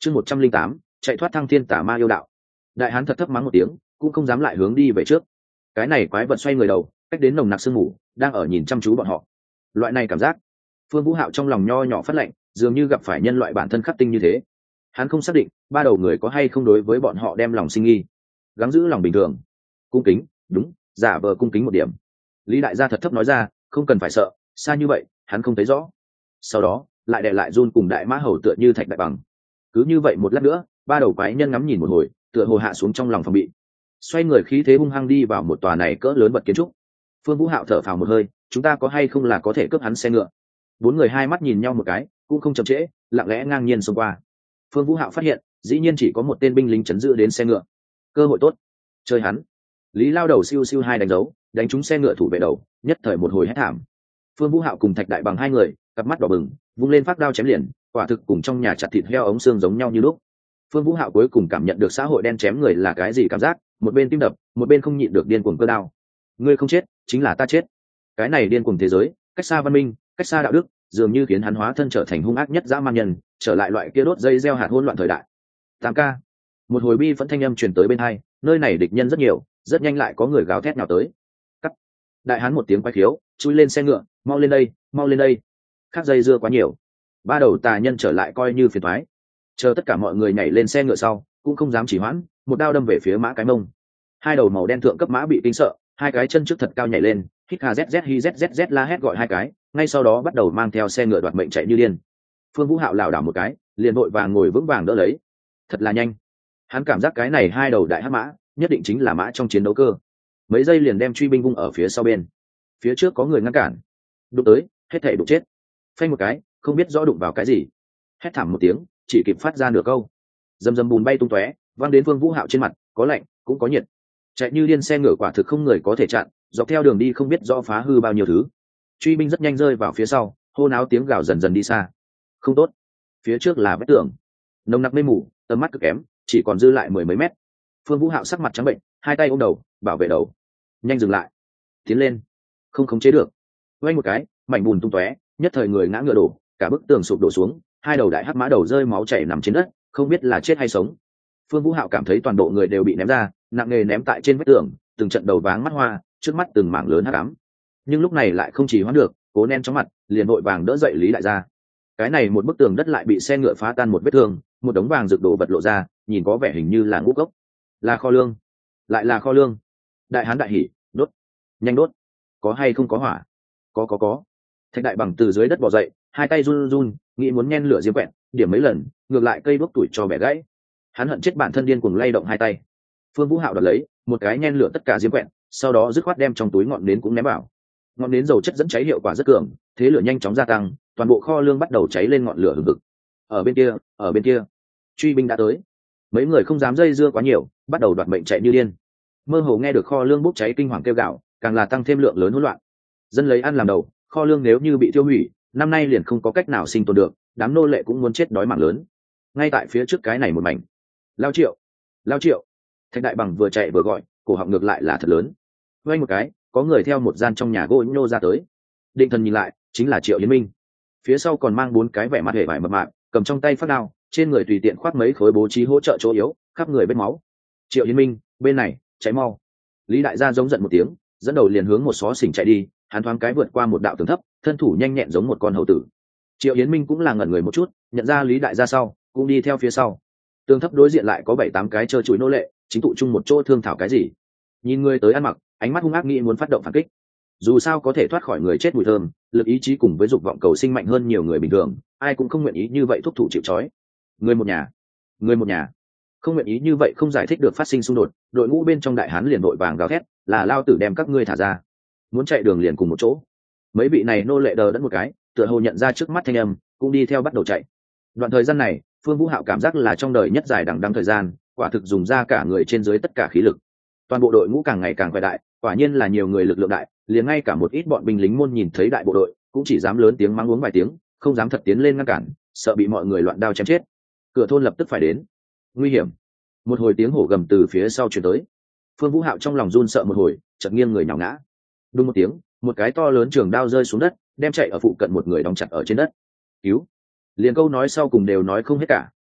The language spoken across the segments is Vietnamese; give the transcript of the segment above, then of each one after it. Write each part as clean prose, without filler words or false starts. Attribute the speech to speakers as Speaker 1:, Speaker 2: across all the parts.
Speaker 1: chương 108, chạy thoát thăng thiên tả ma yêu đạo. Đại hán thật thấp mắng một tiếng, cũng không dám lại hướng đi về trước. Cái này quái vật xoay người đầu, cách đến nồng nặc sương mù, đang ở nhìn chăm chú bọn họ. Loại này cảm giác, Phương Vũ Hạo trong lòng nho nhỏ phát lạnh, dường như gặp phải nhân loại bản thân khắc tinh như thế. Hắn không xác định ba đầu người có hay không đối với bọn họ đem lòng sinh nghi, gắng giữ lòng bình thường, cung kính, đúng, giả vờ cung kính một điểm. Lý đại gia thật thấp nói ra, không cần phải sợ, xa như vậy hắn không thấy rõ. Sau đó lại đè lại run cùng đại mã hầu tựa như thạch đại bằng. Cứ như vậy một lát nữa, ba đầu quái nhân ngắm nhìn một hồi, tựa hồ hạ xuống trong lòng phòng bị, xoay người khí thế hung hăng đi vào một tòa này cỡ lớn bật kiến trúc. Phương Vũ Hạo thở phào một hơi, chúng ta có hay không là có thể cướp hắn xe ngựa. Bốn người hai mắt nhìn nhau một cái, cũng không chậm trễ, lặng lẽ ngang nhiên xông qua. Phương Vũ Hạo phát hiện dĩ nhiên chỉ có một tên binh lính chấn giữ đến xe ngựa. Cơ hội tốt, chơi hắn. Lý lao đầu siêu siêu hai đánh dấu, đánh trúng xe ngựa thủ vệ đầu, nhất thời một hồi hét thảm. Phương Vũ Hạo cùng Thạch Đại Bằng hai người, cặp mắt đỏ bừng, vung lên phát đao chém liền, quả thực cùng trong nhà chặt thịt heo ống xương giống nhau như lúc. Phương Vũ Hạo cuối cùng cảm nhận được xã hội đen chém người là cái gì cảm giác, một bên tim đập, một bên không nhịn được điên cuồng cơ đao. Ngươi không chết, chính là ta chết. Cái này điên cuồng thế giới, cách xa văn minh, cách xa đạo đức, dường như khiến hắn hóa thân trở thành hung ác nhất dã man nhân, trở lại loại kia đốt dây gieo hạt hỗn loạn thời đại. Tam ca. Một hồi bi phẫn thanh âm truyền tới bên hai, nơi này địch nhân rất nhiều, rất nhanh lại có người gào thét nào tới. Cắt. Đại hán một tiếng quái khiếu, chui lên xe ngựa, mau lên đây, mau lên đây. Khác dây dưa quá nhiều. Ba đầu tà nhân trở lại coi như phiền toái. Chờ tất cả mọi người nhảy lên xe ngựa sau, cũng không dám chỉ hoãn, một đao đâm về phía mã cái mông. Hai đầu màu đen thượng cấp mã bị kinh sợ, hai cái chân trước thật cao nhảy lên, hít hà zz hi zz la hét gọi hai cái, ngay sau đó bắt đầu mang theo xe ngựa đoạt mệnh chạy như điên. Phương Vũ Hạo lảo đảo một cái, liền vội vàng ngồi vững vàng đỡ lấy. Thật là nhanh. Hắn cảm giác cái này hai đầu đại hắc mã, nhất định chính là mã trong chiến đấu cơ. Mấy giây liền đem truy binh vung ở phía sau bên. Phía trước có người ngăn cản. Đụng tới, hết thảy đụng chết. Phanh một cái, không biết rõ đụng vào cái gì. Hét thảm một tiếng, chỉ kịp phát ra nửa câu. Dầm dầm bùn bay tung tóe, vang đến Phương Vũ Hạo trên mặt, có lạnh, cũng có nhiệt. Chạy như điên xe ngựa quả thực không người có thể chặn, dọc theo đường đi không biết rõ phá hư bao nhiêu thứ. Truy binh rất nhanh rơi vào phía sau, hô náo tiếng gào dần dần đi xa. Không tốt, phía trước là vách tường, nồng nặc mây mù, tầm mắt cực kém, chỉ còn dư lại mười mấy mét. Phương Vũ Hạo sắc mặt trắng bệnh, hai tay ôm đầu, bảo vệ đầu. Nhanh dừng lại, tiến lên, không khống chế được. Vay một cái, mảnh bùn tung tóe, nhất thời người ngã ngựa đổ, cả bức tường sụp đổ xuống, hai đầu đại hắc mã đầu rơi máu chảy nằm trên đất, không biết là chết hay sống. Phương Vũ Hạo cảm thấy toàn bộ người đều bị ném ra, nặng nề ném tại trên vách tường, từng trận đầu váng mắt hoa, trước mắt từng mảng lớn hắc ám. Nhưng lúc này lại không chỉ hoãn được, cố nén trong mặt, liền vội vàng đỡ dậy Lý đại gia. Cái này một bức tường đất lại bị xe ngựa phá tan một vết thương, một đống vàng rực đổ vật lộ ra, nhìn có vẻ hình như là ngũ cốc, là kho lương, lại là kho lương. Đại hán đại hỉ, đốt, nhanh đốt. Có hay không có hỏa? Có. Thạch Đại Bằng từ dưới đất bò dậy, hai tay run run, nghĩ muốn nhen lửa diêm quẹt, điểm mấy lần, ngược lại cây đuốc tuổi cho bẻ gãy. Hắn hận chết bản thân điên cuồng lay động hai tay. Phương Vũ Hạo đoạt lấy một cái nhen lửa tất cả diêm quẹt, sau đó dứt khoát đem trong túi ngọn nến cũng ném vào. Ngọn nến dầu chất dẫn cháy hiệu quả rất cường, thế lửa nhanh chóng gia tăng, toàn bộ kho lương bắt đầu cháy lên ngọn lửa hừng hực. Ở bên kia, truy binh đã tới. Mấy người không dám dây dưa quá nhiều, bắt đầu đoạt mệnh chạy như điên. Mơ hồ nghe được kho lương bốc cháy kinh hoàng kêu gào, càng là tăng thêm lượng lớn hỗn loạn. Dân lấy ăn làm đầu, kho lương nếu như bị tiêu hủy, năm nay liền không có cách nào sinh tồn được, đám nô lệ cũng muốn chết đói mạng lớn. Ngay tại phía trước cái này một mảnh, lao triệu. Thạch Đại Bằng vừa chạy vừa gọi, cổ họng ngược lại là thật lớn. Vây một cái, có người theo một gian trong nhà gỗ nhô ra tới. Định thần nhìn lại, chính là Triệu Yến Minh. Phía sau còn mang bốn cái vẻ mặt hề vải mập mạp, cầm trong tay phát đao, trên người tùy tiện khoác mấy khối bố trí hỗ trợ chỗ yếu, khắp người vết máu. Triệu Yến Minh, bên này, cháy mau. Lý đại gia giống giận một tiếng, dẫn đầu liền hướng một xó xỉnh chạy đi. Hắn thoáng cái vượt qua một đạo tường thấp, thân thủ nhanh nhẹn giống một con hầu tử. Triệu Yến Minh cũng là ngẩn người một chút, nhận ra Lý đại gia sau, cũng đi theo phía sau. Tường thấp đối diện lại có 7-8 cái trơ trụi nô lệ, chính tụ chung một chỗ thương thảo cái gì. Nhìn người tới ăn mặc, ánh mắt hung ác nghĩ muốn phát động phản kích. Dù sao có thể thoát khỏi người chết mùi thơm, lực ý chí cùng với dục vọng cầu sinh mạnh hơn nhiều người bình thường, ai cũng không nguyện ý như vậy thúc thủ chịu trói. Người một nhà, không nguyện ý như vậy không giải thích được phát sinh xung đột, đội ngũ bên trong đại hán liền vội vàng gào thét, là lao tử đem các ngươi thả ra. Muốn chạy đường liền cùng một chỗ. Mấy vị này nô lệ đờ đẫn một cái, tựa hồ nhận ra trước mắt thanh âm, cũng đi theo bắt đầu chạy. Đoạn thời gian này, Phương Vũ Hạo cảm giác là trong đời nhất dài đằng đẵng thời gian, quả thực dùng ra cả người trên dưới tất cả khí lực. Toàn bộ đội ngũ càng ngày càng khỏe đại, quả nhiên là nhiều người lực lượng đại, liền ngay cả một ít bọn binh lính môn nhìn thấy đại bộ đội, cũng chỉ dám lớn tiếng mắng uống vài tiếng, không dám thật tiến lên ngăn cản, sợ bị mọi người loạn đao chém chết. Cửa thôn lập tức phải đến. Nguy hiểm. Một hồi tiếng hổ gầm từ phía sau truyền tới. Phương Vũ Hạo trong lòng run sợ một hồi, chợt nghiêng người nhào ngã. Đùng một tiếng, một cái to lớn trường đao rơi xuống đất, đem chạy ở phụ cận một người đóng chặt ở trên đất. Cứu. Liền câu nói sau cùng đều nói không hết cả,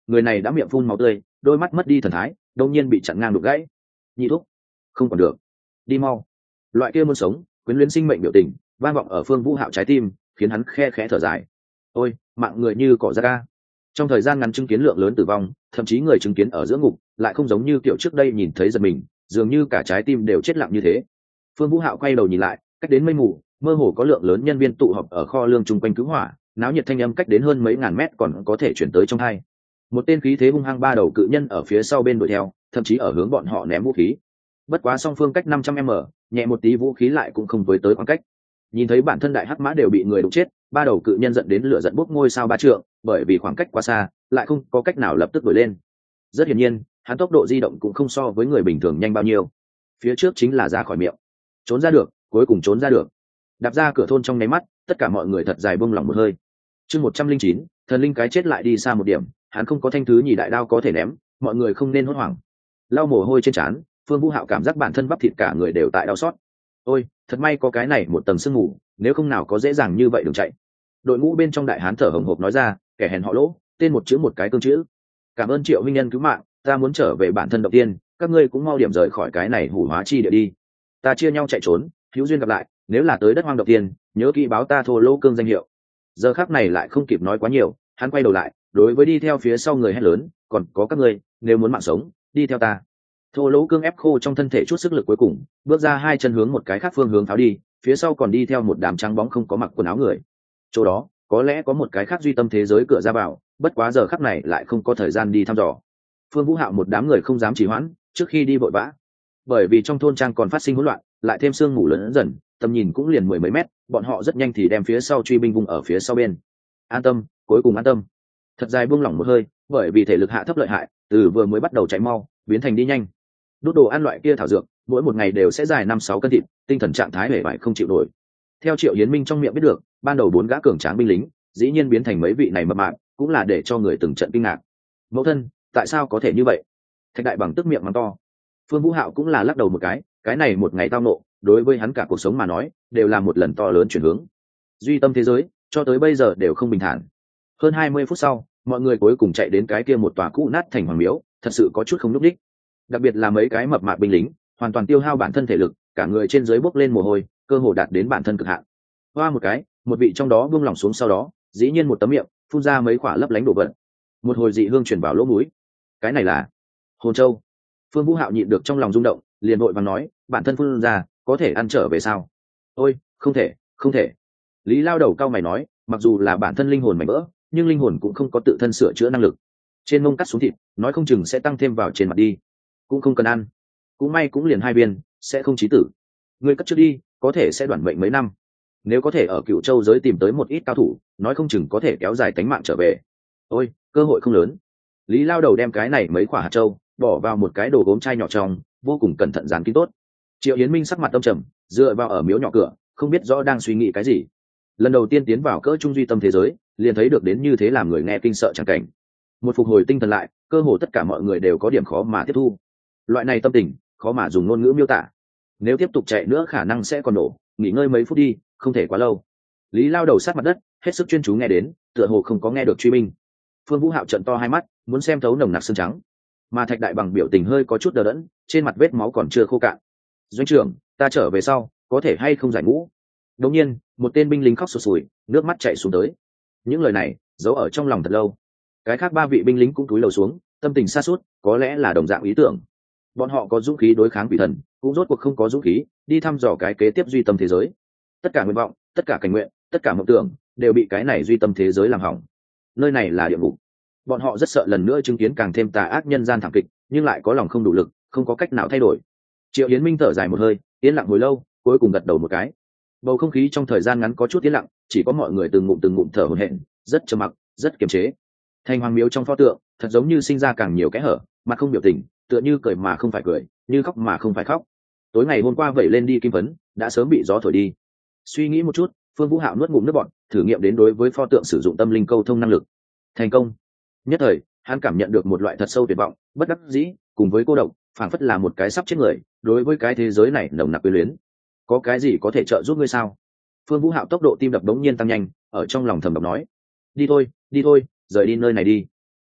Speaker 1: người này đã miệng phun máu tươi, đôi mắt mất đi thần thái, đột nhiên bị chặn ngang đục gãy. Nhị thúc, không còn được, đi mau. Loại kia muốn sống quyến luyến sinh mệnh biểu tình vang vọng ở Phương Vũ Hạo trái tim, khiến hắn khe khẽ thở dài. Ôi, mạng người như cỏ rác ca. Trong thời gian ngắn chứng kiến lượng lớn tử vong, thậm chí người chứng kiến ở giữa ngục lại không giống như kiểu trước đây nhìn thấy giật mình, dường như cả trái tim đều chết lặng như thế. Phương Vũ Hạo quay đầu nhìn lại, cách đến mây mù, mơ hồ có lượng lớn nhân viên tụ họp ở kho lương chung quanh cứu hỏa, náo nhiệt thanh âm cách đến hơn mấy ngàn mét còn có thể chuyển tới trong hai. Một tên khí thế hung hăng ba đầu cự nhân ở phía sau bên đuổi theo, thậm chí ở hướng bọn họ ném vũ khí. Bất quá song phương cách 500m, nhẹ một tí vũ khí lại cũng không với tới khoảng cách. Nhìn thấy bản thân đại hắc mã đều bị người đụng chết, ba đầu cự nhân giận đến lửa giận bốc ngôi sao ba trượng, bởi vì khoảng cách quá xa, lại không có cách nào lập tức đuổi lên. Rất hiển nhiên, hắn tốc độ di động cũng không so với người bình thường nhanh bao nhiêu. Phía trước chính là ra khỏi miệng, trốn ra được, cuối cùng trốn ra được. Đạp ra cửa thôn trong nháy mắt, tất cả mọi người thật dài buông lỏng một hơi. Chương 109, thần linh cái chết lại đi xa một điểm, hắn không có thanh thứ nhì đại đao có thể ném, mọi người không nên hốt hoảng. Lau mồ hôi trên trán, Phương Vũ Hạo cảm giác bản thân bắp thịt cả người đều tại đau xót. Ôi, thật may có cái này một tầng sương mù, nếu không nào có dễ dàng như vậy đường chạy. Đội ngũ bên trong đại hán thở hổn hộc nói ra, kẻ hèn họ Lỗ, tên một chữ một cái cương chữ. Cảm ơn Triệu huynh nhân cứu mạng, ta muốn trở về bản thân đầu tiên, các ngươi cũng mau điểm rời khỏi cái này hủ hóa chi địa đi. Ta chia nhau chạy trốn, hữu duyên gặp lại, nếu là tới đất hoang đầu tiên, nhớ kỹ báo ta Thô Lỗ Cương danh hiệu. Giờ khắc này lại không kịp nói quá nhiều, hắn quay đầu lại, đối với đi theo phía sau người hét lớn, còn có các ngươi, nếu muốn mạng sống, đi theo ta. Thô Lỗ Cương ép khô trong thân thể chút sức lực cuối cùng, bước ra hai chân hướng một cái khác phương hướng tháo đi, phía sau còn đi theo một đám trắng bóng không có mặc quần áo người. Chỗ đó có lẽ có một cái khác duy tâm thế giới cửa ra vào, bất quá giờ khắc này lại không có thời gian đi thăm dò. Phương Vũ Hạo một đám người không dám trì hoãn, trước khi đi vội vã, bởi vì trong thôn trang còn phát sinh hỗn loạn, lại thêm sương mù lớn dần, tầm nhìn cũng liền mười mấy mét, bọn họ rất nhanh thì đem phía sau truy binh vùng ở phía sau bên. An tâm, cuối cùng an tâm. Thật dài buông lỏng một hơi, bởi vì thể lực hạ thấp lợi hại, từ vừa mới bắt đầu chạy mau biến thành đi nhanh. Đốt đồ ăn loại kia thảo dược, mỗi một ngày đều sẽ dài 5-6 cân thịt, tinh thần trạng thái hề vải không chịu nổi. Theo Triệu Hiến Minh trong miệng biết được, ban đầu 4 gã cường tráng binh lính, dĩ nhiên biến thành mấy vị này mập mạp, cũng là để cho người từng trận kinh ngạc. Mẫu thân, tại sao có thể như vậy? Thạch Đại Bằng tức miệng mắng to. Phương Vũ Hạo cũng là lắc đầu một cái này một ngày tao nộ, đối với hắn cả cuộc sống mà nói, đều là một lần to lớn chuyển hướng. Duy tâm thế giới, cho tới bây giờ đều không bình thản. Hơn 20 phút sau, mọi người cuối cùng chạy đến cái kia một tòa cũ nát thành hoàng miếu, thật sự có chút không lúc đích. Đặc biệt là mấy cái mập mạp binh lính, hoàn toàn tiêu hao bản thân thể lực, cả người trên dưới bốc lên mồ hôi, cơ hồ đạt đến bản thân cực hạn. Hoa một cái, một vị trong đó buông lỏng xuống, sau đó, dĩ nhiên một tấm miệng phun ra mấy quả lấp lánh đổ vật. Một hồi dị hương truyền vào lỗ mũi. Cái này là hồn châu. Phương Vũ Hạo nhịn được trong lòng rung động, liền vội vàng nói, bản thân phun ra, có thể ăn trở về sao? Ôi, không thể, không thể. Lý Lao đầu cao mày nói, mặc dù là bản thân linh hồn mảnh vỡ, nhưng linh hồn cũng không có tự thân sửa chữa năng lực. Trên mông cắt xuống thịt, nói không chừng sẽ tăng thêm vào trên mặt đi. Cũng không cần ăn, cũng may cũng liền 2 viên, sẽ không chí tử. Ngươi cất trước đi, có thể sẽ đoản mệnh mấy năm. Nếu có thể ở Cựu Châu giới tìm tới một ít cao thủ, nói không chừng có thể kéo dài tánh mạng trở về. Ôi, cơ hội không lớn. Lý Lao đầu đem cái này mấy quả hạt châu bỏ vào một cái đồ gốm chai nhỏ trong, vô cùng cẩn thận dán kín tốt. Triệu Hiến Minh sắc mặt âm trầm, dựa vào ở miếu nhỏ cửa, không biết rõ đang suy nghĩ cái gì. Lần đầu tiên tiến vào cỡ trung duy tâm thế giới, liền thấy được đến như thế làm người nghe kinh sợ chẳng cảnh. Một phục hồi tinh thần lại, cơ hồ tất cả mọi người đều có điểm khó mà tiếp thu. Loại này tâm tình, khó mà dùng ngôn ngữ miêu tả. Nếu tiếp tục chạy nữa khả năng sẽ còn nổ, nghỉ ngơi mấy phút đi, không thể quá lâu. Lý Lao đầu sát mặt đất, hết sức chuyên chú nghe đến, tựa hồ không có nghe được truy binh. Phương Vũ Hạo trợn to hai mắt, muốn xem thấu nồng nặc xương trắng. Mà Thạch Đại Bằng biểu tình hơi có chút đờ đẫn, trên mặt vết máu còn chưa khô cạn. Doanh trưởng, ta trở về sau, có thể hay không giải ngũ? Đột nhiên, một tên binh lính khóc sụt sùi, nước mắt chảy xuống tới. Những lời này giấu ở trong lòng thật lâu. Cái khác 3 vị binh lính cũng cúi đầu xuống, tâm tình sa sút, có lẽ là đồng dạng ý tưởng. Bọn họ có dũng khí đối kháng quỷ thần, cũng rốt cuộc không có dũng khí đi thăm dò cái kế tiếp duy tâm thế giới. Tất cả nguyện vọng, tất cả cảnh nguyện, tất cả mộng tưởng đều bị cái này duy tâm thế giới làm hỏng. Nơi này là địa ngục. Bọn họ rất sợ lần nữa chứng kiến càng thêm tà ác nhân gian thảm kịch, nhưng lại có lòng không đủ lực, không có cách nào thay đổi. Triệu Hiến Minh thở dài một hơi, yên lặng hồi lâu, cuối cùng gật đầu một cái. Bầu không khí trong thời gian ngắn có chút yên lặng, chỉ có mọi người từng ngụm thở hổn hển, rất trầm mặc, rất kiềm chế. Thành hoàng miếu trong pho tượng, thật giống như sinh ra càng nhiều kẽ hở, mặt không biểu tình, tựa như cười mà không phải cười, như khóc mà không phải khóc. Tối ngày hôm qua vẩy lên đi kim phấn, đã sớm bị gió thổi đi. Suy nghĩ một chút, Phương Vũ Hạo nuốt ngụm nước bọt, thử nghiệm đến đối với pho tượng sử dụng tâm linh câu thông năng lực. Thành công. Nhất thời, hắn cảm nhận được một loại thật sâu tuyệt vọng, bất đắc dĩ, cùng với cô độc, phảng phất là một cái sắp chết người, đối với cái thế giới này nồng nặc quyến luyến. Có cái gì có thể trợ giúp ngươi sao? Phương Vũ Hạo tốc độ tim đập đống nhiên tăng nhanh, ở trong lòng thầm độc nói, đi thôi, rời đi nơi này đi.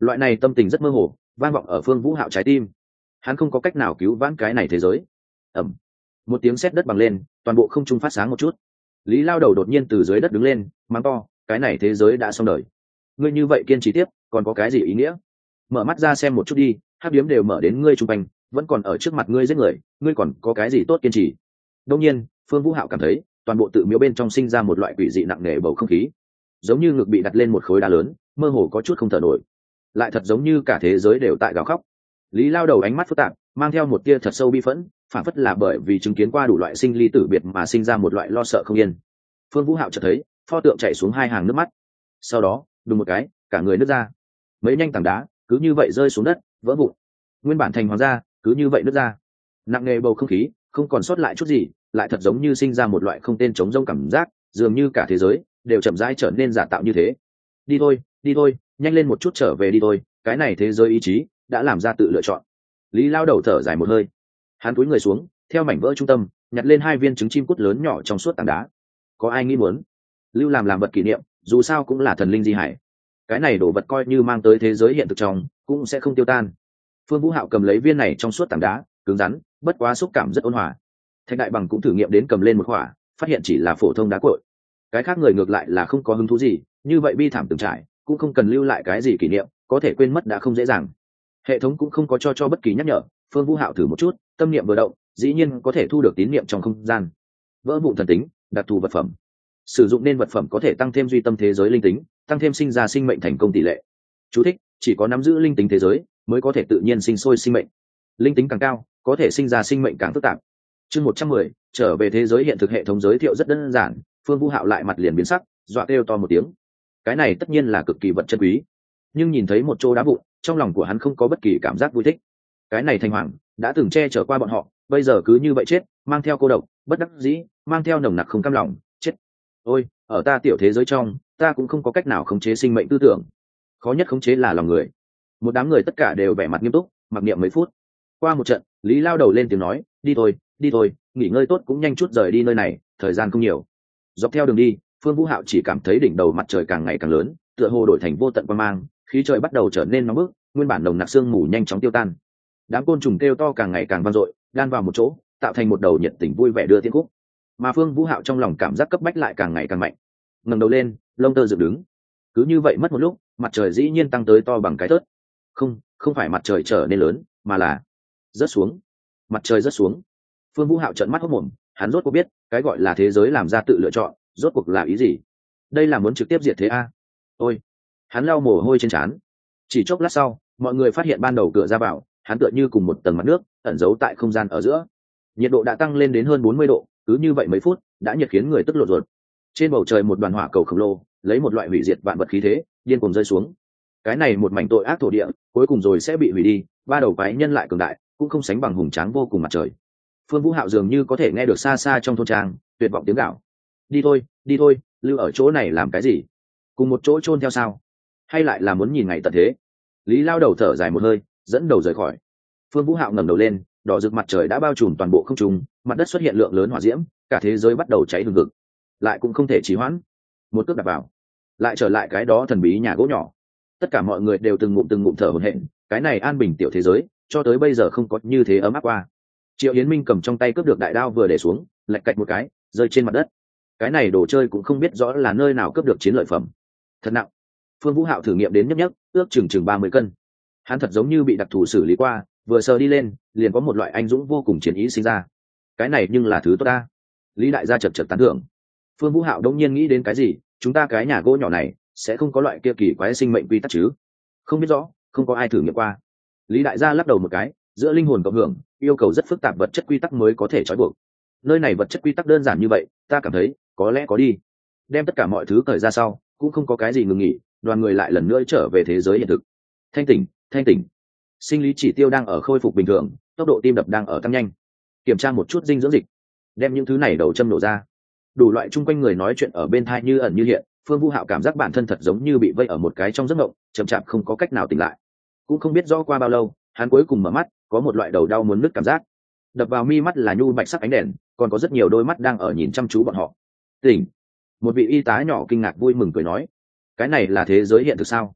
Speaker 1: Loại này tâm tình rất mơ hồ vang vọng ở Phương Vũ Hạo trái tim. Hắn không có cách nào cứu vãn cái này thế giới. Ầm, một tiếng sét đất bằng lên, toàn bộ không trung phát sáng một chút. Lý Lao Đầu đột nhiên từ dưới đất đứng lên, mắng to, cái này thế giới đã xong đời. Ngươi như vậy kiên trì tiếp, còn có cái gì ý nghĩa? Mở mắt ra xem một chút đi, hắc điếm đều mở đến ngươi trung quanh, vẫn còn ở trước mặt ngươi giết người, ngươi còn có cái gì tốt kiên trì? Đương nhiên, Phương Vũ Hạo cảm thấy, toàn bộ tự miếu bên trong sinh ra một loại quỷ dị nặng nề bầu không khí, giống như ngực bị đặt lên một khối đá lớn, mơ hồ có chút không thở nổi. Lại thật giống như cả thế giới đều tại gào khóc. Lý Lao Đầu ánh mắt phức tạp, mang theo một tia thật sâu bi phẫn, phản phất là bởi vì chứng kiến qua đủ loại sinh ly tử biệt mà sinh ra một loại lo sợ không yên. Phương Vũ Hạo chợt thấy pho tượng chảy xuống hai hàng nước mắt, sau đó đùng một cái, cả người nứt ra, mấy nhanh tảng đá cứ như vậy rơi xuống đất, vỡ vụn. Nguyên bản thành hoàng gia cứ như vậy nứt ra, nặng nề bầu không khí không còn sót lại chút gì, lại thật giống như sinh ra một loại không tên trống rỗng cảm giác, dường như cả thế giới đều chậm rãi trở nên giả tạo như thế. Đi thôi, đi thôi, nhanh lên một chút trở về đi thôi, cái này thế giới ý chí đã làm ra tự lựa chọn. Lý Lao Đầu thở dài một hơi, hắn cúi người xuống, theo mảnh vỡ trung tâm nhặt lên hai viên trứng chim cút lớn nhỏ trong suốt tảng đá. Có ai nghĩ muốn lưu làm vật kỷ niệm, dù sao cũng là thần linh di hải, cái này đồ vật coi như mang tới thế giới hiện thực trong cũng sẽ không tiêu tan. Phương Vũ Hạo cầm lấy viên này trong suốt tảng đá, cứng rắn, bất quá xúc cảm rất ôn hòa. Thạch Đại Bằng cũng thử nghiệm đến cầm lên một khỏa, phát hiện chỉ là phổ thông đá cội. Cái khác người ngược lại là không có hứng thú gì, như vậy bi thảm từng trải, cũng không cần lưu lại cái gì kỷ niệm, có thể quên mất đã không dễ dàng. Hệ thống cũng không có cho bất kỳ nhắc nhở. Phương Vũ Hạo thử một chút, tâm niệm vừa động, dĩ nhiên có thể thu được tín niệm trong không gian. Vỡ vụn thần tính, đặc thù vật phẩm. Sử dụng nên vật phẩm có thể tăng thêm duy tâm thế giới linh tính, tăng thêm sinh ra sinh mệnh thành công tỷ lệ. Chú thích: chỉ có nắm giữ linh tính thế giới mới có thể tự nhiên sinh sôi sinh mệnh. Linh tính càng cao, có thể sinh ra sinh mệnh càng phức tạp. Chương 110, trở về thế giới hiện thực. Hệ thống giới thiệu rất đơn giản, Phương Vũ Hạo lại mặt liền biến sắc, dọa kêu to một tiếng. Cái này tất nhiên là cực kỳ vật chân quý, nhưng nhìn thấy một chỗ đá vụn, trong lòng của hắn không có bất kỳ cảm giác vui thích. Cái này thành hoàng đã từng che chở qua bọn họ, bây giờ cứ như vậy chết, mang theo cô độc, bất đắc dĩ, mang theo nồng nặc không cam lòng, chết. Ôi, ở ta tiểu thế giới trong, ta cũng không có cách nào khống chế sinh mệnh tư tưởng. Khó nhất khống chế là lòng người. Một đám người tất cả đều vẻ mặt nghiêm túc, mặc niệm mấy phút. Qua một trận, Lý Lao Đầu lên tiếng nói, đi thôi, đi thôi, nghỉ ngơi tốt cũng nhanh chút rời đi nơi này, thời gian không nhiều. Dọc theo đường đi, Phương Vũ Hạo chỉ cảm thấy đỉnh đầu mặt trời càng ngày càng lớn, tựa hồ đổi thành vô tận quang mang, khí trời bắt đầu trở nên nóng bức, nguyên bản nồng nặc sương mù nhanh chóng tiêu tan. Đám côn trùng kêu to càng ngày càng vang dội, đan vào một chỗ, tạo thành một đầu nhiệt tình vui vẻ đưa tiễn khúc. Mà Phương Vũ Hạo trong lòng cảm giác cấp bách lại càng ngày càng mạnh. Ngẩng đầu lên, lông tơ dựng đứng. Cứ như vậy mất một lúc, mặt trời dĩ nhiên tăng tới to bằng cái thớt. Không phải mặt trời trở nên lớn, mà là rớt xuống. Mặt trời rớt xuống. Phương Vũ Hạo trợn mắt hốt mồm, hắn rốt cuộc biết, cái gọi là thế giới làm ra tự lựa chọn, rốt cuộc là ý gì? Đây là muốn trực tiếp diệt thế a? Ôi, hắn lau mồ hôi trên trán. Chỉ chốc lát sau, mọi người phát hiện ban đầu cửa ra vào, hắn tựa như cùng một tầng mặt nước ẩn giấu tại không gian ở giữa. Nhiệt độ đã tăng lên đến hơn 40 độ, cứ như vậy mấy phút đã nhiệt khiến người tức lột ruột. Trên bầu trời một đoàn hỏa cầu khổng lồ lấy một loại hủy diệt vạn vật khí thế điên cuồng rơi xuống. Cái này một mảnh tội ác thổ địa cuối cùng rồi sẽ bị hủy đi, ba đầu quái nhân lại cường đại cũng không sánh bằng hùng tráng vô cùng mặt trời. Phương Vũ Hạo dường như có thể nghe được xa xa trong thôn trang tuyệt vọng tiếng gào. Đi thôi, đi thôi, lưu ở chỗ này làm cái gì? Cùng một chỗ chôn theo sao? Hay lại là muốn nhìn ngày tận thế? Lý Lao Đầu thở dài một hơi, dẫn đầu rời khỏi. Phương Vũ Hạo ngẩng đầu lên, đỏ rực mặt trời đã bao trùm toàn bộ không trung, mặt đất xuất hiện lượng lớn hỏa diễm, cả thế giới bắt đầu cháy hừng hực. Lại cũng không thể trì hoãn, một cước đạp vào, lại trở lại cái đó thần bí nhà gỗ nhỏ. Tất cả mọi người đều từng ngụm thở hổn hển, cái này an bình tiểu thế giới, cho tới bây giờ không có như thế ấm áp qua. Triệu Yến Minh cầm trong tay cướp được đại đao vừa để xuống, lạch cạch một cái, rơi trên mặt đất. Cái này đồ chơi cũng không biết rõ là nơi nào cướp được chiến lợi phẩm, thật nặng. Phương Vũ Hạo thử nghiệm đến nhấc, ước chừng 30 cân. Hắn thật giống như bị đặc thù xử lý qua, vừa sờ đi lên, liền có một loại anh dũng vô cùng chiến ý sinh ra. Cái này nhưng là thứ tốt ta. Lý đại gia chật tán thưởng. Phương Vũ Hạo đông nhiên nghĩ đến cái gì, chúng ta cái nhà gỗ nhỏ này sẽ không có loại kia kỳ quái sinh mệnh quy tắc chứ? Không biết rõ, không có ai thử nghiệm qua. Lý đại gia lắc đầu một cái, giữa linh hồn cộng hưởng, yêu cầu rất phức tạp vật chất quy tắc mới có thể trói buộc. Nơi này vật chất quy tắc đơn giản như vậy, ta cảm thấy có lẽ có đi. Đem tất cả mọi thứ cởi ra sau, cũng không có cái gì ngừng nghỉ, đoàn người lại lần nữa trở về thế giới hiện thực. Thanh tỉnh. Sinh lý chỉ tiêu đang ở khôi phục bình thường, tốc độ tim đập đang ở tăng nhanh. Kiểm tra một chút dinh dưỡng dịch, đem những thứ này đầu châm nổ ra. Đủ loại chung quanh người nói chuyện ở bên tai như ẩn như hiện. Phương Vũ Hạo cảm giác bản thân thật giống như bị vây ở một cái trong giấc mộng, chậm chạp không có cách nào tỉnh lại. Cũng không biết rõ qua bao lâu, hắn cuối cùng mở mắt, có một loại đầu đau muốn nứt cảm giác. Đập vào mi mắt là nhu bạch sắc ánh đèn, còn có rất nhiều đôi mắt đang ở nhìn chăm chú bọn họ. Tỉnh. Một vị y tá nhỏ kinh ngạc vui mừng cười nói, cái này là thế giới hiện thực sao?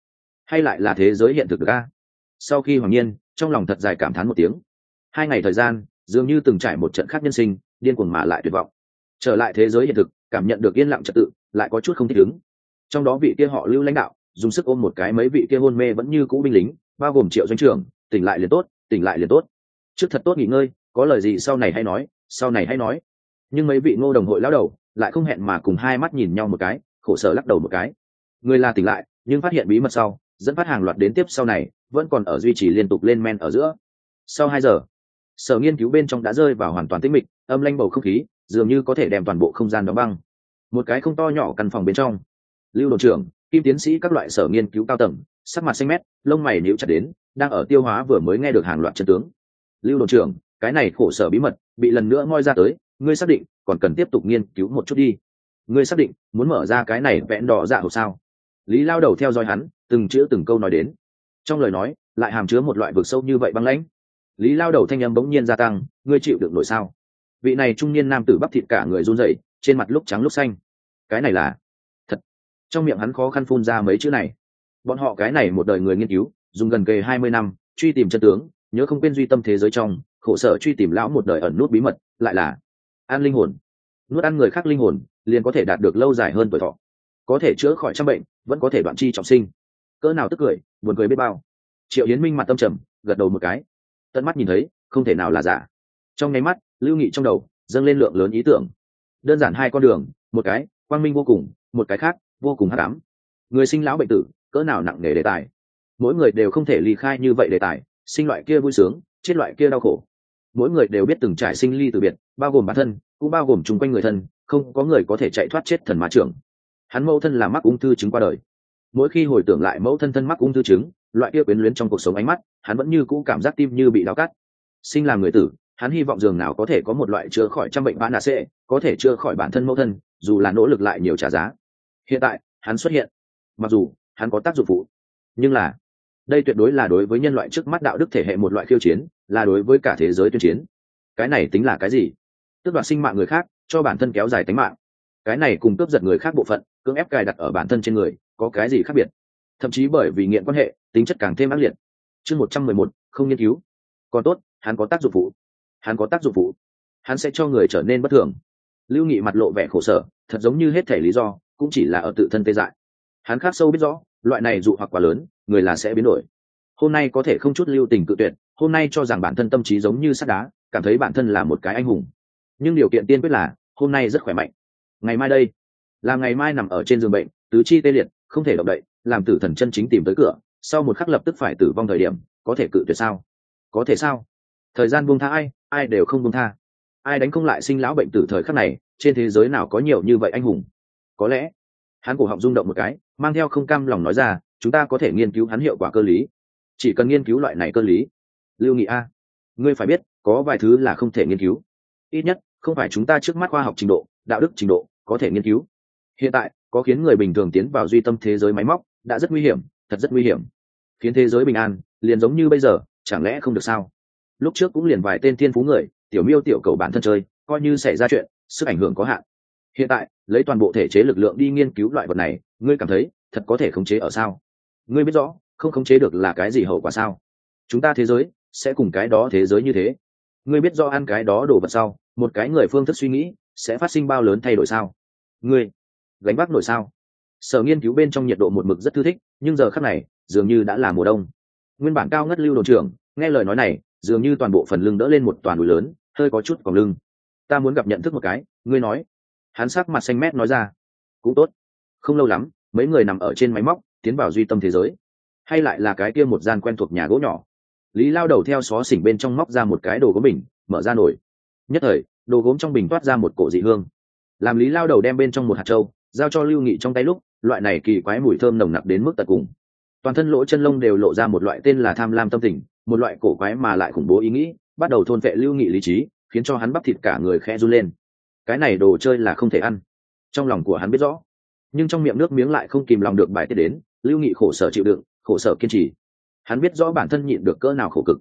Speaker 1: hay lại là thế giới hiện thực được a? Sau khi hoàng nhiên trong lòng thật dài cảm thán một tiếng. 2 ngày thời gian dường như từng trải một trận khác nhân sinh, điên cuồng mà lại tuyệt vọng. Trở lại thế giới hiện thực, cảm nhận được yên lặng trật tự, lại có chút không thích ứng. Trong đó vị kia họ Lưu lãnh đạo dùng sức ôm một cái mấy vị kia hôn mê vẫn như cũ binh lính, bao gồm Triệu doanh trưởng, tỉnh lại liền tốt, tỉnh lại liền tốt, trước thật tốt nghỉ ngơi, có lời gì sau này hay nói, sau này hay nói. Nhưng mấy vị Ngô đồng hội lão đầu lại không hẹn mà cùng hai mắt nhìn nhau một cái, khổ sở lắc đầu một cái. Người là tỉnh lại, nhưng phát hiện bí mật sau, dẫn phát hàng loạt đến tiếp sau này vẫn còn ở duy trì liên tục lên men ở giữa. Sau 2 giờ, sở nghiên cứu bên trong đã rơi vào hoàn toàn tĩnh mịch, âm lanh bầu không khí dường như có thể đem toàn bộ không gian đóng băng. Một cái không to nhỏ căn phòng bên trong, Lưu đồn trưởng, Kim tiến sĩ các loại sở nghiên cứu cao tầng, sắc mặt xanh mét, lông mày nhíu chặt đến, đang ở tiêu hóa vừa mới nghe được hàng loạt chân tướng. Lưu đồn trưởng, cái này khổ sở bí mật bị lần nữa moi ra tới, ngươi xác định còn cần tiếp tục nghiên cứu một chút đi. Ngươi xác định muốn mở ra cái này vẽn đỏ dạ hộp sao? Lý lao đầu theo dõi hắn, từng chữ từng câu nói đến, trong lời nói lại hàm chứa một loại vực sâu như vậy băng lãnh. Lý lao đầu thanh âm bỗng nhiên gia tăng, ngươi chịu được nổi sao? Vị này trung niên nam tử bắp thịt cả người run rẩy, trên mặt lúc trắng lúc xanh. Cái này là thật. Trong miệng hắn khó khăn phun ra mấy chữ này. Bọn họ cái này một đời người nghiên cứu, dùng gần kề 20 năm truy tìm chân tướng, nhớ không quên duy tâm thế giới trong khổ sở truy tìm lão một đời ẩn nút bí mật, lại là ăn linh hồn. Nuốt ăn người khác linh hồn, liền có thể đạt được lâu dài hơn tuổi thọ, có thể chữa khỏi trăm bệnh, vẫn có thể đoạn chi trọng sinh. Cỡ nào tức cười, buồn cười biết bao. Triệu Hiến Minh mặt tâm trầm, gật đầu một cái. Tận mắt nhìn thấy, không thể nào là giả. Trong nháy mắt, Lưu Nghị trong đầu dâng lên lượng lớn ý tưởng. Đơn giản 2 con đường, một cái quang minh vô cùng, một cái khác vô cùng hắc ám. Người sinh lão bệnh tử, cỡ nào nặng nề đề tài. Mỗi người đều không thể ly khai như vậy đề tài, sinh loại kia vui sướng, chết loại kia đau khổ. Mỗi người đều biết từng trải sinh ly từ biệt, bao gồm bản thân, cũng bao gồm chung quanh người thân, không có người có thể chạy thoát chết thần ma trưởng. Hắn mẫu thân là mắc ung thư chứng qua đời. Mỗi khi hồi tưởng lại mẫu thân thân mắc ung thư chứng, loại kia quyến luyến trong cuộc sống ánh mắt, hắn vẫn như cũ cảm giác tim như bị đau cắt. Sinh làm người tử, hắn hy vọng dường nào có thể có một loại chữa khỏi trăm bệnh vã nạ xệ, có thể chữa khỏi bản thân mẫu thân, dù là nỗ lực lại nhiều trả giá. Hiện tại hắn xuất hiện, mặc dù hắn có tác dụng phụ, nhưng là đây tuyệt đối là đối với nhân loại trước mắt đạo đức thể hệ một loại khiêu chiến, là đối với cả thế giới tuyên chiến. Cái này tính là cái gì? Tước đoạt sinh mạng người khác, cho bản thân kéo dài tính mạng. Cái này cùng cướp giật người khác bộ phận, cưỡng ép cài đặt ở bản thân trên người, có cái gì khác biệt? Thậm chí bởi vì nghiện quan hệ, tính chất càng thêm ác liệt. Chương 111, không nghiên cứu. Còn tốt, hắn có tác dụng phụ. Hắn có tác dụng phụ. Hắn sẽ cho người trở nên bất thường. Lưu Nghị mặt lộ vẻ khổ sở, thật giống như hết thể lý do cũng chỉ là ở tự thân tê dại. Hắn khắc sâu biết rõ, loại này dụ hoặc quá lớn, người là sẽ biến đổi. Hôm nay có thể không chút lưu tình cự tuyệt, hôm nay cho rằng bản thân tâm trí giống như sắt đá, cảm thấy bản thân là một cái anh hùng. Nhưng điều kiện tiên quyết là, hôm nay rất khỏe mạnh. Ngày mai đây, là ngày mai nằm ở trên giường bệnh, tứ chi tê liệt, không thể động đậy, làm tử thần chân chính tìm tới cửa, sau một khắc lập tức phải tử vong thời điểm, có thể cự tuyệt sao? Có thể sao? Thời gian buông tha ai, ai đều không buông tha. Ai đánh không lại sinh lão bệnh tử thời khắc này, trên thế giới nào có nhiều như vậy anh hùng? Có lẽ, hắn cổ họng rung động một cái, mang theo không cam lòng nói ra, chúng ta có thể nghiên cứu hắn hiệu quả cơ lý. Chỉ cần nghiên cứu loại này cơ lý. Lưu Nghị a, ngươi phải biết, có vài thứ là không thể nghiên cứu. Ít nhất, không phải chúng ta trước mắt khoa học trình độ, đạo đức trình độ có thể nghiên cứu. Hiện tại, có khiến người bình thường tiến vào duy tâm thế giới máy móc, đã rất nguy hiểm, thật rất nguy hiểm. Khiến thế giới bình an, liền giống như bây giờ, chẳng lẽ không được sao? Lúc trước cũng liền vài tên thiên phú người, tiểu miêu tiểu cầu bản thân chơi, coi như xảy ra chuyện, sức ảnh hưởng có hạn. Hiện tại, lấy toàn bộ thể chế lực lượng đi nghiên cứu loại vật này, ngươi cảm thấy thật có thể khống chế ở sao? Ngươi biết rõ, không khống chế được là cái gì hậu quả sao? Chúng ta thế giới sẽ cùng cái đó thế giới như thế. Ngươi biết rõ ăn cái đó đồ vật sau, một cái người phương thức suy nghĩ sẽ phát sinh bao lớn thay đổi sao? Ngươi gánh vác nổi sao? Sở nghiên cứu bên trong nhiệt độ một mực rất thư thích, nhưng giờ khắc này dường như đã là mùa đông. Nguyên bản cao ngất Lưu đồn trưởng nghe lời nói này, dường như toàn bộ phần lưng đỡ lên một toàn núi lớn, hơi có chút còng lưng. Ta muốn gặp nhận thức một cái, ngươi nói. Hắn sắc mặt xanh mét nói ra. Cũng tốt. Không lâu lắm, mấy người nằm ở trên máy móc tiến vào duy tâm thế giới. Hay lại là cái kia một gian quen thuộc nhà gỗ nhỏ. Lý lao đầu theo xó xỉnh bên trong móc ra một cái đồ gốm bình, mở ra nồi. Nhất thời, đồ gốm trong bình toát ra một cổ dị hương. Làm Lý lao đầu đem bên trong một hạt châu giao cho Lưu Nghị trong tay lúc, loại này kỳ quái mùi thơm nồng nặc đến mức tận cùng. Toàn thân lỗ chân lông đều lộ ra một loại tên là tham lam tâm tình, một loại cổ quái mà lại khủng bố ý nghĩ, bắt đầu thôn phệ Lưu Nghị lý trí, khiến cho hắn bắp thịt cả người khẽ run lên. Cái này đồ chơi là không thể ăn. Trong lòng của hắn biết rõ, nhưng trong miệng nước miếng lại không kìm lòng được bài tiết đến. Lưu Nghị khổ sở chịu đựng, khổ sở kiên trì. Hắn biết rõ bản thân nhịn được cỡ nào khổ cực,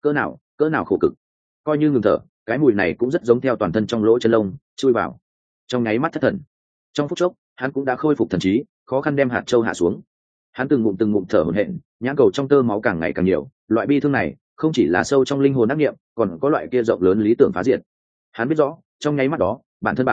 Speaker 1: cỡ nào khổ cực. Coi như ngừng thở, cái mùi này cũng rất giống theo toàn thân trong lỗ chân lông chui vào. Trong nháy mắt thất thần, trong phút chốc hắn cũng đã khôi phục thần trí, khó khăn đem hạt châu hạ xuống. Hắn từng ngụm thở hổn hển, nhãn cầu trong tơ máu càng ngày càng nhiều. Loại bi thương này không chỉ là sâu trong linh hồn ác nghiệm, còn có loại kia rộng lớn lý tưởng phá diệt. Hắn biết rõ trong nháy mắt đó bản thân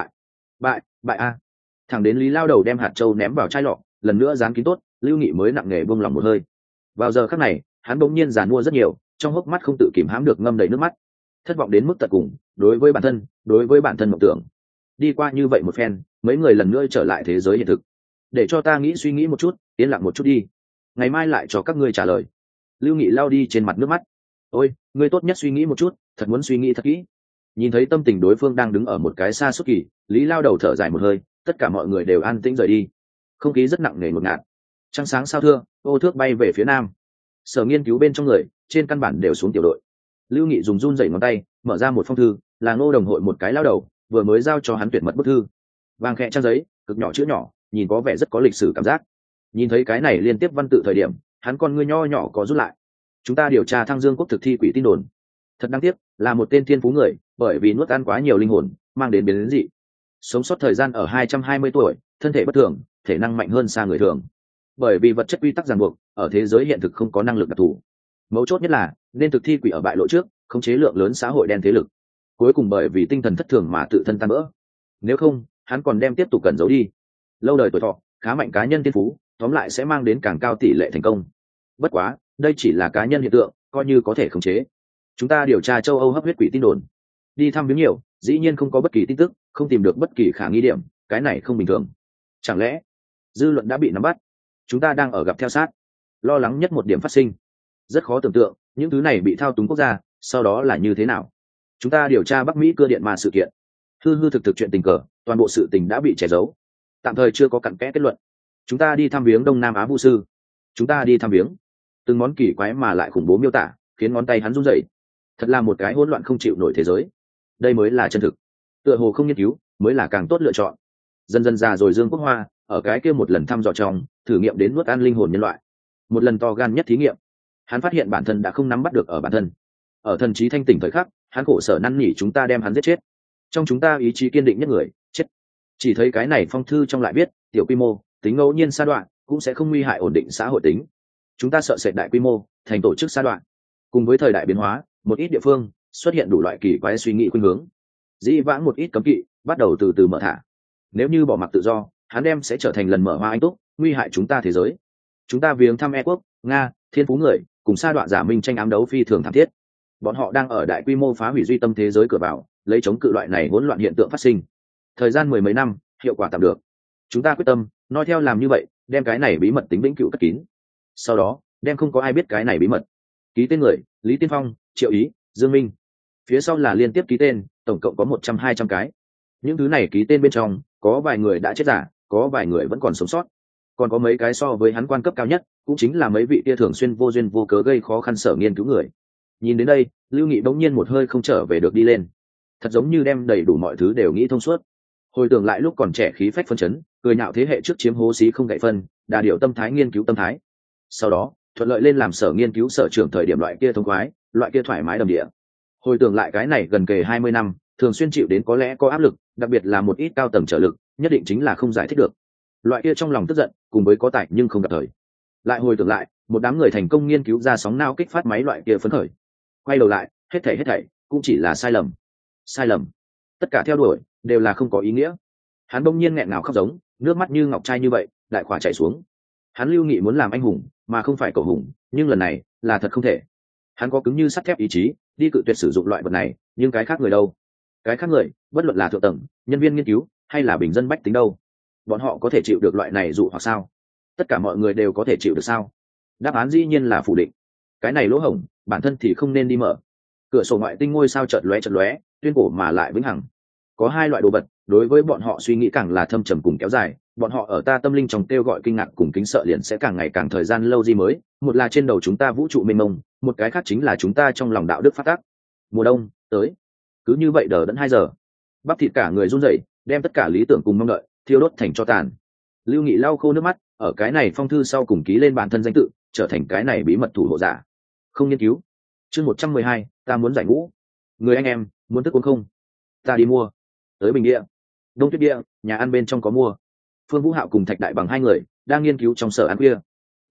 Speaker 1: bại a. Thẳng đến Lý lao đầu đem hạt châu ném vào chai lọ, lần nữa dán kín tốt, Lưu Nghị mới nặng nề buông lòng một hơi. Vào giờ khắc này hắn bỗng nhiên giàn mua rất nhiều, trong hốc mắt không tự kìm hãm được ngâm đầy nước mắt, thất vọng đến mức tận cùng đối với bản thân mộng tưởng. Đi qua như vậy một phen, mấy người lần nữa trở lại thế giới hiện thực. Để cho ta suy nghĩ một chút, yên lặng một chút đi, ngày mai lại cho các ngươi trả lời. Lưu Nghị lao đi trên mặt nước mắt. Ôi, ngươi tốt nhất suy nghĩ một chút, thật muốn suy nghĩ thật kỹ. Nhìn thấy tâm tình đối phương đang đứng ở một cái xa suốt kỳ, Lý lao đầu thở dài một hơi, tất cả mọi người đều an tĩnh rời đi. Không khí rất nặng nề ngột ngạt. Trăng sáng sao thưa, ô thước bay về phía nam. Sở nghiên cứu bên trong người trên căn bản đều xuống tiểu đội. Lưu Nghị dùng run rẩy ngón tay mở ra một phong thư, là Ngô Đồng hội một cái lao đầu vừa mới giao cho hắn tuyệt mật bức thư. Vàng khẽ trang giấy, cực nhỏ chữ nhỏ, nhìn có vẻ rất có lịch sử cảm giác. Nhìn thấy cái này liên tiếp văn tự thời điểm, hắn con ngươi nho nhỏ có rút lại. Chúng ta điều tra Thăng Dương quốc thực thi quỷ tin đồn. Thật đáng tiếc, là một tên thiên phú người, bởi vì nuốt ăn quá nhiều linh hồn, mang đến biến dị. Sống sót thời gian ở 220 tuổi, thân thể bất thường, thể năng mạnh hơn xa người thường. Bởi vì vật chất quy tắc ràng buộc, ở thế giới hiện thực không có năng lực đặc thù. Mấu chốt nhất là nên thực thi quỷ ở bại lộ trước, khống chế lượng lớn xã hội đen thế lực. Cuối cùng bởi vì tinh thần thất thường mà tự thân tan vỡ. Nếu không, hắn còn đem tiếp tục cẩn giấu đi. Lâu đời tuổi thọ, khá mạnh cá nhân thiên phú, tóm lại sẽ mang đến càng cao tỷ lệ thành công. Bất quá, đây chỉ là cá nhân hiện tượng, coi như có thể khống chế. Chúng ta điều tra châu Âu hấp huyết quỷ tin đồn, đi thăm viếng nhiều, dĩ nhiên không có bất kỳ tin tức, không tìm được bất kỳ khả nghi điểm, cái này không bình thường. Chẳng lẽ dư luận đã bị nắm bắt? Chúng ta đang ở gặp theo sát. Lo lắng nhất một điểm phát sinh. Rất khó tưởng tượng, những thứ này bị thao túng quốc gia, sau đó là như thế nào? Chúng ta điều tra Bắc Mỹ cưa điện mà sự kiện. Hư hư thực thực chuyện tình cờ, toàn bộ sự tình đã bị che giấu. Tạm thời chưa có cặn kẽ kết luận. Chúng ta đi thăm viếng Đông Nam Á Vu sư. Chúng ta đi thăm viếng. Từng món kỳ quái mà lại khủng bố miêu tả, khiến ngón tay hắn run rẩy. Thật là một cái hỗn loạn không chịu nổi thế giới. Đây mới là chân thực. Tựa hồ không nghiên cứu, mới là càng tốt lựa chọn. Dần dần già rồi Dương Quốc Hoa, ở cái kia một lần thăm dò trong, thử nghiệm đến nuốt ăn linh hồn nhân loại. Một lần to gan nhất thí nghiệm. Hắn phát hiện bản thân đã không nắm bắt được ở bản thân. Ở thần trí thanh tỉnh thời khắc, hắn khổ sở năn nỉ chúng ta đem hắn giết chết. Trong chúng ta ý chí kiên định nhất người, chết. Chỉ thấy cái này phong thư trong lại viết, tiểu quy mô, tính ngẫu nhiên sa đoạn, cũng sẽ không nguy hại ổn định xã hội tính. Chúng ta sợ sệt đại quy mô, thành tổ chức sa đoạn. Cùng với thời đại biến hóa, một ít địa phương xuất hiện đủ loại kỳ quái suy nghĩ khuynh hướng. Dĩ vãng một ít cấm kỵ, bắt đầu từ từ mở thả. Nếu như bỏ mặc tự do, hắn đem sẽ trở thành lần mở hoa anh túc, nguy hại chúng ta thế giới. Chúng ta viếng thăm E quốc, Nga, thiên phú người, cùng sa đoạn giả minh tranh ám đấu phi thường thảm thiết. Bọn họ đang ở đại quy mô phá hủy duy tâm thế giới cửa vào, lấy chống cự loại này hỗn loạn hiện tượng phát sinh. Thời gian mười mấy năm, hiệu quả tạm được. Chúng ta quyết tâm nói theo làm như vậy, đem cái này bí mật tính vĩnh cửu cất kín. Sau đó đem không có ai biết cái này bí mật. Ký tên người: Lý Tiên Phong, Triệu Ý, Dương Minh. Phía sau là liên tiếp ký tên, tổng cộng có 100-200 cái. Những thứ này ký tên bên trong có vài người đã chết giả, có vài người vẫn còn sống sót, còn có mấy cái so với hắn quan cấp cao nhất, cũng chính là mấy vị kia thường xuyên vô duyên vô cớ gây khó khăn sở nghiên cứu người. Nhìn đến đây, Lưu Nghị bỗng nhiên một hơi không trở về được đi lên. Thật giống như đem đầy đủ mọi thứ đều nghĩ thông suốt. Hồi tưởng lại lúc còn trẻ khí phách phấn chấn, cười nhạo thế hệ trước chiếm hố xí không gậy phân, đà điều tâm thái nghiên cứu tâm thái. Sau đó thuận lợi lên làm sở nghiên cứu sở trưởng thời điểm loại kia thông khoái, loại kia thoải mái đầm địa. Hồi tưởng lại cái này gần kề 20 năm, thường xuyên chịu đến có lẽ có áp lực, đặc biệt là một ít cao tầng trở lực, nhất định chính là không giải thích được. Loại kia trong lòng tức giận, cùng với có tài nhưng không gặp thời. Lại hồi tưởng lại, một đám người thành công nghiên cứu ra sóng não kích phát máy loại kia phấn khởi. Quay đầu lại, hết thảy cũng chỉ là sai lầm. Sai lầm. Tất cả theo đuổi đều là không có ý nghĩa. Hắn bỗng nhiên nghẹn ngào khóc giống, nước mắt như ngọc trai như vậy, đại khỏa chảy xuống. Hắn Lưu Nghị muốn làm anh hùng, mà không phải cầu hùng, nhưng lần này là thật không thể. Hắn có cứng như sắt thép ý chí, đi cự tuyệt sử dụng loại vật này, nhưng cái khác người đâu? Cái khác người, bất luận là thượng tầng, nhân viên nghiên cứu, hay là bình dân bách tính đâu? Bọn họ có thể chịu được loại này dụ hoặc sao? Tất cả mọi người đều có thể chịu được sao? Đáp án dĩ nhiên là phủ định. Cái này lỗ hổng, bản thân thì không nên đi mở. Cửa sổ ngoại tinh ngôi sao chợt lóe, tuyên cổ mà lại vĩnh hằng. Có hai loại đồ vật, đối với bọn họ suy nghĩ càng là thâm trầm cùng kéo dài, bọn họ ở ta tâm linh trong kêu gọi kinh ngạc cùng kính sợ liền sẽ càng ngày càng thời gian lâu gì mới. Một là trên đầu chúng ta vũ trụ mênh mông, một cái khác chính là chúng ta trong lòng đạo đức phát tác. Mùa đông tới, cứ như vậy đờ đẫn 2 giờ, bắp thịt cả người run rẩy, đem tất cả lý tưởng cùng mong đợi thiêu đốt thành tro tàn. Lưu Nghị lau khô nước mắt, ở cái này phong thư sau cùng ký lên bản thân danh tự, trở thành cái này bí mật thủ hộ giả. Không nghiên cứu. Chương 112, ta muốn giải ngũ. Người anh em, muốn thức uống không? Ta đi mua. Tới Bình Địa, Đông Tuyết Địa, nhà ăn bên trong có mua. Phương Vũ Hạo cùng Thạch Đại Bằng hai người đang nghiên cứu trong sở ăn khuya.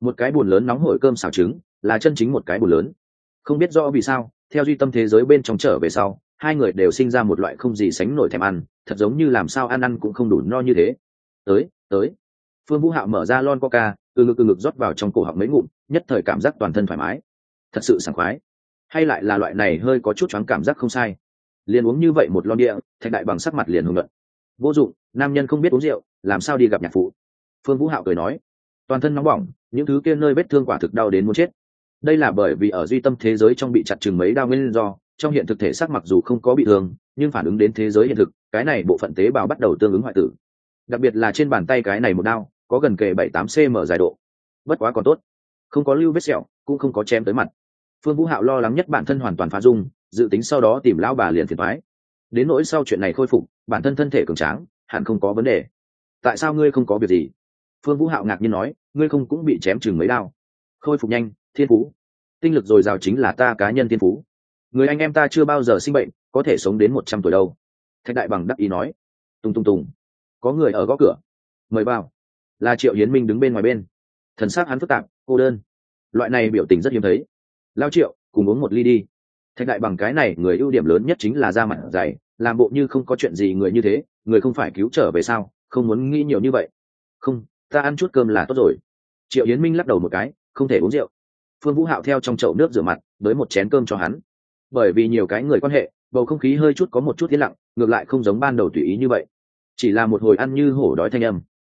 Speaker 1: Một cái bùn lớn nóng hổi cơm xào trứng, là chân chính một cái bùn lớn. Không biết rõ vì sao, theo duy tâm thế giới bên trong trở về sau, hai người đều sinh ra một loại không gì sánh nổi thèm ăn, thật giống như làm sao ăn cũng không đủ no như thế. Tới. Phương Vũ Hạo mở ra lon coca, từ ngực rót vào trong cổ họng mấy ngụm, nhất thời cảm giác toàn thân thoải mái, thật sự sảng khoái. Hay lại là loại này hơi có chút choáng cảm giác không sai. Liền uống như vậy một lon địa, Thạch Đại Bằng sắc mặt liền hùng luận. Vô dụng, nam nhân không biết uống rượu, làm sao đi gặp nhạc phụ. Phương Vũ Hạo cười nói, toàn thân nóng bỏng, những thứ kia nơi vết thương quả thực đau đến muốn chết. Đây là bởi vì ở duy tâm thế giới trong bị chặt chừng mấy đao nguyên do, trong hiện thực thể xác mặc dù không có bị thương, nhưng phản ứng đến thế giới hiện thực, cái này bộ phận tế bào bắt đầu tương ứng hoại tử. Đặc biệt là trên bàn tay cái này một đao, có gần kề 7-8 cm dài độ. Bất quá còn tốt, không có lưu vết sẹo, cũng không có chém tới mặt. Phương Vũ Hạo lo lắng nhất bản thân hoàn toàn phá dung, dự tính sau đó tìm lão bà liền phiền toái. Đến nỗi sau chuyện này khôi phục, bản thân thân thể cường tráng, hẳn không có vấn đề. Tại sao ngươi không có việc gì? Phương Vũ Hạo ngạc nhiên nói, ngươi không cũng bị chém chừng mấy đao? Khôi phục nhanh, thiên phú, tinh lực dồi dào chính là ta cá nhân thiên phú. Người anh em ta chưa bao giờ sinh bệnh, có thể sống đến 100 tuổi đâu. Thạch Đại Bằng đắc ý nói. Tùng, có người ở gõ cửa, mời vào. Là Triệu Hiến Minh đứng bên ngoài bên, thần sắc hắn phức tạp, cô đơn. Loại này biểu tình rất hiếm thấy. Lao Triệu, cùng uống một ly đi. Thạch Đại Bằng cái này người ưu điểm lớn nhất chính là da mặt dày, làm bộ như không có chuyện gì người như thế, người không phải cứu trở về sao, không muốn nghĩ nhiều như vậy. Không, ta ăn chút cơm là tốt rồi. Triệu Hiến Minh lắc đầu một cái, không thể uống rượu. Phương Vũ Hạo theo trong chậu nước rửa mặt, với một chén cơm cho hắn. Bởi vì nhiều cái người quan hệ, bầu không khí hơi chút có một chút yên lặng, ngược lại không giống ban đầu tùy ý như vậy. Chỉ là một hồi ăn như hổ đói thanh âm.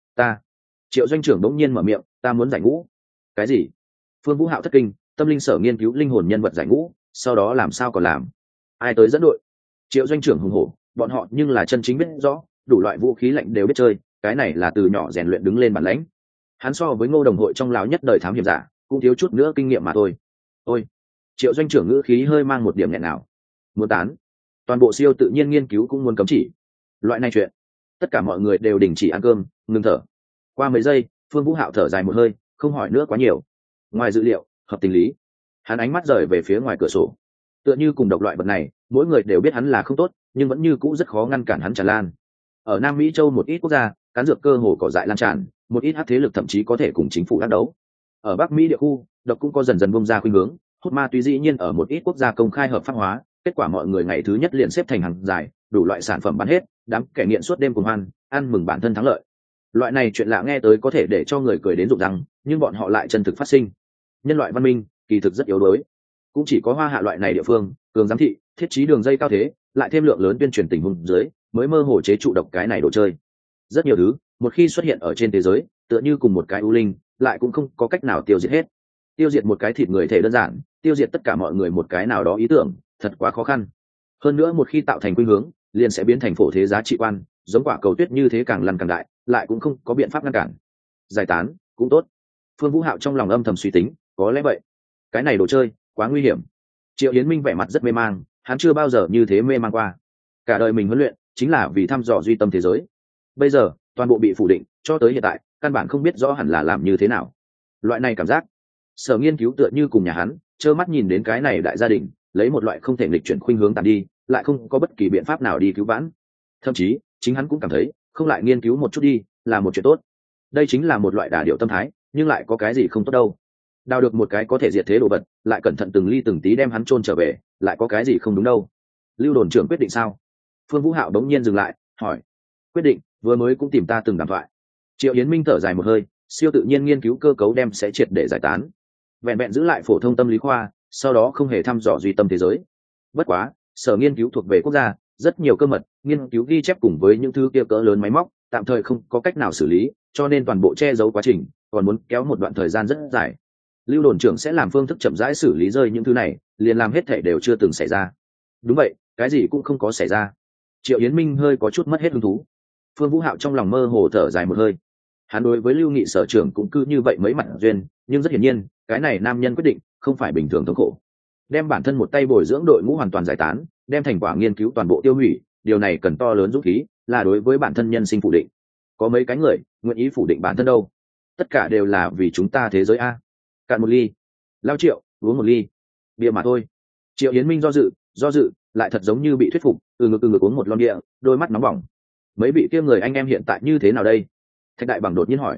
Speaker 1: Triệu doanh trưởng đống nhiên mở miệng, ta muốn giải ngũ. Cái gì? Phương Vũ Hạo thất kinh, tâm linh sở nghiên cứu linh hồn nhân vật giải ngũ, sau đó làm sao còn làm? Ai tới dẫn đội? Triệu doanh trưởng hùng hổ, bọn họ nhưng là chân chính biết rõ, đủ loại vũ khí lạnh đều biết chơi, cái này là từ nhỏ rèn luyện đứng lên bản lãnh. Hắn so với Ngô đồng hội trong láo nhất đời thám hiểm giả, cũng thiếu chút nữa kinh nghiệm mà thôi. Ôi, Triệu doanh trưởng ngữ khí hơi mang một điểm nghẹn nào. Muốn tán, toàn bộ siêu tự nhiên nghiên cứu cũng muốn cấm chỉ. Loại này chuyện, tất cả mọi người đều đình chỉ ăn cơm, ngừng thở. Qua mấy giây, Phương Vũ Hạo thở dài một hơi, không hỏi nữa quá nhiều. Ngoài dữ liệu, hợp tình lý. Hắn ánh mắt rời về phía ngoài cửa sổ. Tựa như cùng độc loại vật này, mỗi người đều biết hắn là không tốt, nhưng vẫn như cũ rất khó ngăn cản hắn tràn lan. Ở Nam Mỹ châu một ít quốc gia, cán dược cơ hồ cỏ dại lan tràn, một ít hắc thế lực thậm chí có thể cùng chính phủ đắc đấu. Ở Bắc Mỹ địa khu, độc cũng có dần dần bung ra khuynh hướng, hút ma túy dĩ nhiên ở một ít quốc gia công khai hợp pháp hóa, kết quả mọi người ngày thứ nhất liền xếp thành hàng dài, đủ loại sản phẩm bán hết, đám kẻ nghiện suốt đêm cùng hoan, ăn mừng bản thân thắng lợi. Loại này chuyện lạ nghe tới có thể để cho người cười đến rụng răng, nhưng bọn họ lại chân thực phát sinh. Nhân loại văn minh kỳ thực rất yếu đuối, cũng chỉ có Hoa Hạ loại này địa phương cường giám thị, thiết trí đường dây cao thế, lại thêm lượng lớn tuyên truyền tình huống dưới, mới mơ hồ chế trụ độc cái này đồ chơi. Rất nhiều thứ một khi xuất hiện ở trên thế giới, tựa như cùng một cái u linh, lại cũng không có cách nào tiêu diệt hết. Tiêu diệt một cái thịt người thể đơn giản, tiêu diệt tất cả mọi người một cái nào đó ý tưởng, thật quá khó khăn. Hơn nữa một khi tạo thành khuynh hướng, liền sẽ biến thành phổ thế giá trị quan, giống quả cầu tuyết như thế càng lăn càng đại, lại cũng không có biện pháp ngăn cản. Giải tán cũng tốt. Phương Vũ Hạo trong lòng âm thầm suy tính, có lẽ vậy. Cái này đồ chơi quá nguy hiểm. Triệu Yến Minh vẻ mặt rất mê mang, hắn chưa bao giờ như thế mê mang qua. Cả đời mình huấn luyện chính là vì thăm dò duy tâm thế giới. Bây giờ toàn bộ bị phủ định, cho tới hiện tại căn bản không biết rõ hẳn là làm như thế nào. Loại này cảm giác, sở nghiên cứu tựa như cùng nhà hắn, trơ mắt nhìn đến cái này đại gia đình lấy một loại không thể nghịch chuyển khuynh hướng tàn đi, lại không có bất kỳ biện pháp nào đi cứu vãn. Thậm chí chính hắn cũng cảm thấy không lại nghiên cứu một chút đi là một chuyện tốt. Đây chính là một loại đả điệu tâm thái, nhưng lại có cái gì không tốt đâu. Đào được một cái có thể diệt thế đồ vật, lại cẩn thận từng ly từng tí đem hắn chôn trở về, lại có cái gì không đúng đâu. Lưu đồn trưởng quyết định sao? Phương Vũ Hạo đống nhiên dừng lại, hỏi. Quyết định, vừa mới cũng tìm ta từng đàm thoại. Triệu Yến Minh thở dài một hơi, siêu tự nhiên nghiên cứu cơ cấu đem sẽ triệt để giải tán, vẹn vẹn giữ lại phổ thông tâm lý khoa, sau đó không hề thăm dò duy tâm thế giới. Bất quá sở nghiên cứu thuộc về quốc gia, rất nhiều cơ mật nghiên cứu ghi chép cùng với những thứ kia cỡ lớn máy móc tạm thời không có cách nào xử lý, cho nên toàn bộ che giấu quá trình còn muốn kéo một đoạn thời gian rất dài. Lưu đồn trưởng sẽ làm phương thức chậm rãi xử lý rơi những thứ này, liền làm hết thể đều chưa từng xảy ra. Đúng vậy, cái gì cũng không có xảy ra. Triệu Yến Minh hơi có chút mất hết hứng thú. Phương Vũ Hạo trong lòng mơ hồ thở dài một hơi. Hắn đối với Lưu Nghị sở trưởng cũng cứ như vậy mấy mặt duyên, nhưng rất hiển nhiên cái này nam nhân quyết định không phải bình thường thống khổ. Đem bản thân một tay bồi dưỡng đội ngũ hoàn toàn giải tán, đem thành quả nghiên cứu toàn bộ tiêu hủy, điều này cần to lớn dũng khí, là đối với bản thân nhân sinh phủ định. Có mấy cái người nguyện ý phủ định bản thân đâu? Tất cả đều là vì chúng ta thế giới a. Cạn một ly. Lao Triệu, uống một ly bia mà thôi. Triệu Yến Minh do dự, lại thật giống như bị thuyết phục, từ ngực uống một lon bia, đôi mắt nóng bỏng. Mấy vị kia người anh em hiện tại như thế nào đây? Thạch Đại Bằng đột nhiên hỏi.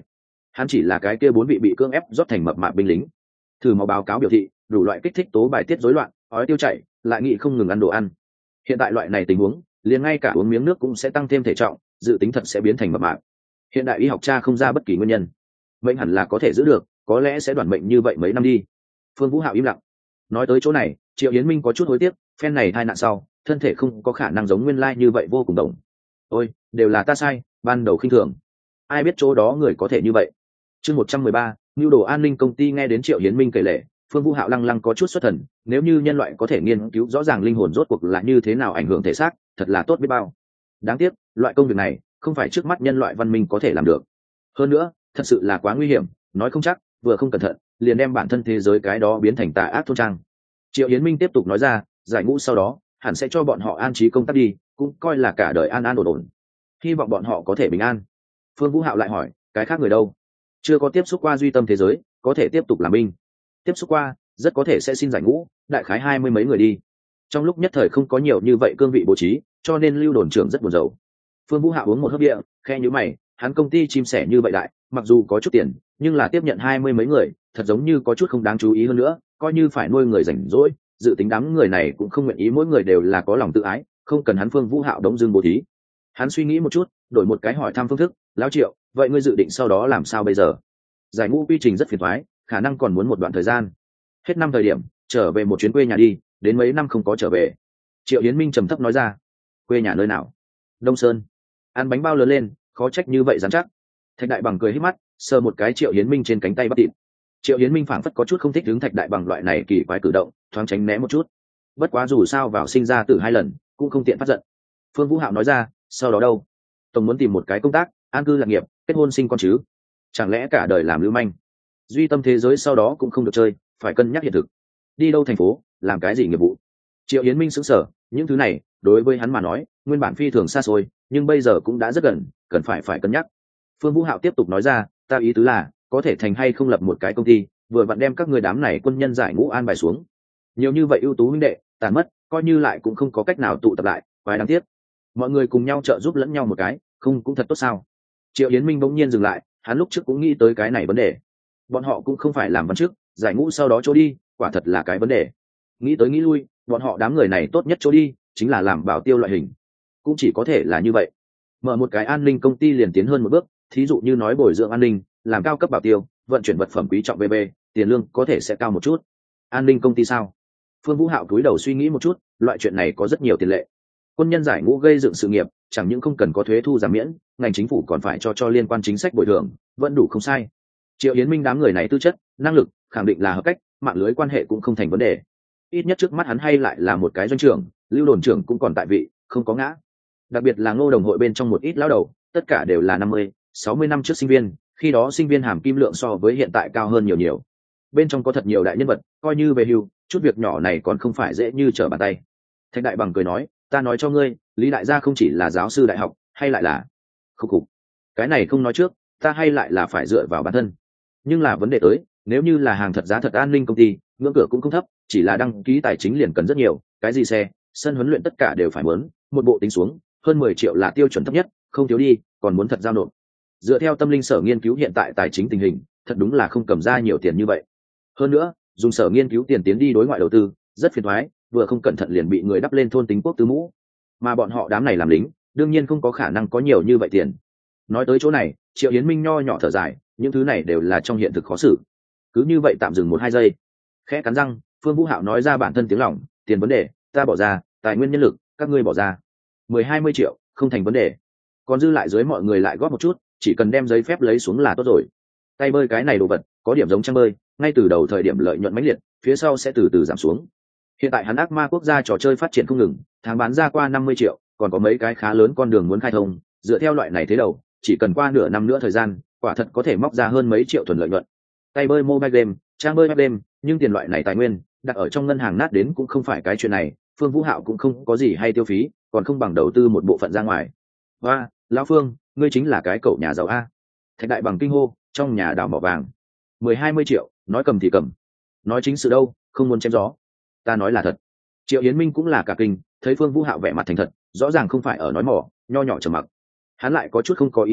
Speaker 1: hắn chỉ là cái kia 4 vị bị cưỡng ép rót thành mập mạp binh lính. Thử máu báo cáo biểu thị đủ loại kích thích tố bài tiết rối loạn, ói tiêu chảy, lại nghĩ không ngừng ăn đồ ăn. Hiện tại loại này tình huống, liền ngay cả uống miếng nước cũng sẽ tăng thêm thể trọng, dự tính thật sẽ biến thành mập mạp. Hiện đại y học tra không ra bất kỳ nguyên nhân, mệnh hẳn là có thể giữ được, có lẽ sẽ đoản mệnh như vậy mấy năm đi. Phương Vũ Hạo im lặng. Nói tới chỗ này, Triệu Yến Minh có chút hối tiếc, phen này tai nạn sau, thân thể không có khả năng giống nguyên lai như vậy vô cùng đồng. Ôi, đều là ta sai, ban đầu khinh thường. Ai biết chỗ đó người có thể như vậy. Chương 113, nhu đồ an ninh công ty. Nghe đến Triệu Yến Minh kể lể, Phương Vũ Hạo lăng lăng có chút xuất thần, nếu như nhân loại có thể nghiên cứu rõ ràng linh hồn rốt cuộc là như thế nào ảnh hưởng thể xác, thật là tốt biết bao. Đáng tiếc, loại công việc này không phải trước mắt nhân loại văn minh có thể làm được. Hơn nữa, thật sự là quá nguy hiểm, nói không chắc vừa không cẩn thận liền đem bản thân thế giới cái đó biến thành tà ác thôn trang. Triệu Yến Minh tiếp tục nói ra, giải ngũ sau đó hẳn sẽ cho bọn họ an trí công tác đi, cũng coi là cả đời an an ổn ổn, hy vọng bọn họ có thể bình an. Phương Vũ Hạo lại hỏi, cái khác người đâu? Chưa có tiếp xúc qua duy tâm thế giới, có thể tiếp tục làm binh. Tiếp xúc qua, rất có thể sẽ xin giải ngũ, đại khái 20 mấy người đi. Trong lúc nhất thời không có nhiều như vậy cương vị bố trí, cho nên Lưu đồn trưởng rất buồn rầu. Phương Vũ Hạo uống một hớp bia, khe nhíu mày, hắn công ty chim sẻ như vậy đại, mặc dù có chút tiền, nhưng là tiếp nhận 20 mấy người, thật giống như có chút không đáng chú ý hơn nữa, coi như phải nuôi người rảnh rỗi, dự tính đám người này cũng không nguyện ý mỗi người đều là có lòng tự ái, không cần hắn Phương Vũ Hạo đống dương bố thí. Hắn suy nghĩ một chút, đổi một cái hỏi thăm phương thức, lão Triệu, vậy ngươi dự định sau đó làm sao bây giờ? Giải ngũ quy trình rất phiền toái, khả năng còn muốn một đoạn thời gian. Hết năm thời điểm, trở về một chuyến quê nhà đi, đến mấy năm không có trở về. Triệu Yến Minh trầm thấp nói ra. Quê nhà nơi nào? Đông Sơn. Ăn bánh bao lớn lên, khó trách như vậy dám chắc. Thạch Đại Bằng cười hít mắt, sờ một cái Triệu Yến Minh trên cánh tay bắp thịt. Triệu Yến Minh phảng phất có chút không thích đứng Thạch Đại Bằng loại này kỳ quái cử động, thoáng tránh né một chút. Bất quá dù sao vào sinh ra từ 2 lần, cũng không tiện phát giận. Phương Vũ Hạo nói ra, sau đó đâu? Tổng muốn tìm một cái công tác, an cư lạc nghiệp, kết hôn sinh con chứ? Chẳng lẽ cả đời làm lưu manh? Duy tâm thế giới sau đó cũng không được chơi, phải cân nhắc hiện thực. Đi đâu thành phố, làm cái gì nghiệp vụ? Triệu Yến Minh sững sờ, những thứ này đối với hắn mà nói nguyên bản phi thường xa xôi, nhưng bây giờ cũng đã rất gần, cần phải cân nhắc. Phương Vũ Hạo tiếp tục nói ra, ta ý tứ là có thể thành hay không lập một cái công ty, vừa vặn đem các người đám này quân nhân giải ngũ an bài xuống. Nhiều như vậy ưu tú huynh đệ tàn mất, coi như lại cũng không có cách nào tụ tập lại, phải đáng tiếc. Mọi người cùng nhau trợ giúp lẫn nhau một cái, không cũng thật tốt sao? Triệu Yến Minh bỗng nhiên dừng lại, hắn lúc trước cũng nghĩ tới cái này vấn đề. Bọn họ cũng không phải làm văn chức, giải ngũ sau đó chỗ đi, quả thật là cái vấn đề. Nghĩ tới nghĩ lui, bọn họ đám người này tốt nhất chỗ đi chính là làm bảo tiêu loại hình, cũng chỉ có thể là như vậy. Mở một cái an ninh công ty liền tiến hơn một bước, thí dụ như nói bồi dưỡng an ninh, làm cao cấp bảo tiêu, vận chuyển vật phẩm quý trọng VB, tiền lương có thể sẽ cao một chút. An ninh công ty sao? Phương Vũ Hạo cúi đầu suy nghĩ một chút, loại chuyện này có rất nhiều tiền lệ. Quân nhân giải ngũ gây dựng sự nghiệp, chẳng những không cần có thuế thu giảm miễn, ngành chính phủ còn phải cho liên quan chính sách bồi thường, vẫn đủ không sai. Triệu Yến Minh đám người này tư chất, năng lực khẳng định là hợp cách, mạng lưới quan hệ cũng không thành vấn đề. Ít nhất trước mắt hắn hay lại là một cái doanh trưởng, Lưu đồn trưởng cũng còn tại vị, không có ngã. Đặc biệt là Ngô đồng hội bên trong một ít lão đầu, tất cả đều là 50, 60 năm trước sinh viên, khi đó sinh viên hàm kim lượng so với hiện tại cao hơn nhiều. Bên trong có thật nhiều đại nhân vật, coi như về hưu, chút việc nhỏ này còn không phải dễ như trở bàn tay. Thạch Đại Bằng cười nói, ta nói cho ngươi, Lý đại gia không chỉ là giáo sư đại học, hay lại là khục khục. Cái này không nói trước, ta hay lại là phải dựa vào bản thân. Nhưng là vấn đề tới, nếu như là hàng thật giá thật an ninh công ty, ngưỡng cửa cũng không thấp, chỉ là đăng ký tài chính liền cần rất nhiều, cái gì xe, sân huấn luyện tất cả đều phải muốn, một bộ tính xuống, hơn 10 triệu là tiêu chuẩn thấp nhất, không thiếu đi, còn muốn thật giao nộp. Dựa theo tâm linh sở nghiên cứu hiện tại tài chính tình hình, thật đúng là không cầm ra nhiều tiền như vậy. Hơn nữa, dùng sở nghiên cứu tiền tiến đi đối ngoại đầu tư, rất phiền toái, vừa không cẩn thận liền bị người đắp lên thôn tính quốc tứ mũ. Mà bọn họ đám này làm lính, đương nhiên không có khả năng có nhiều như vậy tiền. Nói tới chỗ này, Triệu Yến Minh nho nhỏ thở dài, những thứ này đều là trong hiện thực khó xử. Cứ như vậy tạm dừng 1-2 giây, khẽ cắn răng, Phương Vũ Hạo nói ra bản thân tiếng lòng, tiền vấn đề ta bỏ ra, tài nguyên nhân lực các ngươi bỏ ra, 10-20 triệu không thành vấn đề, còn dư lại dưới mọi người lại góp một chút, chỉ cần đem giấy phép lấy xuống là tốt rồi. Tay bơi cái này đồ vật có điểm giống trang bơi, ngay từ đầu thời điểm lợi nhuận mãnh liệt, phía sau sẽ từ từ giảm xuống. Hiện tại hắn ác ma quốc gia trò chơi phát triển không ngừng, tháng bán ra qua 50 triệu, còn có mấy cái khá lớn con đường muốn khai thông, dựa theo loại này thế đầu, chỉ cần qua nửa năm nữa thời gian, quả thật có thể móc ra hơn mấy triệu thuần lợi nhuận. Tay bơi mobile game, trang bơi web game, nhưng tiền loại này tài nguyên đặt ở trong ngân hàng nát đến cũng không phải cái chuyện này. Phương Vũ Hạo cũng không có gì hay tiêu phí, còn không bằng đầu tư một bộ phận ra ngoài. Và lão Phương, ngươi chính là cái cậu nhà giàu a. Thạch Đại Bằng kinh hô, trong nhà đào mỏ vàng, 10-20 triệu, nói cầm thì cầm, nói chính sự đâu, không muốn chém gió. Ta nói là thật. Triệu Yến Minh cũng là cả kinh, thấy Phương Vũ Hạo vẻ mặt thành thật, rõ ràng không phải ở nói mỏ, nho nhỏ trầm mặc. Hắn lại có chút không có ý tứ,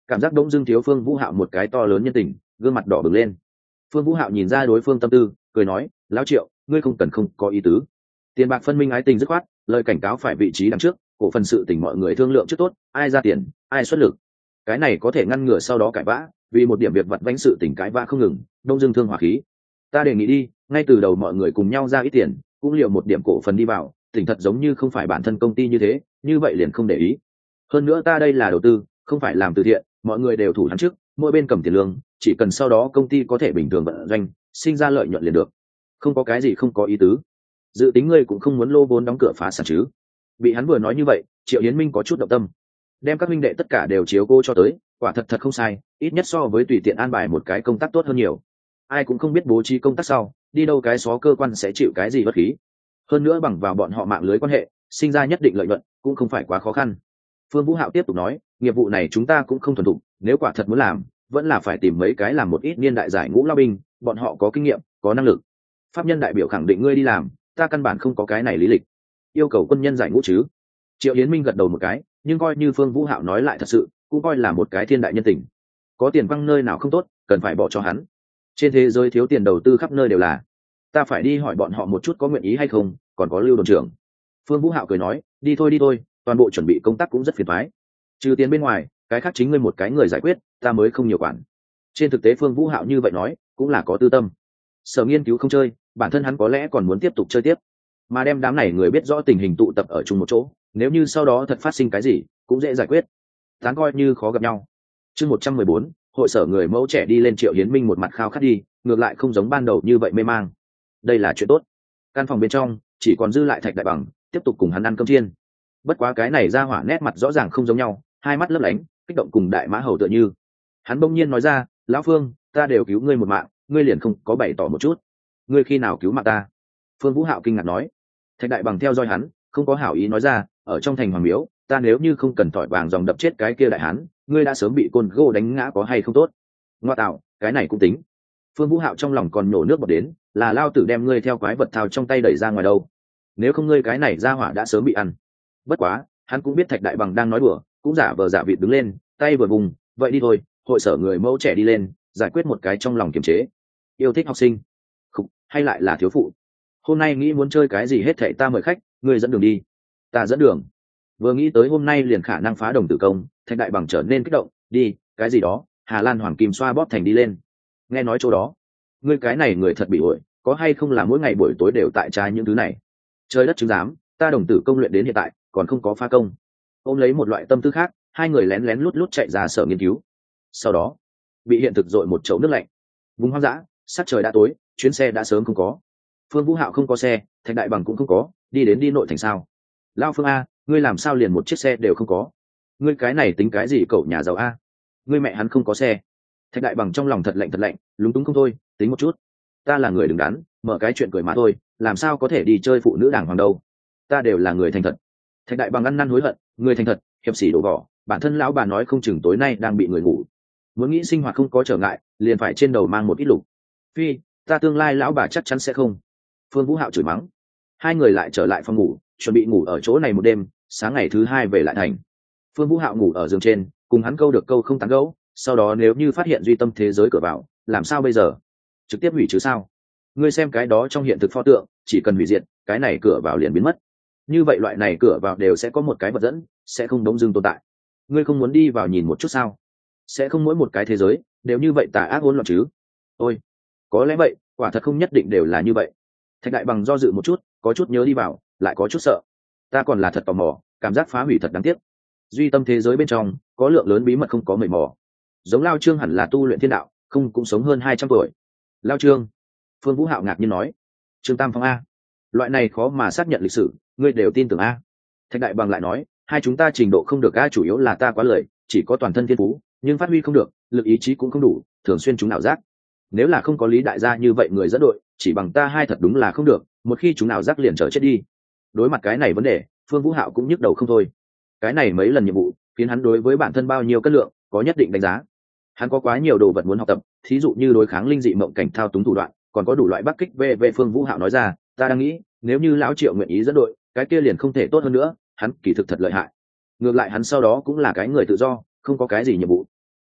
Speaker 1: cảm giác bỗng dưng thiếu Phương Vũ Hạo một cái to lớn nhân tình, gương mặt đỏ bừng lên. Phương Vũ Hạo nhìn ra đối phương tâm tư, cười nói, lão Triệu, ngươi không cần không có ý tứ. Tiền bạc phân minh ái tình dứt khoát, lời cảnh cáo phải vị trí đằng trước, cổ phần sự tình mọi người thương lượng trước tốt, ai ra tiền, ai xuất lực. Cái này có thể ngăn ngừa sau đó cãi vã, vì một điểm việc vặt vãnh sự tình cãi vã không ngừng, đông dương thương hỏa khí. Ta đề nghị đi, ngay từ đầu mọi người cùng nhau ra ít tiền, cũng liệu một điểm cổ phần đi vào, tỉnh thật giống như không phải bản thân công ty như thế, như vậy liền không để ý. Hơn nữa ta đây là đầu tư, không phải làm từ thiện, mọi người đều thủ hắn trước, mỗi bên cầm tiền lương, chỉ cần sau đó công ty có thể bình thường vận doanh, sinh ra lợi nhuận liền được. Không có cái gì không có ý tứ. Dự tính ngươi cũng không muốn lô vốn đóng cửa phá sản chứ? Bị hắn vừa nói như vậy, Triệu Hiến Minh có chút động tâm. Đem các huynh đệ tất cả đều chiếu cô cho tới, quả thật thật không sai, ít nhất so với tùy tiện an bài một cái công tác tốt hơn nhiều. Ai cũng không biết bố trí công tác sau, đi đâu cái xó cơ quan sẽ chịu cái gì bất khí. Hơn nữa bằng vào bọn họ mạng lưới quan hệ, sinh ra nhất định lợi nhuận, cũng không phải quá khó khăn. Phương Vũ Hạo tiếp tục nói, nghiệp vụ này chúng ta cũng không thuần thục, nếu quả thật muốn làm, vẫn là phải tìm mấy cái làm một ít niên đại giải ngũ lao binh, bọn họ có kinh nghiệm, có năng lực. Pháp nhân đại biểu khẳng định ngươi đi làm, ta căn bản không có cái này lý lịch. Yêu cầu quân nhân giải ngũ chứ? Triệu Hiến Minh gật đầu một cái, nhưng coi như Phương Vũ Hạo nói lại thật sự, cũng coi là một cái thiên đại nhân tình. Có tiền quăng nơi nào không tốt, cần phải bỏ cho hắn. Trên thế giới thiếu tiền đầu tư khắp nơi đều là. Ta phải đi hỏi bọn họ một chút có nguyện ý hay không, còn có Lưu đồn trưởng. Phương Vũ Hạo cười nói, đi thôi, toàn bộ chuẩn bị công tác cũng rất phiền toái. Trừ tiền bên ngoài, cái khác chính ngươi một cái người giải quyết, ta mới không nhiều quản. Trên thực tế Phương Vũ Hạo như vậy nói, cũng là có tư tâm. Sở Nghiên cứu không chơi, bản thân hắn có lẽ còn muốn tiếp tục chơi tiếp, mà đem đám này người biết rõ tình hình tụ tập ở chung một chỗ, nếu như sau đó thật phát sinh cái gì, cũng dễ giải quyết. Tán coi như khó gặp nhau. Chương 114, hội sở người mẫu trẻ đi lên. Triệu Hiến Minh một mặt khao khát đi, ngược lại không giống ban đầu như vậy mê mang. Đây là chuyện tốt. Căn phòng bên trong chỉ còn dư lại Thạch Đại Bằng, tiếp tục cùng hắn ăn cơm chiên. Bất quá cái này ra hỏa nét mặt rõ ràng không giống nhau, hai mắt lấp lánh, kích động cùng đại mã hầu tựa như. Hắn bỗng nhiên nói ra, lão Phương, ta đều cứu ngươi một mạng, ngươi liền không có bày tỏ một chút, ngươi khi nào cứu mạng ta? Phương Vũ Hạo kinh ngạc nói. Thạch Đại Bằng theo dõi hắn, không có hảo ý nói ra, ở trong thành Hoàng Miếu, ta nếu như không cần thỏi vàng dòng đập chết cái kia đại hán, ngươi đã sớm bị côn gô đánh ngã có hay không tốt? Ngoa tạo, cái này cũng tính. Phương Vũ Hạo trong lòng còn nhổ nước bọt đến, là lao tử đem ngươi theo quái vật thao trong tay đẩy ra ngoài đâu? Nếu không ngươi cái này ra hỏa đã sớm bị ăn. Bất quá, hắn cũng biết Thạch Đại Bằng đang nói đùa, cũng giả vờ giả vịt đứng lên, tay vừa vùng, vậy đi thôi, hội sở người mẫu trẻ đi lên, giải quyết một cái trong lòng kiềm chế. Yêu thích học sinh, không, hay lại là thiếu phụ. Hôm nay nghĩ muốn chơi cái gì hết thảy ta mời khách, ngươi dẫn đường đi. Ta dẫn đường. Vừa nghĩ tới hôm nay liền khả năng phá đồng tử công, Thạch Đại Bằng trở nên kích động, đi, cái gì đó, Hà Lan Hoàng Kim xoa bóp thành đi lên. Nghe nói chỗ đó, ngươi cái này người thật bị ổi, có hay không là mỗi ngày buổi tối đều tại trái những thứ này. Trời đất chứng giám, ta đồng tử công luyện đến hiện tại, còn không có phá công. Ôm lấy một loại tâm tư khác, hai người lén lén lút lút chạy ra sở nghiên cứu. Sau đó, bị hiện thực dội một chậu nước lạnh. Vùng hoang dã, sắc trời đã tối, chuyến xe đã sớm không có. Phương Vũ Hạo không có xe, Thạch Đại Bằng cũng không có, đi nội thành sao? Lao Phương a, ngươi làm sao liền một chiếc xe đều không có? Ngươi cái này tính cái gì cậu nhà giàu a? Ngươi mẹ hắn không có xe. Thạch Đại Bằng trong lòng thật lạnh, lúng túng không thôi, tính một chút. Ta là người đứng đắn, mở cái chuyện cười mà thôi, làm sao có thể đi chơi phụ nữ đàng hoàng đâu? Ta đều là người thành thật. Thạch Đại Bằng ăn năn hối hận, người thành thật, hiệp sĩ đổ vỏ, bản thân lão bà nói không chừng tối nay đang bị người ngủ. Muốn nghĩ sinh hoạt không có trở ngại, liền phải trên đầu mang một ít lục. Phi, ta tương lai lão bà chắc chắn sẽ không. Phương Vũ Hạo chửi mắng. Hai người lại trở lại phòng ngủ, chuẩn bị ngủ ở chỗ này một đêm, sáng ngày thứ hai về lại thành. Phương Vũ Hạo ngủ ở giường trên, cùng hắn câu được câu không tán gẫu, sau đó nếu như phát hiện duy tâm thế giới cửa vào, làm sao bây giờ? Trực tiếp hủy chứ sao? Ngươi xem cái đó trong hiện thực pho tượng, chỉ cần hủy diệt, cái này cửa vào liền biến mất. Như vậy loại này cửa vào đều sẽ có một cái vật dẫn, sẽ không đống dưng tồn tại. Ngươi không muốn đi vào nhìn một chút sao? Sẽ không mỗi một cái thế giới đều như vậy tà ác hỗn loạn chứ? Ôi, có lẽ vậy, quả thật không nhất định đều là như vậy. Thạch Đại Bằng do dự một chút, có chút nhớ đi vào, lại có chút sợ. Ta còn là thật tò mò, cảm giác phá hủy thật đáng tiếc. Duy tâm thế giới bên trong có lượng lớn bí mật không có mầy mò. Giống Lao Trương hẳn là tu luyện thiên đạo, không cũng sống hơn 200 tuổi. Lao Trương? Phương Vũ Hạo ngạc nhiên nói. Trương Tam Phong a? Loại này khó mà xác nhận lịch sử, ngươi đều tin tưởng a? Thạch Đại Bằng lại nói, hai chúng ta trình độ không được a, chủ yếu là ta quá lười, chỉ có toàn thân thiên phú, nhưng phát huy không được, lực ý chí cũng không đủ, thường xuyên chúng ảo giác. Nếu là không có Lý đại gia như vậy người dẫn đội, chỉ bằng ta hai thật đúng là không được, một khi chúng ảo giác liền trở chết đi. Đối mặt cái này vấn đề, Phương Vũ Hạo cũng nhức đầu không thôi. Cái này mấy lần nhiệm vụ khiến hắn đối với bản thân bao nhiêu cân lượng có nhất định đánh giá. Hắn có quá nhiều đồ vật muốn học tập, thí dụ như đối kháng linh dị mộng cảnh thao túng thủ đoạn, còn có đủ loại bắc kích về Phương Vũ Hạo nói ra, ta đang nghĩ, nếu như lão Triệu nguyện ý dẫn đội, cái kia liền không thể tốt hơn nữa, hắn kỳ thực thật lợi hại. Ngược lại hắn sau đó cũng là cái người tự do, không có cái gì nhiệm vụ.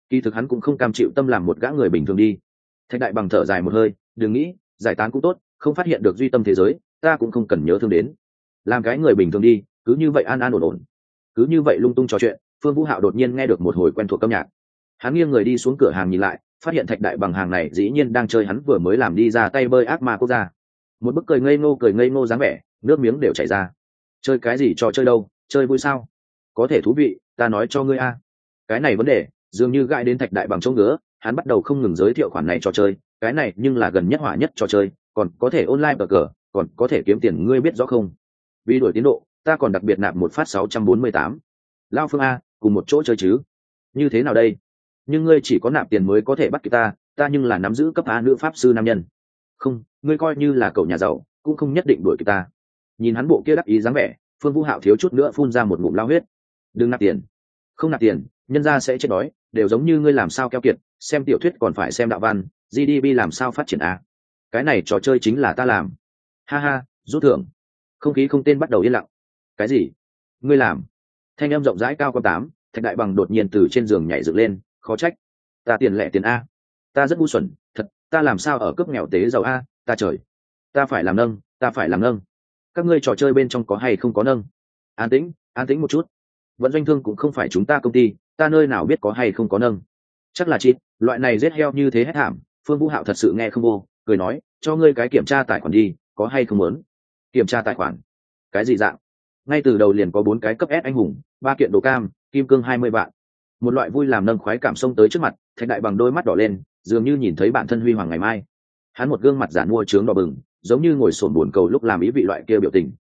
Speaker 1: Kỳ thực hắn cũng không cam chịu tâm làm một gã người bình thường đi. Thạch đại bằng thở dài một hơi, đừng nghĩ, giải tán cũng tốt, không phát hiện được duy tâm thế giới ta cũng không cần nhớ thương đến. Làm cái người bình thường đi, cứ như vậy an an ổn ổn. Cứ như vậy lung tung trò chuyện, Phương Vũ Hạo đột nhiên nghe được một hồi quen thuộc âm nhạc. Hắn nghiêng người đi xuống cửa hàng nhìn lại, phát hiện Thạch đại bằng hàng này dĩ nhiên đang chơi hắn vừa mới làm đi ra tay bơi ác ma quốc gia. Một bức cười ngây ngô dáng vẻ, nước miếng đều chảy ra. Chơi cái gì trò chơi đâu, chơi vui sao? Có thể thú vị, ta nói cho ngươi a. Cái này vấn đề dường như gãi đến Thạch đại bằng chỗ ngứa, hắn bắt đầu không ngừng giới thiệu khoản này trò chơi, cái này nhưng là gần nhất hỏa nhất trò chơi, còn có thể online cờ, còn có thể kiếm tiền, ngươi biết rõ không? Vì đổi tiến độ, ta còn đặc biệt nạp một phát 648. Lao Phương a, cùng một chỗ chơi chứ? Như thế nào đây? Nhưng ngươi chỉ có nạp tiền mới có thể bắt kịp ta nhưng là nắm giữ cấp A nữ pháp sư nam nhân. Không, ngươi coi như là cậu nhà giàu, cũng không nhất định đuổi kịp ta. Nhìn hắn bộ kia đắc ý dáng vẻ, Phương Vũ Hạo thiếu chút nữa phun ra một ngụm lao huyết. Đừng nạp tiền. Không nạp tiền, nhân gia sẽ chết đói, đều giống như ngươi làm sao keo kiệt, xem tiểu thuyết còn phải xem đạo văn, GDP làm sao phát triển a. Cái này trò chơi chính là ta làm. Ha ha, rút thưởng. Không khí không tên bắt đầu yên lặng. Cái gì? Ngươi làm? Thanh âm rộng rãi cao con tám, Thạch đại bằng đột nhiên từ trên giường nhảy dựng lên, khó trách. Ta tiền lẻ tiền a. Ta rất ngu xuẩn, thật, ta làm sao ở cướp nghèo tế giàu a, ta trời. Ta phải làm nâng, ta phải làm nâng. Các ngươi trò chơi bên trong có hay không có nâng? An tĩnh một chút. Vận doanh thương cũng không phải chúng ta công ty, ta nơi nào biết có hay không có nâng. Chắc là chít, loại này giết heo như thế hết thảm. Phương Vũ Hạo thật sự nghe không vô, cười nói, cho ngươi cái kiểm tra tài khoản đi, có hay không muốn? Kiểm tra tài khoản? Cái gì dạng? Ngay từ đầu liền có 4 cái cấp S anh hùng, 3 kiện đồ cam, kim cương 20 vạn. Một loại vui làm nâng khoái cảm xông tới trước mặt, Thạch đại bằng đôi mắt đỏ lên, dường như nhìn thấy bản thân huy hoàng ngày mai. Hắn một gương mặt giản mua trướng đỏ bừng, giống như ngồi sồn buồn cầu lúc làm ý vị loại kia biểu tình.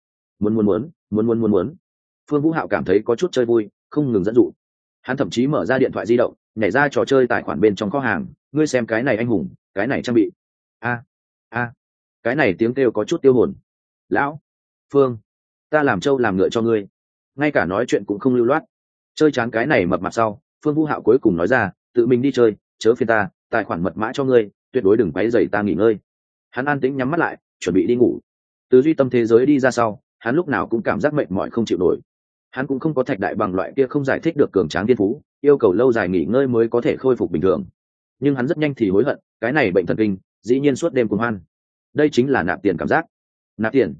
Speaker 1: Muốn. Phương Vũ Hạo cảm thấy có chút chơi vui, không ngừng dẫn dụ. Hắn thậm chí mở ra điện thoại di động, nhảy ra trò chơi tài khoản bên trong kho hàng, ngươi xem cái này anh hùng, cái này trang bị. A, cái này tiếng kêu có chút tiêu hồn. Lão Phương, ta làm trâu làm ngựa cho ngươi, ngay cả nói chuyện cũng không lưu loát. Chơi chán cái này mập mặt sau, Phương Vũ Hạo cuối cùng nói ra, tự mình đi chơi, chớ phiền ta, tài khoản mật mã cho ngươi, tuyệt đối đừng quấy rầy ta nghỉ ngơi. Hắn an tĩnh nhắm mắt lại, chuẩn bị đi ngủ. Từ duy tâm thế giới đi ra sau, hắn lúc nào cũng cảm giác mệt mỏi không chịu nổi. Hắn cũng không có Thạch đại bằng loại kia không giải thích được cường tráng thiên phú, yêu cầu lâu dài nghỉ ngơi mới có thể khôi phục bình thường. Nhưng hắn rất nhanh thì hối hận, cái này bệnh thần kinh, dĩ nhiên suốt đêm cuồng hoan. Đây chính là nạp tiền cảm giác. Nạp tiền.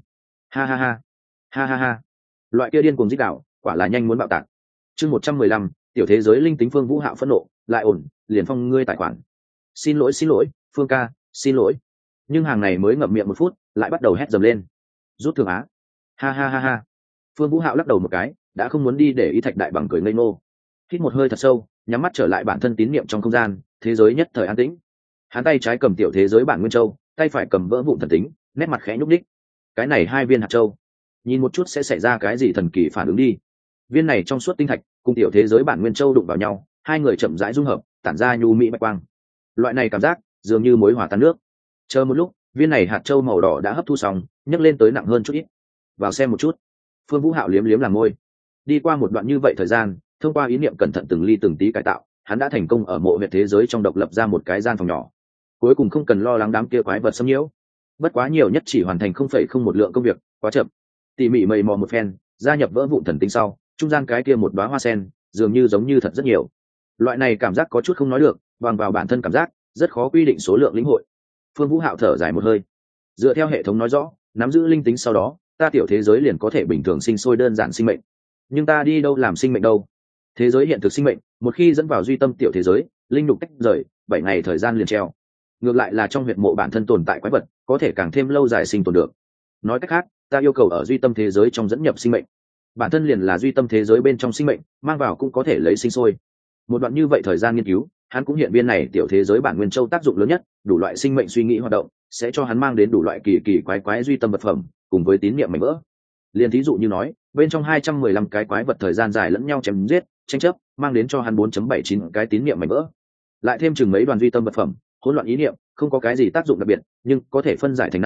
Speaker 1: Ha. Loại kia điên cuồng dích đạo, quả là nhanh muốn bạo tạc. Chương 115, tiểu thế giới linh tính. Phương Vũ Hạo phẫn nộ, lại ổn, liền phong ngươi tài khoản. Xin lỗi, Phương ca, xin lỗi. Nhưng hàng này mới ngậm miệng một phút, lại bắt đầu hét dầm lên. Rút thưởng á. Ha. Phương Vũ Hạo lắc đầu một cái, đã không muốn đi để ý Thạch đại bằng cười ngây ngô. Hít một hơi thật sâu, nhắm mắt trở lại bản thân tín niệm trong không gian, thế giới nhất thời an tĩnh. Hắn tay trái cầm tiểu thế giới bản nguyên châu, tay phải cầm vỡ vụn thần tính, nét mặt khẽ nhúc nhích. Cái này 2 viên hạt châu, nhìn một chút sẽ xảy ra cái gì thần kỳ phản ứng đi. Viên này trong suốt tinh thạch cùng tiểu thế giới bản nguyên châu đụng vào nhau, hai người chậm rãi dung hợp, tản ra nhu mỹ bạch quang. Loại này cảm giác dường như muối hòa tan nước. Chờ một lúc, viên này hạt châu màu đỏ đã hấp thu xong, nhấc lên tới nặng hơn chút ít. Vào xem một chút. Phương Vũ Hạo liếm làm môi. Đi qua một đoạn như vậy thời gian, thông qua ý niệm cẩn thận từng ly từng tí cải tạo, hắn đã thành công ở mộ huyệt thế giới trong độc lập ra một cái gian phòng nhỏ. Cuối cùng không cần lo lắng đám kia quái vật xâm nhiễu. Bất quá nhiều nhất chỉ hoàn thành 0,01 lượng công việc, quá chậm. Tỉ mỉ mầy mò một phen, gia nhập vỡ vụn thần tinh sau, trung gian cái kia một đóa hoa sen, dường như giống như thật rất nhiều. Loại này cảm giác có chút không nói được, bằng vào bản thân cảm giác, rất khó quy định số lượng lĩnh hội. Phương Vũ Hạo thở dài một hơi. Dựa theo hệ thống nói rõ, nắm giữ linh tính sau đó, ta tiểu thế giới liền có thể bình thường sinh sôi đơn giản sinh mệnh. Nhưng ta đi đâu làm sinh mệnh đâu? Thế giới hiện thực sinh mệnh, một khi dẫn vào duy tâm tiểu thế giới, linh nhục tách rời, 7 ngày thời gian liền treo. Ngược lại là trong huyệt mộ bản thân tồn tại quái vật, có thể càng thêm lâu dài sinh tồn được. Nói cách khác, ta yêu cầu ở duy tâm thế giới trong dẫn nhập sinh mệnh. Bản thân liền là duy tâm thế giới bên trong sinh mệnh, mang vào cũng có thể lấy sinh sôi. Một đoạn như vậy thời gian nghiên cứu, hắn cũng hiện viên này tiểu thế giới bản nguyên châu tác dụng lớn nhất, đủ loại sinh mệnh suy nghĩ hoạt động, sẽ cho hắn mang đến đủ loại kỳ quái duy tâm vật phẩm, cùng với tín niệm mảnh vỡ. Liên thí dụ như nói, bên trong 215 cái quái vật thời gian dài lẫn nhau chém giết, tranh chấp, mang đến cho hắn 4.79 cái tín niệm mảnh vỡ. Lại thêm chừng mấy đoàn duy tâm vật phẩm, hỗn loạn ý niệm, không có cái gì tác dụng đặc biệt, nhưng có thể phân giải thành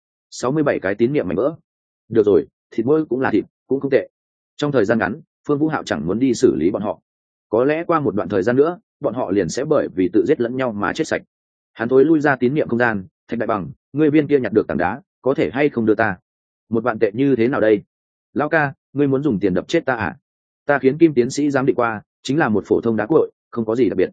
Speaker 1: 67 cái tín niệm mảnh vỡ. Được rồi, thịt mỗi cũng là thịt, cũng không tệ. Trong thời gian ngắn, Phương Vũ Hạo chẳng muốn đi xử lý bọn họ. Có lẽ qua một đoạn thời gian nữa, bọn họ liền sẽ bởi vì tự giết lẫn nhau mà chết sạch. Hắn tối lui ra tín niệm không gian, Thạch đại bằng, ngươi viên kia nhặt được tảng đá, có thể hay không đưa ta? 1 vạn tệ như thế nào đây? Lão ca, ngươi muốn dùng tiền đập chết ta à? Ta khiến Kim tiến sĩ giám định qua, chính là một phổ thông đá cội, không có gì đặc biệt.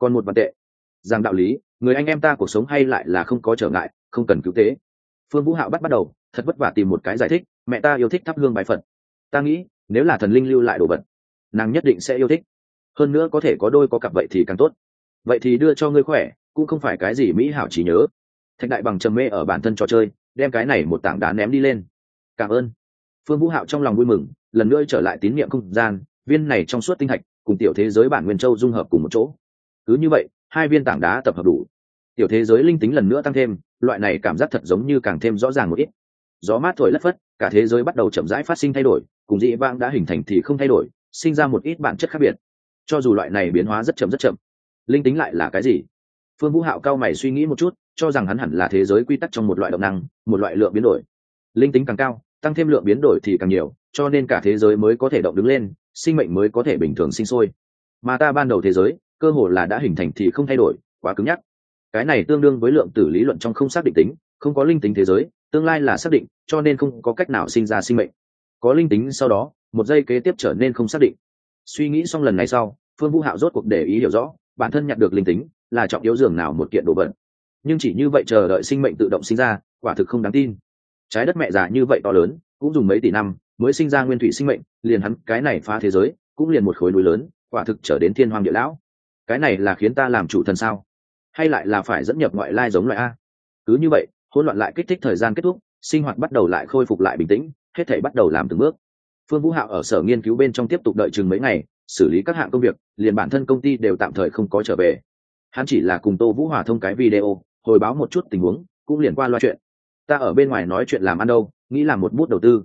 Speaker 1: còn một vạn tệ. Rằng đạo lý, người anh em ta cuộc sống hay lại là không có trở ngại, không cần cứu tế. Phương Vũ Hạo bắt đầu thật vất vả tìm một cái giải thích. Mẹ ta yêu thích thắp hương bái Phật, ta nghĩ nếu là thần linh lưu lại đồ vật, nàng nhất định sẽ yêu thích, hơn nữa có thể có đôi có cặp vậy thì càng tốt. Vậy thì đưa cho ngươi khỏe, cũng không phải cái gì mỹ hảo chỉ nhớ. Thạch Đại Bằng trầm mê ở bản thân trò chơi, đem cái này một tảng đá ném đi lên. Cảm ơn. Phương Vũ Hạo trong lòng vui mừng, lần nữa trở lại tín niệm không gian, viên này trong suốt tinh thạch cùng tiểu thế giới bản nguyên châu dung hợp cùng một chỗ. Cứ như vậy, hai viên tảng đá tập hợp đủ, tiểu thế giới linh tính lần nữa tăng thêm, loại này cảm giác thật giống như càng thêm rõ ràng một ít. Gió mát thổi lất phất, cả thế giới bắt đầu chậm rãi phát sinh thay đổi, cùng dị vãng đã hình thành thì không thay đổi, sinh ra một ít bản chất khác biệt. Cho dù loại này biến hóa rất chậm, linh tính lại là cái gì? Phương Vũ Hạo cao mày suy nghĩ một chút, cho rằng hắn hẳn là thế giới quy tắc trong một loại động năng, một loại lượng biến đổi. Linh tính càng cao, tăng thêm lượng biến đổi thì càng nhiều, cho nên cả thế giới mới có thể động đứng lên, sinh mệnh mới có thể bình thường sinh sôi. Mà ta ban đầu thế giới, cơ hồ là đã hình thành thì không thay đổi, quá cứng nhắc. Cái này tương đương với lượng tử lý luận trong không xác định tính, không có linh tính thế giới, tương lai là xác định, cho nên không có cách nào sinh ra sinh mệnh. Có linh tính sau đó, một giây kế tiếp trở nên không xác định. Suy nghĩ xong lần này sau, Phương Vũ Hạo rốt cuộc để ý hiểu rõ, bản thân nhặt được linh tính là trọng yếu dường nào một kiện đồ vật. Nhưng chỉ như vậy chờ đợi sinh mệnh tự động sinh ra, quả thực không đáng tin. Trái đất mẹ già như vậy to lớn, cũng dùng mấy tỷ năm mới sinh ra nguyên thủy sinh mệnh, liền hắn cái này phá thế giới, cũng liền một khối núi lớn, quả thực trở đến thiên hoàng địa lão. Cái này là khiến ta làm chủ thần sao? Hay lại là phải dẫn nhập ngoại lai giống loại a? Cứ như vậy, hỗn loạn lại kích thích thời gian kết thúc, sinh hoạt bắt đầu lại khôi phục lại bình tĩnh, hết thảy bắt đầu làm từng bước. Phương Vũ Hạo ở sở nghiên cứu bên trong tiếp tục đợi chừng mấy ngày, xử lý các hạng công việc, liền bản thân công ty đều tạm thời không có trở về. Hắn chỉ là cùng Tô Vũ Hòa thông cái video, hồi báo một chút tình huống, cũng liền qua loa chuyện. Ta ở bên ngoài nói chuyện làm ăn đâu, nghĩ làm một bút đầu tư.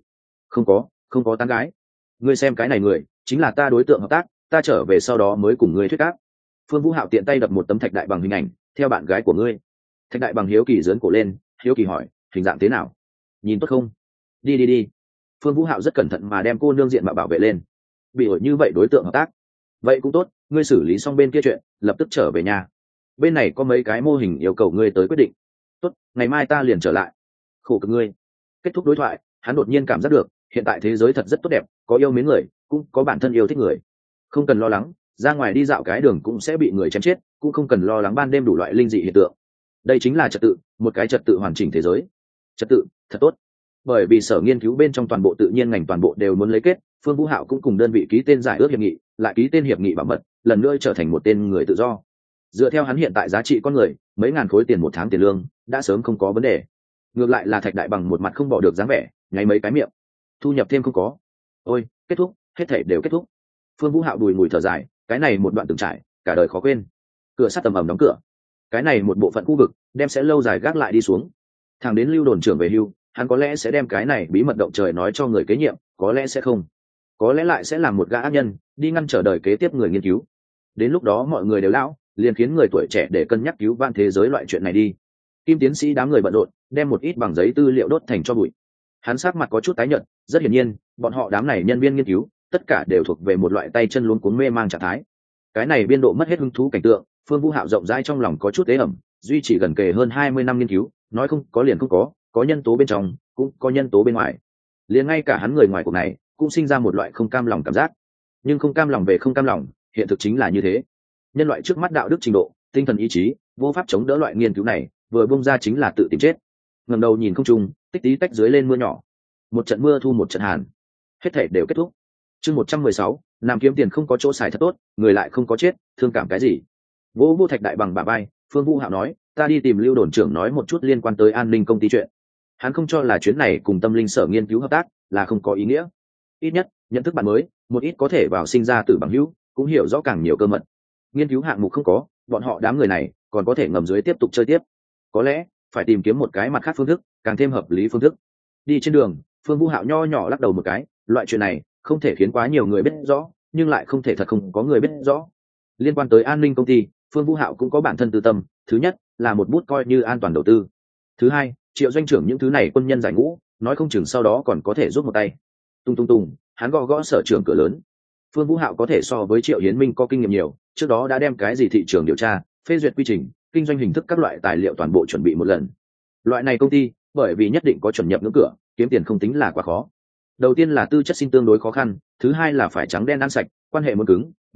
Speaker 1: Không có tán gái. Ngươi xem cái này người, chính là ta đối tượng hợp tác, ta trở về sau đó mới cùng ngươi thuyết áp. Phương Vũ Hạo tiện tay đập một tấm thạch đại bằng hình ảnh, theo bạn gái của ngươi. Thạch đại bằng hiếu kỳ giớn cổ lên, hiếu kỳ hỏi, hình dạng thế nào? Nhìn tốt không? Đi. Phương Vũ Hạo rất cẩn thận mà đem cô nương diện mạo bảo vệ lên. Bị ổi như vậy đối tượng hợp tác, vậy cũng tốt, ngươi xử lý xong bên kia chuyện, lập tức trở về nhà. Bên này có mấy cái mô hình yêu cầu ngươi tới quyết định. Tốt, ngày mai ta liền trở lại. Khổ cực ngươi. Kết thúc đối thoại, hắn đột nhiên cảm giác được, hiện tại thế giới thật rất tốt đẹp, có yêu mến người, cũng có bản thân yêu thích người. Không cần lo lắng, ra ngoài đi dạo cái đường cũng sẽ bị người chém chết, cũng không cần lo lắng ban đêm đủ loại linh dị hiện tượng. Đây chính là trật tự, một cái trật tự hoàn chỉnh thế giới. Trật tự, thật tốt. Bởi vì sở nghiên cứu bên trong toàn bộ tự nhiên ngành toàn bộ đều muốn lấy kết, Phương Vũ Hạo cũng cùng đơn vị ký tên giải ước hiệp nghị, lại ký tên hiệp nghị bảo mật, lần nữa trở thành một tên người tự do. Dựa theo hắn hiện tại giá trị con người, mấy ngàn khối tiền một tháng tiền lương, đã sớm không có vấn đề. Ngược lại là Thạch Đại Bằng một mặt không bỏ được dáng vẻ, ngáy mấy cái miệng. Thu nhập thêm không có. Ôi, kết thúc, hết thảy đều kết thúc. Phương Vũ Hạo đùi ngùi thở dài, cái này một đoạn từng trải, cả đời khó quên. Cửa sắt tầm ầm đóng cửa. Cái này một bộ phận khu vực, đem sẽ lâu dài gác lại đi xuống. Thẳng đến Lưu đồn trưởng về hưu, hắn có lẽ sẽ đem cái này bí mật động trời nói cho người kế nhiệm, có lẽ sẽ không, có lẽ lại sẽ làm một gã ác nhân đi ngăn trở đời kế tiếp người nghiên cứu. Đến lúc đó mọi người đều lão, liền khiến người tuổi trẻ để cân nhắc cứu vãn thế giới loại chuyện này đi. Kim tiến sĩ đám người bận rộn, đem một ít bằng giấy tư liệu đốt thành tro bụi. Hắn sắc mặt có chút tái nhợt, rất hiển nhiên, bọn họ đám này nhân viên nghiên cứu, tất cả đều thuộc về một loại tay chân luống cuống mê mang trạng thái. Cái này biên độ mất hết hứng thú cảnh tượng, Phương Vũ Hạo rộng rãi trong lòng có chút ế ẩm, duy trì gần kề hơn 20 năm nghiên cứu, nói không có liền không có nhân tố bên trong, cũng có nhân tố bên ngoài. Liền ngay cả hắn người ngoài cuộc này, cũng sinh ra một loại không cam lòng cảm giác. Nhưng không cam lòng về không cam lòng, hiện thực chính là như thế. Nhân loại trước mắt đạo đức trình độ, tinh thần ý chí, vô pháp chống đỡ loại nghiên cứu này, vừa bung ra chính là tự tìm chết. Ngẩng đầu nhìn không trung, tích tí tách dưới lên mưa nhỏ. Một trận mưa thu một trận hàn, hết thể đều kết thúc. Chương 116, làm kiếm tiền không có chỗ xài thật tốt, người lại không có chết, thương cảm cái gì? Vô Thạch Đại Bằng bả vai, Phương Vũ Hạo nói, ta đi tìm Lưu đồn trưởng nói một chút liên quan tới an ninh công ty chuyện. Hắn không cho là chuyến này cùng tâm linh sở nghiên cứu hợp tác là không có ý nghĩa. Ít nhất, nhận thức bạn mới, một ít có thể vào sinh ra từ bằng hữu, cũng hiểu rõ càng nhiều cơ mật. Nghiên cứu hạng mục không có, bọn họ đám người này còn có thể ngầm dưới tiếp tục chơi tiếp. Có lẽ phải tìm kiếm một cái mặt khác phương thức, càng thêm hợp lý phương thức. Đi trên đường, Phương Vũ Hạo nho nhỏ lắc đầu một cái, loại chuyện này không thể khiến quá nhiều người biết rõ, nhưng lại không thể thật không có người biết rõ. Liên quan tới an ninh công ty, Phương Vũ Hạo cũng có bản thân tư tâm, thứ nhất là một bút coi như an toàn đầu tư, thứ hai, Triệu doanh trưởng những thứ này quân nhân giải ngũ, nói không chừng sau đó còn có thể giúp một tay. Tung, hắn gõ gõ sở trưởng cửa lớn. Phương Vũ Hạo có thể so với Triệu Hiến Minh có kinh nghiệm nhiều, trước đó đã đem cái gì thị trường điều tra, phê duyệt quy trình, kinh doanh hình thức các loại tài liệu toàn bộ chuẩn bị một lần. Loại này công ty, bởi vì nhất định có chuẩn nhập ngưỡng cửa, kiếm tiền không tính là quá khó. Đầu tiên là tư chất sinh tương đối khó khăn, thứ hai là phải trắng đen ăn sạch, quan hệ muốn cứng,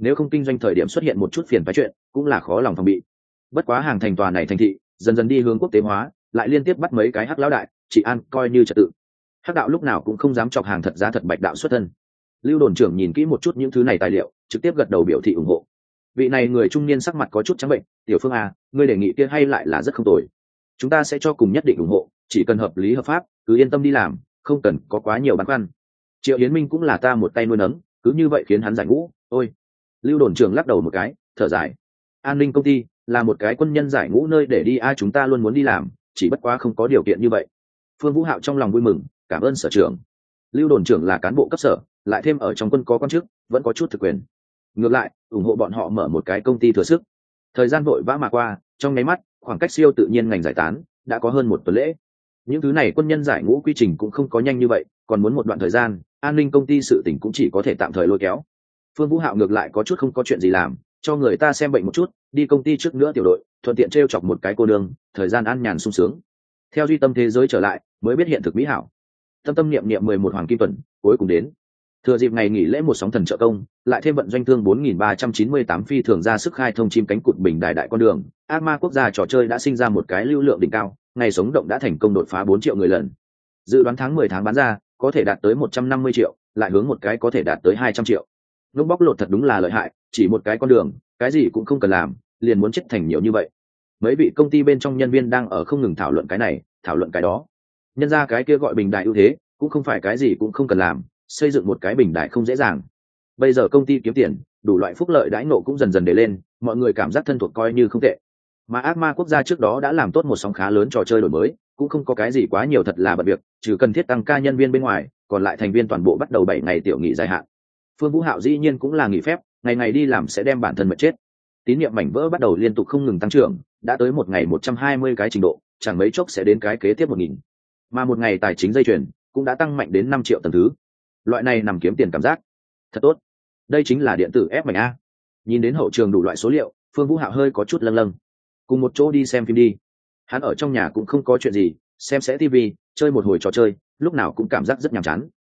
Speaker 1: nếu không kinh doanh thời điểm xuất hiện một chút phiền phái chuyện cũng là khó lòng phòng bị. Bất quá hàng thành tòa này thành thị dần dần đi hướng quốc tế hóa, lại liên tiếp bắt mấy cái hắc lão đại, trị an coi như trật tự. Hắc đạo lúc nào cũng không dám chọc hàng thật giá thật bạch đạo xuất thân. Lưu đồn trưởng nhìn kỹ một chút những thứ này tài liệu, trực tiếp gật đầu biểu thị ủng hộ. Vị này người trung niên sắc mặt có chút trắng bệnh, tiểu Phương à, ngươi đề nghị kia hay lại là rất không tồi, chúng ta sẽ cho cùng nhất định ủng hộ, chỉ cần hợp lý hợp pháp cứ yên tâm đi làm, không cần có quá nhiều băn khoăn. Triệu Yến Minh cũng là ta một tay nuôi nấng, cứ như vậy khiến hắn giải ngũ. Ôi, Lưu đồn trưởng lắc đầu một cái, thở dài. An ninh công ty là một cái quân nhân giải ngũ nơi để đi, ai chúng ta luôn muốn đi làm, chỉ bất quá không có điều kiện như vậy. Phương Vũ Hạo trong lòng vui mừng, cảm ơn sở trưởng. Lưu đồn trưởng là cán bộ cấp sở, lại thêm ở trong quân có quan chức, vẫn có chút thực quyền. Ngược lại, ủng hộ bọn họ mở một cái công ty thừa sức. Thời gian vội vã mà qua, trong nháy mắt, khoảng cách siêu tự nhiên ngành giải tán đã có hơn một tuần lễ. Những thứ này quân nhân giải ngũ quy trình cũng không có nhanh như vậy, còn muốn một đoạn thời gian, an ninh công ty sự tình cũng chỉ có thể tạm thời lôi kéo. Phương Vũ Hạo ngược lại có chút không có chuyện gì làm, cho người ta xem bệnh một chút, đi công ty trước nữa tiểu đội, thuận tiện trêu chọc một cái cô nương, thời gian an nhàn sung sướng. Theo duy tâm thế giới trở lại, mới biết hiện thực mỹ hảo. Tâm tâm niệm niệm 11 hoàng kim tuần cuối cùng đến. Thừa dịp ngày nghỉ lễ một sóng thần trợ công, lại thêm vận doanh thương 4.398 phi thường ra sức khai thông chim cánh cụt bình đài đại con đường, ác ma quốc gia trò chơi đã sinh ra một cái lưu lượng đỉnh cao, ngày sống động đã thành công đột phá 4 triệu người lần. Dự đoán tháng 10 tháng bán ra có thể đạt tới 150 triệu, lại hướng một cái có thể đạt tới 200 triệu. Lúc bóc lột thật đúng là lợi hại, chỉ một cái con đường, cái gì cũng không cần làm, liền muốn chết thành nhiều như vậy. Mấy vị công ty bên trong nhân viên đang ở không ngừng thảo luận cái này, thảo luận cái đó. Nhân ra cái kia gọi bình đại ưu thế, cũng không phải cái gì cũng không cần làm, xây dựng một cái bình đại không dễ dàng. Bây giờ công ty kiếm tiền, đủ loại phúc lợi đãi ngộ cũng dần dần để lên, mọi người cảm giác thân thuộc coi như không tệ. Mà ác ma quốc gia trước đó đã làm tốt một sóng khá lớn trò chơi đổi mới, cũng không có cái gì quá nhiều thật là bận việc, trừ cần thiết tăng ca nhân viên bên ngoài, còn lại thành viên toàn bộ bắt đầu 7 ngày tiểu nghỉ dài hạn. Phương Vũ Hạo dĩ nhiên cũng là nghỉ phép, ngày ngày đi làm sẽ đem bản thân mệt chết. Tín niệm mảnh vỡ bắt đầu liên tục không ngừng tăng trưởng, đã tới một ngày 120 cái trình độ, chẳng mấy chốc sẽ đến cái kế tiếp 1000. Mà một ngày tài chính dây chuyền cũng đã tăng mạnh đến 5 triệu tầng thứ. Loại này nằm kiếm tiền cảm giác thật tốt. Đây chính là điện tử ép mạnh a. Nhìn đến hậu trường đủ loại số liệu, Phương Vũ Hạo hơi có chút lâng lâng. Cùng một chỗ đi xem phim đi. Hắn ở trong nhà cũng không có chuyện gì, xem sẽ tivi, chơi một hồi trò chơi, lúc nào cũng cảm giác rất nhàm chán.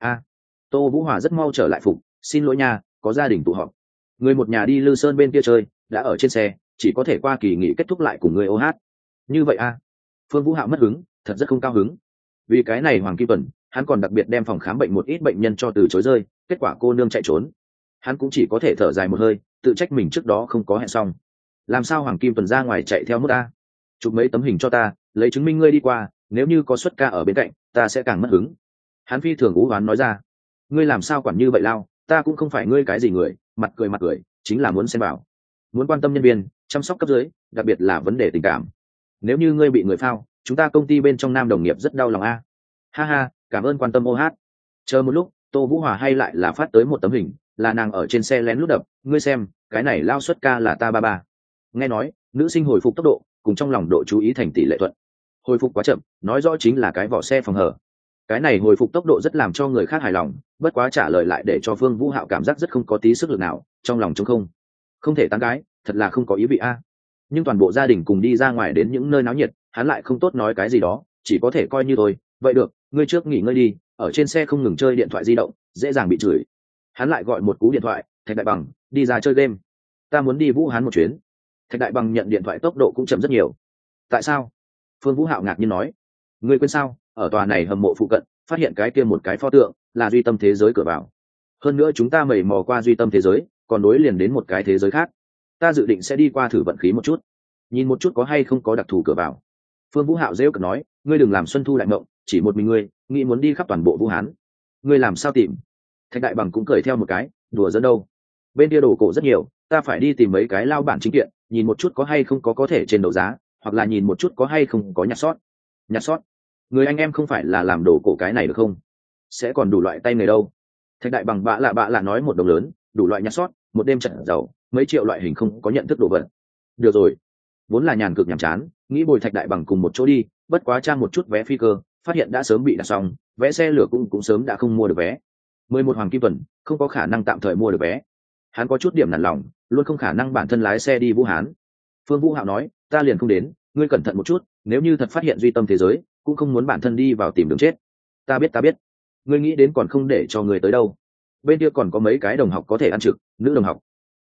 Speaker 1: Tô Vũ Hòa rất mau trở lại phục, xin lỗi nha, có gia đình tụ họp. Người một nhà đi Lư Sơn bên kia chơi, đã ở trên xe, chỉ có thể qua kỳ nghỉ kết thúc lại cùng người ô hát. Như vậy Phương Vũ Hạo mất hứng, thật rất không cao hứng. Vì cái này Hoàng Kim Tuần, hắn còn đặc biệt đem phòng khám bệnh một ít bệnh nhân cho từ chối rơi, kết quả cô nương chạy trốn. Hắn cũng chỉ có thể thở dài một hơi, tự trách mình trước đó không có hẹn xong. Làm sao Hoàng Kim Tuần ra ngoài chạy theo mút ta? Chụp mấy tấm hình cho ta, lấy chứng minh ngươi đi qua, nếu như có xuất ca ở bên cạnh, ta sẽ càng mất hứng. Hắn phi thường ú oán nói ra. Ngươi làm sao quản như vậy lao, ta cũng không phải ngươi cái gì người, mặt cười, chính là muốn xem vào. Muốn quan tâm nhân viên, chăm sóc cấp dưới, đặc biệt là vấn đề tình cảm. Nếu như ngươi bị người phao, chúng ta công ty bên trong nam đồng nghiệp rất đau lòng a. Ha ha, cảm ơn quan tâm ô hát. Chờ một lúc, Tô Vũ Hòa hay lại là phát tới một tấm hình, là nàng ở trên xe lén lút đập, ngươi xem, cái này lao xuất ca là ta ba. Nghe nói, nữ sinh hồi phục tốc độ, cùng trong lòng độ chú ý thành tỷ lệ thuận. Hồi phục quá chậm, nói rõ chính là cái vỏ xe phòng hở. Cái này hồi phục tốc độ rất làm cho người khác hài lòng, bất quá trả lời lại để cho Phương Vũ Hạo cảm giác rất không có tí sức lực nào, trong lòng trống không. Không thể tán gái, thật là không có ý vị a. Nhưng toàn bộ gia đình cùng đi ra ngoài đến những nơi náo nhiệt, hắn lại không tốt nói cái gì đó, chỉ có thể coi như thôi. Vậy được, ngươi trước nghỉ ngơi đi, ở trên xe không ngừng chơi điện thoại di động, dễ dàng bị chửi. Hắn lại gọi một cú điện thoại, Thạch Đại Bằng, đi ra chơi game. Ta muốn đi Vũ Hán một chuyến. Thạch Đại Bằng nhận điện thoại tốc độ cũng chậm rất nhiều. Tại sao? Phương Vũ Hạo ngạc nhiên nói. Ngươi quên sao? Ở tòa này hầm mộ phụ cận, phát hiện cái kia một cái pho tượng, là duy tâm thế giới cửa vào. Hơn nữa chúng ta mày mò qua duy tâm thế giới, còn nối liền đến một cái thế giới khác. Ta dự định sẽ đi qua thử vận khí một chút, nhìn một chút có hay không có đặc thù cửa vào. Phương Vũ Hạo rêu cợt nói, ngươi đừng làm Xuân Thu đại mộng, chỉ một mình ngươi, nghĩ muốn đi khắp toàn bộ Vũ Hán. Ngươi làm sao tìm? Thạch Đại Bằng cũng cười theo một cái, đùa giỡn đâu. Bên kia đồ cổ rất nhiều, ta phải đi tìm mấy cái lao bản chính kiện, nhìn một chút có hay không có thể trên đấu giá, hoặc là nhìn một chút có hay không có nhặt sót. Nhặt sót? Người anh em không phải là làm đồ cổ cái này được không? Sẽ còn đủ loại tay nghề đâu. Thạch Đại Bằng bạ lạ nói một đồng lớn, đủ loại nhặt sót, một đêm trận giàu, mấy triệu loại hình không có nhận thức đồ vật. Được rồi, vốn là nhàn cực nhàm chán, nghĩ bồi Thạch Đại Bằng cùng một chỗ đi, bất quá trang một chút vé phi cơ, phát hiện đã sớm bị đặt xong, vé xe lửa cũng sớm đã không mua được vé. 11 Hoàng Kim Tuần, không có khả năng tạm thời mua được vé. Hắn có chút điểm nản lòng, luôn không khả năng bản thân lái xe đi Vũ Hán. Phương Vũ Hạo nói, ta liền không đến, ngươi cẩn thận một chút, nếu như thật phát hiện duy tâm thế giới, cũng không muốn bản thân đi vào tìm đường chết. Ta biết, ngươi nghĩ đến còn không để cho người tới đâu. Bên kia còn có mấy cái đồng học có thể ăn trực, nữ đồng học.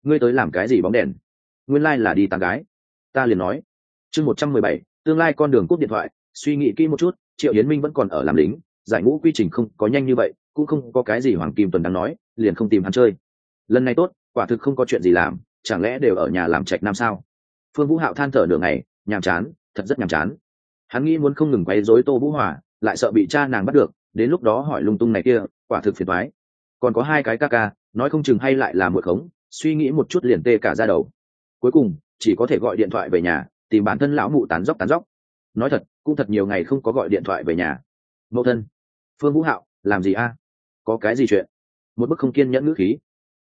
Speaker 1: ngươi tới làm cái gì bóng đèn? Nguyên lai là đi tán gái. Ta liền nói. Chương 117, tương lai con đường cúp điện thoại. Suy nghĩ kỹ một chút, Triệu Hiến Minh vẫn còn ở làm lính, giải ngũ quy trình không có nhanh như vậy, cũng không có cái gì Hoàng Kim Tuần đang nói, liền không tìm hắn chơi. Lần này tốt, quả thực không có chuyện gì làm, chẳng lẽ đều ở nhà làm trạch nam sao? Phương Vũ Hạo than thở nửa ngày, nhàm chán, thật rất nhàm chán. Hắn nghĩ muốn không ngừng quấy rối Tô Vũ Hòa, lại sợ bị cha nàng bắt được, đến lúc đó hỏi lung tung này kia, quả thực phiền toái. Còn có hai cái ca ca, nói không chừng hay lại là muội khống, suy nghĩ một chút liền tê cả da đầu. Cuối cùng, chỉ có thể gọi điện thoại về nhà, tìm bản thân lão mụ tán dóc. Nói thật, cũng thật nhiều ngày không có gọi điện thoại về nhà. Mẫu thân. Phương Vũ Hạo, làm gì a? Có cái gì chuyện? Một bức không kiên nhẫn ngữ khí.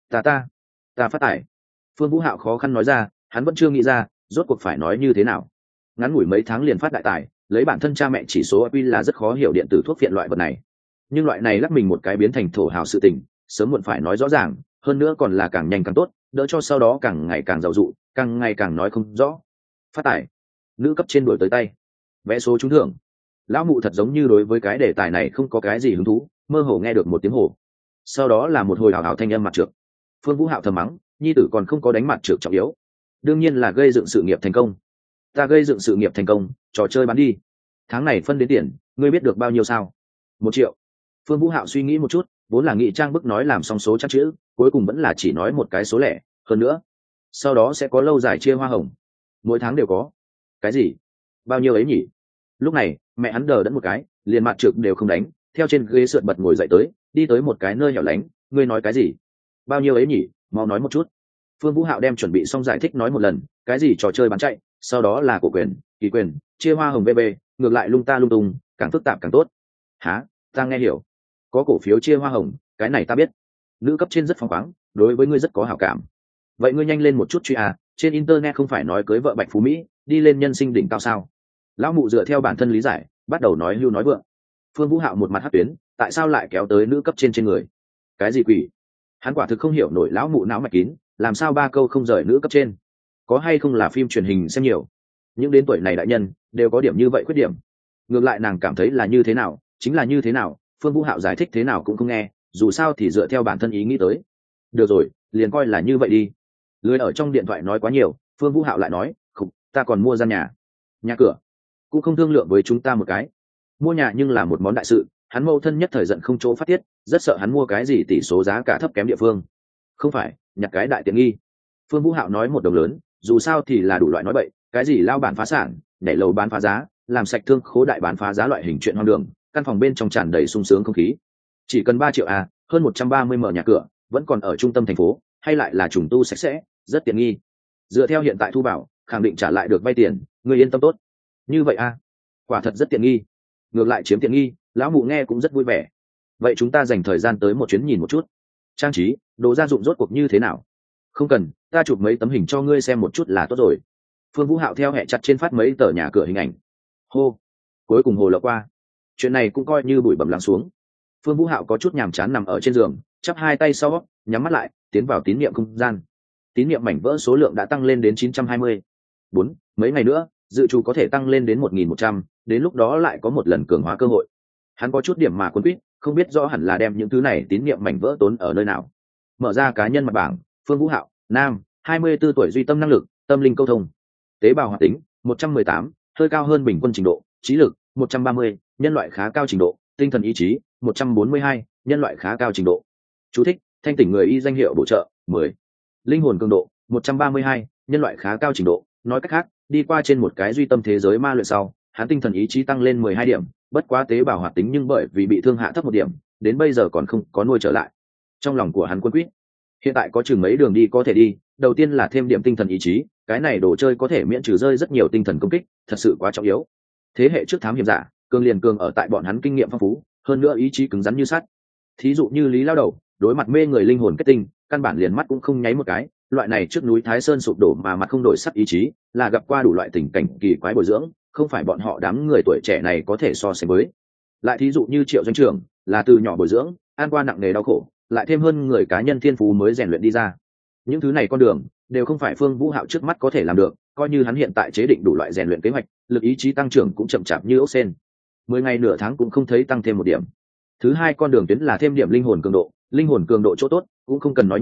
Speaker 1: Ta phát tải. Phương Vũ Hạo khó khăn nói ra, hắn vẫn chưa nghĩ ra rốt cuộc phải nói như thế nào. Ngắn ngủi mấy tháng liền phát đại tài, lấy bản thân cha mẹ chỉ số IQ là rất khó hiểu điện tử thuốc phiện loại vật này. Nhưng loại này lắc mình một cái biến thành thổ hào sự tình, sớm muộn phải nói rõ ràng, hơn nữa còn là càng nhanh càng tốt, đỡ cho sau đó càng ngày càng giàu dụ, càng ngày càng nói không rõ. Phát tải. Nữ cấp trên đuổi tới tay. Vé số trúng thưởng. Lão mụ thật giống như đối với cái đề tài này không có cái gì hứng thú, mơ hồ nghe được một tiếng hổ. Sau đó là một hồi hào hào thanh âm mặt trược. Phương Vũ Hạo thầm mắng, nhi tử còn không có đánh mặt trược trọng yếu, đương nhiên là gây dựng sự nghiệp thành công. Ta gây dựng sự nghiệp thành công, trò chơi bán đi. Tháng này phân đến tiền, ngươi biết được bao nhiêu sao? 1 triệu. Phương Vũ Hạo suy nghĩ một chút, vốn là nghị trang bức nói làm xong số chắc chữ, cuối cùng vẫn là chỉ nói một cái số lẻ, hơn nữa. Sau đó sẽ có lâu dài chia hoa hồng. Mỗi tháng đều có. Cái gì? Bao nhiêu ấy nhỉ? Lúc này, mẹ hắn đờ đẫn một cái, liền mặt trực đều không đánh, theo trên ghế sượt bật ngồi dậy tới, đi tới một cái nơi hẻo lánh, ngươi nói cái gì? Bao nhiêu ấy nhỉ? Mau nói một chút. Phương Vũ Hạo đem chuẩn bị xong giải thích nói một lần, cái gì trò chơi bán chạy, sau đó là cổ quyền, kỳ quyền, chia hoa hồng VB, ngược lại lung ta lung tung, càng phức tạp càng tốt. Hả? Ta nghe hiểu. Có cổ phiếu chia hoa hồng, cái này ta biết. Nữ cấp trên rất phóng khoáng, đối với ngươi rất có hảo cảm. Vậy ngươi nhanh lên một chút truy à, trên internet không phải nói cưới vợ Bạch Phú Mỹ, đi lên nhân sinh đỉnh cao sao? Lão mụ dựa theo bản thân lý giải, bắt đầu nói hưu nói vượng. Phương Vũ Hạo một mặt hất tuyến, tại sao lại kéo tới nữ cấp trên người? Cái gì quỷ? Hắn quả thực không hiểu nổi lão mụ não mạch kín, làm sao 3 câu không rời nữ cấp trên? Có hay không là phim truyền hình xem nhiều? Những đến tuổi này đại nhân đều có điểm như vậy khuyết điểm. Ngược lại nàng cảm thấy là như thế nào, chính là như thế nào, Phương Vũ Hạo giải thích thế nào cũng không nghe, dù sao thì dựa theo bản thân ý nghĩ tới. Được rồi, liền coi là như vậy đi. Lười ở trong điện thoại nói quá nhiều, Phương Vũ Hạo lại nói, "Không, ta còn mua gian nhà. Nhà cửa cũng không thương lượng với chúng ta một cái. Mua nhà nhưng là một món đại sự." Hắn mâu thân nhất thời giận không chỗ phát tiết, rất sợ hắn mua cái gì tỷ số giá cả thấp kém địa phương. Không phải, nhặt cái đại tiện nghi. Phương Vũ Hạo nói một đồng lớn, dù sao thì là đủ loại nói bậy, cái gì lao bản phá sản, nhảy lầu bán phá giá, làm sạch thương khố đại bán phá giá loại hình chuyện hoang đường, căn phòng bên trong tràn đầy sung sướng không khí. Chỉ cần 3 triệu à, hơn 130 mở nhà cửa, vẫn còn ở trung tâm thành phố, hay lại là trùng tu sạch sẽ, rất tiện nghi. Dựa theo hiện tại thu bảo, khẳng định trả lại được vay tiền, người yên tâm tốt. Như vậy à? Quả thật rất tiện nghi. Ngược lại chiếm tiện nghi, lão mụ nghe cũng rất vui vẻ. Vậy chúng ta dành thời gian tới một chuyến nhìn một chút. Trang trí, đồ gia dụng rốt cuộc như thế nào? Không cần, ta chụp mấy tấm hình cho ngươi xem một chút là tốt rồi. Phương Vũ Hạo theo hẹ chặt trên phát mấy tờ nhà cửa hình ảnh. Hô, cuối cùng hồ lọ qua. Chuyện này cũng coi như bụi bẩm lắng xuống. Phương Vũ Hạo có chút nhàm chán nằm ở trên giường, chắp hai tay sau, nhắm mắt lại, tiến vào tín niệm không gian. Tín niệm mảnh vỡ số lượng đã tăng lên đến 920. 4, mấy ngày nữa, dự trù có thể tăng lên đến 1100, đến lúc đó lại có một lần cường hóa cơ hội. Hắn có chút điểm mà cuốn quýt, không biết rõ hẳn là đem những thứ này tín niệm mảnh vỡ tốn ở nơi nào. Mở ra cá nhân mặt bảng, Phương Vũ Hạo, nam, 24 tuổi, duy tâm năng lực, tâm linh câu thông. Tế bào hoạt tính, 118, hơi cao hơn bình quân trình độ, trí lực, 130, nhân loại khá cao trình độ, tinh thần ý chí, 142, nhân loại khá cao trình độ. Chú thích, thanh tỉnh người y danh hiệu bổ trợ, 10. Linh hồn cường độ, 132, nhân loại khá cao trình độ, nói cách khác, đi qua trên một cái duy tâm thế giới ma luyện sau, hắn tinh thần ý chí tăng lên 12 điểm, bất quá tế bào hoạt tính nhưng bởi vì bị thương hạ thấp 1 điểm, đến bây giờ còn không có nuôi trở lại. Trong lòng của hắn quân quyết, hiện tại có chừng mấy đường đi có thể đi, đầu tiên là thêm điểm tinh thần ý chí, cái này đồ chơi có thể miễn trừ rơi rất nhiều tinh thần công kích, thật sự quá trọng yếu. Thế hệ trước thám hiểm giả, cường liền cường ở tại bọn hắn kinh nghiệm phong phú, hơn nữa ý chí cứng rắn như sắt. Thí dụ như Lý Lao Đầu, đối mặt mê người linh hồn kết tinh, căn bản liền mắt cũng không nháy một cái, loại này trước núi Thái Sơn sụp đổ mà mặt không đổi sắc ý chí, là gặp qua đủ loại tình cảnh kỳ quái bồi dưỡng, không phải bọn họ đám người tuổi trẻ này có thể so sánh với. Lại thí dụ như Triệu doanh trưởng, là từ nhỏ bồi dưỡng, ăn qua nặng nề đau khổ, lại thêm hơn người cá nhân thiên phú mới rèn luyện đi ra. Những thứ này con đường đều không phải Phương Vũ Hạo trước mắt có thể làm được, coi như hắn hiện tại chế định đủ loại rèn luyện kế hoạch, lực ý chí tăng trưởng cũng chậm chạp như ốc sên. 10 ngày nửa tháng cũng không thấy tăng thêm 1 điểm. Thứ hai con đường tuyến là thêm điểm linh hồn cường độ chỗ tốt cũng không cần nói nhiều,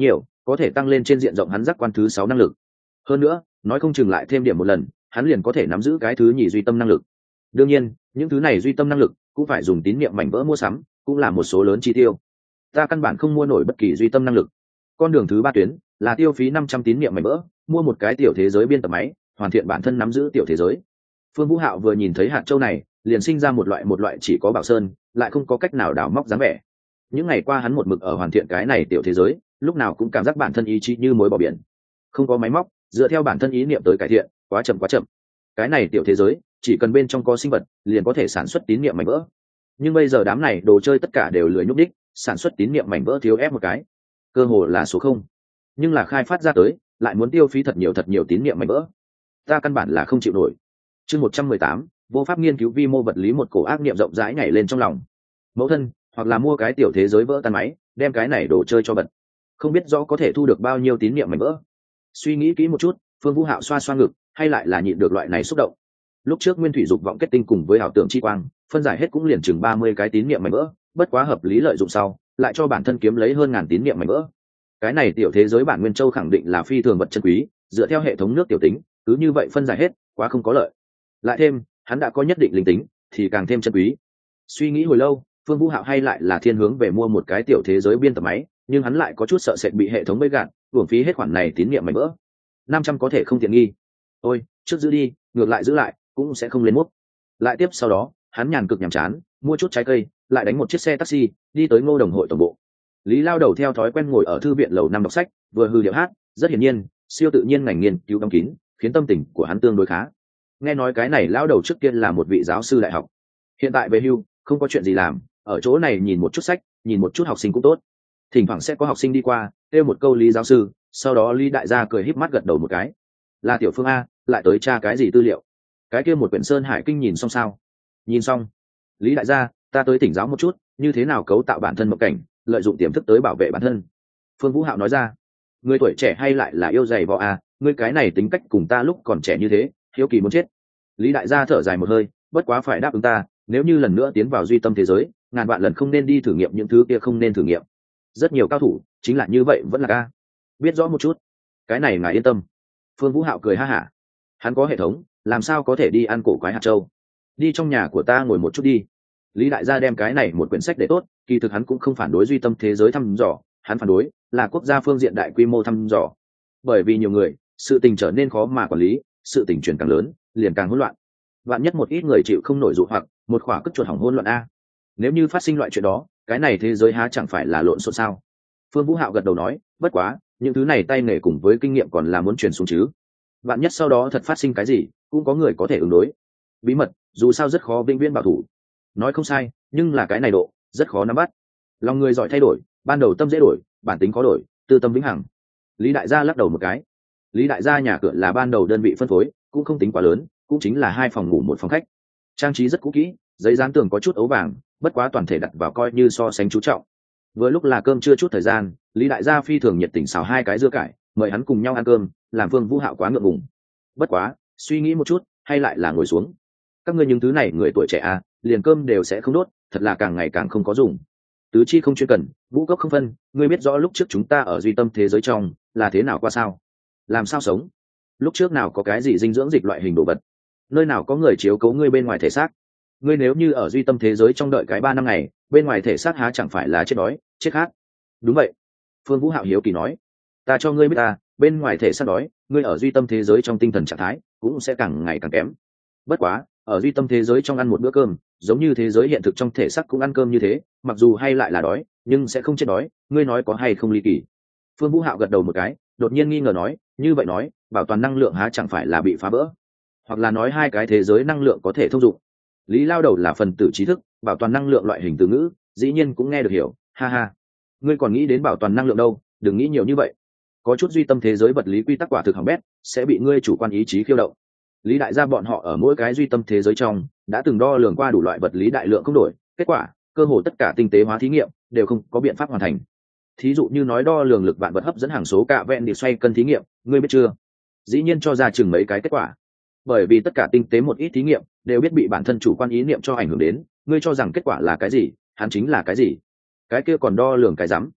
Speaker 1: có thể tăng lên trên diện rộng hắn giác quan thứ 6 năng lực. Hơn nữa, nói không chừng lại thêm điểm một lần, hắn liền có thể nắm giữ cái thứ nhì duy tâm năng lực. Đương nhiên, những thứ này duy tâm năng lực cũng phải dùng tín niệm mảnh vỡ mua sắm, cũng là một số lớn chi tiêu. Ta căn bản không mua nổi bất kỳ duy tâm năng lực. Con đường thứ 3 tuyến là tiêu phí 500 tín niệm mảnh vỡ, mua một cái tiểu thế giới biên tập máy, hoàn thiện bản thân nắm giữ tiểu thế giới. Phương Vũ Hạo vừa nhìn thấy hạt châu này, liền sinh ra một loại chỉ có bảo sơn, lại không có cách nào đào móc dáng vẻ. Những ngày qua hắn một mực ở hoàn thiện cái này tiểu thế giới, lúc nào cũng cảm giác bản thân ý chí như mối bỏ biển. Không có máy móc, dựa theo bản thân ý niệm tới cải thiện, quá chậm. Cái này tiểu thế giới, chỉ cần bên trong có sinh vật, liền có thể sản xuất tín niệm mảnh vỡ. Nhưng bây giờ đám này đồ chơi tất cả đều lười nhúc đích, sản xuất tín niệm mảnh vỡ thiếu ép một cái, cơ hồ là số không. Nhưng là khai phát ra tới, lại muốn tiêu phí thật nhiều tín niệm mảnh vỡ. Ta căn bản là không chịu nổi. Chương 118, vô pháp nghiên cứu vi mô vật lý, một cổ ác niệm rộng rãi nhảy lên trong lòng. Mẫu thân, hoặc là mua cái tiểu thế giới vỡ tan máy, đem cái này đồ chơi cho bật. Không biết rõ có thể thu được bao nhiêu tín niệm mảnh vỡ. Suy nghĩ kỹ một chút, Phương Vũ Hạo xoa xoa ngực, hay lại là nhịn được loại này xúc động. Lúc trước nguyên thủy dục vọng kết tinh cùng với ảo tưởng chi quang, phân giải hết cũng liền chừng 30 cái tín niệm mảnh vỡ, bất quá hợp lý lợi dụng sau, lại cho bản thân kiếm lấy hơn ngàn tín niệm mảnh vỡ. Cái này tiểu thế giới bản nguyên châu khẳng định là phi thường vật chân quý, dựa theo hệ thống nước tiểu tính, cứ như vậy phân giải hết, quá không có lợi. Lại thêm, hắn đã có nhất định linh tính, thì càng thêm chân quý. Suy nghĩ hồi lâu, Phương Vũ Hạo hay lại là thiên hướng về mua một cái tiểu thế giới biên tập máy, nhưng hắn lại có chút sợ sệt bị hệ thống bẫy gạt, uổng phí hết khoản này tín niệm mảnh vỡ. 500 có thể không tiện nghi. Ôi, trước giữ đi, ngược lại giữ lại, cũng sẽ không lên mốc. Lại tiếp sau đó, hắn nhàn cực nhàm chán, mua chút trái cây, lại đánh một chiếc xe taxi, đi tới Ngô Đồng hội tổng bộ. Lý Lao Đầu theo thói quen ngồi ở thư viện lầu 5 đọc sách, vừa hư điệu hát, rất hiển nhiên, siêu tự nhiên ngành nghiên cứu đóng kín, khiến tâm tình của hắn tương đối khá. Nghe nói cái này Lão Đầu trước kia là một vị giáo sư đại học, hiện tại về hưu, không có chuyện gì làm, ở chỗ này nhìn một chút sách, nhìn một chút học sinh cũng tốt. Thỉnh thoảng sẽ có học sinh đi qua, kêu một câu Lý giáo sư, sau đó Lý đại gia cười híp mắt gật đầu một cái. Là Tiểu Phương a, lại tới tra cái gì tư liệu? Cái kia một quyển Sơn Hải Kinh nhìn xong sao? Nhìn xong. Lý đại gia, ta tới thỉnh giáo một chút, như thế nào cấu tạo bản thân mộng cảnh, lợi dụng tiềm thức tới bảo vệ bản thân. Phương Vũ Hạo nói ra. Người tuổi trẻ hay lại là yêu dày vò a, ngươi cái này tính cách cùng ta lúc còn trẻ như thế, hiếu kỳ muốn chết. Lý đại gia thở dài một hơi, bất quá phải đáp ứng ta, nếu như lần nữa tiến vào duy tâm thế giới, ngàn vạn lần không nên đi thử nghiệm những thứ kia không nên thử nghiệm. Rất nhiều cao thủ chính là như vậy, vẫn là ca. Biết rõ một chút. Cái này ngài yên tâm. Phương Vũ Hạo cười ha hả. Hắn có hệ thống, làm sao có thể đi ăn cổ quái hạt châu. Đi trong nhà của ta ngồi một chút đi. Lý đại gia đem cái này một quyển sách để tốt, kỳ thực hắn cũng không phản đối duy tâm thế giới thăm dò, hắn phản đối là quốc gia phương diện đại quy mô thăm dò. Bởi vì nhiều người, sự tình trở nên khó mà quản lý, sự tình chuyển càng lớn, liền càng hỗn loạn. Vạn nhất một ít người chịu không nổi dụ hoặc, một khỏa cất chuột hỏng hỗn loạn a. Nếu như phát sinh loại chuyện đó, cái này thế giới há chẳng phải là lộn xộn sao? Phương Vũ Hạo gật đầu nói, bất quá, những thứ này tay nghề cùng với kinh nghiệm còn là muốn truyền xuống chứ. Vạn nhất sau đó thật phát sinh cái gì, cũng có người có thể ứng đối. Bí mật, dù sao rất khó vĩnh viễn bảo thủ. Nói không sai, nhưng là cái này độ rất khó nắm bắt. Lòng người giỏi thay đổi, ban đầu tâm dễ đổi, bản tính có đổi, tư tâm vĩnh hằng. Lý đại gia lắc đầu một cái. Lý đại gia nhà cửa là ban đầu đơn vị phân phối, cũng không tính quá lớn, cũng chính là 2 phòng ngủ 1 phòng khách. Trang trí rất cũ kỹ, giấy dán tường có chút ấu vàng, bất quá toàn thể đặt vào coi như so sánh chú trọng. Vừa lúc là cơm trưa chút thời gian, Lý đại gia phi thường nhiệt tình xào 2 cái dưa cải, mời hắn cùng nhau ăn cơm, làm Phương Vũ Hạo quá ngượng ngùng. Bất quá, suy nghĩ một chút, hay lại là ngồi xuống. Các ngươi những thứ này người tuổi trẻ à, liền cơm đều sẽ không đốt, thật là càng ngày càng không có dùng. Tứ chi không chuyên cần, ngũ cốc không phân, ngươi biết rõ lúc trước chúng ta ở duy tâm thế giới trong là thế nào qua sao? Làm sao sống? Lúc trước nào có cái gì dinh dưỡng dịch loại hình đồ vật? Nơi nào có người chiếu cố ngươi bên ngoài thể xác? Ngươi nếu như ở duy tâm thế giới trong đợi cái 3 năm ngày, bên ngoài thể xác há chẳng phải là chết đói, chết khát? Đúng vậy. Phương Vũ Hạo hiếu kỳ nói, ta cho ngươi biết ta, bên ngoài thể xác đói, ngươi ở duy tâm thế giới trong tinh thần trạng thái cũng sẽ càng ngày càng kém. Bất quá, ở duy tâm thế giới trong ăn một bữa cơm, giống như thế giới hiện thực trong thể xác cũng ăn cơm như thế, mặc dù hay lại là đói, nhưng sẽ không chết đói, ngươi nói có hay không ly kỳ? Phương Vũ Hạo gật đầu một cái, đột nhiên nghi ngờ nói, như vậy nói, bảo toàn năng lượng há chẳng phải là bị phá vỡ? Hoặc là nói 2 cái thế giới năng lượng có thể thông dụng? Lý Lao Đầu là phần tử trí thức, bảo toàn năng lượng loại hình từ ngữ, dĩ nhiên cũng nghe được hiểu, ha ha. Ngươi còn nghĩ đến bảo toàn năng lượng đâu, đừng nghĩ nhiều như vậy. Có chút duy tâm thế giới vật lý quy tắc quả thực hỏng bét, sẽ bị ngươi chủ quan ý chí khiêu động. Lý đại gia bọn họ ở mỗi cái duy tâm thế giới trong đã từng đo lường qua đủ loại vật lý đại lượng không đổi, kết quả cơ hồ tất cả tinh tế hóa thí nghiệm đều không có biện pháp hoàn thành. Thí dụ như nói đo lường lực vạn vật hấp dẫn hàng số cạ vẹn để xoay cân thí nghiệm, ngươi biết chưa? Dĩ nhiên cho ra chừng mấy cái kết quả. Bởi vì tất cả tinh tế một ít thí nghiệm đều biết bị bản thân chủ quan ý niệm cho ảnh hưởng đến, ngươi cho rằng kết quả là cái gì, hắn chính là cái gì. Cái kia còn đo lường cái rắm.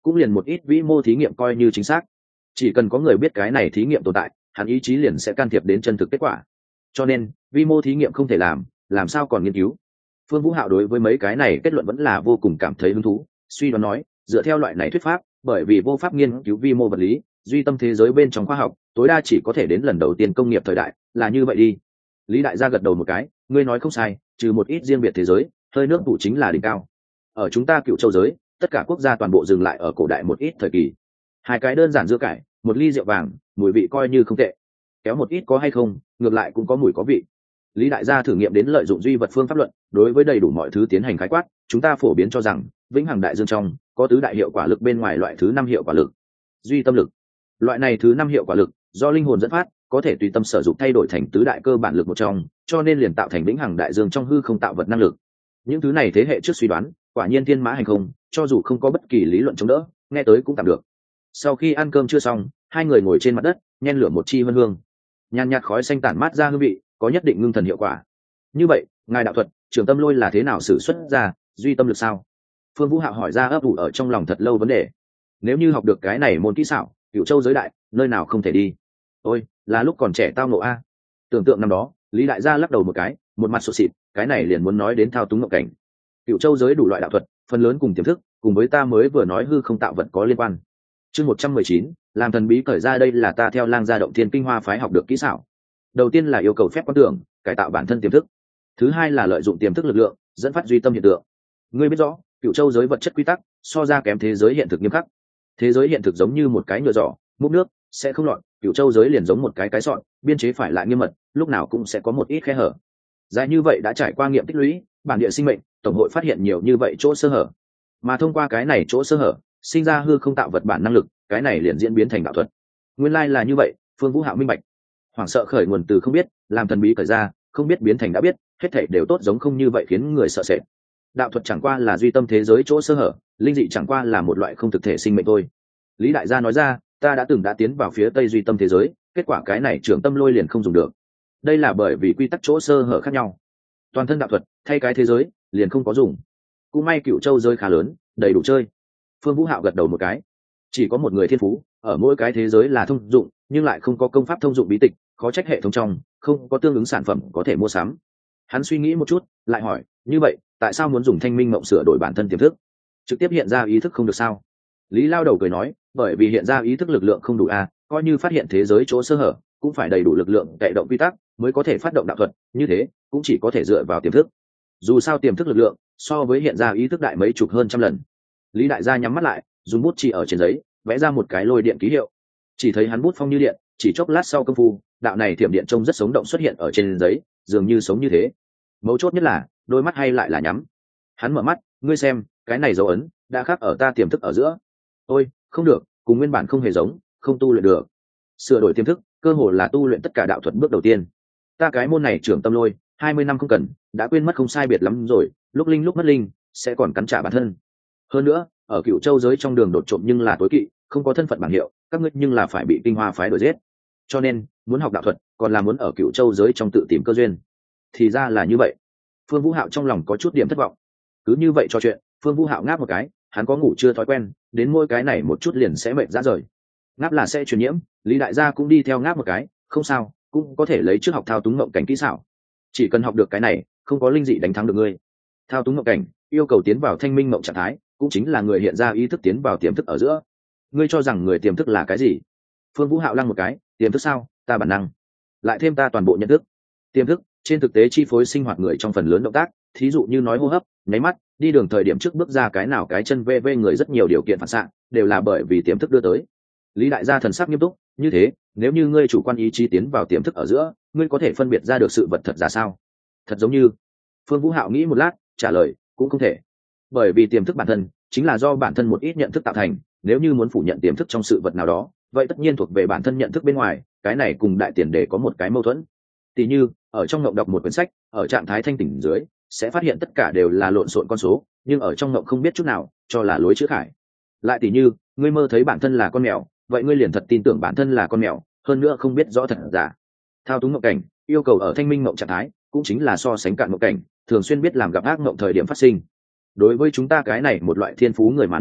Speaker 1: cũng liền một ít vĩ mô thí nghiệm coi như chính xác. Chỉ cần có người biết cái này thí nghiệm tồn tại, hắn ý chí liền sẽ can thiệp đến chân thực kết quả. Cho nên vi mô thí nghiệm không thể làm sao còn nghiên cứu. Phương Vũ Hạo đối với mấy cái này kết luận vẫn là vô cùng cảm thấy hứng thú, suy đoán nói, dựa theo loại này thuyết pháp, bởi vì vô pháp nghiên cứu vi mô vật lý, duy tâm thế giới bên trong khoa học tối đa chỉ có thể đến lần đầu tiên công nghiệp thời đại, là như vậy đi. Lý đại gia gật đầu một cái, ngươi nói không sai, trừ một ít riêng biệt thế giới, hơi nước vụ chính là đỉnh cao. Ở chúng ta Cựu Châu giới, tất cả quốc gia toàn bộ dừng lại ở cổ đại một ít thời kỳ. Hai cái đơn giản dưa cải, một ly rượu vàng, mùi vị coi như không tệ. Kéo một ít có hay không, ngược lại cũng có mùi có vị. Lý đại gia thử nghiệm đến lợi dụng duy vật phương pháp luận, đối với đầy đủ mọi thứ tiến hành khái quát, chúng ta phổ biến cho rằng vĩnh hằng đại dương trong có tứ đại hiệu quả lực bên ngoài loại thứ 5 hiệu quả lực. Duy tâm lực. Loại này thứ 5 hiệu quả lực do linh hồn dẫn phát, có thể tùy tâm sở dụng thay đổi thành tứ đại cơ bản lực một trong, cho nên liền tạo thành vĩnh hằng đại dương trong hư không tạo vật năng lực. Những thứ này thế hệ trước suy đoán, quả nhiên thiên mã hành không, cho dù không có bất kỳ lý luận chống đỡ, nghe tới cũng tạm được. Sau khi ăn cơm chưa xong, hai người ngồi trên mặt đất, nhen lửa một chi vân hương. Nhàn nhạt khói xanh tản mát ra hương vị, có nhất định ngưng thần hiệu quả. Như vậy, ngài đạo thuật, trường tâm lôi là thế nào sử xuất ra, duy tâm lực sao? Phương Vũ Hạo hỏi ra ấp ủ ở trong lòng thật lâu vấn đề. Nếu như học được cái này môn kỹ xảo, Cửu Châu giới đại, nơi nào không thể đi. Ôi, là lúc còn trẻ tao ngộ a. Tưởng tượng năm đó, Lý đại gia lắc đầu một cái, một mặt sụt sịt, cái này liền muốn nói đến thao túng ngộ cảnh. Cửu Châu giới đủ loại đạo thuật, phần lớn cùng tiềm thức, cùng với ta mới vừa nói hư không tạo vật có liên quan. Chương 119, làm thần bí cởi ra, đây là ta theo Lang gia động thiên kinh hoa phái học được kỹ xảo. Đầu tiên là yêu cầu phép quan tưởng, cải tạo bản thân tiềm thức. Thứ hai là lợi dụng tiềm thức lực lượng, dẫn phát duy tâm hiện tượng. Ngươi biết rõ, Cửu Châu giới vật chất quy tắc so ra kém thế giới hiện thực nghiêm khắc. Thế giới hiện thực giống như một cái nhựa giỏ, múc nước sẽ không lọt, Cửu Châu giới liền giống một cái sọn, biên chế phải lại nghiêm mật, lúc nào cũng sẽ có một ít khe hở. Dài như vậy đã trải qua nghiệm tích lũy, bản địa sinh mệnh tổng hội phát hiện nhiều như vậy chỗ sơ hở, mà thông qua cái này chỗ sơ hở, sinh ra hư không tạo vật bản năng lực, cái này liền diễn biến thành đạo thuật. Nguyên lai là như vậy. Phương Vũ Hạo minh bạch. Hoảng sợ khởi nguồn từ không biết, làm thần bí cởi ra, không biết biến thành đã biết, hết thảy đều tốt giống không như vậy khiến người sợ sệt. Đạo thuật chẳng qua là duy tâm thế giới chỗ sơ hở, linh dị chẳng qua là một loại không thực thể sinh mệnh thôi. Lý đại gia nói ra, ta đã từng tiến vào phía tây duy tâm thế giới, kết quả cái này trưởng tâm lôi liền không dùng được. Đây là bởi vì quy tắc chỗ sơ hở khác nhau. Toàn thân đạo thuật thay cái thế giới liền không có dùng. Cũng may Cửu Châu giới khá lớn, đầy đủ chơi. Phương Vũ Hạo gật đầu một cái. Chỉ có một người thiên phú, ở mỗi cái thế giới là thông dụng, nhưng lại không có công pháp thông dụng bí tịch, khó trách hệ thống trong không có tương ứng sản phẩm có thể mua sắm. Hắn suy nghĩ một chút, lại hỏi, như vậy tại sao muốn dùng thanh minh mộng sửa đổi bản thân tiềm thức, trực tiếp hiện ra ý thức không được sao? Lý lao đầu cười nói, bởi vì hiện ra ý thức lực lượng không đủ coi như phát hiện thế giới chỗ sơ hở, cũng phải đầy đủ lực lượng cậy động quy tắc mới có thể phát động đạo thuật, như thế cũng chỉ có thể dựa vào tiềm thức. Dù sao tiềm thức lực lượng so với hiện ra ý thức đại mấy chục hơn trăm lần. Lý đại gia nhắm mắt lại, dùng bút chỉ ở trên giấy vẽ ra một cái lôi điện ký hiệu. Chỉ thấy hắn bút phong như điện, chỉ chốc lát sau công phu, đạo này thiểm điện trông rất sống động xuất hiện ở trên giấy, dường như sống như thế. Mấu chốt nhất là đôi mắt hay lại là nhắm. Hắn mở mắt, ngươi xem, cái này dấu ấn đã khắc ở ta tiềm thức ở giữa. Ôi, không được, cùng nguyên bản không hề giống, không tu luyện được. Sửa đổi tiềm thức, cơ hồ là tu luyện tất cả đạo thuật bước đầu tiên. Ta cái môn này trưởng tâm lôi, 20 năm không cần, đã quên mất không sai biệt lắm rồi, lúc linh lúc mất linh, sẽ còn cắn trả bản thân. Hơn nữa, ở Cửu Châu giới trong đường đột trộm nhưng là tối kỵ, không có thân phận bảng hiệu, các ngươi nhưng là phải bị kinh hoa phái đuổi giết. Cho nên, muốn học đạo thuật, còn là muốn ở Cửu Châu giới trong tự tìm cơ duyên. Thì ra là như vậy. Phương Vũ Hạo trong lòng có chút điểm thất vọng. Cứ như vậy trò chuyện, Phương Vũ Hạo ngáp một cái, hắn có ngủ chưa thói quen, đến mỗi cái này một chút liền sẽ mệt ra rời. Ngáp là sẽ truyền nhiễm, Lý đại gia cũng đi theo ngáp một cái, không sao, cũng có thể lấy trước học thao túng ngộng cảnh kỹ xảo. Chỉ cần học được cái này, không có linh dị đánh thắng được ngươi. Thao túng ngộng cảnh, yêu cầu tiến vào thanh minh ngộng trạng thái, cũng chính là người hiện ra ý thức tiến vào tiềm thức ở giữa. Ngươi cho rằng người tiềm thức là cái gì? Phương Vũ Hạo lăng một cái, tiềm thức sao? Ta bản năng, lại thêm ta toàn bộ nhận thức. Tiềm thức trên thực tế chi phối sinh hoạt người trong phần lớn động tác, thí dụ như nói hô hấp, nháy mắt, đi đường thời điểm trước bước ra cái nào cái chân vê người, rất nhiều điều kiện phản xạ đều là bởi vì tiềm thức đưa tới. Lý đại gia thần sắc nghiêm túc, như thế, nếu như ngươi chủ quan ý chí tiến vào tiềm thức ở giữa, ngươi có thể phân biệt ra được sự vật thật giả sao? Thật giống như. Phương Vũ Hạo nghĩ một lát, trả lời, cũng không thể. Bởi vì tiềm thức bản thân chính là do bản thân một ít nhận thức tạo thành, nếu như muốn phủ nhận tiềm thức trong sự vật nào đó, vậy tất nhiên thuộc về bản thân nhận thức bên ngoài, cái này cùng đại tiền đề có một cái mâu thuẫn. Tỷ như, ở trong ngộng đọc một quyển sách, ở trạng thái thanh tỉnh dưới, sẽ phát hiện tất cả đều là lộn xộn con số, nhưng ở trong ngộng không biết chút nào, cho là lối chữ khải. Lại tỷ như, ngươi mơ thấy bản thân là con mèo, vậy ngươi liền thật tin tưởng bản thân là con mèo, hơn nữa không biết rõ thật giả. Thao túng ngộng cảnh, yêu cầu ở thanh minh ngộng trạng thái, cũng chính là so sánh cạn ngộng cảnh, thường xuyên biết làm gặp ác ngộng thời điểm phát sinh. Đối với chúng ta cái này một loại thiên phú người mà nói,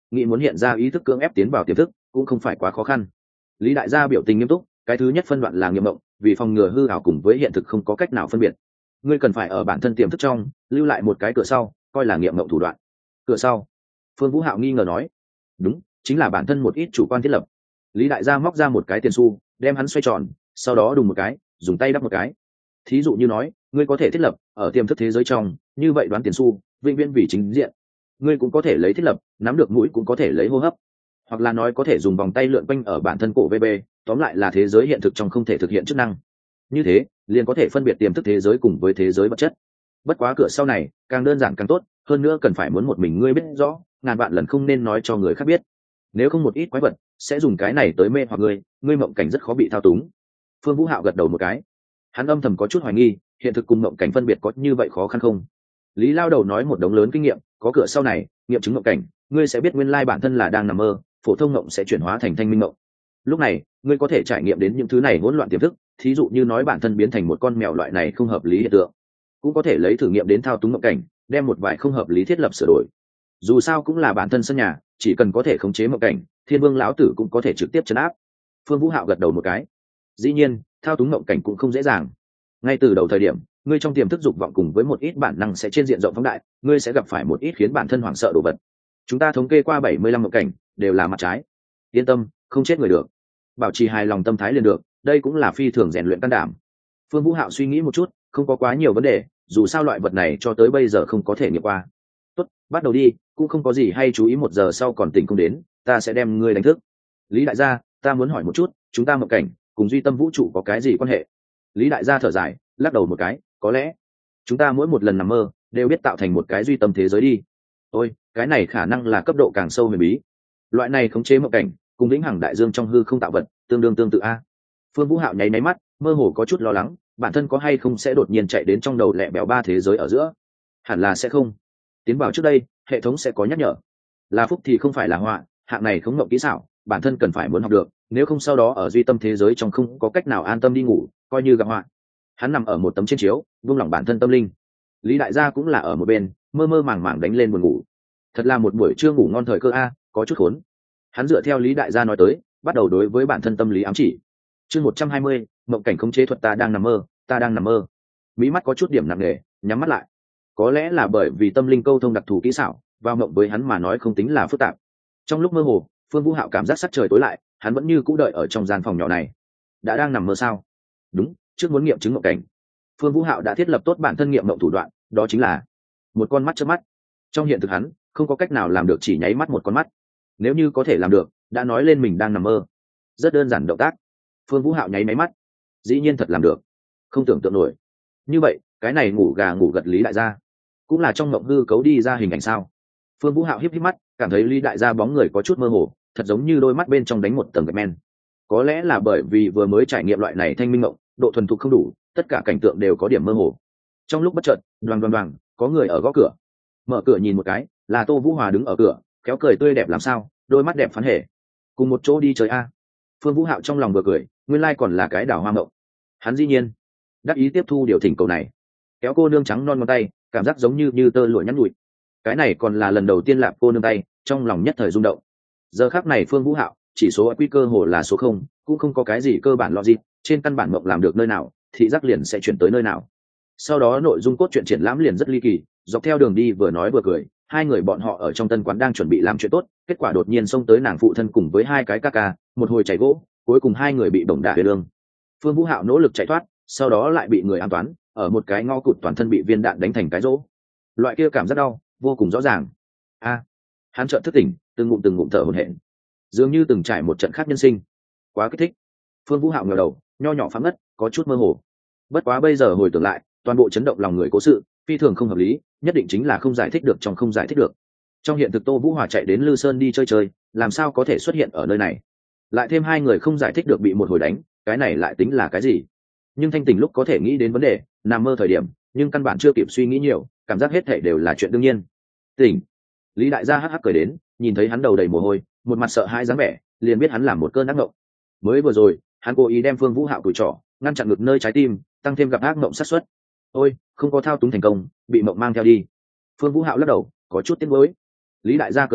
Speaker 1: nghĩ muốn hiện ra ý thức cưỡng ép tiến vào tiềm thức cũng không phải quá khó khăn. Lý đại gia biểu tình nghiêm túc, cái thứ nhất phân đoạn là nghiệm mộng, vì phòng ngừa hư ảo cùng với hiện thực không có cách nào phân biệt, ngươi cần phải ở bản thân tiềm thức trong lưu lại một cái cửa sau, coi là nghiệm mộng thủ đoạn. Cửa sau? Phương Vũ Hạo nghi ngờ nói. Đúng, chính là bản thân một ít chủ quan thiết lập. Lý đại gia móc ra một cái tiền xu, đem hắn xoay tròn, sau đó đùng một cái, dùng tay đắp một cái. Thí dụ như nói, ngươi có thể thiết lập ở tiềm thức thế giới trong, như vậy đoán tiền xu vĩnh viễn vì chính diện. Ngươi cũng có thể lấy thiết lập, nắm được mũi cũng có thể lấy hô hấp, hoặc là nói có thể dùng vòng tay lượn quanh ở bản thân cổ VB, tóm lại là thế giới hiện thực trong không thể thực hiện chức năng. Như thế, liền có thể phân biệt tiềm thức thế giới cùng với thế giới vật chất. Bất quá cửa sau này, càng đơn giản càng tốt, hơn nữa cần phải muốn một mình ngươi biết rõ, ngàn vạn lần không nên nói cho người khác biết. Nếu không một ít quái vật sẽ dùng cái này tới mê hoặc ngươi mộng cảnh rất khó bị thao túng. Phương Vũ Hạo gật đầu một cái. Hắn âm thầm có chút hoài nghi, hiện thực cùng mộng cảnh phân biệt có như vậy khó khăn không? Lý lao đầu nói một đống lớn kinh nghiệm, có cửa sau này, nghiệm chứng mộng cảnh, ngươi sẽ biết nguyên lai bản thân là đang nằm mơ, phổ thông mộng sẽ chuyển hóa thành thanh minh mộng. Lúc này, ngươi có thể trải nghiệm đến những thứ này hỗn loạn tiềm thức, thí dụ như nói bản thân biến thành một con mèo, loại này không hợp lý hiện tượng. Cũng có thể lấy thử nghiệm đến thao túng mộng cảnh, đem một vài không hợp lý thiết lập sửa đổi. Dù sao cũng là bản thân sân nhà, chỉ cần có thể khống chế mộng cảnh, Thiên Vương lão tử cũng có thể trực tiếp trấn áp. Phương Vũ Hạo gật đầu một cái. Dĩ nhiên, thao túng mộng cảnh cũng không dễ dàng. Ngay từ đầu thời điểm, ngươi trong tiềm thức dục vọng cùng với một ít bản năng sẽ trên diện rộng phóng đại, ngươi sẽ gặp phải một ít khiến bản thân hoảng sợ đồ vật. Chúng ta thống kê qua 75 mộng cảnh, đều là mặt trái. Yên tâm, không chết người được. Bảo trì hài lòng tâm thái liền được, đây cũng là phi thường rèn luyện can đảm. Phương Vũ Hạo suy nghĩ một chút, không có quá nhiều vấn đề, dù sao loại vật này cho tới bây giờ không có thể nghiệm qua. Tốt, bắt đầu đi, cũng không có gì hay chú ý, 1 giờ sau còn tỉnh không đến, ta sẽ đem ngươi đánh thức. Lý đại gia, ta muốn hỏi một chút, chúng ta mộng cảnh cùng duy tâm vũ trụ có cái gì quan hệ? Lý đại gia thở dài, lắc đầu một cái, có lẽ chúng ta mỗi một lần nằm mơ đều biết tạo thành một cái duy tâm thế giới đi. Ôi, cái này khả năng là cấp độ càng sâu huyền bí. Loại này khống chế mộng cảnh cùng vĩnh hằng đại dương trong hư không tạo vật tương tự a. Phương Vũ Hạo nháy máy mắt, mơ hồ có chút lo lắng, bản thân có hay không sẽ đột nhiên chạy đến trong đầu lẹ bèo 3 thế giới ở giữa. Hẳn là sẽ không. Tiến vào trước đây, hệ thống sẽ có nhắc nhở. Là phúc thì không phải là họa, hạng này không ngộng kỹ xảo, bản thân cần phải muốn học được, nếu không sau đó ở duy tâm thế giới trong không có cách nào an tâm đi ngủ, coi như gặp họa. Hắn nằm ở một tấm trên chiếu, buông lỏng bản thân tâm linh. Lý đại gia cũng là ở một bên, mơ mơ màng màng đánh lên buồn ngủ. Thật là một buổi trưa ngủ ngon thời cơ a, có chút khốn. Hắn dựa theo Lý đại gia nói tới, bắt đầu đối với bản thân tâm lý ám chỉ. Chương 120, mộng cảnh khống chế thuật, ta đang nằm mơ. Mí mắt có chút điểm nặng nề, nhắm mắt lại. Có lẽ là bởi vì tâm linh câu thông đặc thù kỹ xảo, vào mộng với hắn mà nói không tính là phức tạp. Trong lúc mơ hồ, Phương Vũ Hạo cảm giác sắc trời tối lại, hắn vẫn như cũ đợi ở trong gian phòng nhỏ này. Đã đang nằm mơ sao? Đúng, trước muốn nghiệm chứng mộng cảnh, Phương Vũ Hạo đã thiết lập tốt bản thân nghiệm mộng thủ đoạn, đó chính là một con mắt chớp mắt. Trong hiện thực hắn không có cách nào làm được chỉ nháy mắt một con mắt. Nếu như có thể làm được, đã nói lên mình đang nằm mơ. Rất đơn giản động tác. Phương Vũ Hạo nháy máy mắt, dĩ nhiên thật làm được, không tưởng tượng nổi. Như vậy, cái này ngủ gà ngủ gật Lý đại gia, cũng là trong mộng hư cấu đi ra hình ảnh sao? Phương Vũ Hạo híp híp mắt, cảm thấy Lý đại gia bóng người có chút mơ hồ, thật giống như đôi mắt bên trong đánh một tầng gạch men. Có lẽ là bởi vì vừa mới trải nghiệm loại này thanh minh mộng, độ thuần thục không đủ, tất cả cảnh tượng đều có điểm mơ hồ. Trong lúc bất chợt, đoàng, có người ở gõ cửa. Mở cửa nhìn một cái, là Tô Vũ Hòa đứng ở cửa, khéo cười tươi đẹp làm sao, đôi mắt đẹp phán hề. Cùng một chỗ đi chơi a. Phương Vũ Hạo trong lòng vừa cười, nguyên lai còn là cái đào hoa mộng. Hắn dĩ nhiên đắc ý tiếp thu điều thỉnh cầu này, kéo cô nương trắng non ngón tay, cảm giác giống như tơ lụa nhắn nhụi. Cái này còn là lần đầu tiên lạp cô nương tay, trong lòng nhất thời rung động. Giờ khắc này Phương Vũ Hạo chỉ số quy cơ hồ là số 0, cũng không có cái gì cơ bản logic, trên căn bản mộng làm được nơi nào, thị giác liền sẽ chuyển tới nơi nào. Sau đó nội dung cốt truyện triển lãm liền rất ly kỳ, dọc theo đường đi vừa nói vừa cười, hai người bọn họ ở trong tân quán đang chuẩn bị làm chuyện tốt, kết quả đột nhiên xông tới nàng phụ thân cùng với hai cái ca ca, một hồi chảy gỗ, cuối cùng hai người bị bổng đả về đường. Phương Vũ Hạo nỗ lực chạy thoát, sau đó lại bị người an toán, ở một cái ngõ cụt toàn thân bị viên đạn đánh thành cái rỗ. Loại kia cảm giác đau vô cùng rõ ràng. Hắn chợt thức tỉnh, từng ngụm thở hổn hển, dường như từng trải một trận khác nhân sinh. Quá kích thích. Phương Vũ Hạo ngẩng đầu, nho nhỏ phảng ngất, có chút mơ hồ. Bất quá bây giờ hồi tưởng lại, toàn bộ chấn động lòng người cố sự, phi thường không hợp lý, nhất định chính là không giải thích được trong không giải thích được. Trong hiện thực Tô Vũ Hòa chạy đến Lư Sơn đi chơi, làm sao có thể xuất hiện ở nơi này? Lại thêm hai người không giải thích được bị một hồi đánh, cái này lại tính là cái gì? Nhưng thanh tỉnh lúc có thể nghĩ đến vấn đề, nằm mơ thời điểm, nhưng căn bản chưa kịp suy nghĩ nhiều, cảm giác hết thảy đều là chuyện đương nhiên. Tỉnh. Lý đại gia hắc hắc cười đến, nhìn thấy hắn đầu đầy mồ hôi, một mặt sợ hãi dáng vẻ, liền biết hắn làm một cơn ác mộng. Mới vừa rồi, hắn cố ý đem Phương Vũ Hạo cùi trỏ, ngăn chặn ngực nơi trái tim, tăng thêm gặp ác mộng sát suất. Ôi, không có thao túng thành công, bị mộng mang theo đi. Phương Vũ Hạo lắc đầu, có chút tiếc nuối. Lý đại gia cười nói,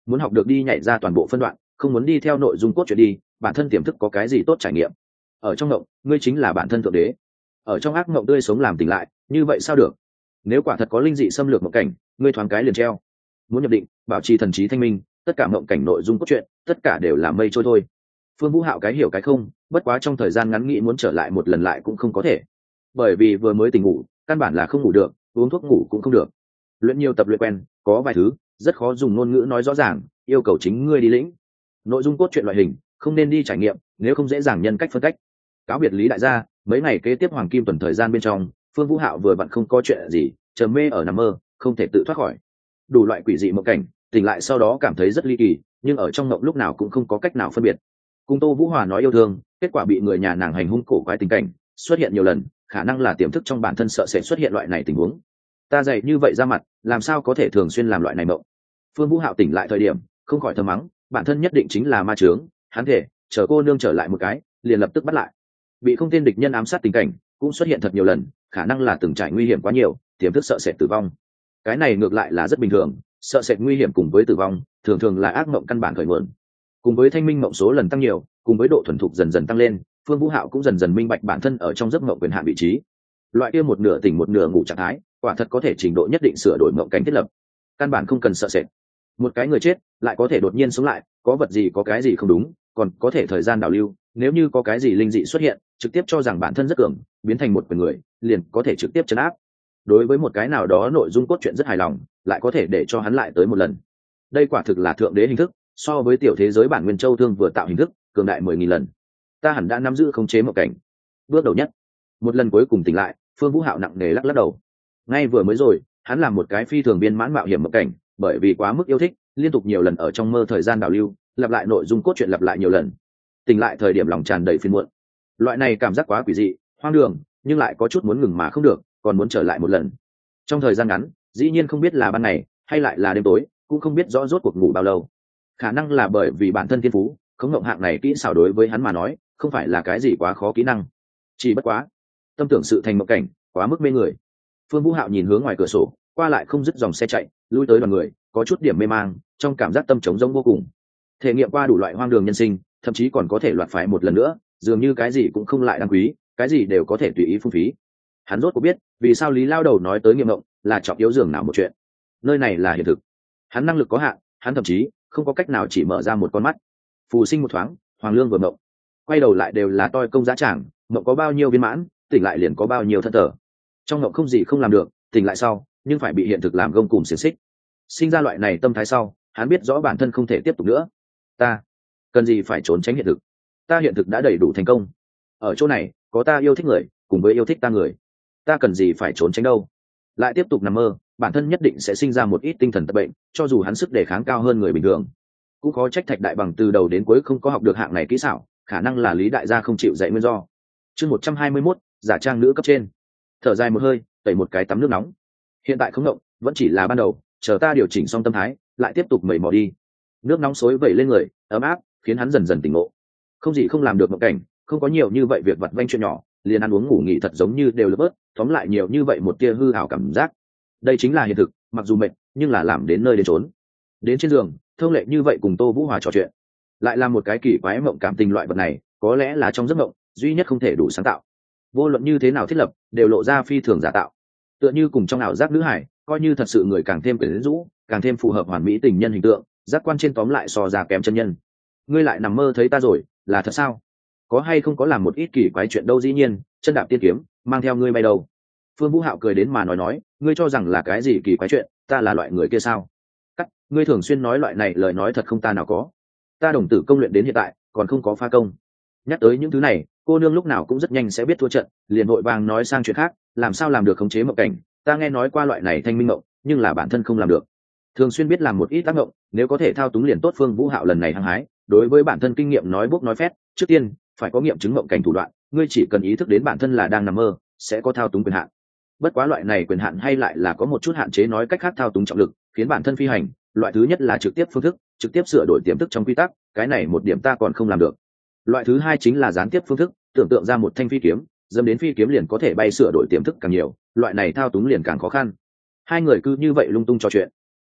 Speaker 1: muốn học được đi nhảy ra toàn bộ phân đoạn, không muốn đi theo nội dung cốt truyện đi, bản thân tiềm thức có cái gì tốt trải nghiệm. Ở trong mộng ngươi chính là bản thân thượng đế, ở trong ác mộng tươi sống làm tỉnh lại, như vậy sao được? Nếu quả thật có linh dị xâm lược mộng cảnh, ngươi thoáng cái liền treo. Muốn nhập định, bảo trì thần trí thanh minh, tất cả mộng cảnh nội dung cốt truyện, tất cả đều là mây trôi thôi. Phương Vũ Hạo cái hiểu cái không, bất quá trong thời gian ngắn nghĩ muốn trở lại một lần lại cũng không có thể, bởi vì vừa mới tỉnh ngủ, căn bản là không ngủ được, uống thuốc ngủ cũng không được. Luyện nhiều tập luyện quen, có vài thứ rất khó dùng ngôn ngữ nói rõ ràng, yêu cầu chính ngươi đi lĩnh. Nội dung cốt truyện loại hình không nên đi trải nghiệm, nếu không dễ dàng nhân cách phân cách. Cáo biệt Lý đại gia, mấy ngày kế tiếp hoàng kim tuần thời gian bên trong, Phương Vũ Hạo vừa vặn không có chuyện gì, trầm mê ở nằm mơ, không thể tự thoát khỏi. Đủ loại quỷ dị mộng cảnh, tỉnh lại sau đó cảm thấy rất ly kỳ, nhưng ở trong mộng lúc nào cũng không có cách nào phân biệt. Cùng Tô Vũ Hòa nói yêu thương, kết quả bị người nhà nàng hành hung cổ quái tình cảnh xuất hiện nhiều lần, khả năng là tiềm thức trong bản thân sợ sẽ xuất hiện loại này tình huống. Ta dạy như vậy ra mặt, làm sao có thể thường xuyên làm loại này mộng? Phương Vũ Hạo tỉnh lại thời điểm, không khỏi thầm mắng, bản thân nhất định chính là ma chướng, hắn thể chờ cô nương trở lại một cái, liền lập tức bắt lại. Bị không tên địch nhân ám sát tình cảnh cũng xuất hiện thật nhiều lần, khả năng là từng trải nguy hiểm quá nhiều, tiềm thức sợ sệt tử vong. Cái này ngược lại là rất bình thường, sợ sệt nguy hiểm cùng với tử vong, thường thường là ác mộng căn bản khởi nguồn. Cùng với thanh minh mộng số lần tăng nhiều, cùng với độ thuần thục dần dần tăng lên, Phương Vũ Hạo cũng dần dần minh bạch bản thân ở trong giấc mộng quyền hạn vị trí. Loại kia một nửa tỉnh một nửa ngủ trạng thái, quả thật có thể trình độ nhất định sửa đổi mộng cảnh thiết lập. Căn bản không cần sợ sệt. Một cái người chết lại có thể đột nhiên sống lại, có vật gì có cái gì không đúng, còn có thể thời gian đảo lưu, nếu như có cái gì linh dị xuất hiện, trực tiếp cho rằng bản thân rất cường, biến thành một người, liền có thể trực tiếp trấn áp. Đối với một cái nào đó nội dung cốt truyện rất hài lòng, lại có thể để cho hắn lại tới một lần. Đây quả thực là thượng đế hình thức, so với tiểu thế giới bản nguyên châu thương vừa tạo hình thức, cường đại 10.000 lần. Ta hẳn đã nắm giữ khống chế mộng cảnh. Bước đầu nhất, một lần cuối cùng tỉnh lại, Phương Vũ Hạo nặng nề lắc lắc đầu. Ngay vừa mới rồi, hắn làm một cái phi thường biên mãn mạo hiểm mộng cảnh, bởi vì quá mức yêu thích, liên tục nhiều lần ở trong mơ thời gian đảo lưu, lặp lại nội dung cốt truyện lặp lại nhiều lần. Tỉnh lại thời điểm lòng tràn đầy phiền muộn. Loại này cảm giác quá quỷ dị, hoang đường, nhưng lại có chút muốn ngừng mà không được, còn muốn trở lại một lần. Trong thời gian ngắn, dĩ nhiên không biết là ban ngày hay lại là đêm tối, cũng không biết rõ rốt cuộc ngủ bao lâu. Khả năng là bởi vì bản thân thiên phú, khống ngộng hạng này kỹ xảo đối với hắn mà nói, không phải là cái gì quá khó kỹ năng. Chỉ bất quá, tâm tưởng sự thành mộng cảnh, quá mức mê người. Phương Vũ Hạo nhìn hướng ngoài cửa sổ, qua lại không dứt dòng xe chạy, lui tới đoàn người, có chút điểm mê mang, trong cảm giác tâm trống rỗng vô cùng. Thể nghiệm qua đủ loại hoang đường nhân sinh, thậm chí còn có thể loạt phải một lần nữa, dường như cái gì cũng không lại đáng quý, cái gì đều có thể tùy ý phung phí. Hắn rốt cuộc biết, vì sao Lý Lao Đầu nói tới nghiệm mộng là trọng yếu giường nào một chuyện. Nơi này là hiện thực. Hắn năng lực có hạn, hắn thậm chí không có cách nào chỉ mở ra một con mắt. Phù sinh một thoáng, hoàng lương vừa mộng, quay đầu lại đều là toi công giá tràng, mộng có bao nhiêu viên mãn, tỉnh lại liền có bao nhiêu thân tở. Trong mộng không gì không làm được, tỉnh lại sau, nhưng phải bị hiện thực làm gông cùm xiềng xích. Sinh ra loại này tâm thái sau, hắn biết rõ bản thân không thể tiếp tục nữa. Ta cần gì phải trốn tránh hiện thực? Ta hiện thực đã đầy đủ thành công. Ở chỗ này, có ta yêu thích người, cùng với yêu thích ta người. Ta cần gì phải trốn tránh đâu? Lại tiếp tục nằm mơ, bản thân nhất định sẽ sinh ra một ít tinh thần tật bệnh, cho dù hắn sức đề kháng cao hơn người bình thường. Cũng có trách Thạch Đại Bằng từ đầu đến cuối không có học được hạng này kỹ xảo, khả năng là Lý đại gia không chịu dạy nguyên do. Chương 121, giả trang nữ cấp trên. Thở dài một hơi, tẩy một cái tắm nước nóng. Hiện tại không động, vẫn chỉ là ban đầu, chờ ta điều chỉnh xong tâm thái, lại tiếp tục mẩy mò đi. Nước nóng xối vẩy lên người, ấm áp, khiến hắn dần dần tỉnh ngộ. Không gì không làm được mộng cảnh, không có nhiều như vậy việc vặt vanh chuyện nhỏ, liền ăn uống ngủ nghỉ thật giống như đều lỡ bớt, tóm lại nhiều như vậy một tia hư ảo cảm giác. Đây chính là hiện thực, mặc dù mệt, nhưng là làm đến nơi đến chốn. Đến trên giường, thông lệ như vậy cùng Tô Vũ Hòa trò chuyện, lại là một cái kỳ quái mộng cảm tình loại vật này, có lẽ là trong giấc mộng duy nhất không thể đủ sáng tạo. Vô luận như thế nào thiết lập, đều lộ ra phi thường giả tạo. Tựa như cùng trong ảo giác nữ hải, coi như thật sự người càng thêm quyến rũ, càng thêm phù hợp hoàn mỹ tình nhân hình tượng, giác quan trên tóm lại so ra kém chân nhân. Ngươi lại nằm mơ thấy ta rồi, là thật sao? Có hay không có làm một ít kỳ quái chuyện đâu? Dĩ nhiên, chân đạp tiên kiếm, mang theo ngươi bay đầu. Phương Vũ Hạo cười đến mà nói, ngươi cho rằng là cái gì kỳ quái chuyện, ta là loại người kia sao? Cắt, ngươi thường xuyên nói loại này lời nói thật không ta nào có. Ta đồng tử công luyện đến hiện tại, còn không có pha công. Nhắc tới những thứ này, cô nương lúc nào cũng rất nhanh sẽ biết thua trận, liền vội vàng nói sang chuyện khác, làm sao làm được khống chế mộng cảnh, ta nghe nói qua loại này thanh minh mộng, nhưng là bản thân không làm được. Thường xuyên biết làm một ít tác mộng, nếu có thể thao túng liền tốt. Phương Vũ Hạo lần này hăng hái, đối với bản thân kinh nghiệm nói bốc nói phét, trước tiên phải có nghiệm chứng mộng cảnh thủ đoạn, ngươi chỉ cần ý thức đến bản thân là đang nằm mơ, sẽ có thao túng quyền hạn. Bất quá loại này quyền hạn hay lại là có một chút hạn chế, nói cách khác thao túng trọng lực, khiến bản thân phi hành. Loại thứ nhất là trực tiếp phương thức, trực tiếp sửa đổi tiềm thức trong quy tắc, cái này một điểm ta còn không làm được. Loại thứ hai chính là gián tiếp phương thức, tưởng tượng ra một thanh phi kiếm, dâm đến phi kiếm liền có thể bay, sửa đổi tiềm thức càng nhiều, loại này thao túng liền càng khó khăn. Hai người cứ như vậy lung tung trò chuyện. Đúng,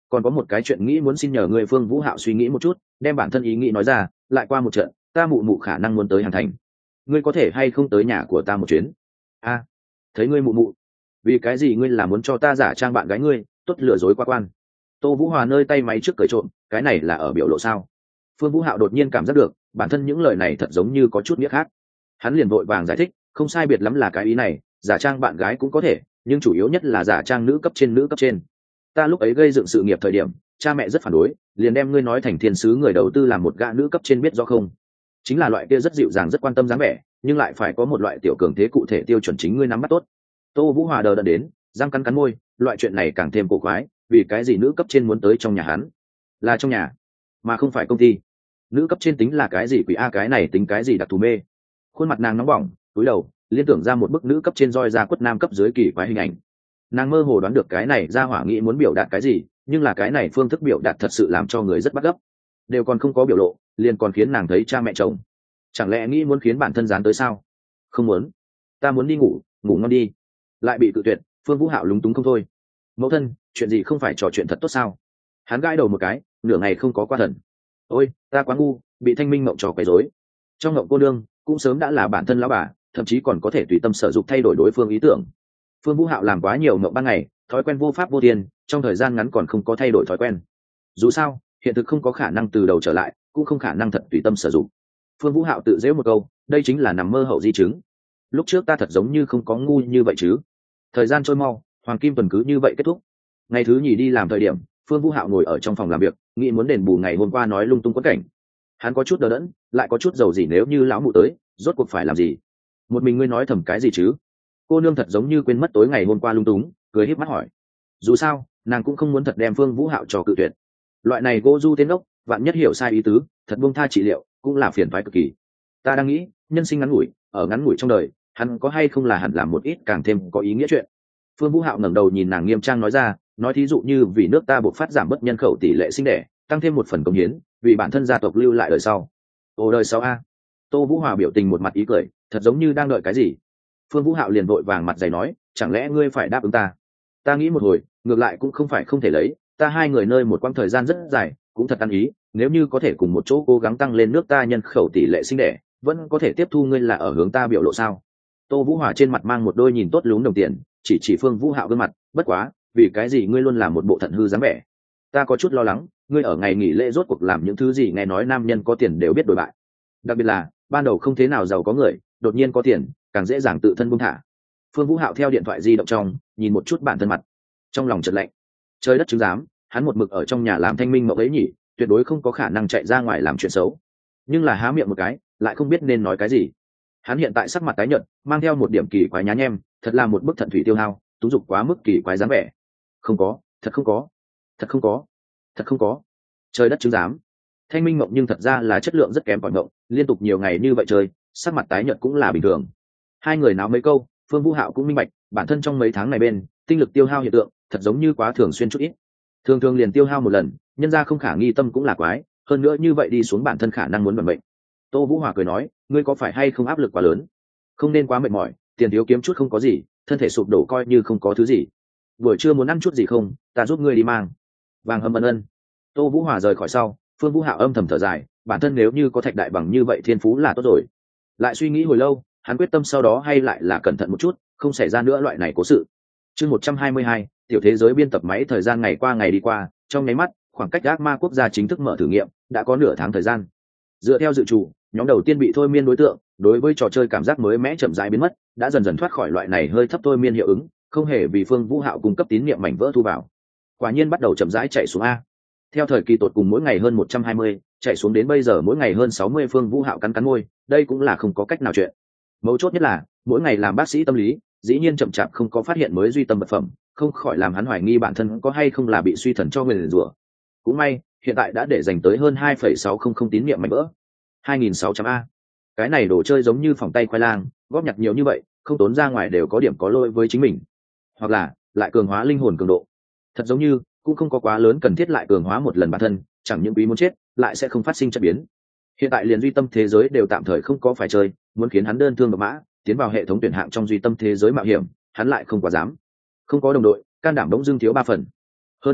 Speaker 1: còn có một cái chuyện nghĩ muốn xin nhờ ngươi. Phương Vũ Hạo suy nghĩ một chút, đem bản thân ý nghĩ nói ra. Lại qua một trận, ta mụ mụ khả năng muốn tới Hàn Thành, ngươi có thể hay không tới nhà của ta một chuyến? A, thấy ngươi mụ mụ? Vì cái gì ngươi là muốn cho ta giả trang bạn gái ngươi, tốt lừa dối qua quan? Tô Vũ Hòa nơi tay máy trước cởi trộm, cái này là ở biểu lộ sao? Phương Vũ Hạo đột nhiên cảm giác được bản thân những lời này thật giống như có chút nghĩa khác. Hắn liền vội vàng giải thích, không sai biệt lắm là cái ý này, giả trang bạn gái cũng có thể, nhưng chủ yếu nhất là giả trang nữ cấp trên. Ta lúc ấy gây dựng sự nghiệp thời điểm, cha mẹ rất phản đối, liền đem ngươi nói thành thiên sứ người đầu tư làm một gã nữ cấp trên, biết rõ không? Chính là loại kia rất dịu dàng, rất quan tâm dáng vẻ, nhưng lại phải có một loại tiểu cường thế cụ thể tiêu chuẩn chính ngươi nắm bắt tốt. Tô Vũ Hòa đờ đẫn đến, răng cắn môi, loại chuyện này càng thêm cổ quái, vì cái gì nữ cấp trên muốn tới trong nhà hắn? Là trong nhà, mà không phải công ty. Nữ cấp trên tính là cái gì quỷ a, cái này tính cái gì đặc thù mê? Khuôn mặt nàng nóng bỏng, cúi đầu, liên tưởng ra một bức nữ cấp trên roi ra quất nam cấp dưới kỳ quái hình ảnh. Nàng mơ hồ đoán được cái này ra hỏa nghĩ muốn biểu đạt cái gì, nhưng là cái này phương thức biểu đạt thật sự làm cho người rất bắt gấp. Đều còn không có biểu lộ, liền còn khiến nàng thấy cha mẹ chồng. Chẳng lẽ nghĩ muốn khiến bản thân dán tới sao? Không muốn, ta muốn đi ngủ, ngủ ngon đi. Lại bị cự tuyệt. Phương Vũ Hạo lúng túng không thôi. Mẫu thân, chuyện gì không phải trò chuyện thật tốt sao? Hắn gãi đầu một cái, nửa ngày không có qua thần. Ôi, ta quá ngu, bị Thanh Minh mộng trò quấy rối. Trong mộng cô nương cũng sớm đã là bản thân lão bà, thậm chí còn có thể tùy tâm sở dụng thay đổi đối phương ý tưởng. Phương Vũ Hạo làm quá nhiều mộng ban ngày, thói quen vô pháp vô thiên, trong thời gian ngắn còn không có thay đổi thói quen. Dù sao, hiện thực không có khả năng từ đầu trở lại, cũng không khả năng thật tùy tâm sử dụng. Phương Vũ Hạo tự giễu một câu, đây chính là nằm mơ hậu di chứng. Lúc trước ta thật giống như không có ngu như vậy chứ. Thời gian trôi mau, hoàng kim tuần cứ như vậy kết thúc. Ngày thứ nhì đi làm thời điểm, Phương Vũ Hạo ngồi ở trong phòng làm việc, nghĩ muốn đền bù ngày hôm qua nói lung tung quẫn cảnh. Hắn có chút đờ đẫn, lại có chút dầu gì nếu như lão mụ tới, rốt cuộc phải làm gì? Một mình ngươi nói thầm cái gì chứ? Cô nương thật giống như quên mất tối ngày hôm qua lung túng, cười híp mắt hỏi. Dù sao, nàng cũng không muốn thật đem Phương Vũ Hạo cho cự tuyệt. Loại này cô du tên ốc, vạn nhất hiểu sai ý tứ, thật buông tha trị liệu, cũng là phiền toái cực kỳ. Ta đang nghĩ, nhân sinh ngắn ngủi, ở ngắn ngủi trong đời, hắn có hay không là hẳn làm một ít càng thêm có ý nghĩa chuyện. Phương Vũ Hạo ngẩng đầu nhìn nàng nghiêm trang nói ra, nói thí dụ như vì nước ta buộc phát giảm bớt nhân khẩu tỷ lệ sinh đẻ, tăng thêm một phần công hiến, vì bản thân gia tộc lưu lại đời sau. Ồ, đời sau a? Tô Vũ Hòa biểu tình một mặt ý cười, thật giống như đang đợi cái gì. Phương Vũ Hạo liền vội vàng mặt dày nói, chẳng lẽ ngươi phải đáp ứng ta? Ta nghĩ một hồi, ngược lại cũng không phải không thể lấy, ta hai người nơi một quãng thời gian rất dài, cũng thật ăn ý, nếu như có thể cùng một chỗ cố gắng tăng lên nước ta nhân khẩu tỷ lệ sinh đẻ, vẫn có thể tiếp thu ngươi là ở hướng ta biểu lộ sao? Tô Vũ Hòa trên mặt mang một đôi nhìn tốt lúng đồng tiền, chỉ Phương Vũ Hạo gương mặt, bất quá, vì cái gì ngươi luôn làm một bộ thận hư dáng vẻ? Ta có chút lo lắng, ngươi ở ngày nghỉ lễ rốt cuộc làm những thứ gì nghe nói nam nhân có tiền đều biết đổi bại. Đặc biệt là, ban đầu không thế nào giàu có người, đột nhiên có tiền, càng dễ dàng tự thân buông thả. Phương Vũ Hạo theo điện thoại di động trong, nhìn một chút bản thân mặt, trong lòng chợt lạnh. Trời đất chứng giám, hắn một mực ở trong nhà làm Thanh Minh mộng ấy nhỉ, tuyệt đối không có khả năng chạy ra ngoài làm chuyện xấu. Nhưng là há miệng một cái, lại không biết nên nói cái gì. Hắn hiện tại sắc mặt tái nhợt, mang theo một điểm kỳ quái nhá nhem, thật là một bức thận thủy tiêu hao, tú dục quá mức kỳ quái dáng vẻ. Không có, thật không có, thật không có, thật không có. Trời đất chứng giám. Thanh Minh mộng nhưng thật ra là chất lượng rất kém cỏi mộng, liên tục nhiều ngày như vậy chơi, sắc mặt tái nhợt cũng là bình thường. Hai người náo mấy câu, Phương Vũ Hạo cũng minh bạch, bản thân trong mấy tháng này bên, tinh lực tiêu hao hiện tượng, thật giống như quá thường xuyên chút ít. Thường thường liền tiêu hao một lần, nhân ra không khả nghi tâm cũng là quái, hơn nữa như vậy đi xuống bản thân khả năng muốn bận bệnh. Tô Vũ Hòa cười nói, ngươi có phải hay không áp lực quá lớn? Không nên quá mệt mỏi, tiền thiếu kiếm chút không có gì, thân thể sụp đổ coi như không có thứ gì. Buổi trưa muốn ăn chút gì không, ta giúp ngươi đi mang. Vàng hâm ân. Tô Vũ Hòa rời khỏi sau, Phương Vũ Hạo âm thầm thở dài, bản thân nếu như có thạch đại bằng như vậy thiên phú là tốt rồi. Lại suy nghĩ hồi lâu, hắn quyết tâm sau đó hay lại là cẩn thận một chút, không xảy ra nữa loại này cố sự. Chương 122, tiểu thế giới biên tập máy. Thời gian ngày qua ngày đi qua, trong nháy mắt, khoảng cách ác ma quốc gia chính thức mở thử nghiệm đã có nửa tháng thời gian. Dựa theo dự trù, nhóm đầu tiên bị thôi miên đối tượng, đối với trò chơi cảm giác mới mẽ chậm rãi biến mất, đã dần dần thoát khỏi loại này hơi thấp thôi miên hiệu ứng, không hề vì Phương Vũ Hạo cung cấp tín niệm mảnh vỡ thu vào. Quả nhiên bắt đầu chậm rãi chạy xuống a. Theo thời kỳ tột cùng mỗi ngày hơn 120, chạy xuống đến bây giờ mỗi ngày hơn 60. Phương Vũ Hạo cắn môi, đây cũng là không có cách nào chuyện. Mấu chốt nhất là, mỗi ngày làm bác sĩ tâm lý, dĩ nhiên chậm chạp không có phát hiện mới duy tâm vật phẩm, không khỏi làm hắn hoài nghi bản thân có hay không là bị suy thần cho người liền rủa. Cũng may, hiện tại đã để dành tới hơn 2,600 tín niệm mảnh vỡ. 2.600 a. Cái này đồ chơi giống như phòng tay khoai lang, góp nhặt nhiều như vậy, không tốn ra ngoài đều có điểm có lỗi với chính mình. Hoặc là, lại cường hóa linh hồn cường độ. Thật giống như, cũng không có quá lớn cần thiết lại cường hóa một lần bản thân, chẳng những quý muốn chết, lại sẽ không phát sinh chất biến. Hiện tại liền duy tâm thế giới đều tạm thời không có phải chơi, muốn khiến hắn đơn thương độc mã, tiến vào hệ thống tuyển hạng trong duy tâm thế giới mạo hiểm, hắn lại không quá dám. Không có đồng đội, can đảm bỗng dưng thiếu 3 phần. Hơn nữa,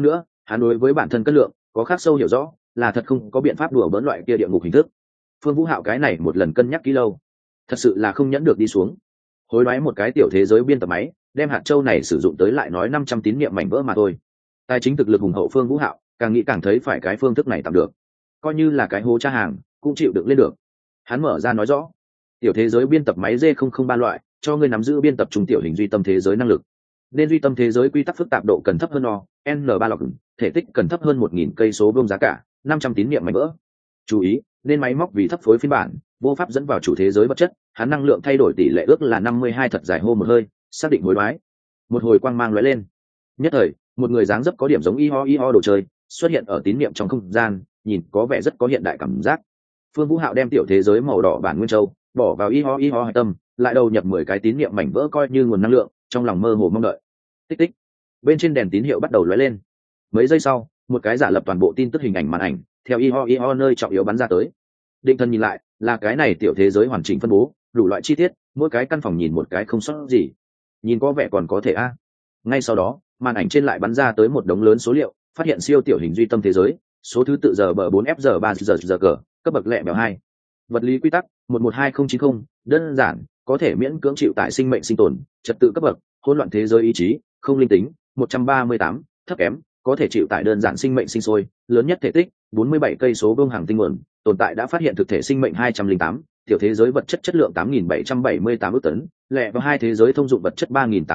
Speaker 1: hắn đối với bản thân cân lượng có khắc sâu hiểu rõ, là thật không có biện pháp đùa bỡn loại kia địa ngục hình thức. Phương Vũ Hạo cái này một lần cân nhắc kỹ lâu, thật sự là không nhẫn được đi xuống. Hối đoái một cái tiểu thế giới biên tập máy, đem hạt châu này sử dụng tới lại nói 500 tín niệm mảnh vỡ mà thôi. Tài chính thực lực hùng hậu Phương Vũ Hạo, càng nghĩ càng thấy phải cái phương thức này tạm được. Coi như là cái hố tra hàng, cũng chịu đựng lên được. Hắn mở ra nói rõ, tiểu thế giới biên tập máy D003 loại, cho ngươi nắm giữ biên tập trung tiểu hình duy tâm thế giới năng lực. Nên duy tâm thế giới quy tắc phức tạp độ cần thấp hơn O, N3 lọc, thể tích cần thấp hơn 1000 cây số vuông giá cả, 500 tín niệm mảnh vỡ. Chú ý, nên máy móc vì thấp phối phiên bản, vô pháp dẫn vào chủ thế giới vật chất, hắn năng lượng thay đổi tỷ lệ ước là 52 thật dài hô một hơi, xác định hối đoái. Một hồi quang mang lóe lên. Nhất thời, một người dáng dấp có điểm giống y ho đồ chơi xuất hiện ở tín niệm trong không gian, nhìn có vẻ rất có hiện đại cảm giác. Phương Vũ Hạo đem tiểu thế giới màu đỏ bản nguyên châu bỏ vào y ho hạch tâm, lại đầu nhập 10 cái tín niệm mảnh vỡ coi như nguồn năng lượng, trong lòng mơ hồ mong đợi. Tích tích, bên trên đèn tín hiệu bắt đầu lóe lên. Mấy giây sau, một cái giả lập toàn bộ tin tức hình ảnh màn ảnh theo y ho nơi trọng yếu bắn ra tới. Định thần nhìn lại, là cái này tiểu thế giới hoàn chỉnh phân bố, đủ loại chi tiết, mỗi cái căn phòng nhìn một cái không sót gì, nhìn có vẻ còn có thể a. Ngay sau đó, màn ảnh trên lại bắn ra tới một đống lớn số liệu, phát hiện siêu tiểu hình duy tâm thế giới, số thứ tự giờ bờ 4 f giờ 3 giờ cờ, cấp bậc lẹ bèo 2. Vật lý quy tắc 112090, đơn giản, có thể miễn cưỡng chịu tại sinh mệnh sinh tồn, trật tự cấp bậc, hỗn loạn thế giới ý chí, không linh tính, 138, thấp kém, có thể chịu tại đơn giản sinh mệnh sinh sôi, lớn nhất thể tích 47 cây số vuông hàng tinh nguồn, tồn tại đã phát hiện thực thể sinh mệnh 208, tiểu thế giới vật chất chất lượng 8778 ức tấn, lẻ vào hai thế giới thông dụng vật chất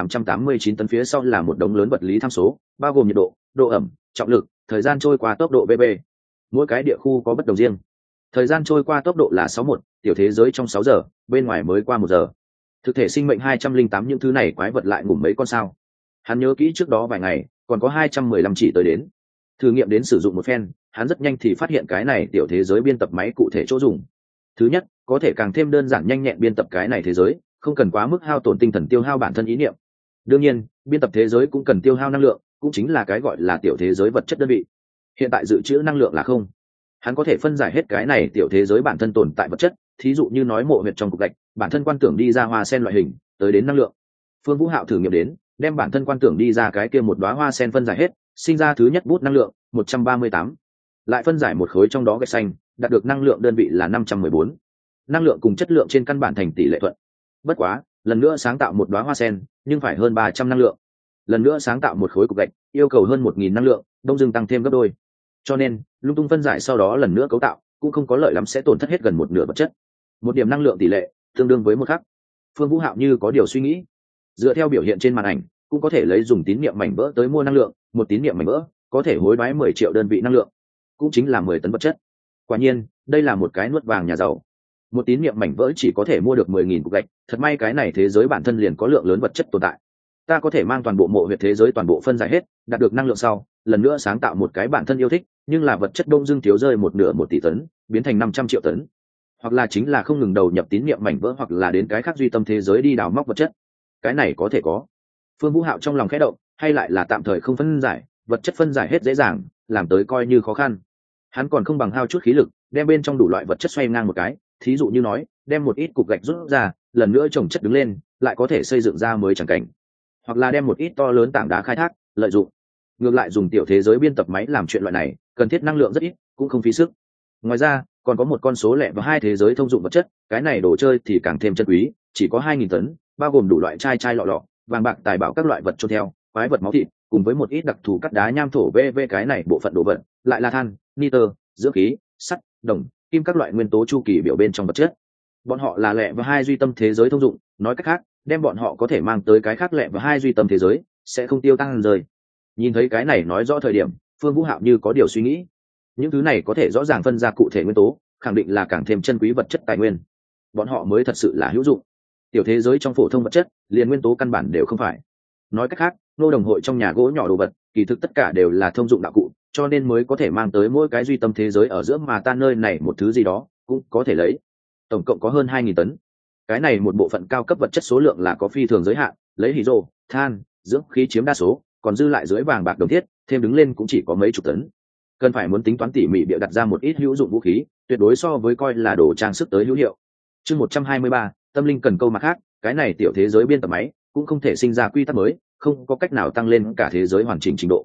Speaker 1: 3889 tấn, phía sau là một đống lớn vật lý tham số, bao gồm nhiệt độ, độ ẩm, trọng lực, thời gian trôi qua tốc độ VB. Mỗi cái địa khu có bất đồng riêng. Thời gian trôi qua tốc độ là 61, tiểu thế giới trong 6 giờ, bên ngoài mới qua 1 giờ. Thực thể sinh mệnh 208, những thứ này quái vật lại ngủm mấy con sao? Hắn nhớ kỹ trước đó vài ngày, còn có 215 chỉ tới đến. Thử nghiệm đến sử dụng một phen, hắn rất nhanh thì phát hiện cái này tiểu thế giới biên tập máy cụ thể chỗ dùng. Thứ nhất, có thể càng thêm đơn giản nhanh nhẹn biên tập cái này thế giới, không cần quá mức hao tổn tinh thần tiêu hao bản thân ý niệm. Đương nhiên, biên tập thế giới cũng cần tiêu hao năng lượng, cũng chính là cái gọi là tiểu thế giới vật chất đơn vị. Hiện tại dự trữ năng lượng là không. Hắn có thể phân giải hết cái này tiểu thế giới bản thân tồn tại vật chất, thí dụ như nói mộ huyệt trong cục gạch, bản thân quan tưởng đi ra hoa sen loại hình, tới đến năng lượng. Phương Vũ Hạo thử nghiệm đến, đem bản thân quan tưởng đi ra cái kia một đóa hoa sen phân giải hết, sinh ra thứ nhất bút năng lượng 138. Lại phân giải một khối trong đó gạch xanh, đạt được năng lượng đơn vị là 514. Năng lượng cùng chất lượng trên căn bản thành tỷ lệ thuận. Bất quá, lần nữa sáng tạo một đóa hoa sen, nhưng phải hơn 300 năng lượng. Lần nữa sáng tạo một khối cục gạch, yêu cầu hơn 1000 năng lượng, đông dưng tăng thêm gấp đôi. Cho nên, lung tung phân giải sau đó lần nữa cấu tạo, cũng không có lợi lắm, sẽ tổn thất hết gần một nửa vật chất. Một điểm năng lượng tỷ lệ tương đương với một khắc. Phương Vũ Hạo như có điều suy nghĩ. Dựa theo biểu hiện trên màn ảnh, cũng có thể lấy dùng tín niệm mảnh vỡ tới mua năng lượng, một tín niệm mảnh vỡ có thể hối đoái 10 triệu đơn vị năng lượng, cũng chính là 10 tấn vật chất. Quả nhiên, đây là một cái nuốt vàng nhà giàu. Một tín niệm mảnh vỡ chỉ có thể mua được 10.000 cục gạch, thật may cái này thế giới bản thân liền có lượng lớn vật chất tồn tại. Ta có thể mang toàn bộ mộ huyệt thế giới toàn bộ phân giải hết, đạt được năng lượng sau, lần nữa sáng tạo một cái bản thân yêu thích, nhưng là vật chất đông dưng thiếu rơi một nửa 1 tỷ tấn, biến thành 500 triệu tấn. Hoặc là chính là không ngừng đầu nhập tín niệm mảnh vỡ, hoặc là đến cái khác duy tâm thế giới đi đào móc vật chất. Cái này có thể có. Phương Vũ Hạo trong lòng khẽ động, hay lại là tạm thời không phân giải, vật chất phân giải hết dễ dàng, làm tới coi như khó khăn. Hắn còn không bằng hao chút khí lực, đem bên trong đủ loại vật chất xoay ngang một cái, thí dụ như nói, đem một ít cục gạch rút ra, lần nữa chồng chất đứng lên, lại có thể xây dựng ra mới chẳng cảnh. Hoặc là đem một ít to lớn tảng đá khai thác, lợi dụng. Ngược lại dùng tiểu thế giới biên tập máy làm chuyện loại này, cần thiết năng lượng rất ít, cũng không phí sức. Ngoài ra, còn có một con số lẻ và hai thế giới thông dụng vật chất, cái này đồ chơi thì càng thêm chân quý, chỉ có 2000 tấn, bao gồm đủ loại chai lọ, vàng bạc tài bảo các loại vật chôn theo, quái vật máu thịt, cùng với một ít đặc thù cắt đá nham thổ VV, cái này bộ phận đồ vật, lại là than, nitơ, dưỡng khí, sắt, đồng, kim các loại nguyên tố chu kỳ biểu bên trong vật chất. Bọn họ là lẻ và hai duy tâm thế giới thông dụng, nói cách khác, đem bọn họ có thể mang tới cái khác lẻ và hai duy tâm thế giới, sẽ không tiêu tăng rời. Nhìn thấy cái này nói rõ thời điểm, Phương Vũ Hạo như có điều suy nghĩ. Những thứ này có thể rõ ràng phân ra cụ thể nguyên tố, khẳng định là càng thêm chân quý vật chất tài nguyên. Bọn họ mới thật sự là hữu dụng. Tiểu thế giới trong phổ thông vật chất, liền nguyên tố căn bản đều không phải. Nói cách khác, nô đồng hội trong nhà gỗ nhỏ đồ vật, kỳ thực tất cả đều là thông dụng đạo cụ, cho nên mới có thể mang tới mỗi cái duy tâm thế giới ở giữa, mà ta nơi này một thứ gì đó cũng có thể lấy. Tổng cộng có hơn 2000 tấn. Cái này một bộ phận cao cấp vật chất số lượng là có phi thường giới hạn, lấy hydro, than, dưỡng khí chiếm đa số, còn dư lại dưới vàng bạc đồng thiết, thêm đứng lên cũng chỉ có mấy chục tấn. Cần phải muốn tính toán tỉ mỉ bịa đặt ra một ít hữu dụng vũ khí, tuyệt đối so với coi là đồ trang sức tới hữu hiệu. Chương 123, tâm linh cần câu mặt khác, cái này tiểu thế giới biên tập máy cũng không thể sinh ra quy tắc mới, không có cách nào tăng lên cả thế giới hoàn chỉnh trình độ.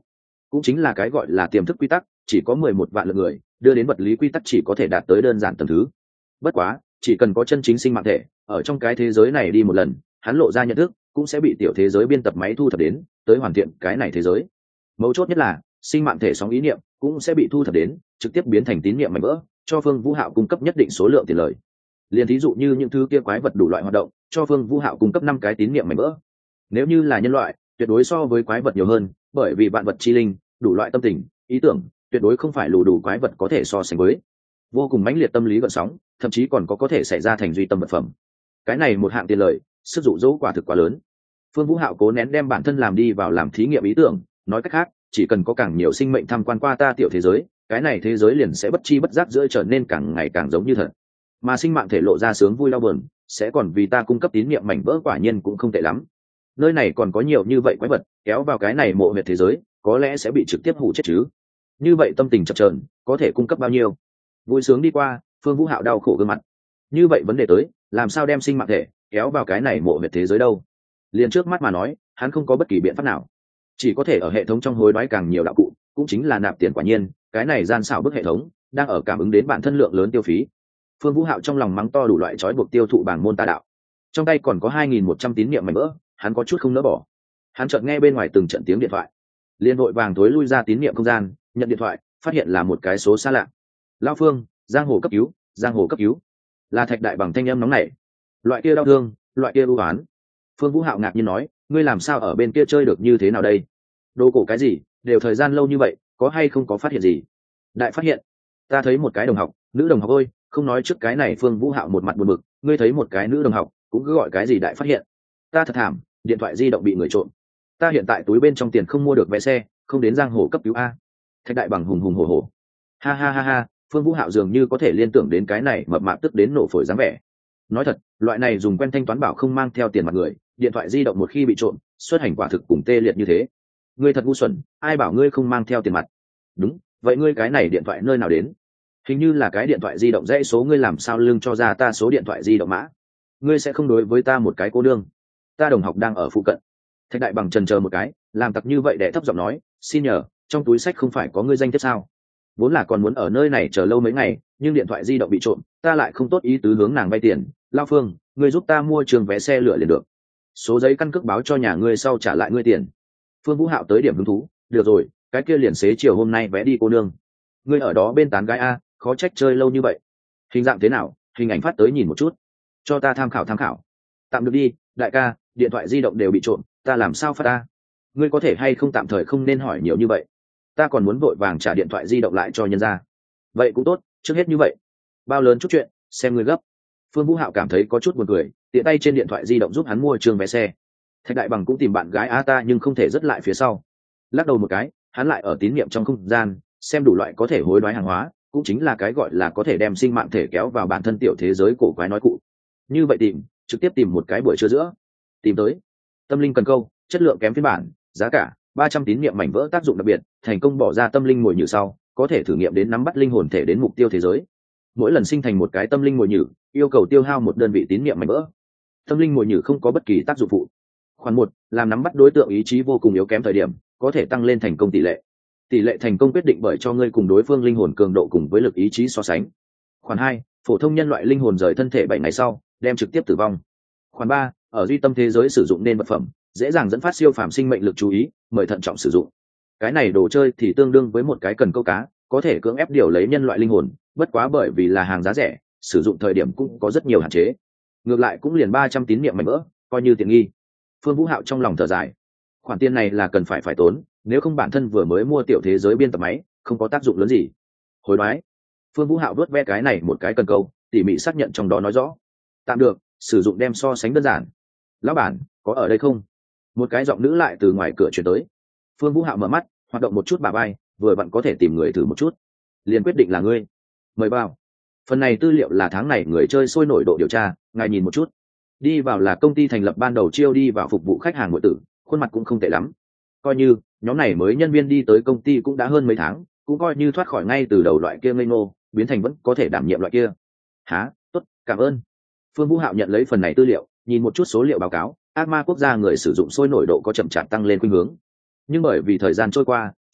Speaker 1: cũng chính là cái gọi là tiềm thức quy tắc, chỉ có 11 vạn lượt người đưa đến vật lý quy tắc chỉ có thể đạt tới đơn giản tầng thứ. Bất quá chỉ cần có chân chính sinh mạng thể ở trong cái thế giới này đi một lần, hắn lộ ra nhận thức cũng sẽ bị tiểu thế giới biên tập máy thu thập đến tới hoàn thiện cái này thế giới. Mấu chốt nhất là sinh mạng thể sóng ý niệm cũng sẽ bị thu thập đến trực tiếp biến thành tín niệm mảnh vỡ, cho Phương Vũ Hạo cung cấp nhất định số lượng tiền lời. Liền thí dụ như những thứ kia quái vật đủ loại hoạt động, cho Phương Vũ Hạo cung cấp 5 cái tín niệm mảnh vỡ. Nếu như là nhân loại, tuyệt đối so với quái vật nhiều hơn, bởi vì vạn vật chi linh, đủ loại tâm tình, ý tưởng, tuyệt đối không phải đủ quái vật có thể so sánh với. Vô cùng mãnh liệt tâm lý gợn sóng, thậm chí còn có thể xảy ra thành duy tâm vật phẩm. Cái này một hạng tiền lợi, sức dụ dỗ quả thực quá lớn. Phương Vũ Hạo cố nén đem bản thân làm đi vào làm thí nghiệm ý tưởng, nói cách khác, chỉ cần có càng nhiều sinh mệnh tham quan qua ta tiểu thế giới, cái này thế giới liền sẽ bất chi bất giác giữa trở nên càng ngày càng giống như thật. Mà sinh mạng thể lộ ra sướng vui đau buồn, sẽ còn vì ta cung cấp tín niệm mảnh vỡ, quả nhiên cũng không tệ lắm. Nơi này còn có nhiều như vậy quái vật, kéo vào cái này mộ huyệt thế giới, có lẽ sẽ bị trực tiếp hủ chết chứ. Như vậy tâm tình chập chờn, có thể cung cấp bao nhiêu? Vui sướng đi qua, Phương Vũ Hạo đau khổ gương mặt. Như vậy vấn đề tới, làm sao đem sinh mạng thể kéo vào cái này mộ huyệt thế giới đâu? Liền trước mắt mà nói, hắn không có bất kỳ biện pháp nào, chỉ có thể ở hệ thống trong hối đoái càng nhiều đạo cụ, cũng chính là nạp tiền. Quả nhiên, cái này gian xảo bức hệ thống đang ở cảm ứng đến bản thân lượng lớn tiêu phí. Phương Vũ Hạo trong lòng mắng to đủ loại trói buộc tiêu thụ bảng môn tà đạo, trong tay còn có 2.100 tín niệm mảnh vỡ, hắn có chút không nỡ bỏ. Hắn chợt nghe bên ngoài từng trận tiếng điện thoại, liền vội vàng tối lui ra tín niệm không gian, nhận điện thoại, phát hiện là một cái số xa lạ. Lão Phương, giang hồ cấp cứu, giang hồ cấp cứu. Là Thạch Đại Bằng thanh âm nóng nảy. Loại kia đau thương, loại kia ưu ái. Phương Vũ Hạo ngạc nhiên nói, ngươi làm sao ở bên kia chơi được như thế nào đây? Đồ cổ cái gì, đều thời gian lâu như vậy, có hay không có phát hiện gì? Đại phát hiện, ta thấy một cái đồng học, nữ đồng học ơi, không nói trước cái này. Phương Vũ Hạo một mặt buồn bực, ngươi thấy một cái nữ đồng học, cũng cứ gọi cái gì đại phát hiện? Ta thật thảm, điện thoại di động bị người trộm. Ta hiện tại túi bên trong tiền không mua được vé xe, không đến giang hồ cấp cứu a. Thạch Đại Bằng hùng hùng hổ hổ. Ha ha ha ha, Phương Vũ Hạo dường như có thể liên tưởng đến cái này mập mạp tức đến nổ phổi dáng vẻ. Nói thật, loại này dùng quen thanh toán bảo không mang theo tiền mặt người, điện thoại di động một khi bị trộm, xuất hành quả thực cùng tê liệt như thế. Ngươi thật ngu xuẩn, ai bảo ngươi không mang theo tiền mặt? Đúng, vậy ngươi cái này điện thoại nơi nào đến? Hình như là cái điện thoại di động dãy số, ngươi làm sao lương cho ra ta số điện thoại di động mã? Ngươi sẽ không đối với ta một cái cô nương? Ta đồng học đang ở phụ cận. Thạch Đại Bằng chần chờ một cái, làm tặc như vậy để thấp giọng nói, xin nhờ, trong túi sách không phải có ngươi danh thiếp sao? Vốn là còn muốn ở nơi này chờ lâu mấy ngày, nhưng điện thoại di động bị trộm, ta lại không tốt ý tứ hướng nàng vay tiền. Lao Phương, ngươi giúp ta mua trường vé xe lửa liền được, số giấy căn cước báo cho nhà ngươi sau trả lại ngươi tiền. Phương Vũ Hạo tới điểm hứng thú, được rồi, cái kia liền xế chiều hôm nay vé đi cô nương. Ngươi ở đó bên tán gái a, khó trách chơi lâu như vậy. Hình dạng thế nào, hình ảnh phát tới nhìn một chút, cho ta tham khảo tham khảo. Tạm được đi, đại ca, điện thoại di động đều bị trộm, ta làm sao phát ta? Ngươi có thể hay không tạm thời không nên hỏi nhiều như vậy, ta còn muốn vội vàng trả điện thoại di động lại cho nhân ra. Vậy cũng tốt, trước hết như vậy, bao lớn chút chuyện, xem ngươi gấp. Phương Vũ Hạo cảm thấy có chút buồn cười, tiện tay trên điện thoại di động giúp hắn mua trường vé xe. Thạch Đại Bằng cũng tìm bạn gái ta nhưng không thể dứt lại phía sau. Lắc đầu một cái, hắn lại ở tín niệm trong không gian xem đủ loại có thể hối đoái hàng hóa, cũng chính là cái gọi là có thể đem sinh mạng thể kéo vào bản thân tiểu thế giới cổ quái nói cụ. Như vậy trực tiếp tìm một cái buổi trưa giữa, tìm tới tâm linh cần câu, chất lượng kém phiên bản, giá cả 300 tín niệm mảnh vỡ, tác dụng đặc biệt, thành công bỏ ra tâm linh mồi nhử sau, có thể thử nghiệm đến nắm bắt linh hồn thể đến mục tiêu thế giới. Mỗi lần sinh thành một cái tâm linh mồi nhử, yêu cầu tiêu hao một đơn vị tín niệm mảnh vỡ. Tâm linh mồi nhử không có bất kỳ tác dụng phụ. Khoản 1, làm nắm bắt đối tượng ý chí vô cùng yếu kém thời điểm, có thể tăng lên thành công tỷ lệ. Tỷ lệ thành công quyết định bởi cho ngươi cùng đối phương linh hồn cường độ cùng với lực ý chí so sánh. Khoản 2, phổ thông nhân loại linh hồn rời thân thể 7 ngày sau, đem trực tiếp tử vong. Khoản 3, ở duy tâm thế giới sử dụng nên vật phẩm, dễ dàng dẫn phát siêu phàm sinh mệnh lực chú ý, mời thận trọng sử dụng. Cái này đồ chơi thì tương đương với một cái cần câu cá, có thể cưỡng ép điều lấy nhân loại linh hồn, bất quá bởi vì là hàng giá rẻ, sử dụng thời điểm cũng có rất nhiều hạn chế. Ngược lại cũng liền 300 tín niệm mảnh vỡ, coi như tiện nghi. Phương Vũ Hạo trong lòng thở dài, khoản tiền này là cần phải tốn, nếu không bản thân vừa mới mua tiểu thế giới biên tập máy, không có tác dụng lớn gì. Hối đoái. Phương Vũ Hạo vớt ve cái này một cái cần câu, tỉ mỉ xác nhận trong đó nói rõ. Tạm được, sử dụng đem so sánh đơn giản. Lão bản, có ở đây không? Một cái giọng nữ lại từ ngoài cửa truyền tới. Phương Vũ Hạo mở mắt, hoạt động một chút bà bay, vừa vặn có thể tìm người thử một chút. Liền quyết định là ngươi. Mời vào. Phần này tư liệu là tháng này người chơi sôi nổi độ điều tra, ngài nhìn một chút. Đi vào là công ty thành lập ban đầu chiêu đi vào phục vụ khách hàng nội tử, khuôn mặt cũng không tệ lắm. Coi như nhóm này mới nhân viên đi tới công ty cũng đã hơn mấy tháng, cũng coi như thoát khỏi ngay từ đầu loại kia ngây ngô, biến thành vẫn có thể đảm nhiệm loại kia. Hả, tốt, cảm ơn. Phương Vũ Hạo nhận lấy phần này tư liệu, nhìn một chút số liệu báo cáo, ác ma quốc gia người sử dụng sôi nổi độ có chậm chạp tăng lên khuynh hướng. Nhưng bởi vì thời gian trôi qua,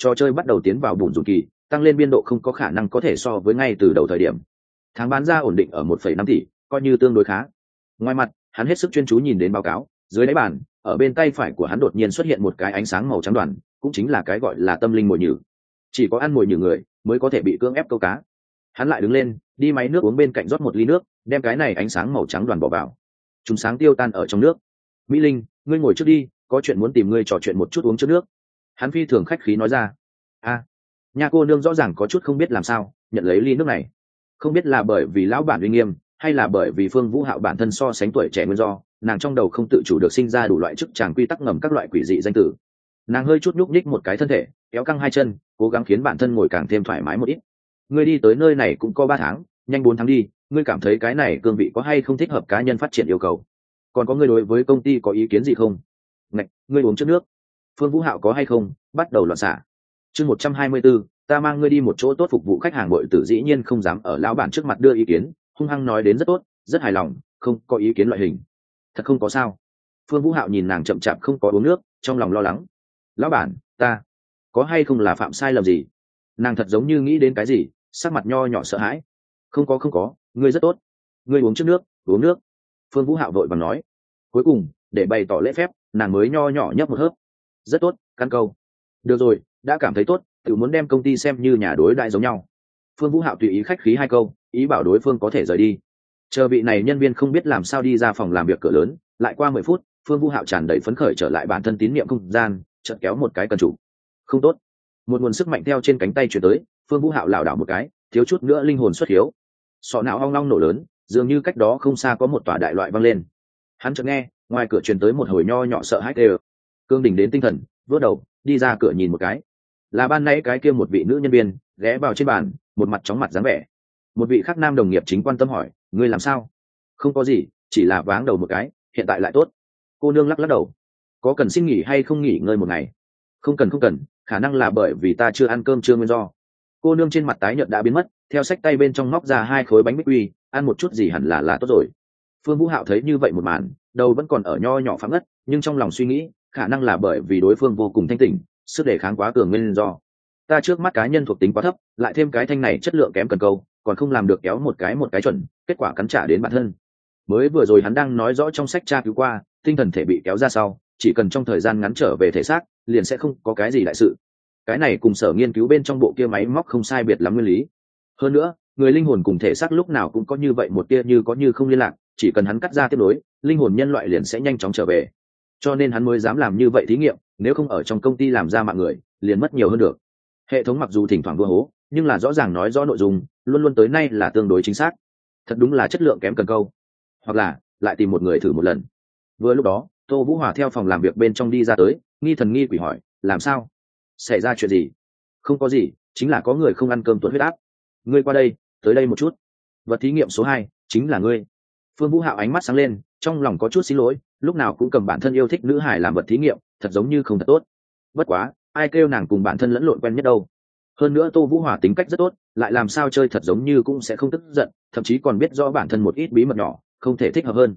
Speaker 1: trò chơi bắt đầu tiến vào bùn rùn kỳ, tăng lên biên độ không có khả năng có thể so với ngay từ đầu thời điểm. Tháng bán ra ổn định ở 1,5 tỷ, coi như tương đối khá. Ngoài mặt, hắn hết sức chuyên chú nhìn đến báo cáo, dưới đáy bàn, ở bên tay phải của hắn đột nhiên xuất hiện một cái ánh sáng màu trắng đoàn, cũng chính là cái gọi là tâm linh mồi nhử. Chỉ có ăn mồi nhử người mới có thể bị cưỡng ép câu cá. Hắn lại đứng lên, đi máy nước uống bên cạnh rót một ly nước, đem cái này ánh sáng màu trắng đoàn bỏ vào. Chúng sáng tiêu tan ở trong nước. Mỹ Linh, ngươi ngồi trước đi, có chuyện muốn tìm ngươi trò chuyện một chút uống trước nước. Hắn phi thường khách khí nói ra. A, nhà cô nương rõ ràng có chút không biết làm sao, nhận lấy ly nước này. Không biết là bởi vì lão bản uy nghiêm, hay là bởi vì Phương Vũ Hạo bản thân so sánh tuổi trẻ nguyên do, nàng trong đầu không tự chủ được sinh ra đủ loại chức tràng quy tắc ngầm các loại quỷ dị danh tử. Nàng hơi chút nhúc nhích một cái thân thể, kéo căng hai chân, cố gắng khiến bản thân ngồi càng thêm thoải mái một ít. Ngươi đi tới nơi này cũng có 3 tháng, nhanh 4 tháng đi, ngươi cảm thấy cái này cương vị có hay không thích hợp cá nhân phát triển yêu cầu? Còn có ngươi đối với công ty có ý kiến gì không? Ngạch, ngươi uống trước nước. Phương Vũ Hạo có hay không? Bắt đầu loạn xạ. Chương 124, ta mang ngươi đi một chỗ tốt phục vụ khách hàng bội tử dĩ nhiên không dám ở lão bản trước mặt đưa ý kiến, hung hăng nói đến rất tốt, rất hài lòng, không có ý kiến loại hình. Thật không có sao. Phương Vũ Hạo nhìn nàng chậm chạp không có uống nước, trong lòng lo lắng. Lão bản, ta có hay không là phạm sai lầm gì? Nàng thật giống như nghĩ đến cái gì, sắc mặt nho nhỏ sợ hãi. Không có, ngươi rất tốt. Ngươi uống trước nước, uống nước. Phương Vũ Hạo vội vàng nói. Cuối cùng, để bày tỏ lễ phép, nàng mới nho nhỏ nhấp một hớp. Rất tốt, căn câu. Được rồi, đã cảm thấy tốt, tự muốn đem công ty xem như nhà đối đại giống nhau. Phương Vũ Hạo tùy ý khách khí 2 câu, ý bảo đối phương có thể rời đi. Chờ vị này nhân viên không biết làm sao đi ra phòng làm việc cửa lớn, lại qua 10 phút, Phương Vũ Hạo tràn đầy phấn khởi trở lại bản thân tín niệm không gian, chợt kéo một cái cần trụ. Không tốt. Một nguồn sức mạnh theo trên cánh tay truyền tới, Phương Vũ Hạo lảo đảo một cái, thiếu chút nữa linh hồn xuất hiếu. Sọ não ong long nổ lớn, dường như cách đó không xa có một tòa đại loại vang lên. Hắn chợt nghe, ngoài cửa truyền tới một hồi nho nhỏ sợ hãi kêu. Cương đỉnh đến tinh thần, vớt đầu, đi ra cửa nhìn một cái. Là ban nãy cái kia một vị nữ nhân viên, ghé vào trên bàn, một mặt chóng mặt dáng vẻ. Một vị khác nam đồng nghiệp chính quan tâm hỏi, ngươi làm sao? Không có gì, chỉ là váng đầu một cái, hiện tại lại tốt. Cô nương lắc lắc đầu. Có cần xin nghỉ hay không nghỉ ngơi một ngày? Không cần, khả năng là bởi vì ta chưa ăn cơm trưa nguyên do. Cô nương trên mặt tái nhợt đã biến mất, theo sách tay bên trong móc ra 2 khối bánh bích quy, ăn một chút gì hẳn là tốt rồi. Phương Vũ Hạo thấy như vậy một màn, đầu vẫn còn ở nho nhỏ phẳng ngất, nhưng trong lòng suy nghĩ, khả năng là bởi vì đối phương vô cùng thanh tỉnh, sức đề kháng quá cường nguyên do. Ta trước mắt cá nhân thuộc tính quá thấp, lại thêm cái thanh này chất lượng kém cần câu, còn không làm được kéo một cái chuẩn, kết quả cắn trả đến bản thân. Mới vừa rồi hắn đang nói rõ trong sách tra cứu qua, tinh thần thể bị kéo ra sau, chỉ cần trong thời gian ngắn trở về thể xác, liền sẽ không có cái gì đại sự. Cái này cùng sở nghiên cứu bên trong bộ kia máy móc không sai biệt lắm nguyên lý. Hơn nữa, người linh hồn cùng thể xác lúc nào cũng có như vậy một tia như có như không liên lạc, chỉ cần hắn cắt ra tiếp nối, linh hồn nhân loại liền sẽ nhanh chóng trở về. Cho nên hắn mới dám làm như vậy thí nghiệm, nếu không ở trong công ty làm ra mạng người, liền mất nhiều hơn được. Hệ thống mặc dù thỉnh thoảng vua hố, nhưng là rõ ràng nói rõ nội dung, luôn luôn tới nay là tương đối chính xác. Thật đúng là chất lượng kém cần câu. Hoặc là lại tìm một người thử một lần. Vừa lúc đó, Tô Vũ Hòa theo phòng làm việc bên trong đi ra tới, nghi thần nghi quỷ hỏi, làm sao? Xảy ra chuyện gì? Không có gì, chính là có người không ăn cơm tuột huyết áp. Ngươi qua đây, tới đây một chút. Vật thí nghiệm số 2, chính là ngươi. Phương Vũ Hạo ánh mắt sáng lên, trong lòng có chút xin lỗi, lúc nào cũng cầm bản thân yêu thích nữ hải làm vật thí nghiệm, thật giống như không thật tốt. Bất quá, ai kêu nàng cùng bản thân lẫn lộn quen nhất đâu. Hơn nữa Tô Vũ Hòa tính cách rất tốt, lại làm sao chơi thật giống như cũng sẽ không tức giận, thậm chí còn biết rõ bản thân một ít bí mật nhỏ, không thể thích hợp hơn.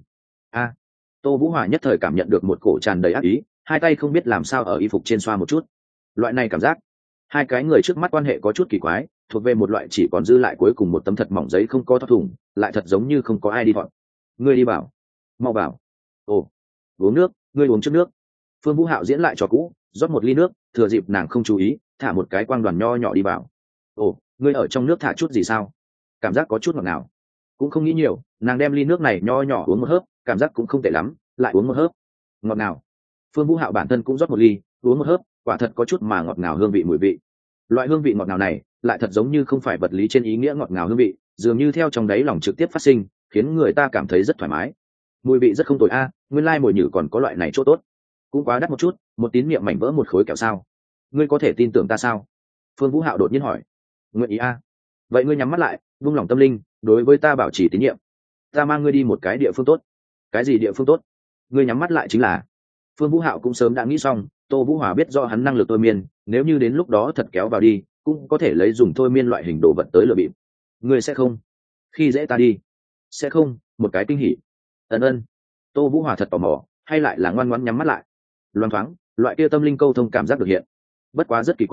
Speaker 1: Tô Vũ Hòa nhất thời cảm nhận được một cổ tràn đầy ác ý, 2 tay không biết làm sao ở y phục trên xoa một chút. Loại này cảm giác, 2 cái người trước mắt quan hệ có chút kỳ quái, thuộc về một loại chỉ còn dư lại cuối cùng một tấm thật mỏng giấy không có thọc thủng, lại thật giống như không có ai đi thọn. Ngươi đi bảo, mau bảo. Ồ, uống nước, ngươi uống trước nước. Phương Vũ Hạo diễn lại trò cũ, rót một ly nước, thừa dịp nàng không chú ý, thả một cái quang đoàn nho nhỏ đi vào. Ồ, ngươi ở trong nước thả chút gì sao? Cảm giác có chút ngọt ngào. Cũng không nghĩ nhiều, nàng đem ly nước này nho nhỏ uống một hớp, cảm giác cũng không tệ lắm, lại uống một hớp. Ngọt ngào. Phương Vũ Hạo bản thân cũng rót một ly, uống một hớp, quả thật có chút mà ngọt ngào hương vị mùi vị. Loại hương vị ngọt ngào này, lại thật giống như không phải vật lý trên ý nghĩa ngọt ngào hương vị, dường như theo trong đáy lòng trực tiếp phát sinh, khiến người ta cảm thấy rất thoải mái. Mùi vị rất không tồi a, nguyên lai mùi nhử còn có loại này chỗ tốt. Cũng quá đắt một chút, một tín niệm mảnh vỡ một khối kẹo sao? Ngươi có thể tin tưởng ta sao? Phương Vũ Hạo đột nhiên hỏi. Nguyện ý a. Vậy ngươi nhắm mắt lại, buông lòng tâm linh, đối với ta bảo trì tín niệm. Ta mang ngươi đi một cái địa phương tốt. Cái gì địa phương tốt? Ngươi nhắm mắt lại chính là. Phương Vũ Hạo cũng sớm đã nghĩ xong, Tô Vũ Hòa biết do hắn năng lực thôi miên, nếu như đến lúc đó thật kéo vào đi, cũng có thể lấy dùng thôi miên loại hình đồ vật tới lừa bịp. Ngươi sẽ không khi dễ ta đi? Sẽ không, một cái kinh hỉ. Ân. Tô Vũ Hòa thật tò mò, hay lại là ngoan ngoãn nhắm mắt lại. Loan thoáng, loại kia tâm linh câu thông cảm giác được hiện. Bất quá rất kỳ quái,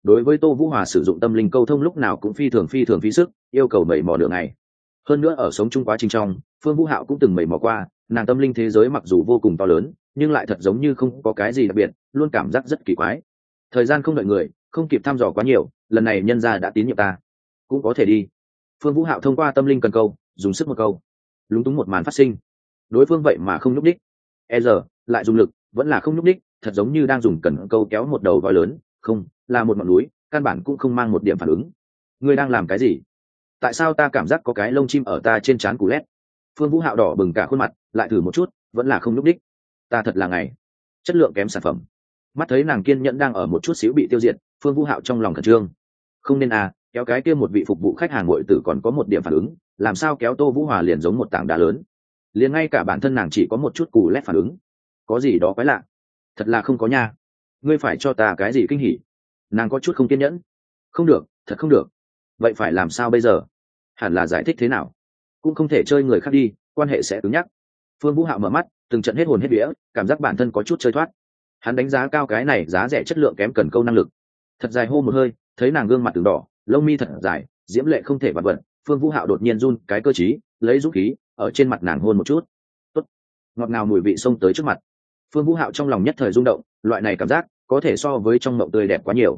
Speaker 1: đối với Tô Vũ Hòa sử dụng tâm linh câu thông lúc nào cũng phi thường phí sức, yêu cầu mẩy mò đường này. Hơn nữa ở sống chung quá trình trong, Phương Vũ Hạo cũng từng mẩy mò qua, nàng tâm linh thế giới mặc dù vô cùng to lớn, nhưng lại thật giống như không có cái gì đặc biệt, luôn cảm giác rất kỳ quái. Thời gian không đợi người, không kịp thăm dò quá nhiều, lần này nhân gia đã tín nhiệm ta, cũng có thể đi. Phương Vũ Hạo thông qua tâm linh cần câu, dùng sức một câu, lúng túng một màn phát sinh. Đối phương vậy mà không nhúc đích, giờ lại dùng lực, vẫn là không nhúc đích, thật giống như đang dùng cần câu kéo một đầu voi lớn, không, là một ngọn núi, căn bản cũng không mang một điểm phản ứng. Ngươi đang làm cái gì? Tại sao ta cảm giác có cái lông chim ở ta trên trán cú lét? Phương Vũ Hạo đỏ bừng cả khuôn mặt, lại thử một chút, vẫn là không nhúc đích. Ta thật là ngày chất lượng kém sản phẩm. Mắt thấy nàng kiên nhẫn đang ở một chút xíu bị tiêu diệt, Phương Vũ Hạo trong lòng khẩn trương. Không nên kéo cái kia một vị phục vụ khách hàng ngội tử còn có một điểm phản ứng, làm sao kéo Tô Vũ Hòa liền giống một tảng đá lớn, liền ngay cả bản thân nàng chỉ có một chút cù lét phản ứng. Có gì đó quái lạ, thật là không có nha. Ngươi phải cho ta cái gì kinh hỉ? Nàng có chút không kiên nhẫn. Không được, thật không được. Vậy phải làm sao bây giờ? Hẳn là giải thích thế nào? Cũng không thể chơi người khác đi, quan hệ sẽ cứng nhắc. Phương Vũ Hạo mở mắt, từng trận hết hồn hết vía, cảm giác bản thân có chút chơi thoát. Hắn đánh giá cao cái này giá rẻ chất lượng kém cần câu năng lực. Thật dài hô một hơi, thấy nàng gương mặt từng đỏ, lông mi thật dài, diễm lệ không thể vặt vẩn. Phương Vũ Hạo đột nhiên run cái cơ trí, lấy dũng khí ở trên mặt nàng hôn một chút. Tốt, ngọt ngào mùi vị xông tới trước mặt. Phương Vũ Hạo trong lòng nhất thời rung động, loại này cảm giác có thể so với trong mộng tươi đẹp quá nhiều.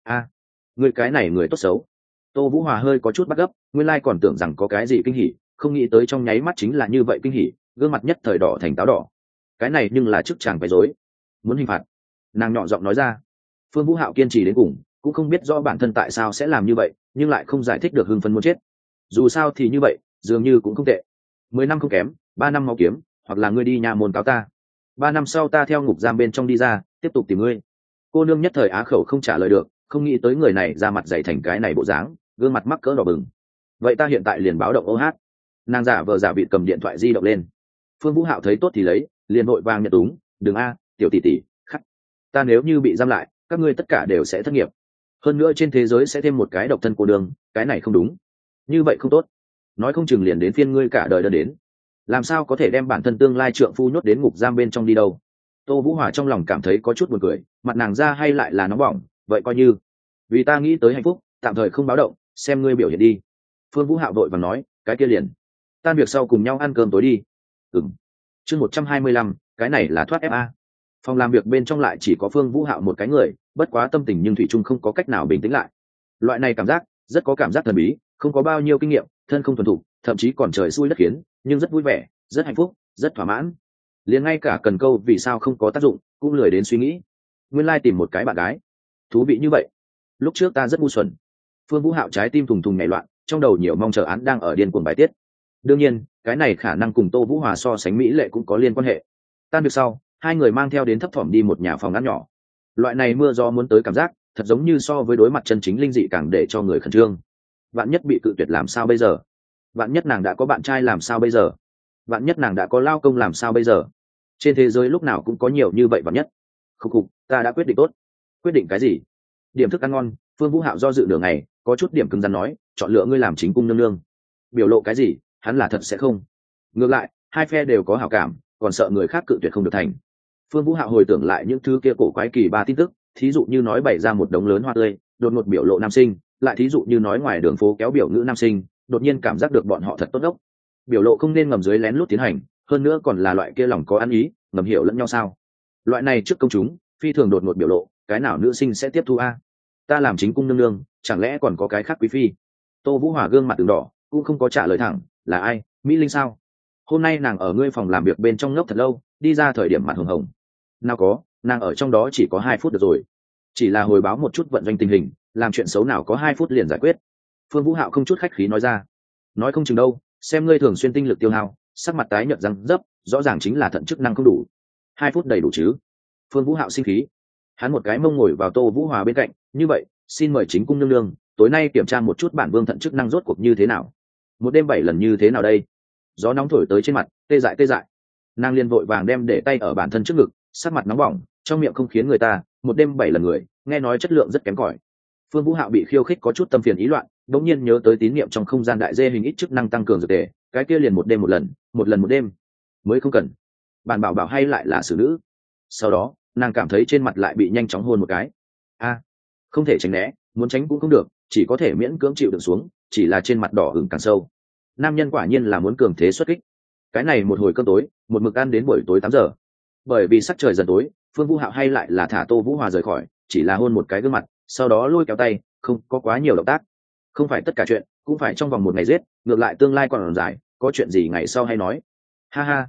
Speaker 1: Người cái này người tốt xấu. Tô Vũ Hòa hơi có chút bắt gấp, nguyên lai còn tưởng rằng có cái gì kinh hỉ, không nghĩ tới trong nháy mắt chính là như vậy kinh hỉ, gương mặt nhất thời đỏ thành táo đỏ. Cái này nhưng là chức chàng phải dối, muốn hình phạt. Nàng nhỏ giọng nói ra. Phương Vũ Hạo kiên trì đến cùng, cũng không biết rõ bản thân tại sao sẽ làm như vậy, nhưng lại không giải thích được, hưng phấn muốn chết. Dù sao thì như vậy, dường như cũng không tệ. 10 năm không kém, 3 năm mau kiếm, hoặc là ngươi đi nhà môn cáo ta. 3 năm sau ta theo ngục giam bên trong đi ra, tiếp tục tìm ngươi. Cô nương nhất thời á khẩu không trả lời được, không nghĩ tới người này ra mặt dày thành cái này bộ dáng, gương mặt mắc cỡ đỏ bừng. Vậy ta hiện tại liền báo động OH. Nàng giả vờ giả vịt cầm điện thoại di động lên. Phương Vũ Hạo thấy tốt thì lấy, liền vội vàng nhận túng, đừng tiểu tỷ tỷ, khắc. Ta nếu như bị giam lại, các ngươi tất cả đều sẽ thất nghiệp. Hơn nữa trên thế giới sẽ thêm một cái độc thân cô nương, cái này không đúng. Như vậy không tốt. Nói không chừng liền đến phiên ngươi cả đời đơn đến. Làm sao có thể đem bản thân tương lai trượng phu nhốt đến ngục giam bên trong đi đâu? Tô Vũ Hòa trong lòng cảm thấy có chút buồn cười, mặt nàng ra hay lại là nóng bỏng, vậy coi như vì ta nghĩ tới hạnh phúc, tạm thời không báo động, xem ngươi biểu hiện đi. Phương Vũ Hạo vội vàng nói, cái kia liền tan việc sau cùng nhau ăn cơm tối đi. Chương 125, cái này là thoát FA. Phòng làm việc bên trong lại chỉ có Phương Vũ Hạo một cái người, bất quá tâm tình nhưng thủy chung không có cách nào bình tĩnh lại. Loại này cảm giác rất có cảm giác thần bí, không có bao nhiêu kinh nghiệm, thân không thuần thục, thậm chí còn trời xui đất khiến, nhưng rất vui vẻ, rất hạnh phúc, rất thỏa mãn. Liền ngay cả cần câu vì sao không có tác dụng cũng lười đến suy nghĩ. Nguyên lai tìm một cái bạn gái thú vị như vậy. Lúc trước ta rất ngu xuẩn. Phương Vũ Hạo trái tim thùng thùng nhảy loạn, trong đầu nhiều mong chờ án đang ở điên cuồng bài tiết. Đương nhiên cái này khả năng cùng Tô Vũ Hòa so sánh mỹ lệ cũng có liên quan hệ. Tan việc sau, hai người mang theo đến thấp thỏm đi một nhà phòng ăn nhỏ. Loại này mưa gió muốn tới cảm giác thật giống như so với đối mặt chân chính linh dị càng để cho người khẩn trương. Vạn nhất bị cự tuyệt làm sao bây giờ? Vạn nhất nàng đã có bạn trai làm sao bây giờ? Vạn nhất nàng đã có lao công làm sao bây giờ? Trên thế giới lúc nào cũng có nhiều như vậy vạn nhất. Khục, ta đã quyết định tốt. Quyết định cái gì? Điểm thức ăn ngon. Phương Vũ Hạo do dự nửa ngày, có chút điểm cứng rắn nói, chọn lựa ngươi làm chính cung nương nương. Biểu lộ cái gì, hắn là thật sẽ không. Ngược lại, hai phe đều có hảo cảm, còn sợ người khác cự tuyệt không được thành. Phương Vũ Hạo hồi tưởng lại những thứ kia cổ quái kỳ ba tin tức, thí dụ như nói bày ra một đống lớn hoa tươi, đột ngột biểu lộ nam sinh, lại thí dụ như nói ngoài đường phố kéo biểu ngữ nam sinh, đột nhiên cảm giác được bọn họ thật tốt ốc. Biểu lộ không nên ngầm dưới lén lút tiến hành, hơn nữa còn là loại kia lòng có ăn ý, ngầm hiểu lẫn nhau sao? Loại này trước công chúng, phi thường đột ngột biểu lộ, cái nào nữ sinh sẽ tiếp thu ta làm chính cung nương nương, chẳng lẽ còn có cái khác quý phi? Tô Vũ Hòa gương mặt từng đỏ, cũng không có trả lời thẳng, là ai? Mỹ Linh sao? Hôm nay nàng ở ngươi phòng làm việc bên trong ngốc thật lâu, đi ra thời điểm mặt hồng hồng. Nào có, nàng ở trong đó chỉ có 2 phút được rồi. Chỉ là hồi báo một chút vận doanh tình hình, làm chuyện xấu nào có 2 phút liền giải quyết. Phương Vũ Hạo không chút khách khí nói ra. Nói không chừng đâu, xem ngươi thường xuyên tinh lực tiêu hao, sắc mặt tái nhợt răng dấp, rõ ràng chính là thận chức năng không đủ. 2 phút đầy đủ chứ? Phương Vũ Hạo sinh khí, hắn một cái mông ngồi vào Tô Vũ Hòa bên cạnh, như vậy, xin mời chính cung nương nương, tối nay kiểm tra một chút bản vương thận chức năng rốt cuộc như thế nào. Một đêm 7 lần như thế nào đây? Gió nóng thổi tới trên mặt, tê dại. Nàng liền vội vàng đem để tay ở bản thân trước ngực, sắc mặt nóng bỏng, trong miệng không khiến người ta, một đêm 7 lần người, nghe nói chất lượng rất kém cỏi. Phương Vũ Hạo bị khiêu khích có chút tâm phiền ý loạn, đột nhiên nhớ tới tín niệm trong không gian đại dê hình ít chức năng tăng cường dược tề, cái kia liền một đêm một lần một đêm, mới không cần. Bản bảo hay lại là xử nữ. Sau đó, nàng cảm thấy trên mặt lại bị nhanh chóng hôn một cái. không thể tránh né, muốn tránh cũng không được, chỉ có thể miễn cưỡng chịu đựng xuống, chỉ là trên mặt đỏ ửng càng sâu. Nam nhân quả nhiên là muốn cường thế xuất kích. Cái này một hồi cơm tối, một mực ăn đến buổi tối 8 giờ. Bởi vì sắc trời dần tối, Phương Vũ Hạo hay lại là thả Tô Vũ Hòa rời khỏi, chỉ là hôn một cái gương mặt, sau đó lôi kéo tay, không có quá nhiều động tác. Không phải tất cả chuyện cũng phải trong vòng một ngày giết, ngược lại tương lai còn dài, có chuyện gì ngày sau hay nói. Ha ha,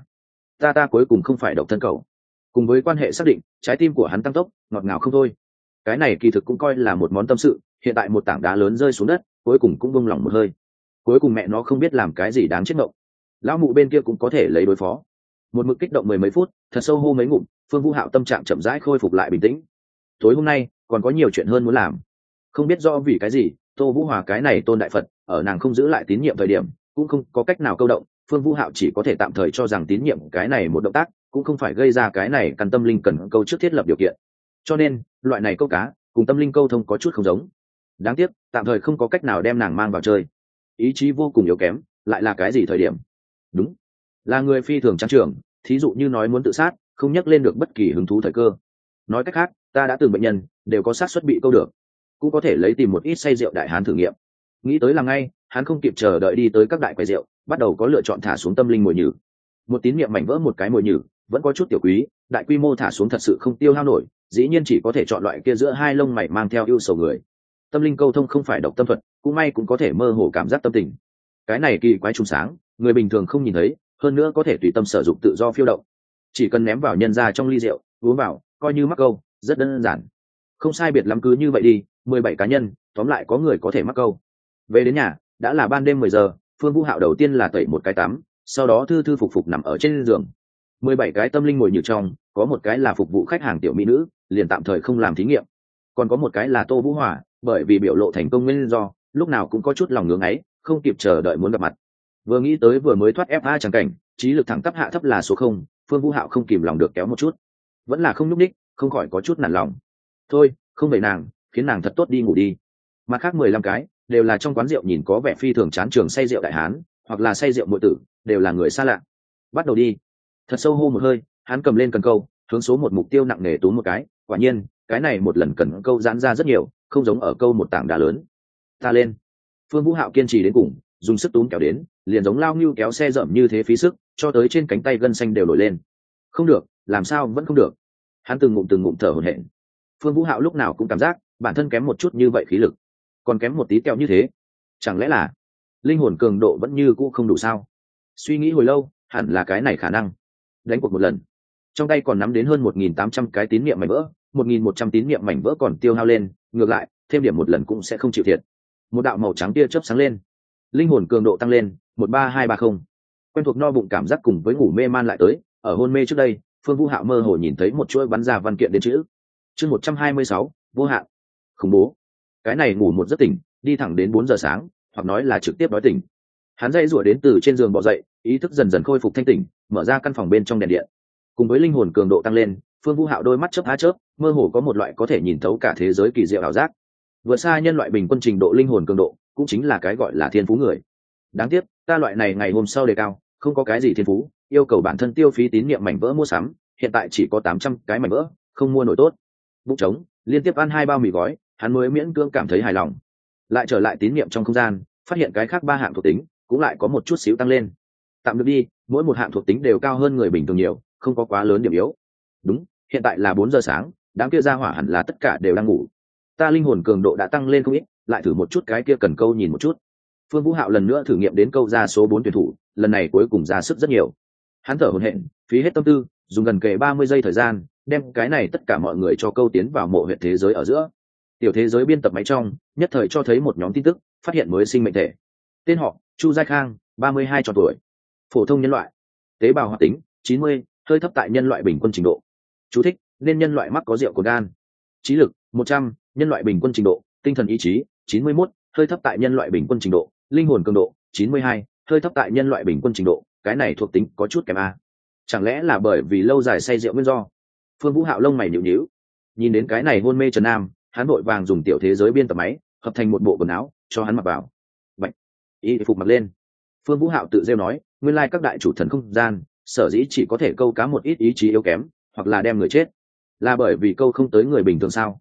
Speaker 1: ta cuối cùng không phải độc thân cậu. Cùng với quan hệ xác định, trái tim của hắn tăng tốc, ngọt ngào không thôi. Cái này kỳ thực cũng coi là một món tâm sự, hiện tại một tảng đá lớn rơi xuống đất, cuối cùng cũng buông lỏng một hơi. Cuối cùng mẹ nó không biết làm cái gì đáng chết ngộng. Lão mụ bên kia cũng có thể lấy đối phó. Một mực kích động mười mấy phút, thật sâu hô mấy ngụm, Phương Vũ Hạo tâm trạng chậm rãi khôi phục lại bình tĩnh. Tối hôm nay còn có nhiều chuyện hơn muốn làm. Không biết rõ vì cái gì, Tô Vũ Hòa cái này tôn đại Phật, ở nàng không giữ lại tín nhiệm thời điểm, cũng không có cách nào câu động. Phương Vũ Hạo chỉ có thể tạm thời cho rằng tín nhiệm cái này một động tác, cũng không phải gây ra cái này cần tâm linh cần câu trước thiết lập điều kiện. Cho nên, loại này câu cá, cùng tâm linh câu thông có chút không giống. Đáng tiếc, tạm thời không có cách nào đem nàng mang vào chơi. Ý chí vô cùng yếu kém, lại là cái gì thời điểm? Đúng, là người phi thường trang trưởng, thí dụ như nói muốn tự sát, không nhắc lên được bất kỳ hứng thú thời cơ. Nói cách khác, ta đã từng bệnh nhân đều có xác suất bị câu được, cũng có thể lấy tìm một ít say rượu đại hán thử nghiệm. Nghĩ tới là ngay, hắn không kịp chờ đợi đi tới các đại quầy rượu, bắt đầu có lựa chọn thả xuống tâm linh mồi nhử. Một tín niệm mảnh vỡ một cái mồi nhử, vẫn có chút tiểu quý, đại quy mô thả xuống thật sự không tiêu hao nổi, dĩ nhiên chỉ có thể chọn loại kia giữa hai lông mày mang theo ưu sầu người. Tâm linh câu thông không phải độc tâm thuật, cũng may cũng có thể mơ hồ cảm giác tâm tình. Cái này kỳ quái trùng sáng, người bình thường không nhìn thấy, hơn nữa có thể tùy tâm sử dụng tự do phiêu động. Chỉ cần ném vào nhân ra trong ly rượu, uống vào, coi như mắc câu, rất đơn giản. Không sai biệt lắm cứ như vậy đi, 17 cá nhân, tóm lại có người có thể mắc câu. Về đến nhà, đã là ban đêm 10 giờ, Phương Vũ Hạo đầu tiên là tẩy một cái tắm, sau đó thư thư phục phục nằm ở trên giường. 17 cái tâm linh ngồi như trong, có một cái là phục vụ khách hàng tiểu mỹ nữ, liền tạm thời không làm thí nghiệm. Còn có một cái là Tô Vũ Hòa, bởi vì biểu lộ thành công nguyên do, lúc nào cũng có chút lòng ngưỡng ấy, không kịp chờ đợi muốn gặp mặt. Vừa nghĩ tới vừa mới thoát FA chẳng cảnh, trí lực thẳng tắp hạ thấp là số 0, Phương Vũ Hạo không kìm lòng được kéo một chút. Vẫn là không nhúc nhích, không khỏi có chút nản lòng. Thôi, không đẩy nàng, khiến nàng thật tốt đi ngủ đi. Mặt khác 15 cái đều là trong quán rượu nhìn có vẻ phi thường chán trường say rượu đại hán, hoặc là say rượu muội tử, đều là người xa lạ. Bắt đầu đi. Thật sâu hô một hơi, hắn cầm lên cần câu, hướng số một mục tiêu nặng nề túm một cái, quả nhiên, cái này một lần cần câu giãn ra rất nhiều, không giống ở câu một tảng đá lớn. Ta lên. Phương Vũ Hạo kiên trì đến cùng, dùng sức túm kéo đến, liền giống lao ngưu kéo xe dởm như thế phí sức, cho tới trên cánh tay gân xanh đều nổi lên. Không được, làm sao vẫn không được. Hắn từng ngụm thở hổn hển. Phương Vũ Hạo lúc nào cũng cảm giác bản thân kém một chút như vậy khí lực, còn kém một tí kẹo như thế, chẳng lẽ là linh hồn cường độ vẫn như cũ không đủ sao? Suy nghĩ hồi lâu, hẳn là cái này khả năng. Đánh cuộc một lần, trong tay còn nắm đến hơn 1.800 cái tín niệm mảnh vỡ, 1.100 tín niệm mảnh vỡ còn tiêu hao lên, ngược lại thêm điểm một lần cũng sẽ không chịu thiệt. Một đạo màu trắng tia chớp sáng lên, linh hồn cường độ tăng lên 13230. Quen thuộc no bụng cảm giác cùng với ngủ mê man lại tới. Ở hôn mê trước đây, Phương Vũ Hạo mơ hồ nhìn thấy một chuỗi bắn ra văn kiện đến chữ chương 126, vô hạn. Khủng bố. Cái này ngủ một giấc tỉnh, đi thẳng đến 4 giờ sáng, hoặc nói là trực tiếp đói tỉnh. Hắn dậy rủa đến từ trên giường bò dậy, ý thức dần dần khôi phục thanh tỉnh, mở ra căn phòng bên trong đèn điện. Cùng với linh hồn cường độ tăng lên, Phương Vũ Hạo đôi mắt chớp há chớp, mơ hồ có một loại có thể nhìn thấu cả thế giới kỳ diệu ảo giác. Vượt xa nhân loại bình quân trình độ linh hồn cường độ, cũng chính là cái gọi là thiên phú người. Đáng tiếc, ta loại này ngày hôm sau đề cao, không có cái gì thiên phú, yêu cầu bản thân tiêu phí tín niệm mảnh vỡ mua sắm, hiện tại chỉ có 800 cái mảnh vỡ, không mua nổi tốt. Bụng trống, liên tiếp ăn 2 bao mì gói, hắn mới miễn cưỡng cảm thấy hài lòng. Lại trở lại tín niệm trong không gian, phát hiện cái khác 3 hạng thuộc tính cũng lại có một chút xíu tăng lên. Tạm được đi, mỗi một hạng thuộc tính đều cao hơn người bình thường nhiều, không có quá lớn điểm yếu. Đúng, hiện tại là 4 giờ sáng, đám kia ra hỏa hẳn là tất cả đều đang ngủ. Ta linh hồn cường độ đã tăng lên không ít, lại thử một chút cái kia cần câu nhìn một chút. Phương Vũ Hạo lần nữa thử nghiệm đến câu ra số 4 tuyển thủ, lần này cuối cùng ra sức rất nhiều. Hắn thở hổn hển, phí hết tâm tư, dùng gần kề 30 giây thời gian, đem cái này tất cả mọi người cho câu tiến vào mộ huyệt thế giới ở giữa. Tiểu thế giới biên tập máy trong, nhất thời cho thấy một nhóm tin tức, phát hiện mới sinh mệnh thể. Tên họ: Chu Giai Khang, 32 tròn tuổi. Phổ thông nhân loại. Tế bào hoạt tính: 90, hơi thấp tại nhân loại bình quân trình độ. Chú thích: nên nhân loại mắc có rượu của gan. Trí lực: 100, nhân loại bình quân trình độ. Tinh thần ý chí: 91, hơi thấp tại nhân loại bình quân trình độ. Linh hồn cường độ: 92, hơi thấp tại nhân loại bình quân trình độ. Cái này thuộc tính có chút kém a. Chẳng lẽ là bởi vì lâu dài say rượu nguyên do? Phương Vũ Hạo lông mày nhíu nhíu, nhìn đến cái này hôn mê trần nam, hắn vội vàng dùng tiểu thế giới biên tập máy hợp thành một bộ quần áo cho hắn mặc vào. Bạch, y phục mặc lên. Phương Vũ Hạo tự rêu nói, nguyên lai các đại chủ thần không gian sở dĩ chỉ có thể câu cá một ít ý chí yếu kém, hoặc là đem người chết, là bởi vì câu không tới người bình thường sao?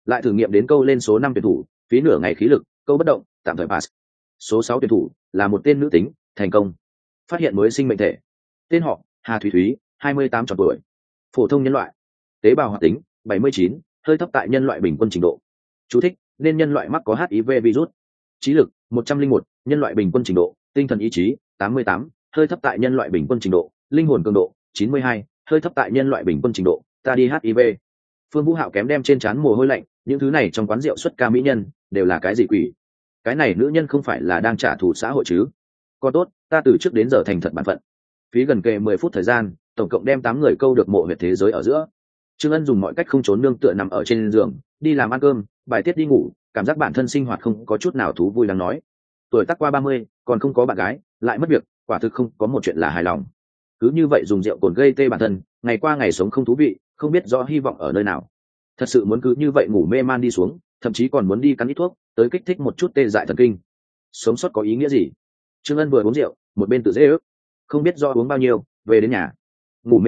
Speaker 1: lại thử nghiệm đến câu lên số 5 tuyển thủ, phí nửa ngày khí lực, câu bất động, tạm thời pass. Số 6 tuyển thủ là một tên nữ tính, thành công. Phát hiện mới sinh mệnh thể. Tên họ Hà Thúy Thúy, 28 tròn tuổi. Phổ thông nhân loại. Tế bào hoạt tính 79, hơi thấp tại nhân loại bình quân trình độ. Chú thích: nên nhân loại mắc có HIV virus. Trí lực 101, nhân loại bình quân trình độ. Tinh thần ý chí 88, hơi thấp tại nhân loại bình quân trình độ. Linh hồn cường độ 92, hơi thấp tại nhân loại bình quân trình độ. Ta đi HIV. Phương Vũ Hạo kém đem trên trán mồ hôi lạnh, những thứ này trong quán rượu xuất ca mỹ nhân đều là cái gì quỷ? Cái này nữ nhân không phải là đang trả thù xã hội chứ? Còn tốt, ta từ trước đến giờ thành thật bản phận. Phí gần kề 10 phút thời gian, tổng cộng đem 8 người câu được mộ huyệt thế giới ở giữa. Trương Ân dùng mọi cách không trốn nương tựa nằm ở trên giường, đi làm ăn cơm, bài tiết đi ngủ, cảm giác bản thân sinh hoạt không có chút nào thú vui đáng nói. Tuổi tác qua 30, còn không có bạn gái, lại mất việc, quả thực không có một chuyện là hài lòng. Cứ như vậy dùng rượu cồn gây tê bản thân, ngày qua ngày sống không thú vị, không biết rõ hy vọng ở nơi nào. Thật sự muốn cứ như vậy ngủ mê man đi xuống, thậm chí còn muốn đi cắn ít thuốc, tới kích thích một chút tê dại thần kinh. Sống sót có ý nghĩa gì? Trương Ân vừa uống rượu, một bên tự dễ ước, không biết do uống bao nhiêu, về đến nhà, ngủ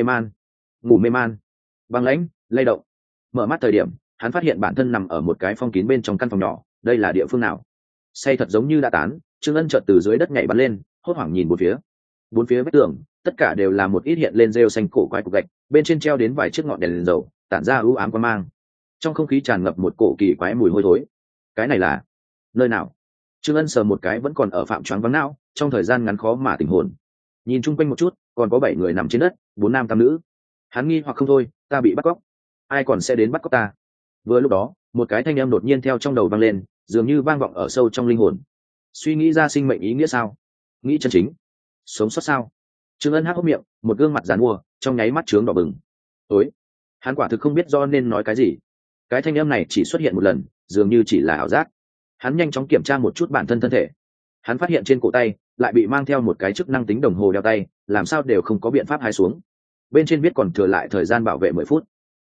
Speaker 1: mê man, băng lãnh, lay động. Mở mắt thời điểm, hắn phát hiện bản thân nằm ở một cái phong kín bên trong căn phòng nhỏ. Đây là địa phương nào? Say thật giống như đã tán. Trương Ân chợt từ dưới đất nhảy bắn lên, hốt hoảng nhìn bốn phía vách tường, tất cả đều là một ít hiện lên rêu xanh cổ quái cục gạch, bên trên treo đến vài chiếc ngọn đèn dầu, tản ra ưu ám quang mang. Trong không khí tràn ngập một cổ kỳ quái mùi hôi thối. Cái này là nơi nào? Trương Ân sờ một cái vẫn còn ở phạm choáng vắng não, trong thời gian ngắn khó mà tỉnh hồn. Nhìn chung quanh một chút, còn có 7 người nằm trên đất, 4 nam 8 nữ. Hắn nghi hoặc không thôi, ta bị bắt cóc. Ai còn sẽ đến bắt cóc ta? Vừa lúc đó, một cái thanh âm đột nhiên theo trong đầu vang lên, dường như vang vọng ở sâu trong linh hồn. Suy nghĩ ra sinh mệnh ý nghĩa sao? Nghĩ chân chính. Sống sót sao? Trương Ân há hốc miệng, một gương mặt giàn mua, trong nháy mắt trướng đỏ bừng. Ối, hắn quả thực không biết do nên nói cái gì. Cái thanh âm này chỉ xuất hiện một lần, dường như chỉ là ảo giác. Hắn nhanh chóng kiểm tra một chút bản thân thân thể. Hắn phát hiện trên cổ tay lại bị mang theo một cái chức năng tính đồng hồ đeo tay, làm sao đều không có biện pháp hái xuống. Bên trên viết còn thừa lại thời gian bảo vệ 10 phút.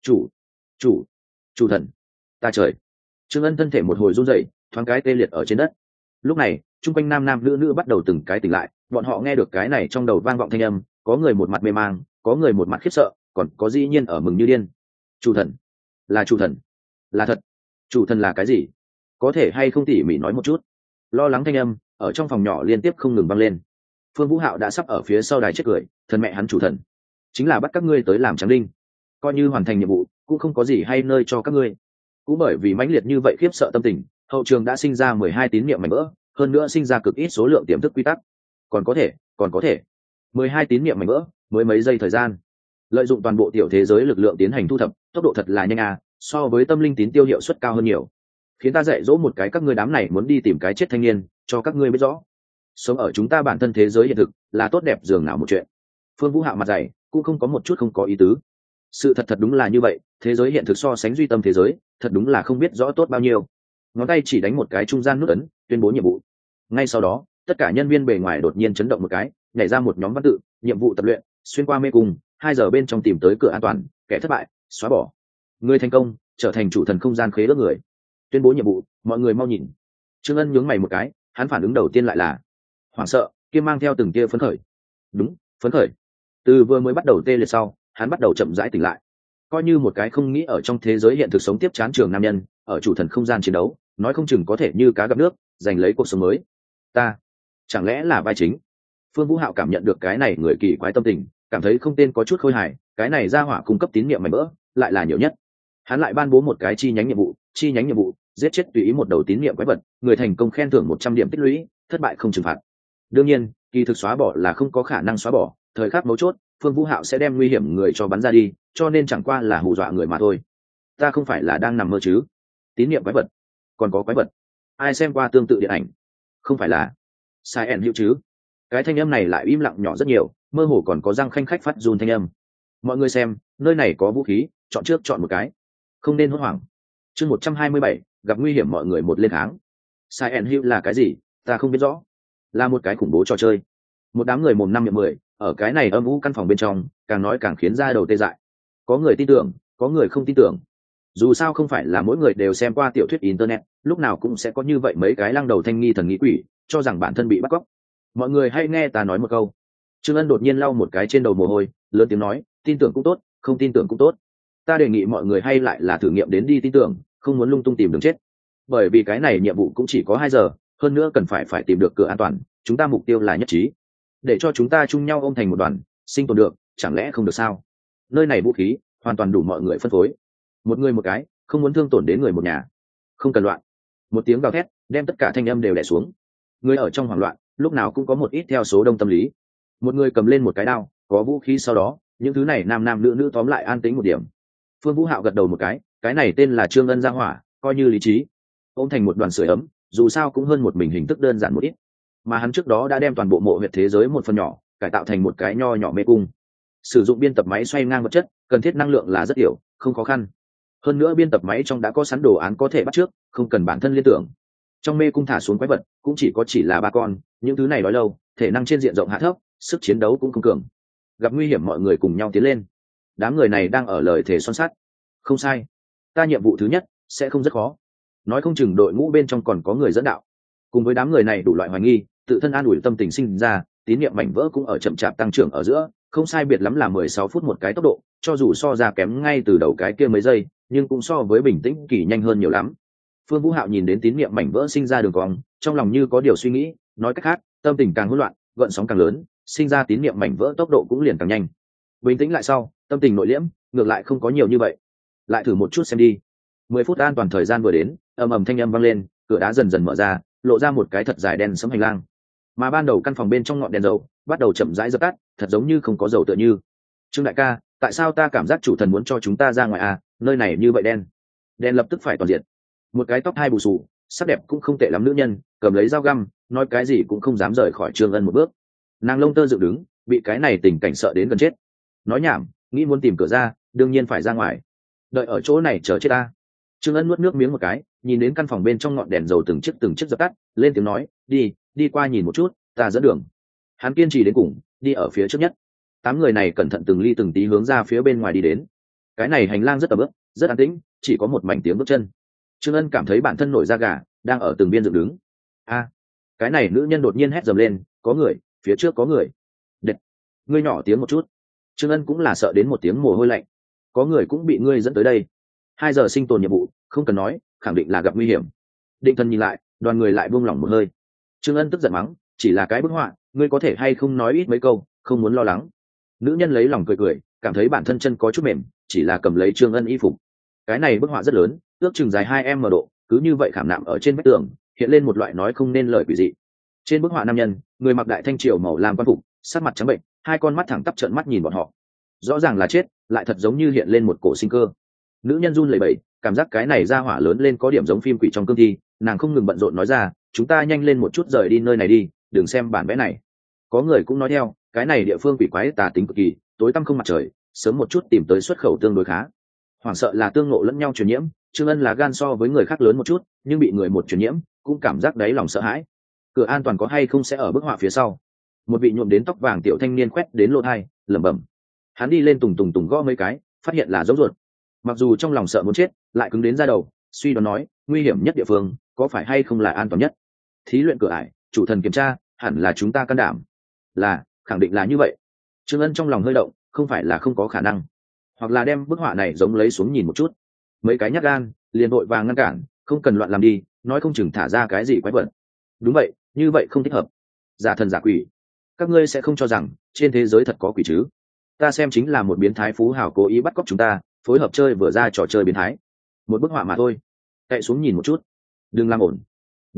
Speaker 1: Chủ thần, ta trời. Trương Ân thân thể một hồi run rẩy, thoáng cái tê liệt ở trên đất. Lúc này, chung quanh nam nam nữ nữ bắt đầu từng cái tỉnh lại, bọn họ nghe được cái này trong đầu vang vọng thanh âm, có người một mặt mê mang, có người một mặt khiếp sợ, còn có dĩ nhiên ở mừng như điên. Chủ thần, là chủ thần, là thật. Chủ thần là cái gì? Có thể hay không tỉ mỉ nói một chút? Lo lắng thanh âm ở trong phòng nhỏ liên tiếp không ngừng vang lên. Phương Vũ Hạo đã sắp ở phía sau đài chết cười, thần mẹ hắn chủ thần, chính là bắt các ngươi tới làm trắng đinh, coi như hoàn thành nhiệm vụ cũng không có gì hay nơi cho các ngươi. Cũng bởi vì mãnh liệt như vậy khiếp sợ tâm tình, hậu trường đã sinh ra 12 tín niệm mảnh vỡ, hơn nữa sinh ra cực ít số lượng tiềm thức quy tắc. Còn có thể 12 tín niệm mảnh vỡ mới mấy giây thời gian, lợi dụng toàn bộ tiểu thế giới lực lượng tiến hành thu thập, tốc độ thật là nhanh à, so với tâm linh tín tiêu hiệu suất cao hơn nhiều. Khiến ta dạy dỗ một cái các ngươi đám này muốn đi tìm cái chết thanh niên, cho các ngươi biết rõ sống ở chúng ta bản thân thế giới hiện thực là tốt đẹp dường nào một chuyện. Phương Vũ Hạo mặt dày cũng không có một chút không có ý tứ. Sự thật thật đúng là như vậy, thế giới hiện thực so sánh duy tâm thế giới thật đúng là không biết rõ tốt bao nhiêu. Ngón tay chỉ đánh một cái trung gian nút ấn, tuyên bố nhiệm vụ. Ngay sau đó, tất cả nhân viên bề ngoài đột nhiên chấn động một cái, nhảy ra một nhóm văn tự: nhiệm vụ tập luyện, xuyên qua mê cung, 2 giờ bên trong tìm tới cửa an toàn, kẻ thất bại xóa bỏ, người thành công trở thành chủ thần không gian khế ước người. Tuyên bố nhiệm vụ, mọi người mau nhìn. Trương Ân nhướng mày một cái, hắn phản ứng đầu tiên lại là hoảng sợ, kia mang theo từng tia phấn khởi. Đúng, phấn khởi. Từ vừa mới bắt đầu tê liệt sau, hắn bắt đầu chậm rãi tỉnh lại. Coi như một cái không nghĩ ở trong thế giới hiện thực sống tiếp chán trường nam nhân, ở chủ thần không gian chiến đấu, nói không chừng có thể như cá gặp nước, giành lấy cuộc sống mới. Ta, chẳng lẽ là vai chính? Phương Vũ Hạo cảm nhận được cái này người kỳ quái tâm tình, cảm thấy không tên có chút khôi hài, cái này ra hỏa cung cấp tín niệm mảnh vỡ, lại là nhiều nhất. Hắn lại ban bố một cái chi nhánh nhiệm vụ, giết chết tùy ý một đầu tín niệm quái vật, người thành công khen thưởng 100 điểm tích lũy, thất bại không trừng phạt. Đương nhiên, kỳ thực xóa bỏ là không có khả năng xóa bỏ, thời khắc mấu chốt, Phương Vũ Hạo sẽ đem nguy hiểm người cho bắn ra đi, cho nên chẳng qua là hù dọa người mà thôi. Ta không phải là đang nằm mơ chứ? Tín niệm quái vật, còn có quái vật. Ai xem qua tương tự điện ảnh? Không phải là sai ẻn hữu chứ? Cái thanh âm này lại im lặng nhỏ rất nhiều, mơ hồ còn có răng khanh khách phát run thanh âm. Mọi người xem, nơi này có vũ khí, chọn trước chọn một cái, không nên hốt hoảng. Chương 127, gặp nguy hiểm mọi người một lên kháng. Silent Hill là cái gì? Ta không biết rõ. Là một cái khủng bố trò chơi. Một đám người mồm năm miệng mười, ở cái này âm u căn phòng bên trong, càng nói càng khiến da đầu tê dại. Có người tin tưởng, có người không tin tưởng. Dù sao không phải là mỗi người đều xem qua tiểu thuyết internet, lúc nào cũng sẽ có như vậy mấy cái lăng đầu thanh nghi thần nghĩ quỷ, cho rằng bản thân bị bắt cóc. Mọi người hay nghe ta nói một câu. Trương Ân đột nhiên lau một cái trên đầu mồ hôi, lớn tiếng nói, tin tưởng cũng tốt, không tin tưởng cũng tốt. Ta đề nghị mọi người hay lại là thử nghiệm đến đi tin tưởng, không muốn lung tung tìm đường chết, bởi vì cái này nhiệm vụ cũng chỉ có 2 giờ, hơn nữa cần phải tìm được cửa an toàn. Chúng ta mục tiêu là nhất trí, để cho chúng ta chung nhau ôm thành một đoàn, sinh tồn được, chẳng lẽ không được sao? Nơi này vũ khí hoàn toàn đủ mọi người phân phối, một người một cái, không muốn thương tổn đến người một nhà. Không cần loạn. Một tiếng gào thét đem tất cả thanh âm đều đè xuống. Người ở trong hoảng loạn lúc nào cũng có một ít theo số đông tâm lý. Một người cầm lên một cái đao, có vũ khí, sau đó những thứ này nam nam nữ nữ tóm lại an tĩnh một điểm. Phương Vũ Hạo gật đầu một cái này tên là Trương Ân gia hỏa, coi như lý trí, ôm thành một đoàn sưởi ấm, dù sao cũng hơn một mình hình thức đơn giản một ít. Mà hắn trước đó đã đem toàn bộ mộ huyệt thế giới một phần nhỏ cải tạo thành một cái nho nhỏ mê cung. Sử dụng biên tập máy xoay ngang vật chất, cần thiết năng lượng là rất tiểu, không khó khăn. Hơn nữa biên tập máy trong đã có sẵn đồ án có thể bắt trước, không cần bản thân liên tưởng. Trong mê cung thả xuống quái vật cũng chỉ là 3 con, những thứ này đói lâu, thể năng trên diện rộng hạ thấp, sức chiến đấu cũng không cường. Gặp nguy hiểm mọi người cùng nhau tiến lên. Đám người này đang ở lời thề son sắt. Không sai, ta nhiệm vụ thứ nhất sẽ không rất khó, nói không chừng đội ngũ bên trong còn có người dẫn đạo. Cùng với đám người này đủ loại hoài nghi, tự thân an ủi tâm tình sinh ra, tín niệm mảnh vỡ cũng ở chậm chạp tăng trưởng ở giữa, không sai biệt lắm là 16 phút một cái tốc độ, cho dù so ra kém ngay từ đầu cái kia mấy giây, nhưng cũng so với bình tĩnh kỳ nhanh hơn nhiều lắm. Phương Vũ Hạo nhìn đến tín niệm mảnh vỡ sinh ra đường cong, trong lòng như có điều suy nghĩ, nói cách khác, tâm tình càng hỗn loạn, gợn sóng càng lớn, sinh ra tín niệm mảnh vỡ tốc độ cũng liền càng nhanh. Bình tĩnh lại sau, tâm tình nội liễm, ngược lại không có nhiều như vậy. Lại thử một chút xem đi. 10 phút an toàn thời gian vừa đến, ầm ầm thanh âm vang lên, cửa đá dần dần mở ra, lộ ra một cái thật dài đen sẫm hành lang. Mà ban đầu căn phòng bên trong ngọn đèn dầu bắt đầu chậm rãi dập tắt, thật giống như không có dầu tựa như. Trương đại ca, tại sao ta cảm giác chủ thần muốn cho chúng ta ra ngoài à? Nơi này như vậy đen. Đen lập tức phải toàn diện. Một cái tóc hai bù xù, sắc đẹp cũng không tệ lắm nữ nhân, cầm lấy dao găm, nói cái gì cũng không dám rời khỏi Trương Ân một bước. Nàng lông tơ dựng đứng, bị cái này tình cảnh sợ đến gần chết. Nói nhảm, nghĩ muốn tìm cửa ra, đương nhiên phải ra ngoài. Đợi ở chỗ này chờ chết ta. Trương Ân nuốt nước miếng một cái, nhìn đến căn phòng bên trong ngọn đèn dầu từng chiếc dập tắt, lên tiếng nói, đi qua nhìn một chút, ta dẫn đường. Hắn kiên trì đến cùng, đi ở phía trước nhất. 8 người này cẩn thận từng ly từng tí hướng ra phía bên ngoài đi đến. Cái này hành lang rất ẩm ướt, rất an tĩnh, chỉ có một mảnh tiếng bước chân. Trương Ân cảm thấy bản thân nổi da gà, đang ở từng biên dựng đứng. Cái này nữ nhân đột nhiên hét dầm lên, có người, phía trước có người. Đệt, ngươi nhỏ tiếng một chút. Trương Ân cũng là sợ đến một tiếng mồ hôi lạnh. Có người cũng bị ngươi dẫn tới đây. 2 giờ sinh tồn nhiệm vụ, không cần nói, khẳng định là gặp nguy hiểm. Định thần nhìn lại, đoàn người lại buông lỏng một hơi. Trương Ân tức giận mắng, chỉ là cái bức họa, ngươi có thể hay không nói ít mấy câu, không muốn lo lắng. Nữ nhân lấy lòng cười, cảm thấy bản thân chân có chút mềm, chỉ là cầm lấy Trương Ân y phục. Cái này bức họa rất lớn, ước chừng dài 2m độ, cứ như vậy khảm nạm ở trên vách tường, hiện lên một loại nói không nên lời quỷ dị. Trên bức họa nam nhân, người mặc đại thanh triều màu lam quan phục, sắc mặt trắng bệnh, 2 con mắt thẳng tắp trợn mắt nhìn bọn họ. Rõ ràng là chết, lại thật giống như hiện lên một cổ sinh cơ. Nữ nhân run lẩy bẩy, cảm giác cái này ra hỏa lớn lên có điểm giống phim quỷ trong cương thi, nàng không ngừng bận rộn nói ra, chúng ta nhanh lên một chút rời đi nơi này đi, đừng xem bản vẽ này. Có người cũng nói theo, cái này địa phương quỷ quái tà tính cực kỳ, tối tăm không mặt trời, sớm một chút tìm tới xuất khẩu tương đối khá. Hoảng sợ là tương ngộ lẫn nhau truyền nhiễm, Trương Ân là gan so với người khác lớn một chút, nhưng bị người một truyền nhiễm, cũng cảm giác đáy lòng sợ hãi. Cửa an toàn có hay không sẽ ở bức họa phía sau. Một vị nhuộm đến tóc vàng tiểu thanh niên quét đến lỗ tai, lẩm bẩm. Hắn đi lên tùng gõ mấy cái, phát hiện là dấu ruột. Mặc dù trong lòng sợ muốn chết, lại cứng đến da đầu, suy đoán nói, nguy hiểm nhất địa phương, có phải hay không là an toàn nhất? Thí luyện cửa ải, chủ thần kiểm tra, hẳn là chúng ta can đảm. Là, khẳng định là như vậy. Trương Ân trong lòng hơi động, không phải là không có khả năng. Hoặc là đem bức họa này giống lấy xuống nhìn một chút. Mấy cái nhát gan, liền vội vàng ngăn cản, không cần loạn làm đi, nói không chừng thả ra cái gì quái vật. Đúng vậy, như vậy không thích hợp. Giả thần giả quỷ. Các ngươi sẽ không cho rằng trên thế giới thật có quỷ chứ? Ta xem chính là một biến thái phú hào cố ý bắt cóc chúng ta, phối hợp chơi vừa ra trò chơi biến thái. Một bức họa mà thôi. Cậy xuống nhìn một chút. Đừng làm ổn.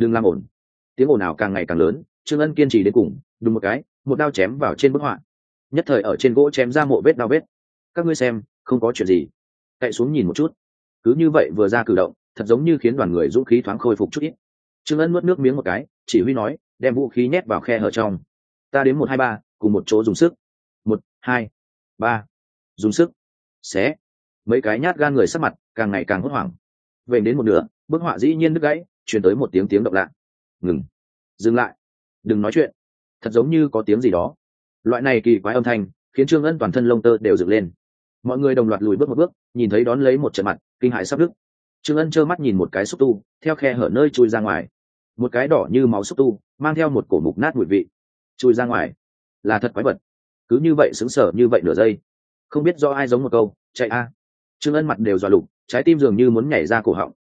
Speaker 1: Tiếng ồn ào càng ngày càng lớn, Trương Ân kiên trì đến cùng, đùng một cái, một đao chém vào trên bức họa. Nhất thời ở trên gỗ chém ra mộ vết đao vết. Các ngươi xem, không có chuyện gì. Cậy xuống nhìn một chút. Cứ như vậy vừa ra cử động, thật giống như khiến đoàn người dũng khí thoáng khôi phục chút ít. Trương Ân nuốt nước miếng một cái, chỉ huy nói, đem vũ khí nhét vào khe hở trong. Ta đếm 1 2 3, cùng một chỗ dùng sức. 1 2 3. Dùng sức. Xé. Mấy cái nhát gan người sắc mặt càng ngày càng hốt hoảng. Về đến một nửa, bức họa dĩ nhiên đứt gãy, truyền tới một tiếng động lạ. Ngừng. Dừng lại. Đừng nói chuyện. Thật giống như có tiếng gì đó. Loại này kỳ quái âm thanh khiến Trương Ân toàn thân lông tơ đều dựng lên. Mọi người đồng loạt lùi bước một bước, nhìn thấy đón lấy một trận mặt kinh hãi sắp đứt. Trương Ân trơ mắt nhìn một cái xúc tu theo khe hở nơi chui ra ngoài. Một cái đỏ như máu xúc tu mang theo một cổ mục nát mùi vị chui ra ngoài. Là thật quái vật. Cứ như vậy sững sờ như vậy nửa giây, không biết do ai giống một câu chạy a. Trương Ân mặt đều dọa lục, trái tim dường như muốn nhảy ra cổ họng,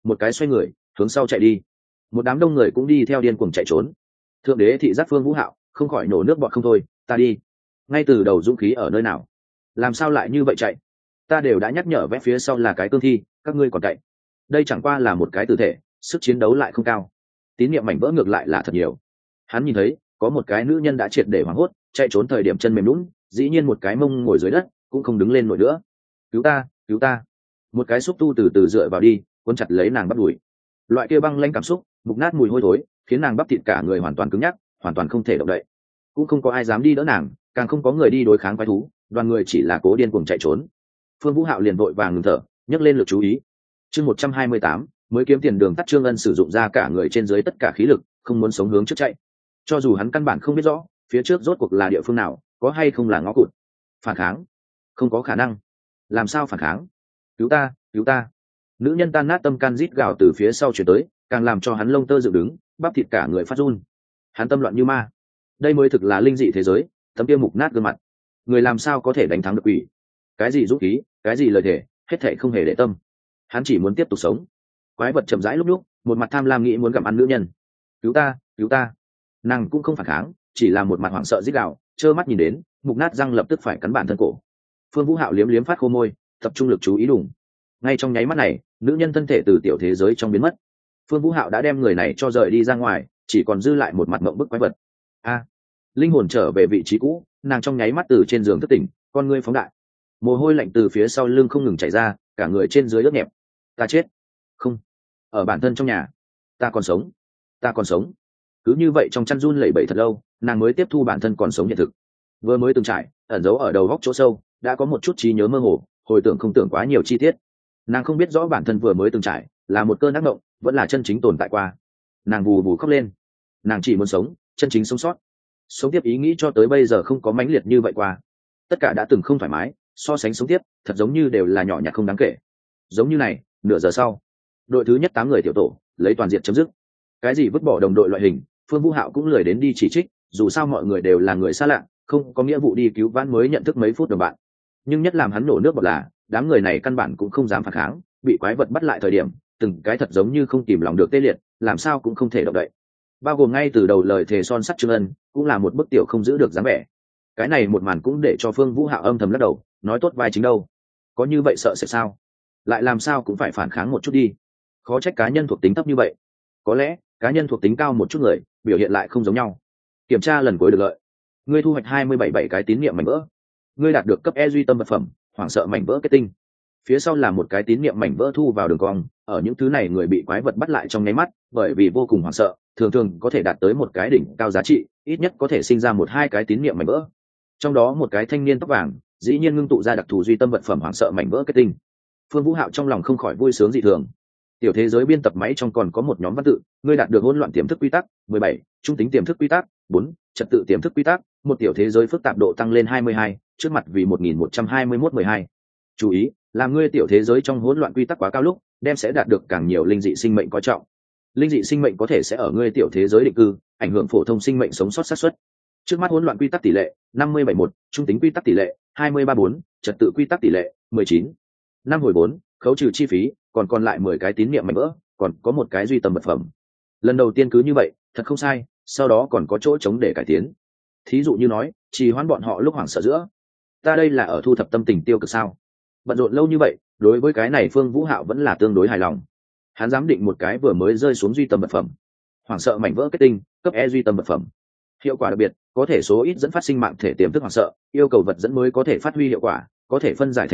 Speaker 1: một cái xoay người hướng sau chạy đi. Một đám đông người cũng đi theo điên cuồng chạy trốn. Thượng đế thị giác Phương Vũ Hạo không khỏi nổ nước bọt không thôi. Ta đi, ngay từ đầu dũng khí ở nơi nào, làm sao lại như vậy chạy? Ta đều đã nhắc nhở vẽ phía sau là cái cương thi, các ngươi còn chạy. Đây chẳng qua là một cái tử thể, sức chiến đấu lại không cao, tín niệm mảnh vỡ ngược lại là thật nhiều. Hắn nhìn thấy có một cái nữ nhân đã triệt để hoảng hốt, chạy trốn thời điểm chân mềm lún, dĩ nhiên một cái mông ngồi dưới đất cũng không đứng lên nổi nữa. Cứu ta, cứu ta! Một cái xúc tu từ từ dựa vào đi, cuốn chặt lấy nàng bắp đùi. Loại kia băng lanh cảm xúc, mục nát mùi hôi thối, khiến nàng bắp thịt cả người hoàn toàn cứng nhắc, hoàn toàn không thể động đậy. Cũng không có ai dám đi đỡ nàng, càng không có người đi đối kháng quái thú, đoàn người chỉ là cố điên cuồng chạy trốn. Phương Vũ Hạo liền vội vàng ngừng thở, nhấc lên lực chú ý. Chương 128, mới kiếm tiền đường tắt. Trương Ân sử dụng ra cả người trên dưới tất cả khí lực, không muốn sống hướng trước chạy. Cho dù hắn căn bản không biết rõ phía trước rốt cuộc là địa phương nào, có hay không là ngõ cụt. Phản kháng, không có khả năng. Làm sao phản kháng? Cứu ta, cứu ta! Nữ nhân tan nát tâm can rít gào từ phía sau chuyển tới, càng làm cho hắn lông tơ dựng đứng, bắp thịt cả người phát run. Hắn tâm loạn như ma. Đây mới thực là linh dị thế giới, tấm kia mục nát gương mặt, người làm sao có thể đánh thắng được quỷ? Cái gì dũng khí, cái gì lời thề, hết thảy không hề để tâm. Hắn chỉ muốn tiếp tục sống. Quái vật chậm rãi lúc lúc, một mặt tham lam nghĩ muốn gặm ăn nữ nhân. Cứu ta, cứu ta! Nàng cũng không phản kháng, chỉ là một mặt hoảng sợ rít gào, trơ mắt nhìn đến mục nát răng lập tức phải cắn bản thân cổ. Phương Vũ Hạo liếm liếm phát khô môi, tập trung lực chú ý đùng. Ngay trong nháy mắt này, nữ nhân thân thể từ tiểu thế giới trong biến mất. Phương Vũ Hạo đã đem người này cho rời đi ra ngoài, chỉ còn dư lại một mặt mộng bức quái vật. A! Linh hồn trở về vị trí cũ, nàng trong nháy mắt từ trên giường thức tỉnh, con ngươi phóng đại, mồ hôi lạnh từ phía sau lưng không ngừng chảy ra, cả người trên dưới ướt nhẹp. Ta chết? Không, ở bản thân trong nhà. Ta còn sống, ta còn sống. Cứ như vậy trong chăn run lẩy bẩy thật lâu, nàng mới tiếp thu bản thân còn sống hiện thực. Vừa mới từng trải, ẩn giấu ở đầu góc chỗ sâu, đã có một chút trí nhớ mơ hồ, hồi tưởng không tưởng quá nhiều chi tiết. Nàng không biết rõ bản thân vừa mới từng trải là một cơn ác mộng, vẫn là chân chính tồn tại qua. Nàng vù vù khóc lên. Nàng chỉ muốn sống, chân chính sống sót. Sống tiếp ý nghĩ cho tới bây giờ không có mãnh liệt như vậy qua. Tất cả đã từng không thoải mái, so sánh sống tiếp, thật giống như đều là nhỏ nhặt không đáng kể. Giống như này, nửa giờ sau, đội thứ nhất 8 người tiểu tổ lấy toàn diện chấm dứt. Cái gì vứt bỏ đồng đội loại hình, Phương Vũ Hạo cũng lười đến đi chỉ trích, dù sao mọi người đều là người xa lạ, không có nghĩa vụ đi cứu vãn mới nhận thức mấy phút đồng bạn. Nhưng nhất làm hắn nổ nước bọt là, đám người này căn bản cũng không dám phản kháng, bị quái vật bắt lại thời điểm, từng cái thật giống như không kìm lòng được tê liệt, làm sao cũng không thể động đậy. Bao gồm ngay từ đầu lời thề son sắt Trương Ân, cũng là một bức tiểu không giữ được dáng vẻ. Cái này một màn cũng để cho Phương Vũ Hạo âm thầm lắc đầu, nói tốt vai chính đâu, có như vậy sợ sẽ sao? Lại làm sao cũng phải phản kháng một chút đi. Khó trách cá nhân thuộc tính thấp như vậy. Có lẽ cá nhân thuộc tính cao một chút người, biểu hiện lại không giống nhau. Kiểm tra lần cuối được lợi. Ngươi thu hoạch 27 cái tín niệm mảnh vỡ. Ngươi đạt được cấp E duy tâm vật phẩm, hoảng sợ mảnh vỡ kết tinh. Phía sau là một cái tín niệm mảnh vỡ thu vào đường cong. Ở những thứ này người bị quái vật bắt lại trong nháy mắt, bởi vì vô cùng hoảng sợ, thường thường có thể đạt tới một cái đỉnh cao giá trị, ít nhất có thể sinh ra 1-2 cái tín niệm mảnh vỡ. Trong đó một cái thanh niên tóc vàng, dĩ nhiên ngưng tụ ra đặc thù duy tâm vật phẩm hoảng sợ mảnh vỡ kết tinh. Phương Vũ Hạo trong lòng không khỏi vui sướng dị thường. Tiểu thế giới biên tập máy trong còn có một nhóm văn tự, ngươi đạt được hỗn loạn tiềm thức quy tắc 17, trung tính tiềm thức quy tắc 4, trật tự tiềm thức quy tắc, một tiểu thế giới phức tạp độ tăng lên 22, trước mặt vì 1121-12. Chú ý, làm ngươi tiểu thế giới trong hỗn loạn quy tắc quá cao lúc, đem sẽ đạt được càng nhiều linh dị sinh mệnh coi trọng. Linh dị sinh mệnh có thể sẽ ở ngươi tiểu thế giới định cư, ảnh hưởng phổ thông sinh mệnh sống sót xác suất. Trước mắt hỗn loạn quy tắc tỷ lệ 50-71, trung tính quy tắc tỷ lệ 23-4, trật tự quy tắc tỷ lệ 19. 5 hồi 4, khấu trừ chi phí, còn lại 10 cái tín niệm mảnh vỡ, còn có một cái duy tâm vật phẩm. Lần đầu tiên cứ như vậy, thật không sai, sau đó còn có chỗ trống để cải tiến. Thí dụ như nói, trì hoãn bọn họ lúc hoảng sợ giữa. Ta đây là ở thu thập tâm tình tiêu cực sao? Bận rộn lâu như vậy, đối với cái này Phương Vũ Hạo vẫn là tương đối hài lòng. Hắn giám định một cái vừa mới rơi xuống duy tâm vật phẩm. Hoảng sợ mảnh vỡ kết tinh, cấp E duy tâm vật phẩm. Hiệu quả đặc biệt, có thể số ít dẫn phát sinh mạng thể tiềm thức hoảng sợ, yêu cầu vật dẫn mới có thể phát huy hiệu quả, có thể phân giải thành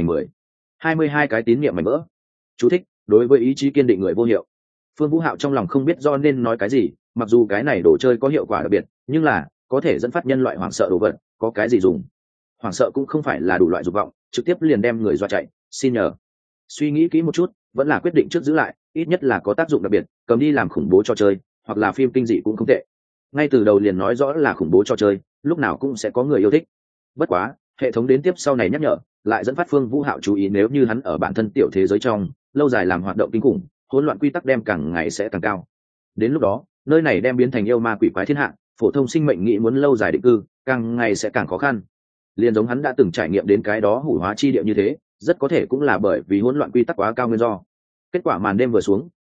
Speaker 1: 22 cái tín niệm mảnh vỡ. Chú thích: đối với ý chí kiên định người vô hiệu. Phương Vũ Hạo trong lòng không biết do nên nói cái gì, mặc dù cái này đồ chơi có hiệu quả đặc biệt, nhưng là có thể dẫn phát nhân loại hoảng sợ đồ vật, có cái gì dùng? Hoảng sợ cũng không phải là đủ loại dục vọng, trực tiếp liền đem người dọa chạy, xin nhờ. Suy nghĩ kỹ một chút, vẫn là quyết định trước giữ lại, ít nhất là có tác dụng đặc biệt, cầm đi làm khủng bố trò chơi, hoặc là phim kinh dị cũng không tệ. Ngay từ đầu liền nói rõ là khủng bố trò chơi, lúc nào cũng sẽ có người yêu thích. Bất quá, hệ thống đến tiếp sau này nhắc nhở, lại dẫn phát Phương Vũ Hạo chú ý nếu như hắn ở bản thân tiểu thế giới trong, lâu dài làm hoạt động kinh khủng, hỗn loạn quy tắc đem càng ngày sẽ càng cao. Đến lúc đó, nơi này đem biến thành yêu ma quỷ quái thiên hạ, phổ thông sinh mệnh nghĩ muốn lâu dài định cư, càng ngày sẽ càng khó khăn. Liên giống hắn đã từng trải nghiệm đến cái đó hủ hóa chi địa như thế, rất có thể cũng là bởi vì hỗn loạn quy tắc quá cao nguyên do. Kết quả màn đêm vừa xuống,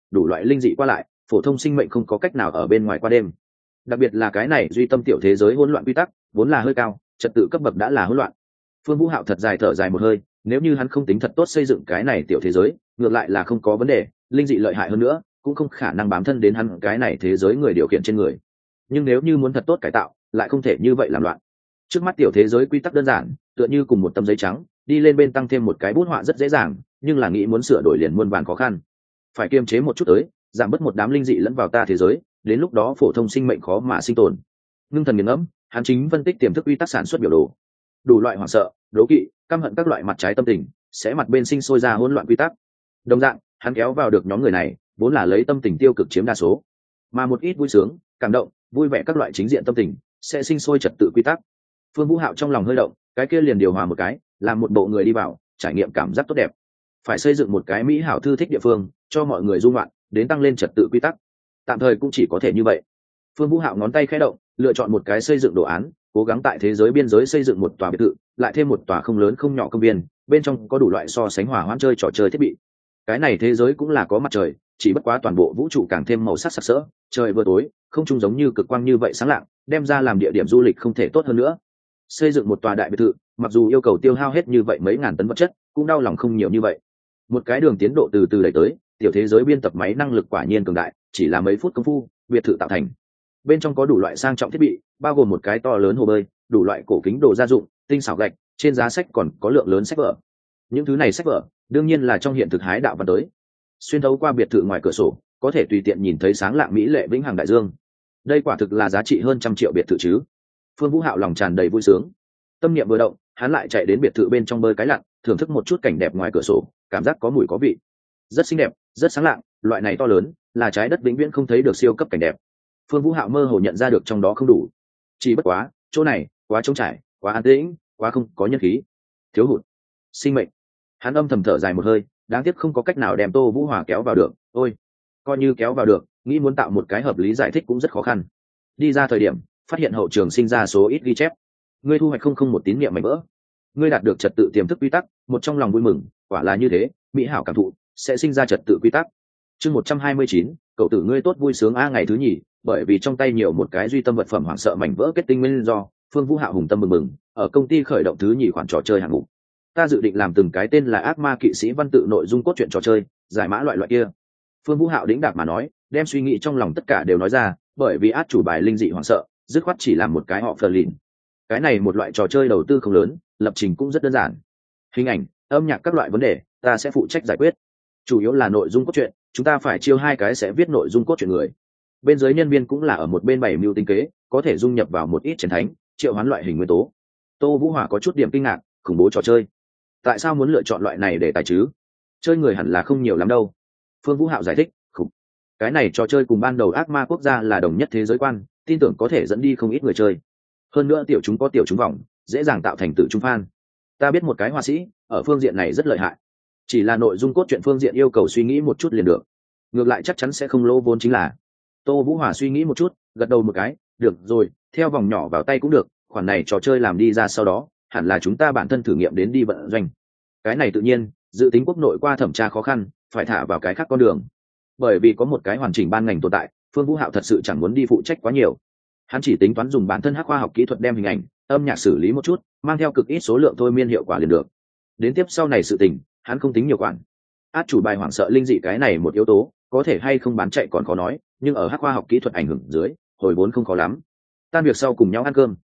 Speaker 1: đủ loại linh dị qua lại, phổ thông sinh mệnh không có cách nào ở bên ngoài qua đêm. Đặc biệt là cái này duy tâm tiểu thế giới hỗn loạn quy tắc vốn là hơi cao, trật tự cấp bậc đã là hỗn loạn. Phương Vũ Hạo thật dài thở dài một hơi, nếu như hắn không tính thật tốt xây dựng cái này tiểu thế giới, ngược lại là không có vấn đề, linh dị lợi hại hơn nữa cũng không khả năng bám thân đến hắn cái này thế giới người điều khiển trên người. Nhưng nếu như muốn thật tốt cải tạo, lại không thể như vậy làm loạn. Trước mắt tiểu thế giới quy tắc đơn giản, tựa như cùng một tấm giấy trắng, đi lên bên tăng thêm một cái bút họa rất dễ dàng, nhưng là nghĩ muốn sửa đổi liền muôn vàn khó khăn. Phải kiềm chế một chút tới, giảm bớt một đám linh dị lẫn vào ta thế giới, đến lúc đó phổ thông sinh mệnh khó mà sinh tồn. Ngưng thần nghiền ngẫm, hắn chính phân tích tiềm thức quy tắc sản xuất biểu đồ. Đủ loại hoảng sợ, đố kỵ, căm hận các loại mặt trái tâm tình, sẽ mặt bên sinh sôi ra hỗn loạn quy tắc. Đồng dạng, hắn kéo vào được nhóm người này, vốn là lấy tâm tình tiêu cực chiếm đa số, mà một ít vui sướng, cảm động, vui vẻ các loại chính diện tâm tình sẽ sinh sôi trật tự quy tắc. Phương Vũ Hạo trong lòng hơi động, cái kia liền điều hòa một cái, làm một bộ người đi vào, trải nghiệm cảm giác tốt đẹp. Phải xây dựng một cái mỹ hảo thư thích địa phương, cho mọi người du ngoạn, đến tăng lên trật tự quy tắc. Tạm thời cũng chỉ có thể như vậy. Phương Vũ Hạo ngón tay khẽ động, lựa chọn một cái xây dựng đồ án, cố gắng tại thế giới biên giới xây dựng một tòa biệt thự, lại thêm một tòa không lớn không nhỏ công viên, bên trong có đủ loại so sánh hòa hoãn chơi trò chơi thiết bị. Cái này thế giới cũng là có mặt trời, chỉ bất quá toàn bộ vũ trụ càng thêm màu sắc sặc sỡ, trời vừa tối, không trung giống như cực quang như vậy sáng lạng, đem ra làm địa điểm du lịch không thể tốt hơn nữa. Xây dựng một tòa đại biệt thự, mặc dù yêu cầu tiêu hao hết như vậy mấy ngàn tấn vật chất, cũng đau lòng không nhiều như vậy. Một cái đường tiến độ từ từ đẩy tới, tiểu thế giới biên tập máy năng lực quả nhiên cường đại, chỉ là mấy phút công phu, biệt thự tạo thành. Bên trong có đủ loại sang trọng thiết bị, bao gồm một cái to lớn hồ bơi, đủ loại cổ kính đồ gia dụng, tinh xảo gạch, trên giá sách còn có lượng lớn sách vở. Những thứ này sách vở, đương nhiên là trong hiện thực hái đạo văn tới. Xuyên thấu qua biệt thự ngoài cửa sổ, có thể tùy tiện nhìn thấy sáng lạng mỹ lệ vĩnh hằng đại dương. Đây quả thực là giá trị hơn 100 triệu biệt thự chứ. Phương Vũ Hạo lòng tràn đầy vui sướng. Tâm niệm vừa động, hắn lại chạy đến biệt thự bên trong bơi cái lặn, thưởng thức một chút cảnh đẹp ngoài cửa sổ, cảm giác có mùi có vị, rất xinh đẹp, rất sáng lạng, loại này to lớn, là trái đất vĩnh viễn không thấy được siêu cấp cảnh đẹp. Phương Vũ Hạo mơ hồ nhận ra được trong đó không đủ, chỉ bất quá, chỗ này quá trống trải, quá an tĩnh, quá không có nhân khí, thiếu hụt sinh mệnh. Hắn âm thầm thở dài một hơi, đáng tiếc không có cách nào đem Tô Vũ Hòa kéo vào được. Ôi, coi như kéo vào được, nghĩ muốn tạo một cái hợp lý giải thích cũng rất khó khăn. Đi ra thời điểm, phát hiện hậu trường sinh ra số ít ghi chép. Ngươi thu hoạch không một tín niệm mảnh vỡ. Ngươi đạt được trật tự tiềm thức quy tắc, một trong lòng vui mừng, quả là như thế, mỹ hảo cảm thụ sẽ sinh ra trật tự quy tắc. Chương 129, cậu tử ngươi tốt vui sướng a. Ngày thứ nhì, bởi vì trong tay nhiều một cái duy tâm vật phẩm hoảng sợ mảnh vỡ kết tinh nguyên do, Phương Vũ Hạo hùng tâm mừng mừng, ở công ty khởi động thứ nhì khoản trò chơi hạng mục. Ta dự định làm từng cái tên là ác ma kỵ sĩ văn tự nội dung cốt truyện trò chơi, giải mã loại kia. Phương Vũ Hạo đĩnh đạc mà nói, đem suy nghĩ trong lòng tất cả đều nói ra, bởi vì át chủ bài linh dị hoảng sợ, dứt khoát chỉ làm một cái họ phờ lìn. Cái này một loại trò chơi đầu tư không lớn, lập trình cũng rất đơn giản. Hình ảnh, âm nhạc các loại vấn đề, ta sẽ phụ trách giải quyết. Chủ yếu là nội dung cốt truyện, chúng ta phải chiêu hai cái sẽ viết nội dung cốt truyện người. Bên dưới nhân viên cũng là ở một bên bày mưu tính kế, có thể dung nhập vào một ít chiến thánh, triệu hoán loại hình nguyên tố. Tô Vũ Hỏa có chút điểm kinh ngạc, khủng bố trò chơi. Tại sao muốn lựa chọn loại này để tài chứ? Chơi người hẳn là không nhiều lắm đâu. Phương Vũ Hạo giải thích, cái này trò chơi cùng ban đầu ác ma quốc gia là đồng nhất thế giới quan, tin tưởng có thể dẫn đi không ít người chơi. Hơn nữa tiểu chúng có tiểu chúng vòng, dễ dàng tạo thành tự trung fan. Ta biết một cái họa sĩ, ở phương diện này rất lợi hại. Chỉ là nội dung cốt truyện phương diện yêu cầu suy nghĩ một chút liền được. Ngược lại chắc chắn sẽ không lỗ vốn chính là. Tô Vũ Hòa suy nghĩ một chút, gật đầu một cái, được rồi, theo vòng nhỏ vào tay cũng được, khoản này trò chơi làm đi ra sau đó, hẳn là chúng ta bản thân thử nghiệm đến đi vận doanh. Cái này tự nhiên, dự tính quốc nội qua thẩm tra khó khăn, phải thả vào cái khác con đường. Bởi vì có một cái hoàn chỉnh ban ngành tồn tại, Phương Vũ Hạo thật sự chẳng muốn đi phụ trách quá nhiều. Hắn chỉ tính toán dùng bản thân hắc khoa học kỹ thuật đem hình ảnh, âm nhạc xử lý một chút, mang theo cực ít số lượng thôi miên hiệu quả liền được. Đến tiếp sau này sự tình, hắn không tính nhiều quản. Át chủ bài hoảng sợ linh dị cái này một yếu tố, có thể hay không bán chạy còn khó nói, nhưng ở hắc khoa học kỹ thuật ảnh hưởng dưới, hồi vốn không khó lắm. Tan việc sau cùng nhau ăn cơm.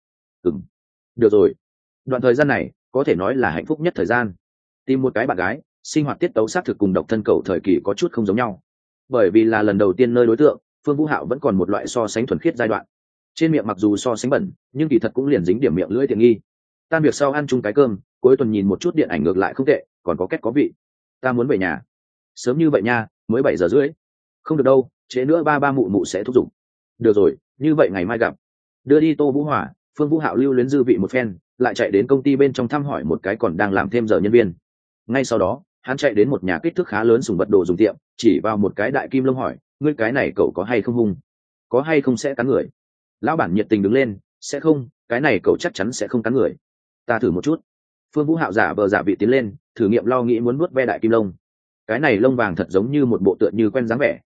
Speaker 1: Được rồi. Đoạn thời gian này, có thể nói là hạnh phúc nhất thời gian. Tìm một cái bạn gái, sinh hoạt tiết tấu xác thực cùng độc thân cầu thời kỳ có chút không giống nhau. Bởi vì là lần đầu tiên nơi đối tượng, Phương Vũ Hạo vẫn còn một loại so sánh thuần khiết giai đoạn. Trên miệng mặc dù so sánh bẩn, nhưng kỳ thật cũng liền dính điểm miệng lưỡi tiện nghi. Tan việc sau ăn chung cái cơm, cuối tuần nhìn một chút điện ảnh ngược lại không tệ, còn có kết có vị. Ta muốn về nhà. Sớm như vậy nha, mới 7 giờ rưỡi. Không được đâu, trễ nữa ba mụ mụ sẽ thúc giục. Được rồi, như vậy ngày mai gặp. Đưa đi Tô Vũ Hỏa, Phương Vũ Hạo lưu luyến dư vị một phen, lại chạy đến công ty bên trong thăm hỏi một cái còn đang làm thêm giờ nhân viên. Ngay sau đó, hắn chạy đến một nhà kích thước khá lớn sùng vật đồ dùng tiệm, chỉ vào một cái đại kim lông hỏi, ngươi cái này cậu có hay không hung? Có hay không sẽ cắn người? Lão bản nhiệt tình đứng lên, sẽ không, cái này cậu chắc chắn sẽ không cắn người. Ta thử một chút. Phương Vũ Hạo giả vờ giả vị tiến lên, thử nghiệm lo nghĩ muốn nuốt ve đại kim lông. Cái này lông vàng thật giống như một bộ tựa như quen dáng vẻ,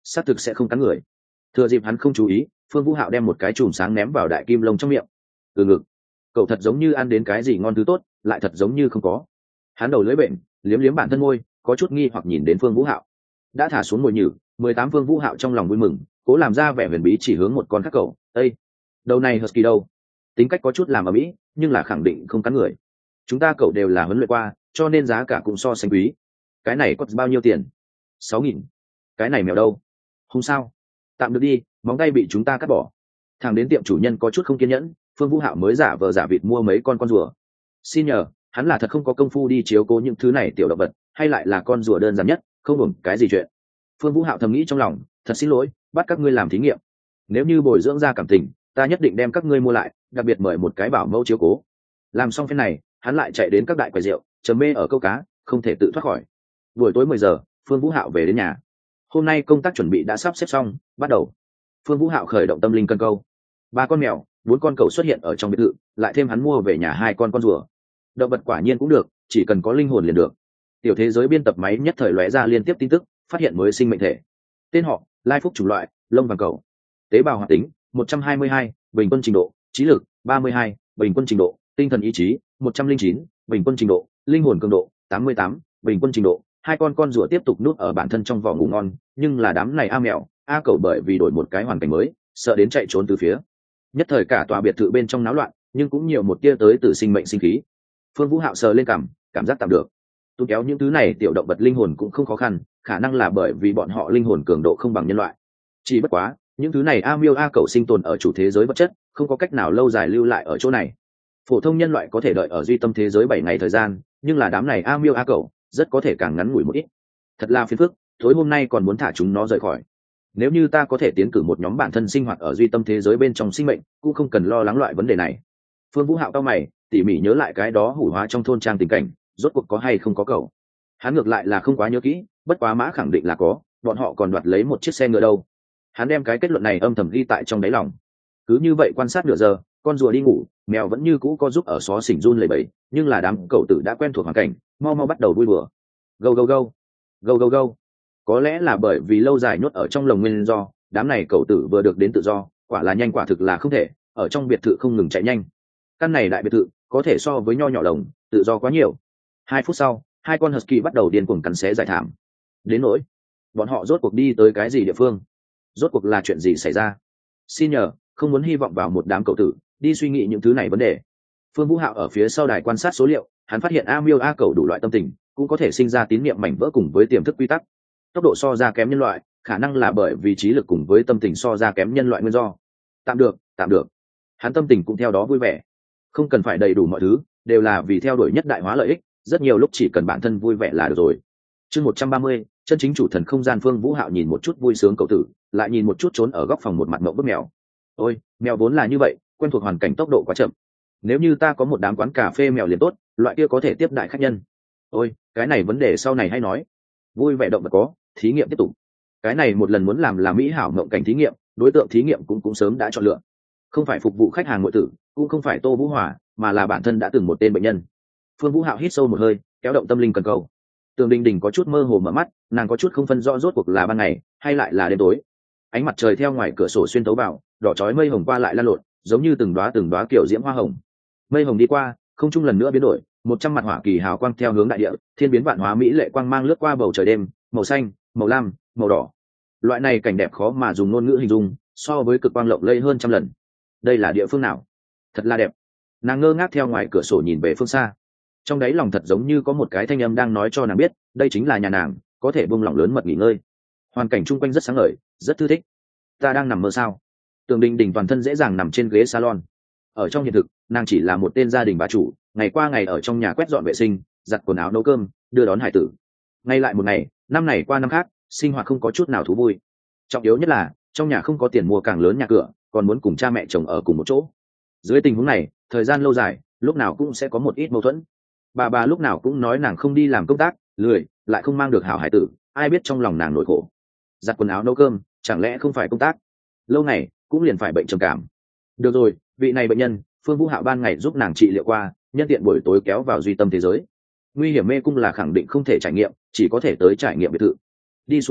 Speaker 1: xác thực sẽ không cắn người. Thừa dịp hắn không chú ý, Phương Vũ Hạo đem một cái chùm sáng ném vào đại kim lông trong miệng. Từ ngực, cậu thật giống như ăn đến cái gì ngon thứ tốt, lại thật giống như không có. Hắn đầu lưỡi bệnh, liếm liếm bản thân môi, có chút nghi hoặc nhìn đến Phương Vũ Hạo. Đã thả xuống mồi nhử, 18 Phương Vũ Hạo trong lòng vui mừng, cố làm ra vẻ huyền bí chỉ hướng một con khác cậu. Ê, đầu này husky đâu? Tính cách có chút làm ở mỹ, nhưng là khẳng định không cắn người. Chúng ta cậu đều là huấn luyện qua, cho nên giá cả cũng so sánh quý. Cái này có bao nhiêu tiền? 6.000. Cái này mèo đâu? Không sao, tạm được đi, móng tay bị chúng ta cắt bỏ. Thằng đến tiệm chủ nhân có chút không kiên nhẫn, Phương Vũ Hạo mới giả vờ giả vịt mua mấy con rùa. Xin nhờ, hắn là thật không có công phu đi chiếu cố những thứ này tiểu động vật, hay lại là con rùa đơn giản nhất, không hưởng cái gì chuyện. Phương Vũ Hạo thầm nghĩ trong lòng, thật xin lỗi, bắt các ngươi làm thí nghiệm. Nếu như bồi dưỡng ra cảm tình, ta nhất định đem các ngươi mua lại, đặc biệt mời một cái bảo mẫu chiếu cố. Làm xong phen này, hắn lại chạy đến các đại quầy rượu, trầm mê ở câu cá, không thể tự thoát khỏi. Buổi tối 10 giờ, Phương Vũ Hạo về đến nhà. Hôm nay công tác chuẩn bị đã sắp xếp xong, bắt đầu. Phương Vũ Hạo khởi động tâm linh cân câu. 3 con mèo, 4 con cẩu xuất hiện ở trong biệt thự, lại thêm hắn mua về nhà 2 con rùa. Động vật quả nhiên cũng được, chỉ cần có linh hồn liền được. Tiểu thế giới biên tập máy nhất thời lóe ra liên tiếp tin tức, phát hiện mới sinh mệnh thể. Tên họ: Lai Phúc, chủng loại: lông vàng cẩu. Tế bào hoạt tính: 122, bình quân trình độ: trí lực: 32, bình quân trình độ: tinh thần ý chí: 109, bình quân trình độ: linh hồn cường độ: 88, bình quân trình độ. 2 con rùa tiếp tục nuốt ở bản thân trong vỏ ngủ ngon, nhưng là đám này mèo, cẩu bởi vì đổi một cái hoàn cảnh mới, sợ đến chạy trốn từ phía. Nhất thời cả tòa biệt thự bên trong náo loạn, nhưng cũng nhiều một tia tới từ sinh mệnh sinh khí. Phương Vũ Hạo sờ lên cảm giác tạm được. Tu kéo những thứ này tiểu động vật linh hồn cũng không khó khăn, khả năng là bởi vì bọn họ linh hồn cường độ không bằng nhân loại. Chỉ bất quá, những thứ này miêu cẩu sinh tồn ở chủ thế giới vật chất, không có cách nào lâu dài lưu lại ở chỗ này. Phổ thông nhân loại có thể đợi ở duy tâm thế giới 7 ngày thời gian, nhưng là đám này miêu cẩu rất có thể càng ngắn ngủi một ít. Thật là phiền phức, tối hôm nay còn muốn thả chúng nó rời khỏi. Nếu như ta có thể tiến cử một nhóm bản thân sinh hoạt ở duy tâm thế giới bên trong sinh mệnh, cũng không cần lo lắng loại vấn đề này. Phương Vũ Hạo cao mày, tỉ mỉ nhớ lại cái đó hủ hóa trong thôn trang tình cảnh, rốt cuộc có hay không có cẩu. Hắn ngược lại là không quá nhớ kỹ, bất quá mã khẳng định là có, bọn họ còn đoạt lấy một chiếc xe ngựa đâu. Hắn đem cái kết luận này âm thầm ghi tại trong đáy lòng. Cứ như vậy quan sát nửa giờ, con rùa đi ngủ, mèo vẫn như cũ có giúp ở xó xỉnh run lẩy bẩy, nhưng là đám cẩu tử đã quen thuộc hoàn cảnh, mau bắt đầu vui bừa. Go go go, go go go. Có lẽ là bởi vì lâu dài nhốt ở trong lồng nguyên do, đám này cẩu tử vừa được đến tự do, quả là nhanh quả thực là không thể, ở trong biệt thự không ngừng chạy nhanh. Căn này đại biệt thự có thể so với nho nhỏ lồng, tự do quá nhiều. 2 phút sau, 2 con husky bắt đầu điên cuồng cắn xé giải thảm. Đến nỗi bọn họ rốt cuộc đi tới cái gì địa phương, rốt cuộc là chuyện gì xảy ra. Xin nhờ, không muốn hy vọng vào một đám cậu tử đi suy nghĩ những thứ này vấn đề. Phương Vũ Hạo ở phía sau đài quan sát số liệu, hắn phát hiện miêu cẩu đủ loại tâm tình cũng có thể sinh ra tín niệm mảnh vỡ cùng với tiềm thức quy tắc. Tốc độ so ra kém nhân loại, khả năng là bởi vì trí lực cùng với tâm tình so ra kém nhân loại nguyên do. Tạm được. Hắn tâm tình cũng theo đó vui vẻ. Không cần phải đầy đủ mọi thứ, đều là vì theo đuổi nhất đại hóa lợi ích, rất nhiều lúc chỉ cần bản thân vui vẻ là được rồi. Chương 130, chân chính chủ thần không gian. Phương Vũ Hạo nhìn một chút vui sướng cậu tử, lại nhìn một chút trốn ở góc phòng một mặt mộng bức mèo. Ôi, mèo vốn là như vậy, quen thuộc hoàn cảnh tốc độ quá chậm. Nếu như ta có một đám quán cà phê mèo liền tốt, loại kia có thể tiếp đại khách nhân. Ôi, cái này vấn đề sau này hay nói. Vui vẻ động vật có, thí nghiệm tiếp tục. Cái này một lần muốn làm là mỹ hảo mộng cảnh thí nghiệm, đối tượng thí nghiệm cũng sớm đã chọn lựa. Không phải phục vụ khách hàng ngụy tử, cũng không phải Tô Vũ Hòa, mà là bản thân đã từng một tên bệnh nhân. Phương Vũ Hạo hít sâu một hơi, kéo động tâm linh cần cầu. Tường Đình Đình có chút mơ hồ mở mắt, nàng có chút không phân rõ rốt cuộc là ban ngày hay lại là đêm tối. Ánh mặt trời theo ngoài cửa sổ xuyên tấu vào, đỏ chói mây hồng qua lại lan lộn, giống như từng đóa kiểu diễm hoa hồng. Mây hồng đi qua, không trung lần nữa biến đổi, 100 mặt hỏa kỳ hào quang theo hướng đại địa, thiên biến vạn hóa mỹ lệ quang mang lướt qua bầu trời đêm, màu xanh, màu lam, màu đỏ. Loại này cảnh đẹp khó mà dùng ngôn ngữ hình dung, so với cực quang lộng lẫy hơn trăm lần. Đây là địa phương nào? Thật là đẹp. Nàng ngơ ngác theo ngoài cửa sổ nhìn về phương xa. Trong đáy lòng thật giống như có một cái thanh âm đang nói cho nàng biết, đây chính là nhà nàng, có thể buông lỏng lớn mật nghỉ ngơi. Hoàn cảnh chung quanh rất sáng ngời, rất thư thích. Ta đang nằm mơ sao? Tường Đình Đình toàn thân dễ dàng nằm trên ghế salon. Ở trong hiện thực, nàng chỉ là một tên gia đình bà chủ, ngày qua ngày ở trong nhà quét dọn vệ sinh, giặt quần áo, nấu cơm, đưa đón hải tử. Ngay lại một ngày, năm này qua năm khác, sinh hoạt không có chút nào thú vui. Trọng yếu nhất là trong nhà không có tiền mua càng lớn nhà cửa, còn muốn cùng cha mẹ chồng ở cùng một chỗ. Dưới tình huống này, thời gian lâu dài, lúc nào cũng sẽ có một ít mâu thuẫn. Bà lúc nào cũng nói nàng không đi làm công tác, lười, lại không mang được hảo hải tử, ai biết trong lòng nàng nỗi khổ. Giặt quần áo nấu cơm, chẳng lẽ không phải công tác? Lâu ngày cũng liền phải bệnh trầm cảm. Được rồi, vị này bệnh nhân, Phương Vũ Hạo ban ngày giúp nàng trị liệu qua, nhân tiện buổi tối kéo vào duy tâm thế giới. Nguy hiểm mê cung là khẳng định không thể trải nghiệm, chỉ có thể tới trải nghiệm biệt thự. Đi xuống lầu,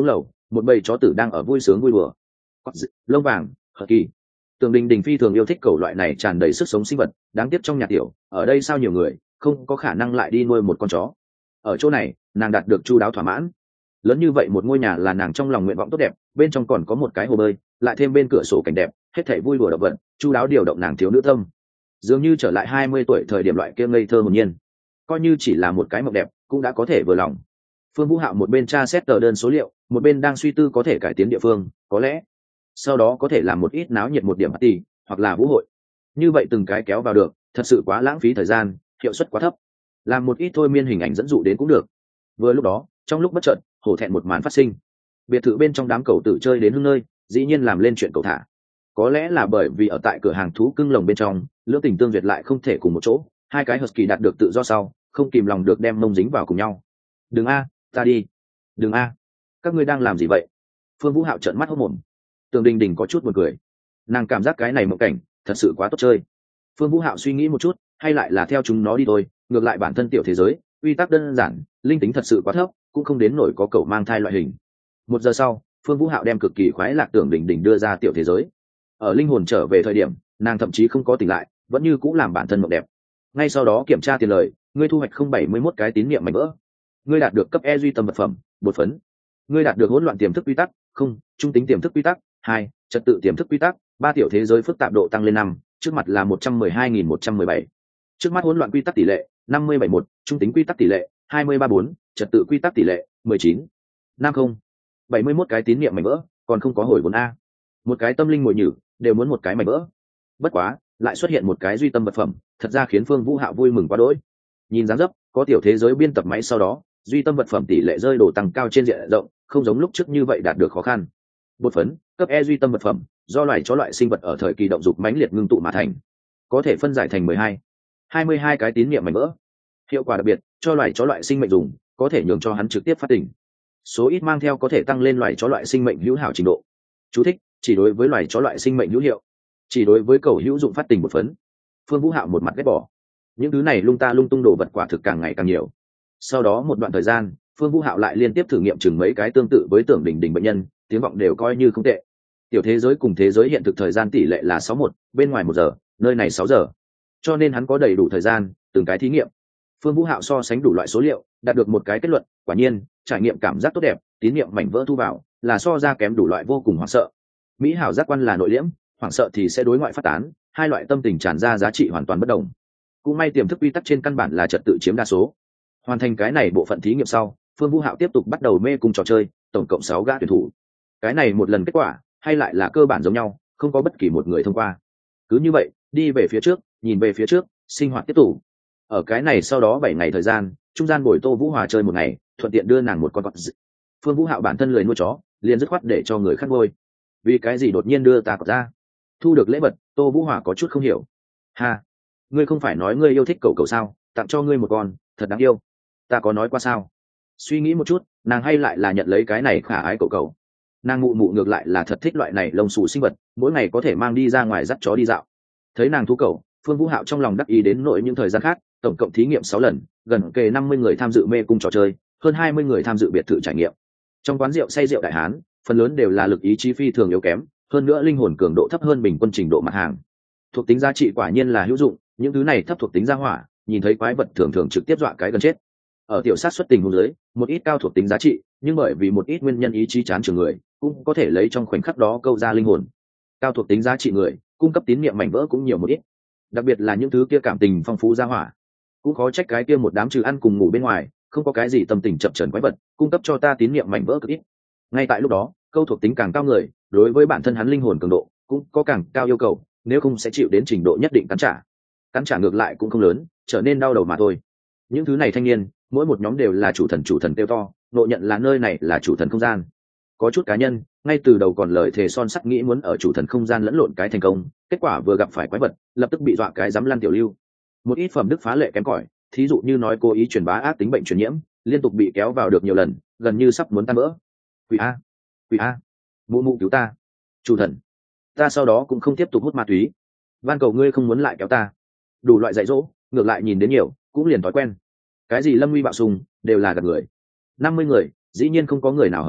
Speaker 1: một bầy chó tử đang ở vui sướng vui đùa. Lông vàng, hờ kỳ. Tưởng Đình Đình phi thường yêu thích cầu loại này tràn đầy sức sống sinh vật, đáng tiếc trong nhà tiểu ở đây sao nhiều người không có khả năng lại đi nuôi một con chó. Ở chỗ này nàng đạt được chu đáo thỏa mãn. Lớn như vậy một ngôi nhà là nàng trong lòng nguyện vọng tốt đẹp, bên trong còn có một cái hồ bơi, lại thêm bên cửa sổ cảnh đẹp, hết thảy vui đùa động vật, chu đáo điều động nàng thiếu nữ tâm. Dường như trở lại 20 tuổi thời điểm loại kia ngây thơ hồn nhiên. Coi như chỉ là một cái mộng đẹp cũng đã có thể vừa lòng. Phương Vũ Hạo một bên tra xét tờ đơn số liệu, một bên đang suy tư có thể cải tiến địa phương, có lẽ sau đó có thể làm một ít náo nhiệt một điểm party hoặc là vũ hội. Như vậy từng cái kéo vào được, thật sự quá lãng phí thời gian, hiệu suất quá thấp. Làm một ít thôi miên hình ảnh dẫn dụ đến cũng được. Vừa lúc đó, trong lúc bất chợt, hổ thẹn một màn phát sinh. Biệt thự bên trong đám cẩu tử chơi đến hưng nơi, dĩ nhiên làm lên chuyện cầu thả. Có lẽ là bởi vì ở tại cửa hàng thú cưng lồng bên trong, lưỡng tình tương duyệt lại không thể cùng một chỗ, hai cái husky đạt được tự do sau, không kìm lòng được đem mông dính vào cùng nhau. Đừng a, ta đi. Đừng a, các ngươi đang làm gì vậy? Phương Vũ Hạo trợn mắt hốt mồm. Tường Đình Đình có chút buồn cười, nàng cảm giác cái này mộng cảnh thật sự quá tốt chơi. Phương Vũ Hạo suy nghĩ một chút, hay lại là theo chúng nó đi thôi, ngược lại bản thân tiểu thế giới quy tắc đơn giản, linh tính thật sự quá thấp, cũng không đến nổi có cậu mang thai loại hình. 1 giờ sau, Phương Vũ Hạo đem cực kỳ khoái lạc Tưởng Đình Đình đưa ra tiểu thế giới. Ở linh hồn trở về thời điểm, nàng thậm chí không có tỉnh lại, vẫn như cũng làm bản thân mộng đẹp. Ngay sau đó kiểm tra tiền lời, ngươi thu hoạch 071 cái tín niệm mảnh vỡ, ngươi đạt được cấp E duy tâm vật phẩm, bột phấn, ngươi đạt được hỗn loạn tiềm thức quy tắc, không, trung tính tiềm thức quy tắc, 2, trật tự tiềm thức quy tắc, 3 tiểu thế giới phức tạp độ tăng lên 5, trước mặt là 112.117. Trước mắt hỗn loạn quy tắc tỷ lệ 50-71, trung tính quy tắc tỷ lệ 20-34, trật tự quy tắc tỷ lệ 19. 50. 71 cái tín niệm mảnh vỡ, còn không có hồi 4A. Một cái tâm linh mồi nhử, đều muốn một cái mảnh vỡ. Bất quá, lại xuất hiện một cái duy tâm vật phẩm, thật ra khiến Phương Vũ Hạo vui mừng quá đỗi. Nhìn dáng dấp, có tiểu thế giới biên tập máy sau đó, duy tâm vật phẩm tỷ lệ rơi đồ tăng cao trên diện rộng, không giống lúc trước như vậy đạt được khó khăn. Bột phấn, cấp E duy tâm vật phẩm, do loài chó loại sinh vật ở thời kỳ động dục mãnh liệt ngưng tụ mà thành, có thể phân giải thành 22 cái tín niệm mảnh vỡ. Hiệu quả đặc biệt, cho loài chó loại sinh mệnh dùng, có thể nhường cho hắn trực tiếp phát tỉnh. Số ít mang theo có thể tăng lên loài chó loại sinh mệnh hữu hảo trình độ. Chú thích: chỉ đối với loài chó loại sinh mệnh hữu hiệu, chỉ đối với cầu hữu dụng phát tỉnh một phấn. Phương Vũ Hạo một mặt ghét bỏ. Những thứ này lung ta lung tung đồ vật quả thực càng ngày càng nhiều. Sau đó một đoạn thời gian, Phương Vũ Hạo lại liên tiếp thử nghiệm chừng mấy cái tương tự với Tưởng Đình Đình bệnh nhân, tiếng vọng đều coi như không tệ. Tiểu thế giới cùng thế giới hiện thực thời gian tỷ lệ là 61, bên ngoài 1 giờ, nơi này 6 giờ. Cho nên hắn có đầy đủ thời gian từng cái thí nghiệm. Phương Vũ Hạo so sánh đủ loại số liệu, đạt được một cái kết luận, quả nhiên, trải nghiệm cảm giác tốt đẹp, tín niệm mảnh vỡ thu vào, là so ra kém đủ loại vô cùng hoảng sợ. Mỹ hảo giác quan là nội liễm, hoảng sợ thì sẽ đối ngoại phát tán, hai loại tâm tình tràn ra giá trị hoàn toàn bất đồng. Cũng may tiềm thức quy tắc trên căn bản là trật tự chiếm đa số. Hoàn thành cái này bộ phận thí nghiệm sau, Phương Vũ Hạo tiếp tục bắt đầu mê cung trò chơi, tổng cộng 6 gã tuyển thủ. Cái này một lần kết quả, hay lại là cơ bản giống nhau, không có bất kỳ một người thông qua. Cứ như vậy, đi về phía trước, nhìn về phía trước, sinh hoạt tiếp tục. Ở cái này sau đó 7 ngày thời gian, trung gian bồi Tô Vũ Hòa chơi một ngày, thuận tiện đưa nàng một con cọt. Phương Vũ Hạo bản thân lười nuôi chó, liền dứt khoát để cho người khác nuôi. Vì cái gì đột nhiên đưa ta cọt ra? Thu được lễ vật, Tô Vũ Hòa có chút không hiểu. Ha, ngươi không phải nói ngươi yêu thích cậu sao? Tặng cho ngươi một con, thật đáng yêu. Ta có nói qua sao? Suy nghĩ một chút, nàng hay lại là nhận lấy cái này khả ái cậu. Nàng mụ ngược lại là thật thích loại này lông xù sinh vật, mỗi ngày có thể mang đi ra ngoài dắt chó đi dạo. Thấy nàng thú cậu, Phương Vũ Hạo trong lòng đắc ý đến nỗi những thời gian khác, tổng cộng thí nghiệm 6 lần, gần kề 50 người tham dự mê cung trò chơi, hơn 20 người tham dự biệt thự trải nghiệm. Trong quán rượu say rượu đại hán, phần lớn đều là lực ý chí phi thường yếu kém, hơn nữa linh hồn cường độ thấp hơn bình quân trình độ mặt hàng. Thuộc tính giá trị quả nhiên là hữu dụng, những thứ này thấp thuộc tính gia hỏa, nhìn thấy quái vật thường thường trực tiếp dọa cái gần chết. Ở tiểu sát xuất tình huống dưới, một ít cao thuộc tính giá trị, nhưng bởi vì một ít nguyên nhân ý chí chán trường người, cũng có thể lấy trong khoảnh khắc đó câu ra linh hồn. Cao thuộc tính giá trị người, cung cấp tín niệm mảnh vỡ cũng nhiều một ít. Đặc biệt là những thứ kia cảm tình phong phú gia hỏa, cũng khó trách cái kia một đám trừ ăn cùng ngủ bên ngoài, không có cái gì tâm tình chập chờn quái vật, cung cấp cho ta tín niệm mảnh vỡ cực ít. Ngay tại lúc đó, câu thuộc tính càng cao người, đối với bản thân hắn linh hồn cường độ cũng có càng cao yêu cầu, nếu không sẽ chịu đến trình độ nhất định cắn trả ngược lại cũng không lớn, trở nên đau đầu mà thôi. Những thứ này thanh niên, mỗi một nhóm đều là chủ thần tiêu to, nội nhận là nơi này là chủ thần không gian. Có chút cá nhân ngay từ đầu còn lời thề son sắt nghĩ muốn ở chủ thần không gian lẫn lộn cái thành công, kết quả vừa gặp phải quái vật, lập tức bị dọa cái dám lăn tiểu lưu. Một ít phẩm đức phá lệ kém cỏi, thí dụ như nói cố ý truyền bá ác tính bệnh truyền nhiễm, liên tục bị kéo vào được nhiều lần, gần như sắp muốn tan vỡ. Quỷ a, mụ cứu ta, chủ thần, ta sau đó cũng không tiếp tục hút ma túy, van cầu ngươi không muốn lại kéo ta. Đủ loại dạy dỗ, ngược lại nhìn đến nhiều cũng liền thói quen. Cái gì lâm nguy bạo sùng đều là gạt người. 50 người, dĩ nhiên không có người nào hợp cách,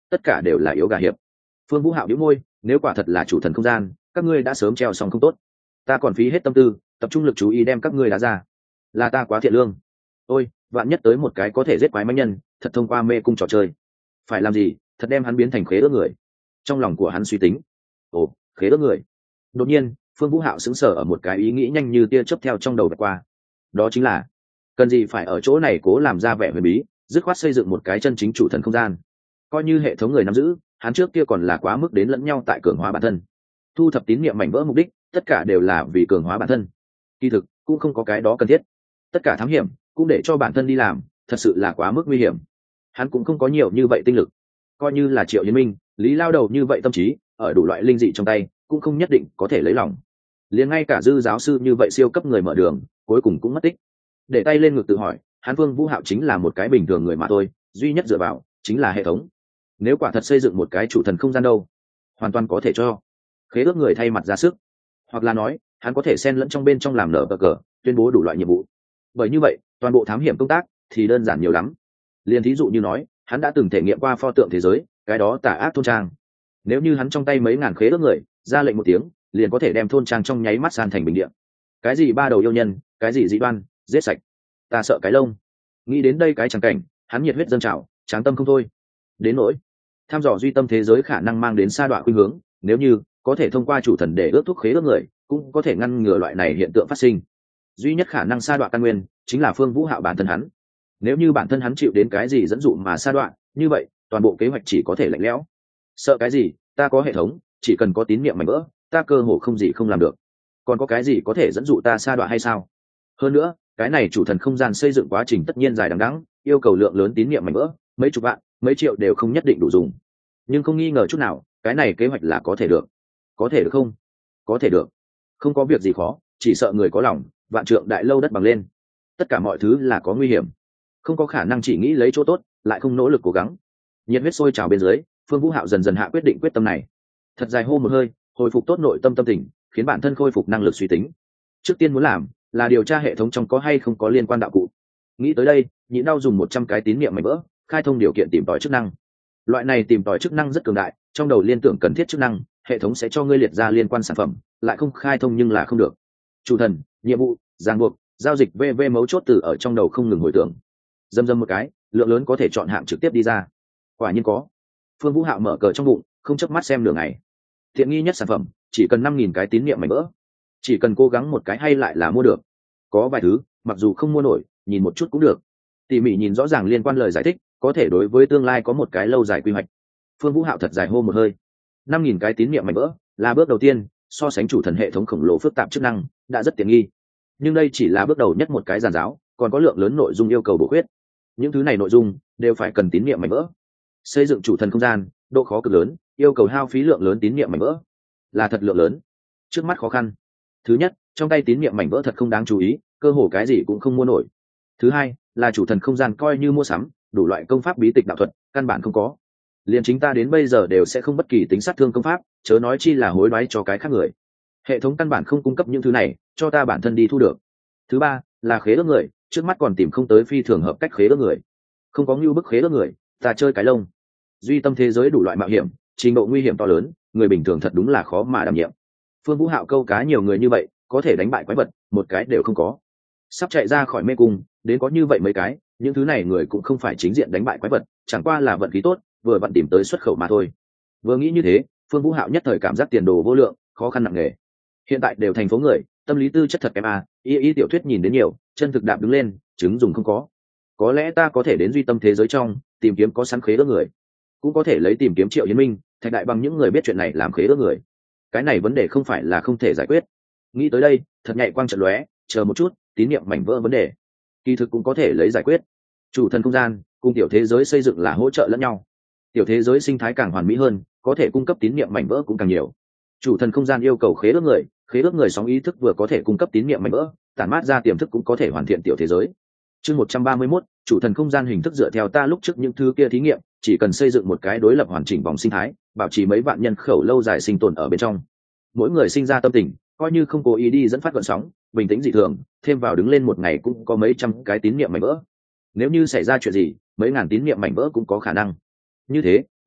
Speaker 1: tất cả đều là yếu gà hiệp. Phương Vũ Hạo nhíu môi, nếu quả thật là chủ thần không gian, các ngươi đã sớm treo xong không tốt, ta còn phí hết tâm tư tập trung lực chú ý đem các ngươi đá ra, là ta quá thiện lương. Ôi, vạn nhất tới một cái có thể giết quái mãnh nhân, thật thông qua mê cung trò chơi, phải làm gì, thật đem hắn biến thành khế ước người. Trong lòng của hắn suy tính, ồ, khế ước người. Đột nhiên Phương Vũ Hạo sững sờ ở một cái ý nghĩ nhanh như tia chớp theo trong đầu vạch qua, đó chính là cần gì phải ở chỗ này cố làm ra vẻ huyền bí, dứt khoát xây dựng một cái chân chính chủ thần không gian. Coi như hệ thống người nắm giữ, hắn trước kia còn là quá mức đến lẫn nhau tại cường hóa bản thân, thu thập tín niệm mảnh vỡ mục đích tất cả đều là vì cường hóa bản thân, kỳ thực cũng không có cái đó cần thiết. Tất cả thám hiểm cũng để cho bản thân đi làm, thật sự là quá mức nguy hiểm. Hắn cũng không có nhiều như vậy tinh lực, coi như là Triệu Hiến Minh, Lý Lao Đầu như vậy tâm trí, ở đủ loại linh dị trong tay cũng không nhất định có thể lấy lòng. Liền ngay cả Dư giáo sư như vậy siêu cấp người mở đường, cuối cùng cũng mất tích. Để tay lên ngực tự hỏi, hắn Phương Vũ Hạo chính là một cái bình thường người mà thôi, duy nhất dựa vào chính là hệ thống. Nếu quả thật xây dựng một cái chủ thần không gian đâu, hoàn toàn có thể cho khế ước người thay mặt ra sức, hoặc là nói hắn có thể xen lẫn trong bên trong làm nở cờ, tuyên bố đủ loại nhiệm vụ. Bởi như vậy toàn bộ thám hiểm công tác thì đơn giản nhiều lắm. Liền thí dụ như nói hắn đã từng thể nghiệm qua pho tượng thế giới, cái đó tà ác thôn trang. Nếu như hắn trong tay mấy ngàn khế ước người ra lệnh một tiếng, liền có thể đem thôn trang trong nháy mắt san thành bình địa. Cái gì ba đầu yêu nhân, cái gì dị đoan, giết sạch, ta sợ cái lông. Nghĩ đến đây cái chẳng cảnh, hắn nhiệt huyết dâng trào, tráng tâm không thôi. Đến nỗi tham dò duy tâm thế giới khả năng mang đến sa đọa khuynh hướng, nếu như có thể thông qua chủ thần để ước thúc khế ước người, cũng có thể ngăn ngừa loại này hiện tượng phát sinh. Duy nhất khả năng sa đọa căn nguyên chính là Phương Vũ Hạo bản thân hắn. Nếu như bản thân hắn chịu đến cái gì dẫn dụ mà sa đọa, như vậy toàn bộ kế hoạch chỉ có thể lạnh lẽo. Sợ cái gì, ta có hệ thống, chỉ cần có tín niệm mảnh vỡ, ta cơ hồ không gì không làm được. Còn có cái gì có thể dẫn dụ ta sa đọa hay sao? Hơn nữa cái này chủ thần không gian xây dựng quá trình tất nhiên dài đằng đẵng, yêu cầu lượng lớn tín niệm mảnh vỡ, mấy chục vạn, mấy triệu đều không nhất định đủ dùng. Nhưng không nghi ngờ chút nào, cái này kế hoạch là có thể được. Có thể được không? Có thể được. Không có việc gì khó, chỉ sợ người có lòng, vạn trượng đại lâu đất bằng lên. Tất cả mọi thứ là có nguy hiểm, không có khả năng chỉ nghĩ lấy chỗ tốt lại không nỗ lực cố gắng. Nhiệt huyết sôi trào bên dưới, Phương Vũ Hạo dần dần hạ quyết định quyết tâm này. Thật dài hô một hơi, hồi phục tốt nội tâm tâm tình, khiến bản thân khôi phục năng lực suy tính. Trước tiên muốn làm là điều tra hệ thống trong có hay không có liên quan đạo cụ. Nghĩ tới đây, Nhịn Đau dùng 100 cái tín niệm mảnh vỡ khai thông điều kiện tìm tòi chức năng. Loại này tìm tòi chức năng rất cường đại, trong đầu liên tưởng cần thiết chức năng, hệ thống sẽ cho ngươi liệt ra liên quan sản phẩm, lại không khai thông nhưng là không được. Chủ thần, nhiệm vụ, ràng buộc, giao dịch vv mấu chốt từ ở trong đầu không ngừng hồi tưởng. Dâm một cái, lượng lớn có thể chọn hạng trực tiếp đi ra. Quả nhiên có. Phương Vũ Hạo mở cờ trong bụng, không chớp mắt xem nửa ngày. Thiện nghi nhất sản phẩm, chỉ cần 5.000 cái tín niệm mảnh vỡ, chỉ cần cố gắng một cái hay lại là mua được. Có vài thứ mặc dù không mua nổi, nhìn một chút cũng được. Tỉ mỉ nhìn rõ ràng liên quan lời giải thích, có thể đối với tương lai có một cái lâu dài quy hoạch. Phương Vũ Hạo thật dài hô một hơi. 5.000 cái tín niệm mảnh vỡ là bước đầu tiên, so sánh chủ thần hệ thống khổng lồ phức tạp chức năng đã rất tiện nghi. Nhưng đây chỉ là bước đầu nhất một cái giàn giáo, còn có lượng lớn nội dung yêu cầu bổ khuyết. Những thứ này nội dung đều phải cần tín niệm mảnh vỡ. Xây dựng chủ thần không gian, độ khó cực lớn, yêu cầu hao phí lượng lớn tín niệm mảnh vỡ, là thật lượng lớn. Trước mắt khó khăn, thứ nhất, trong tay tín niệm mảnh vỡ thật không đáng chú ý, cơ hồ cái gì cũng không mua nổi. Thứ hai, là chủ thần không gian coi như mua sắm, đủ loại công pháp bí tịch đạo thuật, căn bản không có. Liền chính ta đến bây giờ đều sẽ không bất kỳ tính sát thương công pháp, chớ nói chi là hối đoái cho cái khác người. Hệ thống căn bản không cung cấp những thứ này, cho ta bản thân đi thu được. Thứ ba, là khế ước người, trước mắt còn tìm không tới phi thường hợp cách khế ước người. Không có ngưu bức khế ước người, ta chơi cái lông. Duy tâm thế giới đủ loại mạo hiểm, trình độ nguy hiểm to lớn, người bình thường thật đúng là khó mà đảm nhiệm. Phương Vũ Hạo câu cá nhiều người như vậy, có thể đánh bại quái vật, một cái đều không có. Sắp chạy ra khỏi mê cung, đến có như vậy mấy cái, những thứ này người cũng không phải chính diện đánh bại quái vật, chẳng qua là vận khí tốt, vừa vặn tìm tới xuất khẩu mà thôi. Vừa nghĩ như thế, Phương Vũ Hạo nhất thời cảm giác tiền đồ vô lượng, khó khăn nặng nề. Hiện tại đều thành phố người, tâm lý tư chất thật kém à, y tiểu thuyết nhìn đến nhiều, chân thực đạp đứng lên, chứng dùng không có. Có lẽ ta có thể đến duy tâm thế giới trong, tìm kiếm có sẵn khế ước người, cũng có thể lấy tìm kiếm Triệu Hiến Minh, Thạch Đại bằng những người biết chuyện này làm khế ước người. Cái này vấn đề không phải là không thể giải quyết. Nghĩ tới đây, thật nhạy quang trận lóe, chờ một chút, tín niệm mảnh vỡ vấn đề, kỳ thực cũng có thể lấy giải quyết. Chủ thần không gian cùng tiểu thế giới xây dựng là hỗ trợ lẫn nhau, tiểu thế giới sinh thái càng hoàn mỹ hơn, có thể cung cấp tín niệm mảnh vỡ cũng càng nhiều. Chủ thần không gian yêu cầu khế ước người sóng ý thức vừa có thể cung cấp tín niệm mảnh vỡ, tản mát ra tiềm thức cũng có thể hoàn thiện tiểu thế giới. Chương 131, chủ thần không gian hình thức dựa theo ta lúc trước những thứ kia thí nghiệm, chỉ cần xây dựng một cái đối lập hoàn chỉnh vòng sinh thái, bảo trì mấy vạn nhân khẩu lâu dài sinh tồn ở bên trong. Mỗi người sinh ra tâm tình, coi như không cố ý đi dẫn phát gợn sóng, bình tĩnh dị thường, thêm vào đứng lên một ngày cũng có mấy trăm cái tín niệm mảnh vỡ. Nếu như xảy ra chuyện gì, mấy ngàn tín niệm mảnh vỡ cũng có khả năng. Như thế,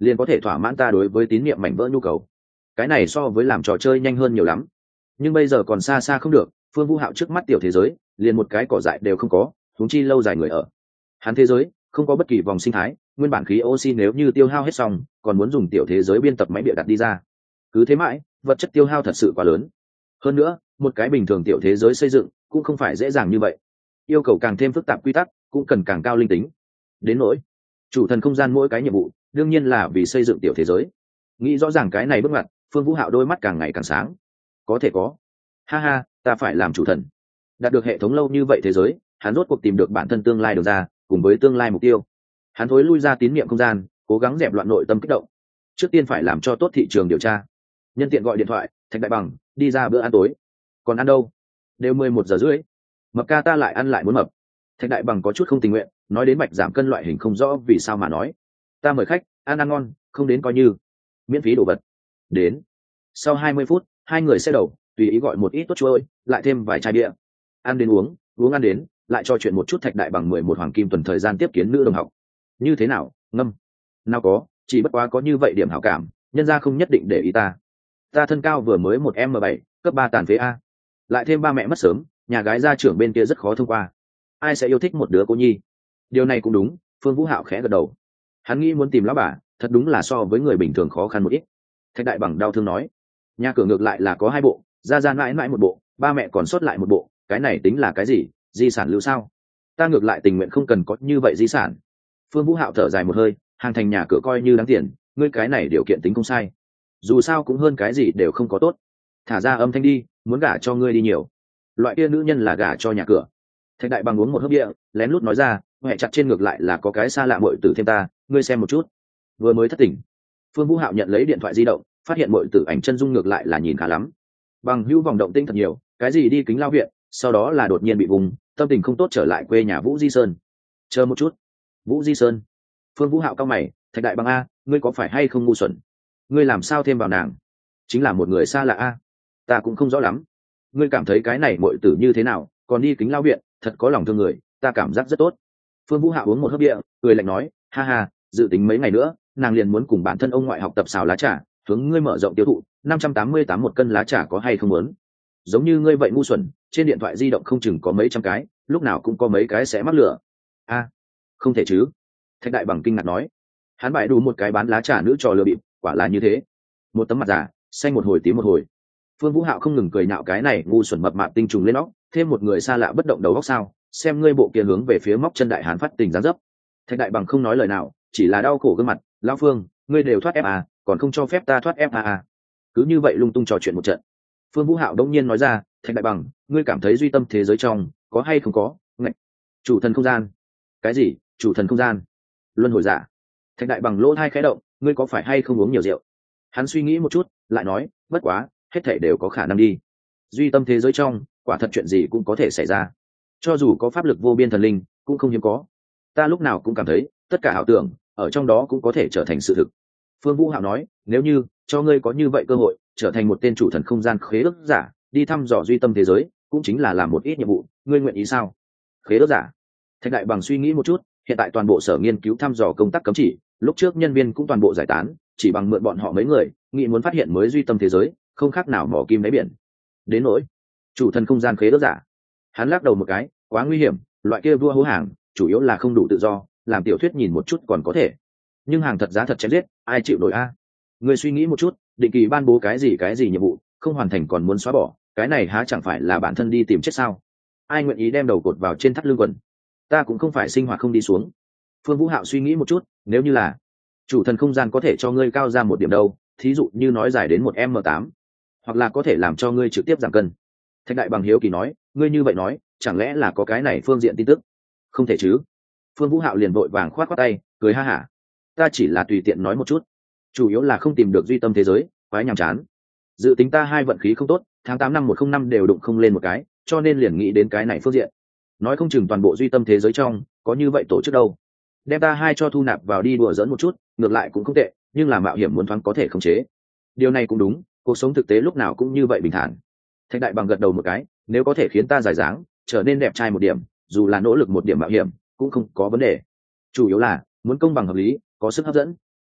Speaker 1: liền có thể thỏa mãn ta đối với tín niệm mảnh vỡ nhu cầu. Cái này so với làm trò chơi nhanh hơn nhiều lắm, nhưng bây giờ còn xa xa không được. Phương Vũ Hạo trước mắt tiểu thế giới liền một cái cỏ dại đều không có, huống chi lâu dài người ở. Hắn thế giới không có bất kỳ vòng sinh thái, nguyên bản khí oxy nếu như tiêu hao hết xong, còn muốn dùng tiểu thế giới biên tập máy bịa đặt đi ra, cứ thế mãi, vật chất tiêu hao thật sự quá lớn. Hơn nữa, một cái bình thường tiểu thế giới xây dựng cũng không phải dễ dàng như vậy, yêu cầu càng thêm phức tạp quy tắc, cũng cần càng cao linh tính. Đến nỗi chủ thần không gian mỗi cái nhiệm vụ đương nhiên là vì xây dựng tiểu thế giới. Nghĩ rõ ràng cái này bước ngoặt, Phương Vũ Hạo đôi mắt càng ngày càng sáng. Có thể có, ha ha, ta phải làm chủ thần. Đạt được hệ thống lâu như vậy thế giới, hắn rốt cuộc tìm được bản thân tương lai được ra, cùng với tương lai mục tiêu. Hắn thối lui ra tín niệm không gian, cố gắng dẹp loạn nội tâm kích động. Trước tiên phải làm cho tốt thị trường điều tra. Nhân tiện gọi điện thoại, Thạch Đại Bằng đi ra bữa ăn tối. Còn ăn đâu? Đều 11 giờ rưỡi. Mập ca ta lại ăn lại muốn mập. Thạch Đại Bằng có chút không tình nguyện, nói đến bạch giảm cân loại hình không rõ vì sao mà nói. Ta mời khách, ăn ngon, không đến coi như miễn phí đồ vật. Đến. Sau 20 phút, hai người xe đầu, tùy ý gọi một ít tốt chuối, lại thêm vài chai bia. Ăn đến uống, uống ăn đến, lại trò chuyện một chút. Thạch Đại Bằng 11 hoàng kim tuần thời gian tiếp kiến nữ đồng học. Như thế nào, ngâm? Nào có, chỉ bất quá có như vậy điểm hảo cảm, nhân ra không nhất định để ý ta. Ta thân cao vừa mới 1m7, cấp 3 tàn phế a. Lại thêm ba mẹ mất sớm, nhà gái gia trưởng bên kia rất khó thông qua. Ai sẽ yêu thích một đứa cô nhi? Điều này cũng đúng. Phương Vũ Hạo khẽ gật đầu. Hắn nghĩ muốn tìm lão bà, thật đúng là so với người bình thường khó khăn một ít. Thạch Đại Bằng đau thương nói, nhà cửa ngược lại là có 2 bộ, gia mãi mãi 1 bộ, ba mẹ còn sót lại 1 bộ, cái này tính là cái gì, di sản lưu sao? Ta ngược lại tình nguyện không cần có như vậy di sản. Phương Vũ Hạo thở dài một hơi, hàng thành nhà cửa coi như đáng tiền, ngươi cái này điều kiện tính không sai, dù sao cũng hơn cái gì đều không có tốt. Thả ra âm thanh đi, muốn gả cho ngươi đi nhiều. Loại kia nữ nhân là gả cho nhà cửa. Thạch Đại Bằng uống một hớp bia, lén lút nói ra, hệ chặt trên ngược lại là có cái xa lạ muội tử thêm ta, ngươi xem một chút. Vừa mới thất tỉnh, Phương Vũ Hạo nhận lấy điện thoại di động, phát hiện muội tử ảnh chân dung ngược lại là nhìn khá lắm. Bằng hữu vòng động tinh thật nhiều, cái gì đi Kính Lao huyện, sau đó là đột nhiên bị vùng, tâm tình không tốt trở lại quê nhà Vũ Di Sơn. Chờ một chút, Vũ Di Sơn? Phương Vũ Hạo cau mày, Thạch Đại Bằng a, ngươi có phải hay không ngu xuẩn? Ngươi làm sao thêm vào nàng? Chính là một người xa lạ a. Ta cũng không rõ lắm. Ngươi cảm thấy cái này muội tử như thế nào, còn đi Kính Lao viện, thật có lòng thương người, ta cảm giác rất tốt. Phương Vũ Hạo uống một hớp bia, cười lạnh nói, ha ha, dự tính mấy ngày nữa, nàng liền muốn cùng bản thân ông ngoại học tập xào lá trà, hướng ngươi mở rộng tiêu thụ, 588 một cân lá trà có hay không muốn? Giống như ngươi vậy ngu xuẩn, trên điện thoại di động không chừng có mấy trăm cái, lúc nào cũng có mấy cái sẽ mắc lửa. A, không thể chứ? Thạch Đại Bằng kinh ngạc nói. Hắn bại đủ một cái bán lá trà nữ trò lừa bịp, quả là như thế. Một tấm mặt giả, xanh một hồi tím một hồi. Phương Vũ Hạo không ngừng cười nhạo cái này ngu xuẩn mập mạp tinh trùng lên óc, thêm một người xa lạ bất động đầu óc sao? Xem ngươi bộ kia hướng về phía móc chân đại hán phát tình dáng dấp. Thạch Đại Bằng không nói lời nào, chỉ là đau khổ gương mặt. Lão Phương, ngươi đều thoát FA, còn không cho phép ta thoát FA. Cứ như vậy lung tung trò chuyện một trận. Phương Vũ Hạo đống nhiên nói ra, Thạch Đại Bằng, ngươi cảm thấy duy tâm thế giới trong có hay không có? Ngạch. Chủ thần không gian? Cái gì? Chủ thần không gian? Luân hồi giả? Thạch Đại Bằng lỗ tai khẽ động, ngươi có phải hay không uống nhiều rượu? Hắn suy nghĩ một chút, lại nói, bất quá, hết thảy đều có khả năng đi. Duy tâm thế giới trong, quả thật chuyện gì cũng có thể xảy ra. Cho dù có pháp lực vô biên thần linh, cũng không hiếm có. Ta lúc nào cũng cảm thấy, tất cả ảo tưởng, ở trong đó cũng có thể trở thành sự thực. Phương Vũ Hạo nói, nếu như cho ngươi có như vậy cơ hội, trở thành một tên chủ thần không gian khế ước giả, đi thăm dò duy tâm thế giới, cũng chính là làm một ít nhiệm vụ, ngươi nguyện ý sao? Khế ước giả? Thạch Đại Bằng suy nghĩ một chút, hiện tại toàn bộ sở nghiên cứu thăm dò công tác cấm chỉ, lúc trước nhân viên cũng toàn bộ giải tán, chỉ bằng mượn bọn họ mấy người, nghĩ muốn phát hiện mới duy tâm thế giới, không khác nào mỏ kim đáy biển. Đến nỗi chủ thần không gian khế ước giả, hắn lắc đầu một cái, quá nguy hiểm, loại kia vua hố hàng, chủ yếu là không đủ tự do, làm tiểu thuyết nhìn một chút còn có thể, nhưng hàng thật giá thật chém giết, ai chịu nổi a? Ngươi suy nghĩ một chút, định kỳ ban bố cái gì nhiệm vụ, không hoàn thành còn muốn xóa bỏ, cái này há chẳng phải là bản thân đi tìm chết sao? Ai nguyện ý đem đầu cột vào trên thắt lưng quần? Ta cũng không phải sinh hoạt không đi xuống. Phương Vũ Hạo suy nghĩ một chút, nếu như là chủ thần không gian có thể cho ngươi cao ra một điểm đâu, thí dụ như nói dài đến 1m8, hoặc là có thể làm cho ngươi trực tiếp giảm cân. Thạch Đại Bằng hiếu kỳ nói, ngươi như vậy nói, chẳng lẽ là có cái này phương diện tin tức? Không thể chứ? Phương Vũ Hạo liền vội vàng khoát khoát tay, cười ha hả. Ta chỉ là tùy tiện nói một chút, chủ yếu là không tìm được duy tâm thế giới, quái nhàm chán. Dự tính ta hai vận khí không tốt, tháng 8 năm 105 đều đụng không lên một cái, cho nên liền nghĩ đến cái này phương diện. Nói không chừng toàn bộ duy tâm thế giới trong có như vậy tổ chức đâu. Đem ta hai cho thu nạp vào đi đùa giỡn một chút, ngược lại cũng không tệ, nhưng là mạo hiểm muốn thoáng có thể khống chế. Điều này cũng đúng, cuộc sống thực tế lúc nào cũng như vậy bình thản. Thạch Đại Bằng gật đầu một cái, nếu có thể khiến ta giải dáng, trở nên đẹp trai một điểm, dù là nỗ lực một điểm mạo hiểm, cũng không có vấn đề. Chủ yếu là muốn công bằng hợp lý, có sức hấp dẫn.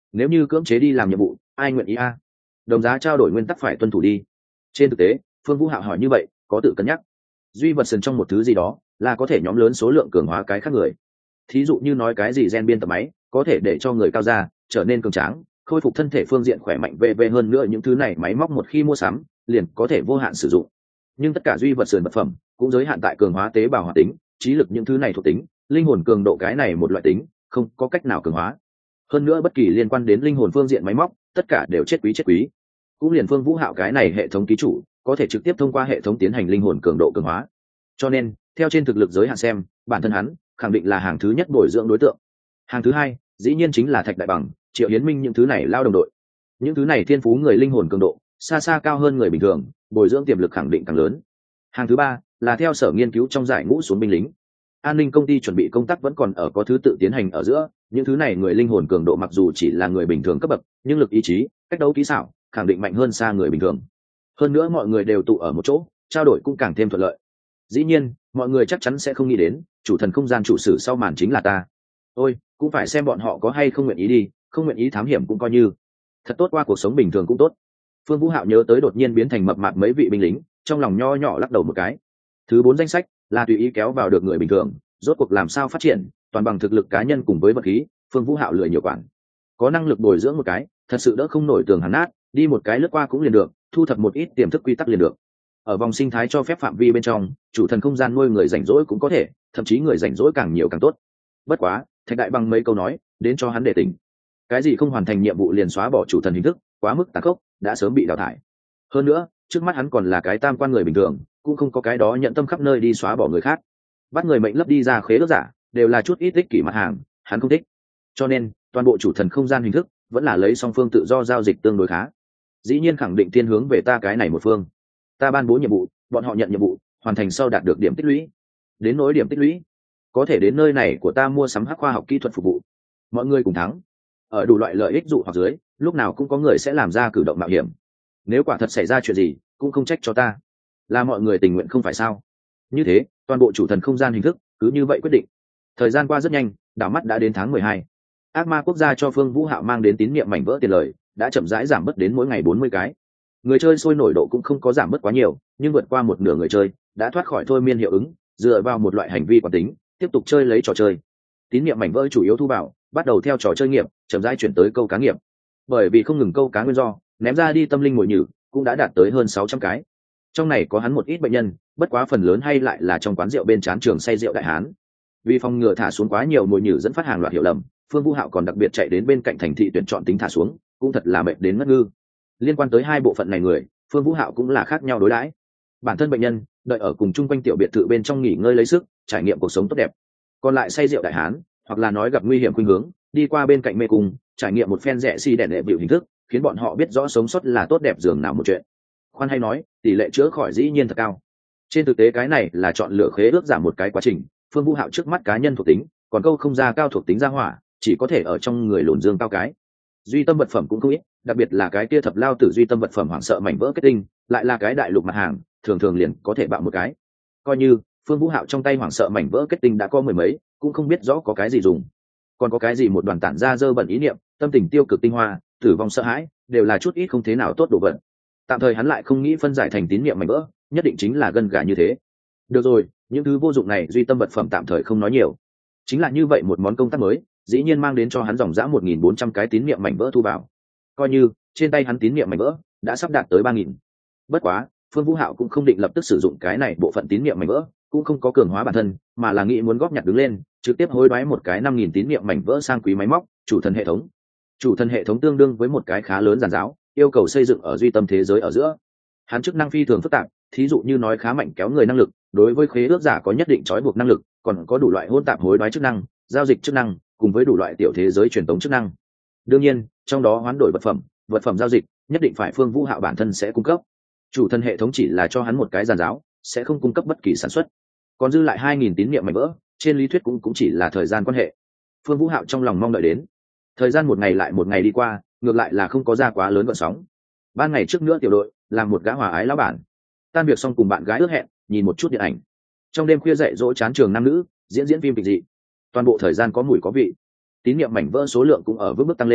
Speaker 1: nếu như cưỡng chế đi làm nhiệm vụ ai nguyện ý a? Đồng giá trao đổi nguyên tắc phải tuân thủ đi. Trên thực tế Phương Vũ Hạo hỏi như vậy có tự cân nhắc. Duy vật sần trong một thứ gì đó là có thể nhóm lớn số lượng cường hóa cái khác người. Thí dụ như nói cái gì gen biên tập máy có thể để cho người cao da trở nên cường tráng, khôi phục thân thể phương diện khỏe mạnh vv hơn nữa, những thứ này máy móc một khi mua sắm liền có thể vô hạn sử dụng. Nhưng tất cả duy vật sườn vật phẩm cũng giới hạn tại cường hóa tế bào hoạt tính, trí lực những thứ này thuộc tính, linh hồn cường độ cái này một loại tính không có cách nào cường hóa. Hơn nữa bất kỳ liên quan đến linh hồn phương diện máy móc tất cả đều chết quý. Cũng liền Phương Vũ Hạo cái này hệ thống ký chủ có thể trực tiếp thông qua hệ thống tiến hành linh hồn cường độ cường hóa. Cho nên theo trên thực lực giới hạn xem, bản thân hắn khẳng định là hàng thứ nhất bồi dưỡng đối tượng. Hàng thứ hai dĩ nhiên chính là Thạch Đại Bằng, Triệu Hiến Minh những thứ này lao đồng đội. Những thứ này thiên phú người linh hồn cường độ xa xa cao hơn người bình thường, bồi dưỡng tiềm lực khẳng định càng lớn. Hàng thứ ba là theo sở nghiên cứu trong giải ngũ xuống binh lính. An ninh công ty chuẩn bị công tác vẫn còn ở có thứ tự tiến hành ở giữa, những thứ này người linh hồn cường độ mặc dù chỉ là người bình thường cấp bậc, nhưng lực ý chí, cách đấu kỹ xảo khẳng định mạnh hơn xa người bình thường. Hơn nữa mọi người đều tụ ở một chỗ, trao đổi cũng càng thêm thuận lợi. Dĩ nhiên mọi người chắc chắn sẽ không nghĩ đến chủ thần không gian chủ sử sau màn chính là ta. Ôi, cũng phải xem bọn họ có hay không nguyện ý đi, không nguyện ý thám hiểm cũng coi như thật tốt qua cuộc sống bình thường cũng tốt. Phương Vũ Hạo nhớ tới đột nhiên biến thành mập mạp mấy vị binh lính, trong lòng nho nhỏ lắc đầu một cái. Thứ 4 danh sách là tùy ý kéo vào được người bình thường, rốt cuộc làm sao phát triển toàn bằng thực lực cá nhân cùng với vật khí, Phương Vũ Hạo lười nhiều quản. Có năng lực bồi dưỡng một cái thật sự đỡ không nổi tường hắn nát, đi một cái lướt qua cũng liền được, thu thập một ít tiềm thức quy tắc liền được. Ở vòng sinh thái cho phép phạm vi bên trong, chủ thần không gian nuôi người rảnh rỗi cũng có thể, thậm chí người rảnh rỗi càng nhiều càng tốt. Bất quá Thạch Đại Bằng mấy câu nói đến cho hắn để tỉnh, cái gì không hoàn thành nhiệm vụ liền xóa bỏ chủ thần hình thức, quá mức tàn khốc, đã sớm bị đào thải. Hơn nữa trước mắt hắn còn là cái tam quan người bình thường, cũng không có cái đó nhận tâm khắp nơi đi xóa bỏ người khác, bắt người mệnh lấp đi ra khế ước giả đều là chút ít ích kỷ mặt hàng, hắn không thích. Cho nên toàn bộ chủ thần không gian hình thức vẫn là lấy song phương tự do giao dịch tương đối khá. Dĩ nhiên khẳng định thiên hướng về ta cái này một phương, ta ban bố nhiệm vụ, bọn họ nhận nhiệm vụ, hoàn thành sau đạt được điểm tích lũy. Đến nỗi điểm tích lũy có thể đến nơi này của ta mua sắm hắc khoa học kỹ thuật phục vụ, mọi người cùng thắng. Ở đủ loại lợi ích dụ hoặc dưới, lúc nào cũng có người sẽ làm ra cử động mạo hiểm. Nếu quả thật xảy ra chuyện gì cũng không trách cho ta, là mọi người tình nguyện không phải sao? Như thế toàn bộ chủ thần không gian hình thức cứ như vậy quyết định. Thời gian qua rất nhanh, đảo mắt đã đến tháng 12. Ác ma quốc gia cho Phương Vũ Hạo mang đến tín niệm mảnh vỡ tiền lời đã chậm rãi giảm bớt đến mỗi ngày 40 cái. Người chơi sôi nổi độ cũng không có giảm bớt quá nhiều, nhưng vượt qua một nửa người chơi đã thoát khỏi thôi miên hiệu ứng, dựa vào một loại hành vi quán tính tiếp tục chơi lấy trò chơi. Tín niệm mảnh vỡ chủ yếu thu bảo bắt đầu theo trò chơi nghiệp chậm rãi chuyển tới câu cá nghiệp. Bởi vì không ngừng câu cá nguyên do, ném ra đi tâm linh mồi nhử cũng đã đạt tới hơn 600 cái. Trong này có hắn một ít bệnh nhân, bất quá phần lớn hay lại là trong quán rượu bên trán trường say rượu đại hán. Vì phòng ngừa thả xuống quá nhiều mồi nhử dẫn phát hàng loạt hiểu lầm, Phương Vũ Hạo còn đặc biệt chạy đến bên cạnh thành thị tuyển chọn tính thả xuống, cũng thật là mệt đến ngất ngư. Liên quan tới hai bộ phận này người, Phương Vũ Hạo cũng là khác nhau đối đãi. Bản thân bệnh nhân đợi ở cùng chung quanh tiểu biệt thự bên trong nghỉ ngơi lấy sức, trải nghiệm cuộc sống tốt đẹp. Còn lại say rượu đại hán, hoặc là nói gặp nguy hiểm khuynh hướng, đi qua bên cạnh mê cung, trải nghiệm một phen rẻ xi đèn lệ biểu hình thức, khiến bọn họ biết rõ sống sót là tốt đẹp dường nào một chuyện. Khoan hay nói, tỷ lệ chữa khỏi dĩ nhiên thật cao. Trên thực tế cái này là chọn lựa khế ước giảm một cái quá trình, Phương Vũ Hạo trước mắt cá nhân thuộc tính, còn câu không ra cao thuộc tính ra hỏa, chỉ có thể ở trong người lùn dương cao cái. Duy tâm vật phẩm cũng không ít, đặc biệt là cái kia thập lao tử duy tâm vật phẩm hoảng sợ mảnh vỡ kết tinh, lại là cái đại lục mặt hàng, thường thường liền có thể bạo một cái. Coi như Phương Vũ Hạo trong tay hoảng sợ mảnh vỡ kết tinh đã có mười mấy, cũng không biết rõ có cái gì dùng. Còn có cái gì một đoàn tản ra dơ bẩn ý niệm, tâm tình tiêu cực tinh hoa, tử vong sợ hãi, đều là chút ít không thế nào tốt đồ vật. Tạm thời hắn lại không nghĩ phân giải thành tín niệm mảnh vỡ, nhất định chính là gân gà như thế. Được rồi, những thứ vô dụng này duy tâm vật phẩm tạm thời không nói nhiều. Chính là như vậy một món công tác mới, dĩ nhiên mang đến cho hắn dòng dã 1.400 cái tín niệm mảnh vỡ thu vào. Coi như trên tay hắn tín niệm mảnh vỡ đã sắp đạt tới 3.000. Bất quá Phương Vũ Hạo cũng không định lập tức sử dụng cái này bộ phận tín niệm mảnh vỡ, cũng không có cường hóa bản thân, mà là nghĩ muốn góp nhặt đứng lên, trực tiếp hối đoái một cái 5.000 tín niệm mảnh vỡ sang quý máy móc chủ thần hệ thống. Chủ thần hệ thống tương đương với một cái khá lớn giản giáo, yêu cầu xây dựng ở duy tâm thế giới ở giữa. Hắn chức năng phi thường phức tạp, thí dụ như nói khá mạnh kéo người năng lực, đối với khế ước giả có nhất định trói buộc năng lực, còn có đủ loại hỗn tạp hối đoái chức năng, giao dịch chức năng, cùng với đủ loại tiểu thế giới truyền tống chức năng. Đương nhiên trong đó hoán đổi vật phẩm giao dịch nhất định phải Phương Vũ Hạo bản thân sẽ cung cấp. Chủ thần hệ thống chỉ là cho hắn một cái giản giáo, sẽ không cung cấp bất kỳ sản xuất. Còn dư lại 2.000 tín niệm mảnh vỡ, trên lý thuyết cũng chỉ là thời gian quan hệ. Phương Vũ Hạo trong lòng mong đợi đến. Thời gian một ngày lại một ngày đi qua, ngược lại là không có ra quá lớn gợn sóng. Ban ngày trước nữa tiểu đội làm một gã hòa ái lão bản, tan việc xong cùng bạn gái ước hẹn nhìn một chút điện ảnh. Trong đêm khuya dạy dỗ chán trường nam nữ, diễn phim kịch dị. Toàn bộ thời gian có mùi có vị. Tín niệm mảnh vỡ số lượng cũng ở vững bước tăng lên,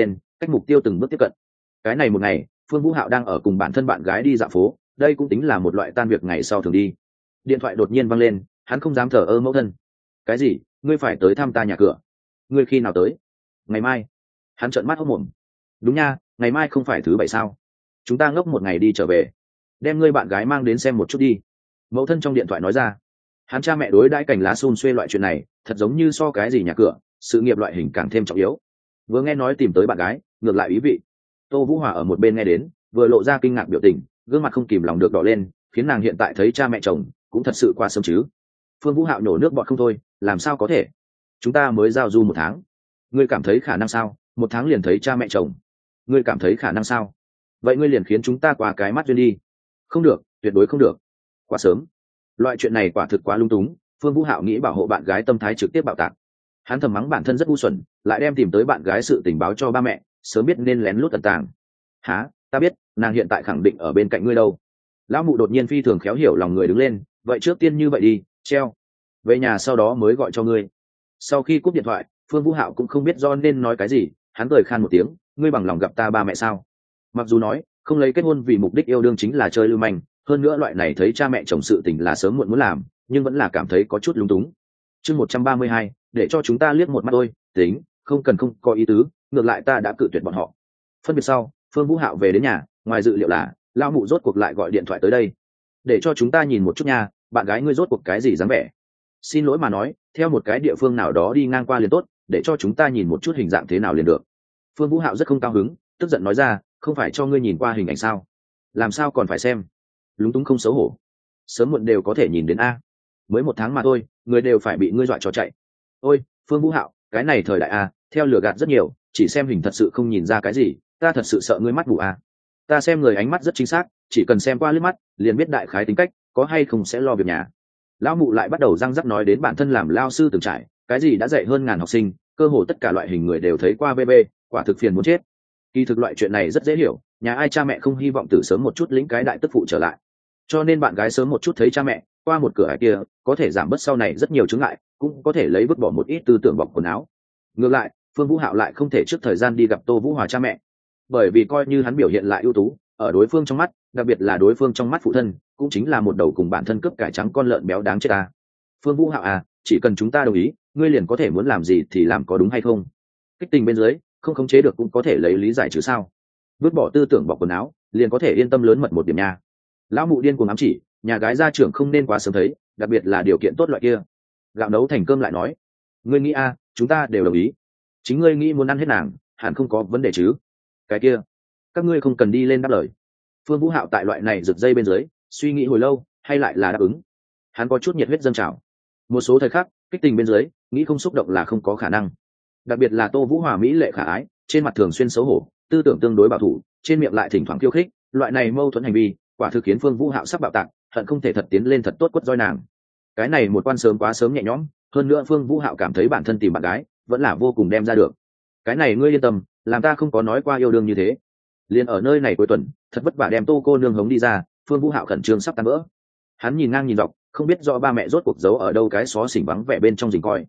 Speaker 1: cách mục tiêu từng bước tiếp cận. Cái này một ngày, Phương Vũ Hạo đang ở cùng bản thân bạn gái đi dạo phố, đây cũng tính là một loại tan việc ngày sau thường đi. Điện thoại đột nhiên vang lên, hắn không dám thờ ơ mẫu thân. Cái gì? Ngươi phải tới thăm ta nhà cửa? Ngươi khi nào tới? Ngày mai. Hắn trợn mắt hốt mồm. Đúng nha, ngày mai không phải thứ bảy sao? Chúng ta ngốc một ngày đi trở về, đem ngươi bạn gái mang đến xem một chút đi. Mẫu thân trong điện thoại nói ra. Hắn cha mẹ đối đãi cảnh lá xun xuê loại chuyện này, thật giống như so cái gì nhà cửa, sự nghiệp loại hình càng thêm trọng yếu. Vừa nghe nói tìm tới bạn gái, ngược lại ý vị. Tô Vũ Hòa ở một bên nghe đến, vừa lộ ra kinh ngạc biểu tình, gương mặt không kìm lòng được đỏ lên, khiến nàng hiện tại thấy cha mẹ chồng cũng thật sự quá sớm chứ. Phương Vũ Hạo nổ nước bọt không thôi, làm sao có thể? Chúng ta mới giao du 1 tháng, ngươi cảm thấy khả năng sao? 1 tháng liền thấy cha mẹ chồng, ngươi cảm thấy khả năng sao? Vậy ngươi liền khiến chúng ta qua cái mắt duyên đi. Không được, tuyệt đối không được, quá sớm. Loại chuyện này quả thực quá lung túng. Phương Vũ Hạo nghĩ bảo hộ bạn gái, tâm thái trực tiếp bạo tạc. Hắn thầm mắng bản thân rất ngu xuẩn, lại đem tìm tới bạn gái sự tình báo cho ba mẹ, sớm biết nên lén lút tận tàng. Hả? Ta biết, nàng hiện tại khẳng định ở bên cạnh ngươi đâu. Lão mụ đột nhiên phi thường khéo hiểu lòng người đứng lên, vậy trước tiên như vậy đi, treo. Về nhà sau đó mới gọi cho ngươi. Sau khi cúp điện thoại, Phương Vũ Hạo cũng không biết do nên nói cái gì, hắn cười khan một tiếng, ngươi bằng lòng gặp ta ba mẹ sao? Mặc dù nói không lấy kết hôn vì mục đích yêu đương chính là chơi lưu manh, hơn nữa loại này thấy cha mẹ chồng sự tình là sớm muộn muốn làm, nhưng vẫn là cảm thấy có chút lung túng. Chương 132, để cho chúng ta liếc một mắt thôi, tính, không cần, không có ý tứ, ngược lại ta đã cự tuyệt bọn họ. Phân biệt sau, Phương Vũ Hạo về đến nhà, ngoài dự liệu là lão mụ rốt cuộc lại gọi điện thoại tới đây. Để cho chúng ta nhìn một chút nha, bạn gái ngươi rốt cuộc cái gì dáng vẻ. Xin lỗi mà nói, theo một cái địa phương nào đó đi ngang qua liền tốt, để cho chúng ta nhìn một chút hình dạng thế nào liền được. Phương Vũ Hạo rất không cao hứng, tức giận nói ra, không phải cho ngươi nhìn qua hình ảnh sao? Làm sao còn phải xem? Lúng túng không xấu hổ, sớm muộn đều có thể nhìn đến a. Mới 1 tháng mà thôi, người đều phải bị ngươi dọa cho chạy. Ôi Phương Vũ Hạo, cái này thời đại a, theo lừa gạt rất nhiều, chỉ xem hình thật sự không nhìn ra cái gì, ta thật sự sợ ngươi mắt mù a. Ta xem người ánh mắt rất chính xác, chỉ cần xem qua liếc mắt liền biết đại khái tính cách có hay không sẽ lo việc nhà. Lão mụ lại bắt đầu răng rắc nói đến bản thân làm lao sư từng trải, cái gì đã dạy hơn ngàn học sinh, cơ hồ tất cả loại hình người đều thấy qua. VB quả thực phiền muốn chết. Kỳ thực loại chuyện này rất dễ hiểu, nhà ai cha mẹ không hy vọng tử sớm một chút lĩnh cái đại tức phụ trở lại, cho nên bạn gái sớm một chút thấy cha mẹ, qua một cửa ải kia có thể giảm bớt sau này rất nhiều chướng ngại, cũng có thể lấy vứt bỏ một ít tư tưởng bọc quần áo. Ngược lại, Phương Vũ Hạo lại không thể trước thời gian đi gặp Tô Vũ Hòa cha mẹ, bởi vì coi như hắn biểu hiện lại ưu tú, ở đối phương trong mắt, đặc biệt là đối phương trong mắt phụ thân, cũng chính là một đầu cùng bản thân cướp cải trắng con lợn béo đáng chết ta. Phương Vũ Hạo à, chỉ cần chúng ta đồng ý, ngươi liền có thể muốn làm gì thì làm, có đúng hay không? Kích tình bên dưới không khống chế được cũng có thể lấy lý giải chứ sao? Vứt bỏ tư tưởng bọc quần áo, liền có thể yên tâm lớn mật một điểm nha. Lão mụ điên cuồng ám chỉ, nhà gái gia trưởng không nên quá sớm thấy, đặc biệt là điều kiện tốt loại kia. Gạo nấu thành cơm lại nói, ngươi nghĩ a, chúng ta đều đồng ý, chính ngươi nghĩ muốn ăn hết nàng, hẳn không có vấn đề chứ? Cái kia, các ngươi không cần đi lên đáp lời. Phương Vũ Hạo tại loại này giật dây bên dưới, suy nghĩ hồi lâu, hay lại là đáp ứng. Hắn có chút nhiệt huyết dâng trào. Một số thời khắc, kích tình bên dưới, nghĩ không xúc động là không có khả năng. Đặc biệt là Tô Vũ Hòa mỹ lệ khả ái, trên mặt thường xuyên xấu hổ, tư tưởng tương đối bảo thủ, trên miệng lại thỉnh thoảng khiêu khích, loại này mâu thuẫn hành vi, quả thực khiến Phương Vũ Hạo sắp bạo tạc, hận không thể thật tiến lên thật tốt quất roi nàng. Cái này một quan sớm quá sớm nhẹ nhõm, hơn nữa Phương Vũ Hạo cảm thấy bản thân tìm bạn gái vẫn là vô cùng đem ra được. Cái này ngươi yên tâm, làm ta không có nói qua yêu đương như thế. Liên ở nơi này cuối tuần, thật vất vả đem Tô cô nương hống đi ra, Phương Vũ Hạo khẩn trương sắp tan vỡ. Hắn nhìn ngang nhìn dọc, không biết rõ ba mẹ rốt cuộc giấu ở đâu cái xó xỉnh vắng vẻ bên trong rình coi.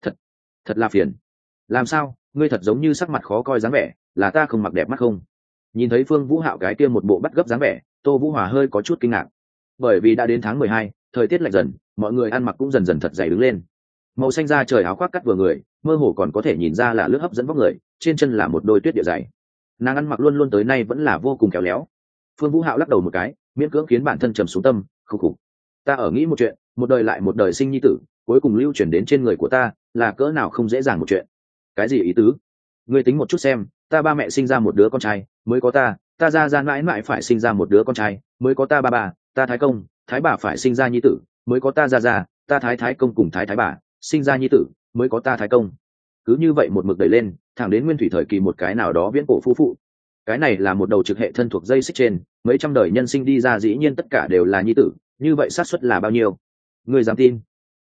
Speaker 1: Thật là phiền. Làm sao, ngươi thật giống như sắc mặt khó coi dáng vẻ, là ta không mặc đẹp mắt không? Nhìn thấy Phương Vũ Hạo cái kia một bộ bắt gấp dáng vẻ, Tô Vũ Hòa hơi có chút kinh ngạc, bởi vì đã đến tháng 12, thời tiết lạnh dần, mọi người ăn mặc cũng dần dần thật dày đứng lên. Màu xanh da trời áo khoác cắt vừa người, mơ hồ còn có thể nhìn ra là lướt hấp dẫn vóc người, trên chân là một đôi tuyết địa dày. Nàng ăn mặc luôn luôn tới nay vẫn là vô cùng khéo léo. Phương Vũ Hạo lắc đầu một cái, miễn cưỡng khiến bản thân trầm xuống tâm, khục khục. Ta ở nghĩ một chuyện, một đời lại một đời sinh nhi tử, cuối cùng lưu chuyển đến trên người của ta, là cỡ nào không dễ dàng một chuyện. Cái gì ý tứ? Ngươi tính một chút xem, ta ba mẹ sinh ra một đứa con trai, mới có ta ra mãi mãi phải sinh ra một đứa con trai, mới có ta bà, ta thái công, thái bà phải sinh ra nhi tử, mới có ta ra, ta thái công cùng thái bà, sinh ra nhi tử, mới có ta thái công. Cứ như vậy một mực đẩy lên, thẳng đến nguyên thủy thời kỳ một cái nào đó viễn cổ phu phụ. Cái này là một đầu trực hệ thân thuộc dây xích trên, mấy trăm đời nhân sinh đi ra dĩ nhiên tất cả đều là nhi tử, như vậy xác suất là bao nhiêu? Ngươi dám tin?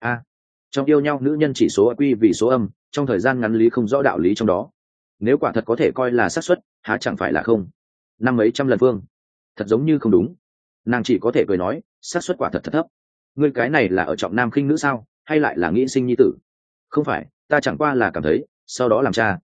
Speaker 1: Trong yêu nhau nữ nhân chỉ số quy vì số âm, trong thời gian ngắn lý không rõ đạo lý trong đó. Nếu quả thật có thể coi là xác suất, há chẳng phải là không? Năm mấy trăm lần Phương, thật giống như không đúng. Nàng chỉ có thể cười nói, xác suất quả thật thật thấp. Ngươi cái này là ở trọng nam khinh nữ sao, hay lại là nghĩ sinh nhi tử? Không phải, ta chẳng qua là cảm thấy, sau đó làm cha,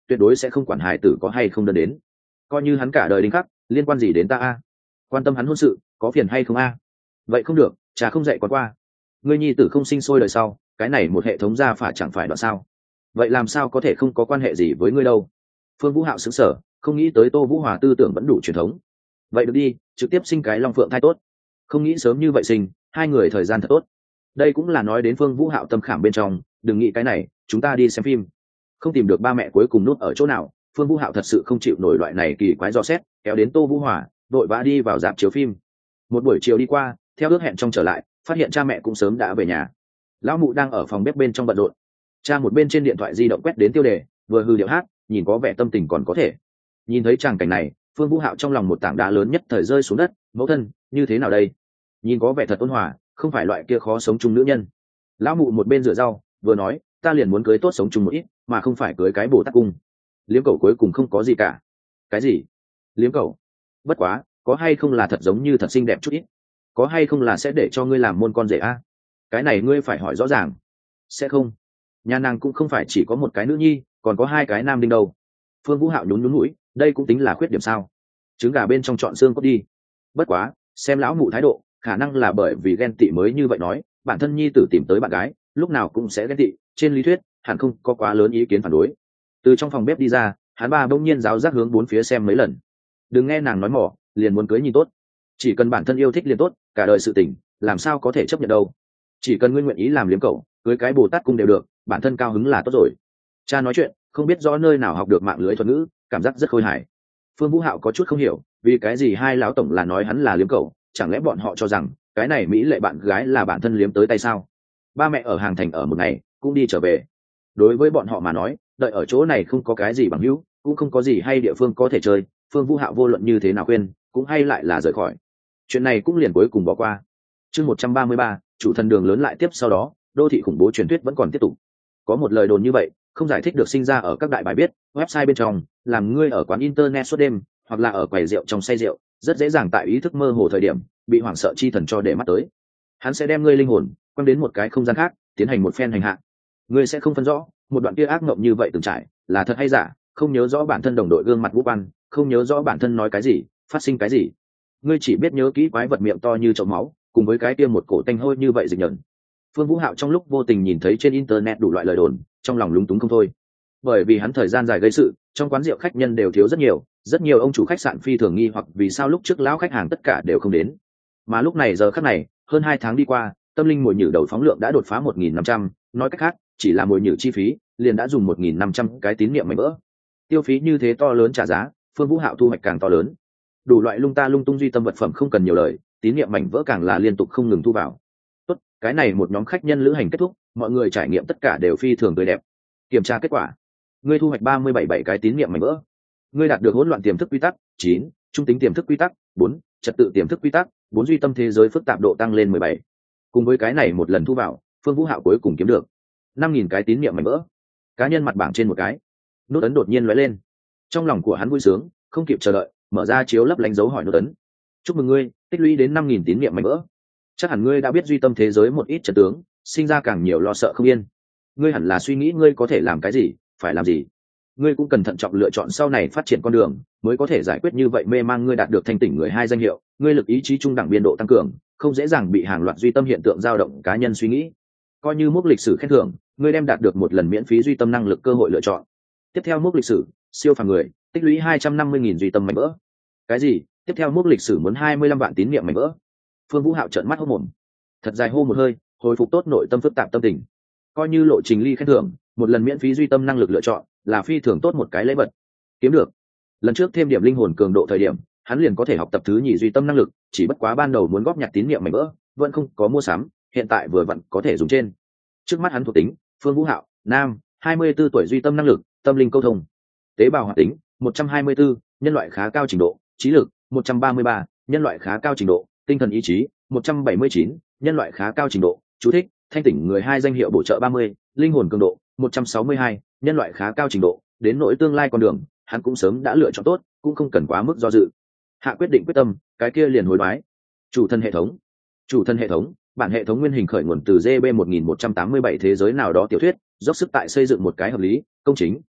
Speaker 1: tuyệt đối sẽ không quản hài tử có hay không đơn đến. Coi như hắn cả đời đinh khắc, liên quan gì đến ta a? Quan tâm hắn hôn sự có phiền hay không a? Vậy không được, cha không dạy con qua. Ngươi nhi tử không sinh sôi đời sau, cái này một hệ thống gia phả chẳng phải đoạn sao? Vậy làm sao có thể không có quan hệ gì với ngươi đâu? Phương Vũ Hạo sững sờ, không nghĩ tới Tô Vũ Hòa tư tưởng vẫn đủ truyền thống. Vậy được đi, trực tiếp sinh cái long phượng thai tốt. Không nghĩ sớm như vậy sinh, hai người thời gian thật tốt. Đây cũng là nói đến Phương Vũ Hạo tâm khảm bên trong, đừng nghĩ cái này, chúng ta đi xem phim. Không tìm được ba mẹ cuối cùng nút ở chỗ nào, Phương Vũ Hạo thật sự không chịu nổi loại này kỳ quái dò xét, kéo đến Tô Vũ Hòa, vội vã đi vào rạp chiếu phim. Một buổi chiều đi qua, theo ước hẹn trong trở lại, phát hiện cha mẹ cũng sớm đã về nhà. Lão mụ đang ở phòng bếp bên trong bận rộn. Cha một bên trên điện thoại di động quét đến tiêu đề, vừa hư điệu hát, nhìn có vẻ tâm tình còn có thể. Nhìn thấy tràng cảnh này, Phương Vũ Hạo trong lòng một tảng đá lớn nhất thời rơi xuống đất. Mẫu thân, như thế nào đây? Nhìn có vẻ thật ôn hòa, không phải loại kia khó sống chung nữ nhân. Lão mụ một bên rửa rau, vừa nói, ta liền muốn cưới tốt sống chung một ít, mà không phải cưới cái Bồ Tát cung. Liếm cẩu cuối cùng không có gì cả. Cái gì? Liếm cẩu? Bất quá, có hay không là thật giống như thật xinh đẹp chút ít? Có hay không là sẽ để cho ngươi làm môn con rể a? Cái này ngươi phải hỏi rõ ràng. Sẽ không. Nhà nàng cũng không phải chỉ có một cái nữ nhi, còn có hai cái nam đinh đâu. Phương Vũ Hạo nhún nhún mũi, đây cũng tính là khuyết điểm sao? Trứng gà bên trong chọn xương cốt đi. Bất quá, xem lão mụ thái độ, khả năng là bởi vì ghen tị mới như vậy nói, bản thân nhi tử tìm tới bạn gái, lúc nào cũng sẽ ghen tị, trên lý thuyết, hẳn không có quá lớn ý kiến phản đối. Từ trong phòng bếp đi ra, hắn ba bỗng nhiên giáo giác hướng bốn phía xem mấy lần. Đừng nghe nàng nói mỏ, liền muốn cưới nhìn tốt. Chỉ cần bản thân yêu thích liền tốt, cả đời sự tình, làm sao có thể chấp nhận đâu. Chỉ cần ngươi nguyện ý làm liếm cẩu, cưới cái Bồ Tát cung đều được, bản thân cao hứng là tốt rồi. Cha nói chuyện, không biết rõ nơi nào học được mạng lưới thuật ngữ, cảm giác rất khôi hài. Phương Vũ Hạo có chút không hiểu, vì cái gì hai lão tổng là nói hắn là liếm cẩu, chẳng lẽ bọn họ cho rằng cái này mỹ lệ bạn gái là bản thân liếm tới tay sao? Ba mẹ ở hàng thành ở một ngày, cũng đi trở về. Đối với bọn họ mà nói, đợi ở chỗ này không có cái gì bằng hữu, cũng không có gì hay địa phương có thể chơi. Phương Vũ Hạo vô luận như thế nào khuyên, cũng hay lại là rời khỏi. Chuyện này cũng liền cuối cùng bỏ qua. Chương 133, chủ thần đường lớn lại tiếp sau đó, đô thị khủng bố truyền thuyết vẫn còn tiếp tục. Có một lời đồn như vậy, không giải thích được sinh ra ở các đại bài viết, website bên trong, làm ngươi ở quán internet suốt đêm, hoặc là ở quầy rượu trong say rượu, rất dễ dàng tại ý thức mơ hồ thời điểm, bị hoảng sợ chi thần cho để mắt tới. Hắn sẽ đem ngươi linh hồn quăng đến một cái không gian khác, tiến hành một phen hành hạ. Ngươi sẽ không phân rõ, một đoạn kia ác mộng như vậy từng trải, là thật hay giả, không nhớ rõ bản thân đồng đội gương mặt vũ quan, không nhớ rõ bản thân nói cái gì, phát sinh cái gì. Ngươi chỉ biết nhớ kỹ quái vật miệng to như chậu máu, cùng với cái kia một cổ tanh hôi như vậy dịch nhẫn. Phương Vũ Hạo trong lúc vô tình nhìn thấy trên internet đủ loại lời đồn, trong lòng lúng túng không thôi. Bởi vì hắn thời gian dài gây sự, trong quán rượu khách nhân đều thiếu rất nhiều ông chủ khách sạn phi thường nghi hoặc vì sao lúc trước lão khách hàng tất cả đều không đến. Mà lúc này giờ khắc này, hơn 2 tháng đi qua, tâm linh mồi nhử đầu phóng lượng đã đột phá 1.500, nói cách khác, chỉ là mồi nhử chi phí, liền đã dùng 1.500 cái tín niệm mảnh vỡ. Tiêu phí như thế to lớn trả giá, Phương Vũ Hạo thu hoạch càng to lớn. Đủ loại lung ta lung tung duy tâm vật phẩm không cần nhiều lời, tín niệm mảnh vỡ càng là liên tục không ngừng thu vào. Tốt, cái này một nhóm khách nhân lữ hành kết thúc, mọi người trải nghiệm tất cả đều phi thường tươi đẹp. Kiểm tra kết quả, ngươi thu hoạch 37 cái tín niệm mảnh vỡ. Ngươi đạt được hỗn loạn tiềm thức quy tắc 9, trung tính tiềm thức quy tắc 4, trật tự tiềm thức quy tắc 4, duy tâm thế giới phức tạp độ tăng lên 17. Cùng với cái này một lần thu vào, Phương Vũ Hạo cuối cùng kiếm được 5.000 cái tín niệm mảnh vỡ. Cá nhân mặt bảng trên một cái, nút ấn đột nhiên lóe lên. Trong lòng của hắn vui sướng, không kịp chờ đợi, mở ra chiếu lấp lánh dấu hỏi nút ấn. Chúc mừng ngươi, tích lũy đến 5.000 tín niệm mảnh vỡ. Chắc hẳn ngươi đã biết duy tâm thế giới một ít trận tướng, sinh ra càng nhiều lo sợ không yên. Ngươi hẳn là suy nghĩ ngươi có thể làm cái gì, phải làm gì. Ngươi cũng cần thận trọng lựa chọn sau này phát triển con đường, mới có thể giải quyết như vậy mê mang. Ngươi đạt được thanh tỉnh người 2 danh hiệu, ngươi lực ý chí trung đẳng biên độ tăng cường, không dễ dàng bị hàng loạt duy tâm hiện tượng dao động cá nhân suy nghĩ. Coi như mốc lịch sử khen thưởng, ngươi đem đạt được một lần miễn phí duy tâm năng lực cơ hội lựa chọn. Tiếp theo mốc lịch sử, siêu phàm người, tích lũy 250.000 duy tâm mảnh vỡ. Cái gì? Tiếp theo mốc lịch sử muốn 25 vạn tín niệm mảnh vỡ. Phương Vũ Hạo trợn mắt hốt mồm, thật dài hô một hơi, hồi phục tốt nội tâm phức tạp tâm tình. Coi như lộ trình ly khen thưởng, một lần miễn phí duy tâm năng lực lựa chọn, là phi thường tốt một cái lễ vật. Kiếm được. Lần trước thêm điểm linh hồn cường độ thời điểm, hắn liền có thể học tập thứ nhì duy tâm năng lực, chỉ bất quá ban đầu muốn góp nhặt tín niệm mảnh vỡ, vẫn không có mua sắm, hiện tại vừa vặn có thể dùng trên. Trước mắt hắn thuộc tính, Phương Vũ Hạo, nam, 24 tuổi duy tâm năng lực, tâm linh câu thông. Tế bào hoạt tính, 124, nhân loại khá cao trình độ, trí lực, 133, nhân loại khá cao trình độ, tinh thần ý chí, 179, nhân loại khá cao trình độ. Chú thích: thanh tỉnh người 2 danh hiệu bổ trợ 30, linh hồn cường độ 162, nhân loại khá cao trình độ. Đến nỗi tương lai con đường, hắn cũng sớm đã lựa chọn tốt, cũng không cần quá mức do dự. Hạ quyết định quyết tâm, cái kia liền hối đoái. Chủ thân hệ thống. Chủ thân hệ thống, bản hệ thống nguyên hình khởi nguồn từ GB 1187 thế giới nào đó tiểu thuyết, dốc sức tại xây dựng một cái hợp lý, công chính,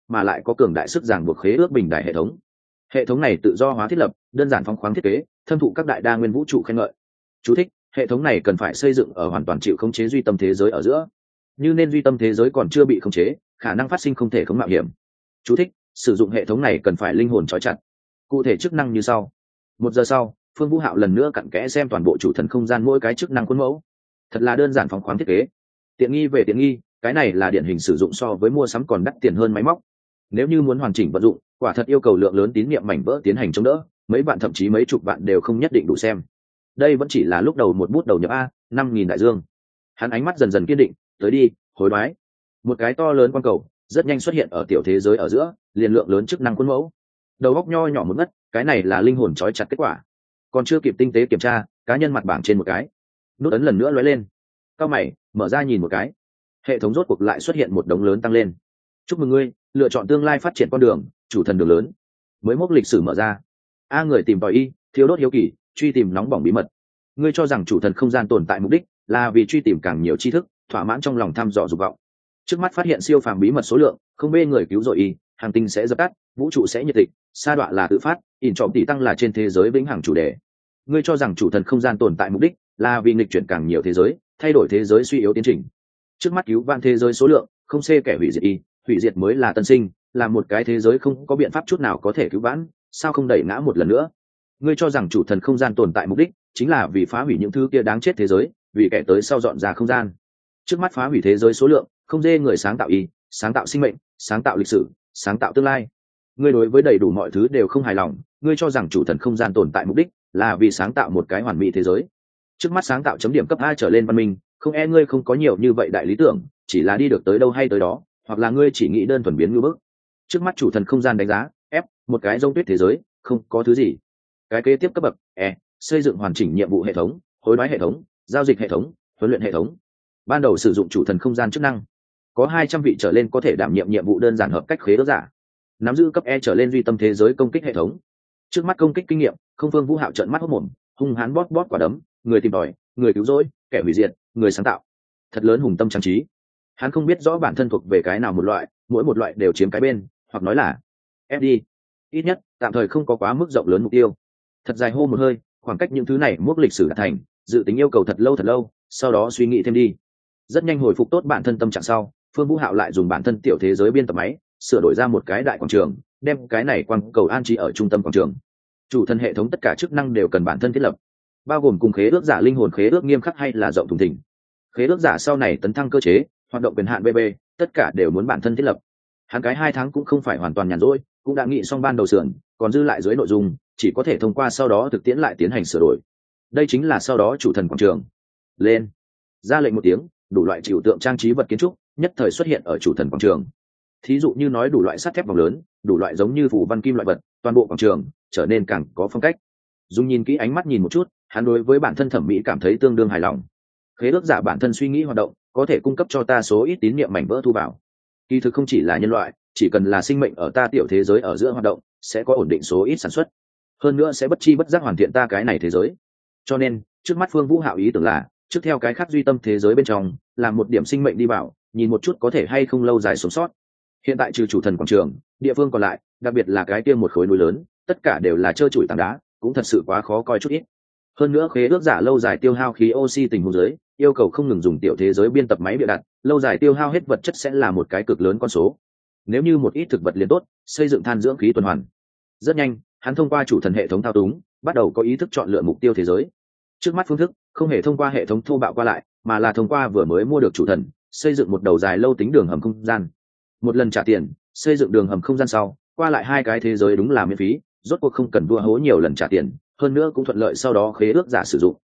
Speaker 1: mà lại có cường đại sức ràng buộc khế ước bình đại hệ thống. Hệ thống này tự do hóa thiết lập, đơn giản phóng khoáng thiết kế, thâm thụ các đại đa nguyên vũ trụ khen ngợi. Chú thích: hệ thống này cần phải xây dựng ở hoàn toàn chịu khống chế duy tâm thế giới ở giữa, như nên duy tâm thế giới còn chưa bị khống chế, khả năng phát sinh không thể khống mạo hiểm. Chú thích: sử dụng hệ thống này cần phải linh hồn trói chặt. Cụ thể chức năng như sau. 1 giờ sau, Phương Vũ Hạo lần nữa cặn kẽ xem toàn bộ chủ thần không gian mỗi cái chức năng khuôn mẫu. Thật là đơn giản phóng khoáng thiết kế. Tiện nghi về tiện nghi, cái này là điển hình sử dụng so với mua sắm còn đắt tiền hơn máy móc. Nếu như muốn hoàn chỉnh vận dụng, quả thật yêu cầu lượng lớn tín niệm mảnh vỡ tiến hành chống đỡ, mấy bạn thậm chí mấy chục bạn đều không nhất định đủ xem. Đây vẫn chỉ là lúc đầu một bút đầu nhập a, 5000 đại dương. Hắn ánh mắt dần dần kiên định, tới đi, hối đoái. Một cái to lớn quang cầu rất nhanh xuất hiện ở tiểu thế giới ở giữa, liền lượng lớn chức năng khuôn mẫu. Đầu góc nho nhỏ một ngất, cái này là linh hồn trói chặt kết quả. Còn chưa kịp tinh tế kiểm tra, cá nhân mặt bảng trên một cái nút ấn lần nữa lóe lên. Cao mày mở ra nhìn một cái, hệ thống rốt cuộc lại xuất hiện một đống lớn tăng lên. Chúc mừng ngươi lựa chọn tương lai phát triển con đường, chủ thần đường lớn. Mới mốc lịch sử mở ra. A người tìm tòi y, thiếu đốt hiếu kỳ, truy tìm nóng bỏng bí mật. Ngươi cho rằng chủ thần không gian tồn tại mục đích là vì truy tìm càng nhiều tri thức, thỏa mãn trong lòng thăm dò dục vọng. Trước mắt phát hiện siêu phàm bí mật số lượng, không bê người cứu rồi y, hàng tinh sẽ dập tắt, vũ trụ sẽ nhiệt tịch, sa đọa là tự phát, ỉn trọng tỷ tăng là trên thế giới vĩnh hằng chủ đề. Ngươi cho rằng chủ thần không gian tồn tại mục đích là vì nghịch chuyển càng nhiều thế giới, thay đổi thế giới suy yếu tiến trình. Trước mắt cứu vãn thế giới số lượng, không xê kẻ hủy diệt y, hủy diệt mới là tân sinh, là một cái thế giới không có biện pháp chút nào có thể cứu vãn, sao không đẩy ngã một lần nữa. Ngươi cho rằng chủ thần không gian tồn tại mục đích chính là vì phá hủy những thứ kia đáng chết thế giới, vì kẻ tới sau dọn ra không gian. Trước mắt phá hủy thế giới số lượng, không dê người sáng tạo y, sáng tạo sinh mệnh, sáng tạo lịch sử, sáng tạo tương lai. Ngươi đối với đầy đủ mọi thứ đều không hài lòng, ngươi cho rằng chủ thần không gian tồn tại mục đích là vì sáng tạo một cái hoàn mỹ thế giới. Trước mắt sáng tạo chấm điểm cấp A trở lên văn minh, không e ngươi không có nhiều như vậy đại lý tưởng, chỉ là đi được tới đâu hay tới đó, hoặc là ngươi chỉ nghĩ đơn thuần biến ngư bức. Trước mắt chủ thần không gian đánh giá F, một cái giống tuyết thế giới, không có thứ gì. Cái kế tiếp cấp bậc E, xây dựng hoàn chỉnh nhiệm vụ hệ thống, hối đoái hệ thống, giao dịch hệ thống, huấn luyện hệ thống. Ban đầu sử dụng chủ thần không gian chức năng, có 200 vị trở lên có thể đảm nhiệm nhiệm vụ đơn giản hợp cách khế ước giả. Nắm giữ cấp E trở lên duy tâm thế giới công kích hệ thống. Trước mắt công kích kinh nghiệm, không Phương Vũ Hạo trợn mắt hốt mồm, hung hãn bóp bóp quả đấm, người tìm tòi, người cứu rỗi, kẻ hủy diệt, người sáng tạo. Thật lớn hùng tâm trang trí. Hắn không biết rõ bản thân thuộc về cái nào một loại, mỗi một loại đều chiếm cái bên, hoặc nói là FD. Ít nhất, tạm thời không có quá mức rộng lớn mục tiêu. Thật dài hô một hơi, khoảng cách những thứ này mốc lịch sử đã thành, dự tính yêu cầu thật lâu, sau đó suy nghĩ thêm đi. Rất nhanh hồi phục tốt bản thân tâm trạng sau, Phương Vũ Hạo lại dùng bản thân tiểu thế giới biên tập máy, sửa đổi ra một cái đại quảng trường, đem cái này quang cầu an trí ở trung tâm quảng trường. Chủ thần hệ thống tất cả chức năng đều cần bản thân thiết lập, bao gồm cùng khế ước giả linh hồn khế ước nghiêm khắc hay là rộng thùng thình. Khế ước giả sau này tấn thăng cơ chế, hoạt động quyền hạn BB, tất cả đều muốn bản thân thiết lập. Hắn cái 2 tháng cũng không phải hoàn toàn nhàn rỗi, cũng đã nghĩ xong ban đầu sườn, còn dư lại dưới nội dung, chỉ có thể thông qua sau đó thực tiễn lại tiến hành sửa đổi. Đây chính là sau đó chủ thần quảng trường. Lên. Ra lệnh một tiếng, đủ loại chịu tượng trang trí vật kiến trúc nhất thời xuất hiện ở chủ thần quảng trường. Thí dụ như nói đủ loại sắt thép vòng lớn, đủ loại giống như phủ văn kim loại vật, toàn bộ quảng trường trở nên càng có phong cách. Dung nhìn kỹ ánh mắt nhìn một chút, hắn đối với bản thân thẩm mỹ cảm thấy tương đương hài lòng. Khế ước giả bản thân suy nghĩ hoạt động, có thể cung cấp cho ta số ít tín niệm mảnh vỡ thu vào. Kỳ thực không chỉ là nhân loại, chỉ cần là sinh mệnh ở ta tiểu thế giới ở giữa hoạt động, sẽ có ổn định số ít sản xuất. Hơn nữa sẽ bất chi bất giác hoàn thiện ta cái này thế giới. Cho nên, trước mắt Phương Vũ Hạo ý tưởng là, trước theo cái khác duy tâm thế giới bên trong, làm một điểm sinh mệnh đi vào, nhìn một chút có thể hay không lâu dài sống sót. Hiện tại trừ chủ thần quảng trường, địa phương còn lại, đặc biệt là cái kia một khối núi lớn, tất cả đều là trơ trụi tảng đá, cũng thật sự quá khó coi chút ít. Hơn nữa khế ước giả lâu dài tiêu hao khí oxy tình huống dưới, yêu cầu không ngừng dùng tiểu thế giới biên tập máy bịa đặt, lâu dài tiêu hao hết vật chất sẽ là một cái cực lớn con số. Nếu như một ít thực vật liền tốt, xây dựng than dưỡng khí tuần hoàn. Rất nhanh, hắn thông qua chủ thần hệ thống thao túng, bắt đầu có ý thức chọn lựa mục tiêu thế giới. Trước mắt phương thức không hề thông qua hệ thống thô bạo qua lại, mà là thông qua vừa mới mua được chủ thần, xây dựng một đầu dài lâu tính đường hầm không gian. Một lần trả tiền, xây dựng đường hầm không gian sau, qua lại 2 cái thế giới đúng là miễn phí, rốt cuộc không cần vua hố nhiều lần trả tiền, hơn nữa cũng thuận lợi sau đó khế ước giả sử dụng.